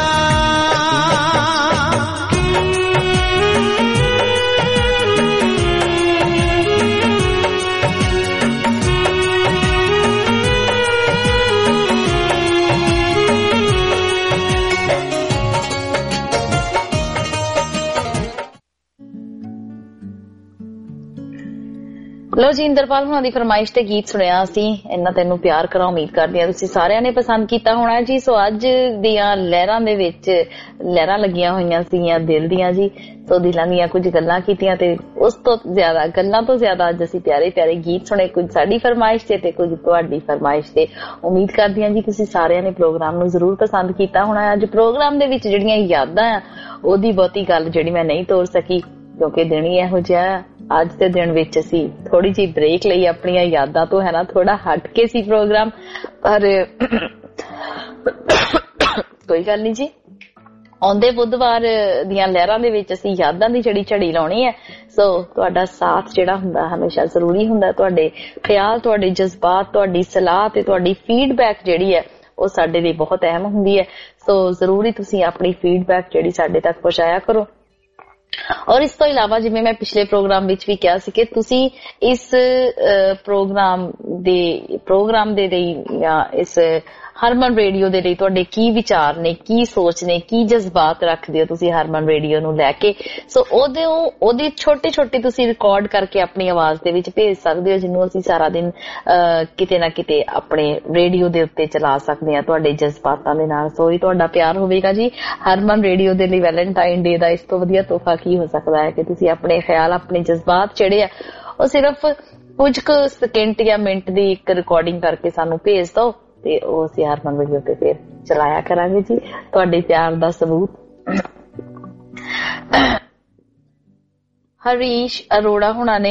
Speaker 2: ਲੋ ਜੀ ਇੰਦਰਪਾਲ ਹੁਣਾਂ ਦੀ ਫਰਮਾਇਸ਼ ਤੇ ਗੀਤ ਸੁਣਿਆ ਅਸੀਂ ਇੰਨਾ ਤੈਨੂੰ ਪਿਆਰ ਕਰਾਂ। ਉਮੀਦ ਕਰਦੀ ਹਾਂ ਤੁਸੀਂ ਸਾਰਿਆਂ ਨੇ ਪਸੰਦ ਕੀਤਾ ਹੋਣਾ ਜੀ। ਸੋ ਅੱਜ ਦੀਆਂ ਲਹਿਰਾਂ ਦੇ ਵਿੱਚ ਲਹਿਰਾਂ ਲੱਗੀਆਂ ਹੋਈਆਂ ਸੀਗੀਆਂ ਦਿਲ ਦੀਆਂ ਜੀ। ਸੋ ਦਿਲਾਂ ਦੀਆਂ ਕੁਝ ਗੱਲਾਂ ਕੀਤੀਆਂ ਤੇ ਉਸ ਤੋਂ ਜ਼ਿਆਦਾ ਗੱਲਾਂ ਤੋਂ ਜ਼ਿਆਦਾ ਅੱਜ ਅਸੀਂ ਪਿਆਰੇ ਪਿਆਰੇ ਗੀਤ ਸੁਣੇ, ਕੁਝ ਸਾਡੀ ਫਰਮਾਇਸ਼ ਤੇ ਕੁਝ ਤੁਹਾਡੀ ਫਰਮਾਇਸ਼ ਤੇ। ਉਮੀਦ ਕਰਦੀ ਹਾਂ ਜੀ ਤੁਸੀਂ ਸਾਰਿਆਂ ਨੇ ਪ੍ਰੋਗਰਾਮ ਨੂੰ ਜ਼ਰੂਰ ਪਸੰਦ ਕੀਤਾ ਹੋਣਾ। ਅੱਜ ਪ੍ਰੋਗਰਾਮ ਦੇ ਵਿੱਚ ਜਿਹੜੀਆਂ ਯਾਦਾਂ ਆ ਉਹਦੀ ਬਹੁਤੀ ਗੱਲ ਜਿਹੜੀ ਮੈਂ ਨਹੀਂ ਤੋਰ ਸਕੀ ਕਿਉਂਕਿ ਦਿਨ ਹੀ ਇਹੋ ਜਿਹਾ। ਅੱਜ ਦੇ ਦਿਨ ਵਿੱਚ ਅਸੀਂ ਥੋੜੀ ਜਿਹੀ ਬ੍ਰੇਕ ਲਈ ਆਪਣੀਆਂ ਯਾਦਾਂ ਤੋਂ, ਹੈ ਨਾ, ਥੋੜਾ ਹਟ ਕੇ ਸੀ ਪ੍ਰੋਗਰਾਮ, ਪਰ ਕੋਈ ਗੱਲ ਨਹੀਂ ਜੀ। ਆਉਂਦੇ ਬੁੱਧਵਾਰ ਦੀਆਂ ਲਹਿਰਾਂ ਦੇ ਵਿੱਚ ਅਸੀਂ ਯਾਦਾਂ ਦੀ ਜਿਹੜੀ ਝੜੀ ਲਾਉਣੀ ਹੈ। ਸੋ ਤੁਹਾਡਾ ਸਾਥ ਜਿਹੜਾ ਹੁੰਦਾ ਹਮੇਸ਼ਾ ਜ਼ਰੂਰੀ ਹੁੰਦਾ। ਤੁਹਾਡੇ ਖਿਆਲ, ਤੁਹਾਡੇ ਜਜ਼ਬਾਤ, ਤੁਹਾਡੀ ਸਲਾਹ ਤੇ ਤੁਹਾਡੀ ਫੀਡਬੈਕ ਜਿਹੜੀ ਹੈ ਉਹ ਸਾਡੇ ਲਈ ਬਹੁਤ ਅਹਿਮ ਹੁੰਦੀ ਹੈ। ਸੋ ਜ਼ਰੂਰੀ ਤੁਸੀਂ ਆਪਣੀ ਫੀਡਬੈਕ ਜਿਹੜੀ ਸਾਡੇ ਤੱਕ ਪਹੁੰਚਾਇਆ ਕਰੋ। ਔਰ ਇਸ ਤੋਂ ਇਲਾਵਾ ਜਿਵੇਂ ਮੈਂ ਪਿਛਲੇ ਪ੍ਰੋਗਰਾਮ ਵਿੱਚ ਵੀ ਕਿਹਾ ਸੀ ਕਿ ਤੁਸੀਂ ਇਸ ਪ੍ਰੋਗਰਾਮ ਦੇ ਲਈ ਜਾਂ ਇਸ ਹਰਮਨ ਰੇਡੀਓ ਦੇ ਲਈ ਤੁਹਾਡੇ ਕੀ ਵਿਚਾਰ ਨੇ, ਕੀ ਸੋਚ ਨੇ, ਕੀ ਜਜ਼ਬਾਤ ਰੱਖਦੇ ਹੋ ਤੁਸੀਂ ਹਰਮਨ ਰੇਡੀਓ ਨੂੰ ਲੈ ਕੇ। ਸੋ ਉਹਦੀ ਛੋਟੀ ਤੁਸੀਂ ਰਿਕਾਰਡ ਕਰਕੇ ਆਪਣੀ ਆਵਾਜ਼ ਦੇ ਵਿੱਚ ਭੇਜ ਸਕਦੇ ਹੋ, ਜਿਹਨੂੰ ਅਸੀਂ ਸਾਰਾ ਦਿਨ ਕਿਤੇ ਨਾ ਕਿਤੇ ਆਪਣੇ ਰੇਡੀਓ ਦੇ ਉੱਤੇ ਚਲਾ ਸਕਦੇ ਹਾਂ ਤੁਹਾਡੇ ਜਜ਼ਬਾਤਾਂ ਦੇ ਨਾਲ। ਸੋ ਇਹ ਤੁਹਾਡਾ ਪਿਆਰ ਹੋਵੇਗਾ ਜੀ ਹਰਮਨ ਰੇਡੀਓ ਦੇ ਲਈ। ਵੈਲੈਂਟਾਈਨ ਡੇ ਦਾ ਇਸ ਤੋਂ ਵਧੀਆ ਤੋਹਫਾ ਕੀ ਹੋ ਸਕਦਾ ਹੈ ਕਿ ਤੁਸੀਂ ਆਪਣੇ ਖਿਆਲ, ਆਪਣੇ ਜਜ਼ਬਾਤ ਜਿਹੜੇ ਆ ਉਹ ਸਿਰਫ ਕੁਝ ਕੁ ਸਕਿੰਟ ਜਾਂ ਮਿੰਟ ਦੀ ਇੱਕ ਰਿਕਾਰਡਿੰਗ ਕਰਕੇ ਸਾਨੂੰ ਭੇਜ ਦਿਓ ਤੇ ਉਹ ਅਸੀਂ ਹਰਮਨ ਰੇਡੀਓ ਤੇ ਫਿਰ ਚਲਾਇਆ ਕਰਾਂਗੇ ਜੀ ਤੁਹਾਡੇ ਪਿਆਰ ਦਾ ਸਬੂਤ। ਹਰੀਸ਼ ਅਰੋੜਾ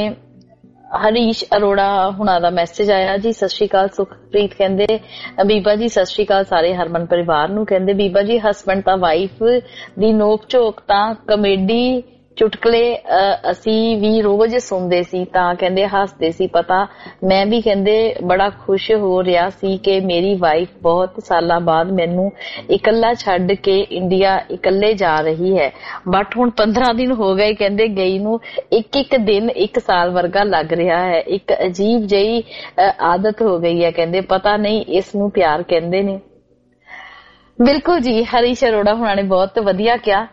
Speaker 2: ਹੁਣਾਂ ਦਾ ਮੈਸੇਜ ਆਇਆ ਜੀ। ਸਤਿ ਸ਼੍ਰੀ ਅਕਾਲ ਸੁਖਪ੍ਰੀਤ ਕਹਿੰਦੇ ਬੀਬਾ ਜੀ ਸਤਿ ਸ਼੍ਰੀ ਅਕਾਲ ਸਾਰੇ ਹਰਮਨ ਪਰਿਵਾਰ ਨੂੰ। ਕਹਿੰਦੇ ਬੀਬਾ ਜੀ ਹਸਬੈਂਡ ਤਾਂ ਵਾਈਫ ਦੀ ਨੋਕ ਝੋਕ ਤਾਂ ਕਮੇਡੀ ਚੁਟਕਲੇ ਅਸੀਂ ਵੀ ਰੋਜ਼ ਸੁਣਦੇ ਸੀ ਤਾਂ ਕਹਿੰਦੇ ਹੱਸਦੇ ਸੀ। ਪਤਾ ਮੈਂ ਵੀ ਕਹਿੰਦੇ ਬੜਾ ਖੁਸ਼ ਹੋ ਰਿਹਾ ਸੀ ਕਿ ਮੇਰੀ ਵਾਈਫ ਬਹੁਤ ਸਾਲਾਂ ਬਾਅਦ ਮੈਨੂੰ ਇਕੱਲਾ ਛੱਡ ਕੇ ਇੰਡੀਆ ਇਕੱਲੇ ਜਾ ਰਹੀ ਹੈ। ਬਟ ਹੁਣ 15 ਦਿਨ ਹੋ ਗਏ ਕਹਿੰਦੇ ਗਈ ਨੂੰ, ਇੱਕ ਦਿਨ 1 ਸਾਲ ਵਰਗਾ ਲੱਗ ਰਿਹਾ ਹੈ। ਇੱਕ ਅਜੀਬ ਜਿਹੀ ਆਦਤ ਹੋ ਗਈ ਹੈ ਕਹਿੰਦੇ, ਪਤਾ ਨਹੀਂ ਇਸ ਨੂੰ ਪਿਆਰ ਕਹਿੰਦੇ ਨੇ। ਬਿਲਕੁਲ ਜੀ, ਹਰੀਸ਼ ਅਰੋੜਾ ਹੁਣਾਂ ਨੇ ਬਹੁਤ ਵਧੀਆ ਕਿਹਾ।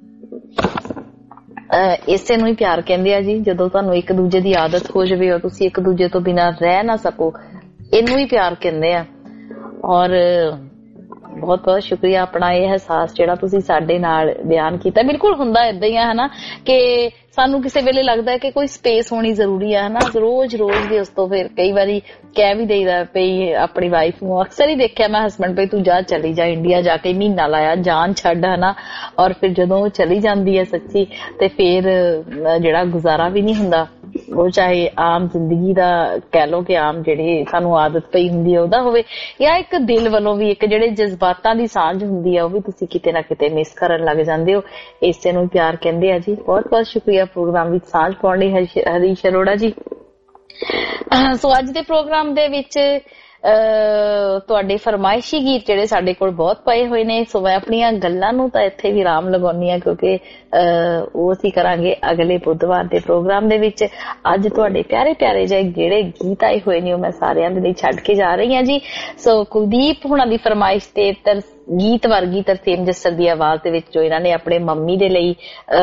Speaker 2: ਇਸੇ ਨੂੰ ਹੀ ਪਿਆਰ ਕਹਿੰਦੇ ਆ ਜੀ। ਜਦੋਂ ਤੁਹਾਨੂੰ ਇੱਕ ਦੂਜੇ ਦੀ ਆਦਤ ਹੋ ਜਾਵੇ ਔਰ ਤੁਸੀਂ ਇੱਕ ਦੂਜੇ ਤੋਂ ਬਿਨਾਂ ਰਹਿ ਨਾ ਸਕੋ, ਇਹਨੂੰ ਹੀ ਪਿਆਰ ਕਹਿੰਦੇ ਆ। ਔਰ ਬਹੁਤ ਬਹੁਤ ਸ਼ੁਕਰੀਆ ਆਪਣਾ ਇਹ ਅਹਿਸਾਸ ਜਿਹੜਾ ਤੁਸੀਂ ਸਾਡੇ ਨਾਲ ਬਿਆਨ ਕੀਤਾ। ਬਿਲਕੁਲ ਹੁੰਦਾ ਏਦਾਂ ਹੀ ਆ, ਹਨਾ, ਕਿ ਸਾਨੂੰ ਕਿਸੇ ਵੇਲੇ ਲੱਗਦਾ ਹੈ ਕਿ ਕੋਈ ਸਪੇਸ ਹੋਣੀ ਜ਼ਰੂਰੀ ਹੈ, ਹਨਾ। ਰੋਜ਼ ਦੇ ਉਸ ਤੋਂ ਫਿਰ ਕਈ ਵਾਰੀ ਕਹਿ ਵੀ ਦੇਈਦਾ ਪਈ ਆਪਣੀ ਵਾਈਫ ਨੂੰ। ਅਕਸਰ ਹੀ ਦੇਖਿਆ ਮੈਂ ਹਸਬੈਂਡ ਪਈ ਤੂੰ ਜਾ ਚਲੀ ਜਾ, ਇੰਡੀਆ ਜਾ ਕੇ ਮਹੀਨਾ ਲਾਇਆ, ਜਾਨ ਛੱਡ, ਹਨਾ। ਔਰ ਫਿਰ ਜਦੋਂ ਉਹ ਚਲੀ ਜਾਂਦੀ ਹੈ ਸੱਚੀ ਤੇ ਫਿਰ ਜਿਹੜਾ ਗੁਜ਼ਾਰਾ ਵੀ ਨਹੀਂ ਹੁੰਦਾ, ਉਹ ਚਾਹੇ ਆਮ ਜ਼ਿੰਦਗੀ ਦਾ ਕਹਿ ਲਓ ਕਿ ਆਮ ਜਿਹੜੀ ਸਾਨੂੰ ਆਦਤ ਪਈ ਹੁੰਦੀ ਹੈ ਉਹਦਾ ਹੋਵੇ, ਜਾਂ ਇੱਕ ਦਿਲ ਵੱਲੋਂ ਵੀ ਇੱਕ ਜਿਹੜੇ ਜਜ਼ਬਾਤਾਂ ਦੀ ਸਾਂਝ ਹੁੰਦੀ ਹੈ ਉਹ ਵੀ ਤੁਸੀਂ ਕਿਤੇ ਨਾ ਕਿਤੇ ਮਿਸ ਕਰਨ ਲੱਗ ਜਾਂਦੇ ਹੋ। ਇਸੇ ਨੂੰ ਪਿਆਰ ਕਹਿੰਦੇ ਆ ਜੀ। ਬਹੁਤ ਬਹੁਤ ਸ਼ੁਕਰੀਆ ਪ੍ਰੋਗਰਾਮ ਵਿੱਚ ਸਾਂਝ ਪਾਉਣ ਲਈ ਹਰੀਸ਼ ਅਰੋੜਾ ਜੀ। ਸੋ ਅੱਜ ਦੇ ਪ੍ਰੋਗਰਾਮ ਦੇ ਵਿੱਚ ਤੁਹਾਡੇ ਫਰਮਾਇਸ਼ੀ ਗੀਤ ਜਿਹੜੇ ਸਾਡੇ ਕੋਲ ਬਹੁਤ ਪਏ ਹੋਏ ਨੇ। ਸੋ ਮੈਂ ਆਪਣੀਆਂ ਗੱਲਾਂ ਨੂੰ ਤਾਂ ਇੱਥੇ ਵਿਰਾਮ ਲਗਾਉਣੀ ਆ ਕਿਉਂਕਿ ਉਹ ਅਸੀਂ ਕਰਾਂਗੇ ਅਗਲੇ ਬੁੱਧਵਾਰ ਦੇ ਪ੍ਰੋਗਰਾਮ ਦੇ ਵਿੱਚ। ਅੱਜ ਤੁਹਾਡੇ ਪਿਆਰੇ ਪਿਆਰੇ ਜਿਹੇ ਜਿਹੜੇ ਗੀਤ ਆਏ ਹੋਏ ਨੇ ਉਹ ਮੈਂ ਸਾਰਿਆਂ ਦੇ ਲਈ ਛੱਡ ਕੇ ਜਾ ਰਹੀ ਹਾਂ ਜੀ। ਸੋ ਕੁਲਦੀਪ ਹੁਣਾਂ ਦੀ ਫਰਮਾਇਸ਼ ਤੇ ਗੀਤ ਵਰਗੀ ਤਰਸੇਮ ਜੱਸਰ ਦੀ ਆਵਾਜ਼ ਦੇ ਵਿੱਚ ਜੋ ਇਹਨਾਂ ਨੇ ਆਪਣੇ ਮੰਮੀ ਦੇ ਲਈ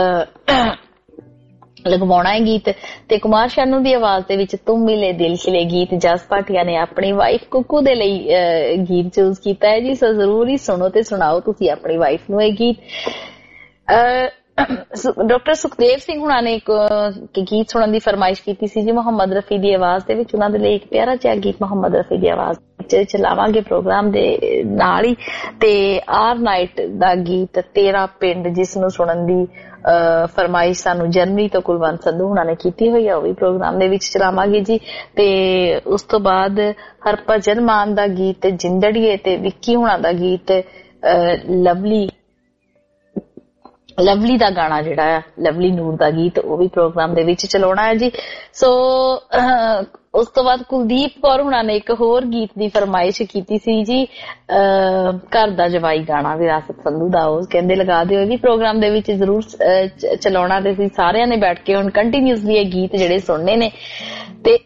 Speaker 2: ਲਗਵਾਉਣਾ ਹੈ ਗੀਤ, ਤੇ ਕੁਮਾਰ ਸ਼ਾਨੂ ਦੀ ਆਵਾਜ਼ ਦੇ ਵਿੱਚ ਤੁਮ ਮਿਲੇ ਦਿਲ ਖਿਲੇ ਗੀਤ ਜਸ ਭਾਟੀਆ ਨੇ ਆਪਣੀ ਵਾਈਫ ਕੁੱਕੂ ਦੇ ਲਈ ਗੀਤ ਚੂਜ਼ ਕੀਤਾ ਹੈ ਜੀ। ਸੋ ਜ਼ਰੂਰ ਹੀ ਸੁਣੋ ਤੇ ਸੁਣਾਓ ਤੁਸੀਂ ਆਪਣੀ ਵਾਈਫ ਨੂੰ ਇਹ ਗੀਤ। ਡਾਕਟਰ ਸੁਖਦੇਵ ਸਿੰਘ ਹੁਣਾਂ ਨੇ ਇੱਕ ਗੀਤ ਸੁਣਨ ਦੀ ਫਰਮਾਇਸ਼ ਕੀਤੀ ਸੀ ਜੀ ਮੁਹੰਮਦ ਰਫੀ ਦੀ ਆਵਾਜ਼ ਦੇ ਵਿੱਚ। ਉਹਨਾਂ ਦੇ ਲਈ ਇੱਕ ਪਿਆਰਾ ਜਿਹਾ ਗੀਤ ਮੁਹੰਮਦ ਰਫੀ ਦੀ ਆਵਾਜ਼ ਵਿੱਚ ਚਲਾਵਾਂਗੇ ਪ੍ਰੋਗਰਾਮ ਦੇ ਨਾਲ ਹੀ। ਤੇ ਆਰ ਨਾਈਟ ਦਾ ਗੀਤ ਤੇਰਾ ਪਿੰਡ, ਜਿਸ ਨੂੰ ਸੁਣਨ ਦੀ ਫਰਮਾਇਸ਼ ਸਾਨੂੰ ਜਰਮਨੀ ਤੋਂ ਕੁਲਵੰਤ ਸੰਧੂ ਹੁਣਾਂ ਨੇ ਕੀਤੀ ਹੋਈ ਆ, ਉਹ ਵੀ ਪ੍ਰੋਗਰਾਮ ਦੇ ਵਿੱਚ ਚਲਾਵਾਂਗੇ ਜੀ। ਤੇ ਉਸ ਤੋਂ ਬਾਅਦ ਹਰਭਜਨ ਮਾਨ ਦਾ ਗੀਤ ਜਿੰਦੜੀਏ ਤੇ ਵਿੱਕੀ ਹੁਣਾਂ ਦਾ ਗੀਤ ਲਵਲੀ ਲਵਲੀ ਦਾ ਗਾਣਾ ਜਿਹੜਾ ਆ, ਲਵਲੀ ਨੂਰ ਦਾ ਗੀਤ, ਉਹ ਵੀ ਪ੍ਰੋਗਰਾਮ ਦੇ ਵਿੱਚ ਚਲਾਉਣਾ ਹੈ ਜੀ। ਸੋ ਉਸ ਤੋਂ ਬਾਅਦ ਕੁਲਦੀਪ ਕੌਰ ਹੁਣਾਂ ਨੇ ਇੱਕ ਹੋਰ ਗੀਤ ਦੀ ਫਰਮਾਇਸ਼ ਕੀਤੀ ਸੀ ਜੀ, ਘਰ ਦਾ ਜਵਾਈ ਗਾਣਾ ਵਿਰਾਸਤ ਸੰਧੂ ਦਾ, ਉਹ ਕਹਿੰਦੇ ਲਗਾ ਦਿਓ, ਇਹ ਵੀ ਪ੍ਰੋਗਰਾਮ ਦੇ ਵਿੱਚ ਜ਼ਰੂਰ ਚਲਾਉਣਾ। ਤੇ ਅਸੀਂ ਸਾਰਿਆਂ ਨੇ ਬੈਠ ਕੇ ਹੁਣ ਕੰਟੀਨਿਊਸਲੀ ਇਹ ਗੀਤ ਜਿਹੜੇ ਸੁਣਨੇ ਨੇ। ਤੇ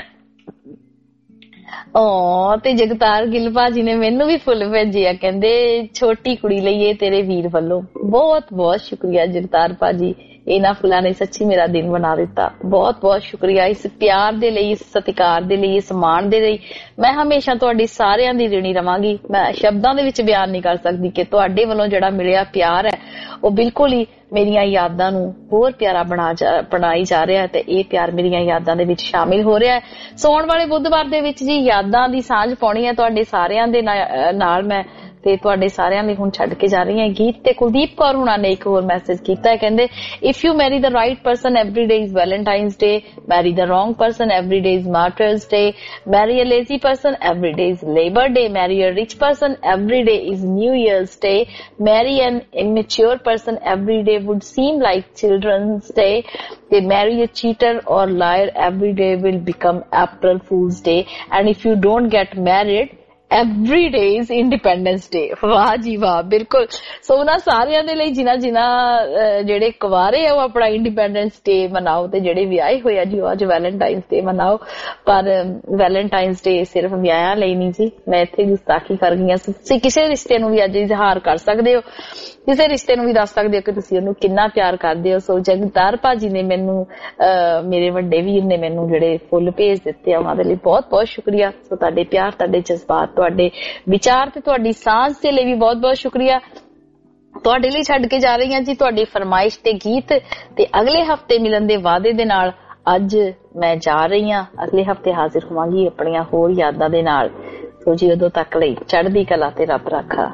Speaker 2: ਤੇ ਜਗਤਾਰ ਗਿੱਲ ਭਾਜੀ ਨੇ ਮੈਨੂੰ ਵੀ ਫੁੱਲ ਭੇਜਿਆ, ਕਹਿੰਦੇ ਛੋਟੀ ਕੁੜੀ ਲਈ ਇਹ ਤੇਰੇ ਵੀਰ ਵੱਲੋਂ। ਬਹੁਤ ਬਹੁਤ ਸ਼ੁਕਰੀਆ ਜਗਤਾਰ ਭਾਜੀ, ਇਹਨਾਂ ਫੁੱਲਾਂ ਨੇ ਸੱਚੀ ਮੇਰਾ ਦਿਨ ਬਣਾ ਦਿੱਤਾ। ਬਹੁਤ ਬਹੁਤ ਸ਼ੁਕਰੀਆ ਇਸ ਪਿਆਰ ਦੇ ਲਈ, ਇਸ ਸਤਿਕਾਰ ਦੇ ਲਈ, ਇਸ ਮਾਣ ਦੇ ਲਈ। ਮੈਂ ਹਮੇਸ਼ਾ ਤੁਹਾਡੀ ਸਾਰਿਆਂ ਦੀ ਰਿਣੀ ਰਵਾਂਗੀ। ਮੈਂ ਸ਼ਬਦਾਂ ਦੇ ਵਿੱਚ ਬਿਆਨ ਨਹੀਂ ਕਰ ਸਕਦੀ ਕਿ ਤੁਹਾਡੇ ਵੱਲੋਂ ਜਿਹੜਾ ਮਿਲਿਆ ਪਿਆਰ ਹੈ ਉਹ ਬਿਲਕੁਲ ਹੀ ਮੇਰੀਆਂ ਯਾਦਾਂ ਨੂੰ ਹੋਰ ਪਿਆਰਾ ਬਣਾਈ ਜਾ ਰਿਹਾ ਹੈ, ਤੇ ਇਹ ਪਿਆਰ ਮੇਰੀਆਂ ਯਾਦਾਂ ਦੇ ਵਿੱਚ ਸ਼ਾਮਿਲ ਹੋ ਰਿਹਾ ਹੈ। ਸੌਣ ਵਾਲੇ ਬੁੱਧਵਾਰ ਦੇ ਵਿੱਚ ਜੀ ਯਾਦਾਂ ਦੀ ਸਾਂਝ ਪਾਉਣੀ ਹੈ ਤੁਹਾਡੇ ਸਾਰਿਆਂ ਦੇ ਨਾਲ ਮੈਂ, ਤੇ ਤੁਹਾਡੇ ਸਾਰਿਆਂ ਲਈ ਹੁਣ ਛੱਡ ਕੇ ਜਾ ਰਹੀ ਹਾਂ ਗੀਤ। ਤੇ ਕੁਲਦੀਪ ਕੌਰ ਹੁਣਾਂ ਨੇ ਇੱਕ ਹੋਰ ਮੈਸੇਜ ਕੀਤਾ ਹੈ, ਕਹਿੰਦੇ if you marry the right person every day is Valentine's day, marry the wrong person every day is martyrs day, marry a lazy person every day is labour day, marry a rich person every day is New Year's day, marry an immature person every day would seem like children's day, they marry a cheater or liar every day will become April Fool's Day, and if you don't get married every day is Independence Day। ਵਾਹ ਜੀ ਵਾਹ, ਬਿਲਕੁਲ। ਸੋ ਉਹਨਾਂ ਸਾਰਿਆਂ ਦੇ ਲਈ ਜਿਨ੍ਹਾਂ ਜਿਹੜੇ ਕੁਆਰੇ ਆ ਉਹ ਆਪਣਾ ਇੰਡੀਪੈਂਡੈਂਸ ਡੇ ਮਨਾਓ, ਤੇ ਜਿਹੜੇ ਵਿਆਹੇ ਹੋਏ ਆ ਜੀ ਉਹ ਅੱਜ ਵੈਲੈਂਟਾਈਨਸ ਡੇ ਮਨਾਓ। ਪਰ ਵੈਲੈਂਟਾਈਨਸ ਡੇ ਸਿਰਫ ਵਿਆਹਾਂ ਲਈ ਨਹੀਂ ਜੀ, ਮੈਂ ਇੱਥੇ ਗੁਸਤਾਖੀ ਕਰ ਗਈ ਹਾਂ। ਤੁਸੀਂ ਕਿਸੇ ਰਿਸ਼ਤੇ ਨੂੰ ਵੀ ਅੱਜ ਇਜ਼ਹਾਰ ਕਰ ਸਕਦੇ ਹੋ, ਕਿਸੇ ਰਿਸ਼ਤੇ ਨੂੰ ਵੀ ਦੱਸ ਸਕਦੇ ਹੋ ਕਿ ਤੁਸੀਂ ਉਹਨੂੰ ਕਿੰਨਾ ਪਿਆਰ ਕਰਦੇ ਹੋ। ਸੋ ਜਗਤਾਰ ਭਾਜੀ ਨੇ ਮੈਨੂੰ, ਮੇਰੇ ਵੱਡੇ ਵੀਰ ਨੇ ਮੈਨੂੰ ਜਿਹੜੇ ਫੁੱਲ ਭੇਜ ਦਿੱਤੇ ਆ, ਉਹਨਾਂ ਦੇ ਲਈ ਬਹੁਤ ਬਹੁਤ ਸ਼ੁਕਰੀਆ। ਸੋ ਤੁਹਾਡੇ ਪਿਆਰ, ਤੁਹਾਡੇ ਜਜ਼ਬਾਤ, ਤੁਹਾਡੇ ਵਿਚਾਰ ਤੇ ਤੁਹਾਡੀ ਸਾਂਝ ਦੇ ਲਈ ਵੀ ਬਹੁਤ ਬਹੁਤ ਸ਼ੁਕਰੀਆ। ਤੁਹਾਡੇ ਲਈ ਛੱਡ ਕੇ ਜਾ ਰਹੀ ਹਾਂ ਜੀ ਤੁਹਾਡੀ ਫਰਮਾਇਸ਼ ਤੇ ਗੀਤ, ਤੇ ਅਗਲੇ ਹਫਤੇ ਮਿਲਣ ਦੇ ਵਾਅਦੇ ਦੇ ਨਾਲ ਅੱਜ ਮੈਂ ਜਾ ਰਹੀ ਹਾਂ। ਅਗਲੇ ਹਫਤੇ ਹਾਜ਼ਰ ਹੋਵਾਂਗੀ ਆਪਣੀਆਂ ਹੋਰ ਯਾਦਾਂ ਦੇ ਨਾਲ। ਸੋ ਜੀ ਉਦੋਂ ਤੱਕ ਲਈ ਚੜ੍ਹਦੀ ਕਲਾ ਤੇ ਰੱਬ ਰਾਖਾ।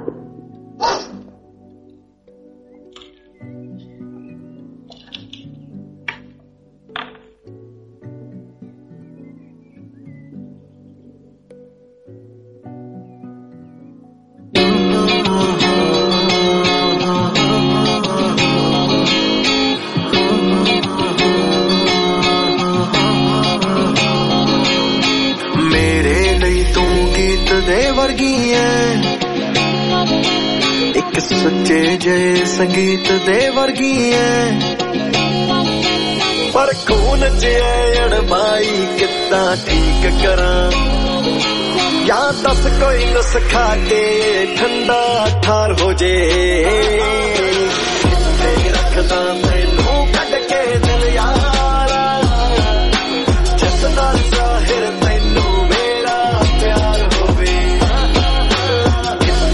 Speaker 6: ਇੱਕ ਸੱਚੇ ਜੇ ਸੰਗੀਤ ਦੇ ਵਰਗੀ ਐ, ਪਰ ਖੂਨ ਚ ਅੜਬਾਈ ਕਿੱਦਾਂ ਠੀਕ ਕਰਾਂ, ਜਾਂ ਦੱਸ ਕੋਈ ਨੁਸਖਾ ਕੇ ਠੰਡਾ ਠਾਰ ਹੋ ਜੇ, ਰੱਖਦਾ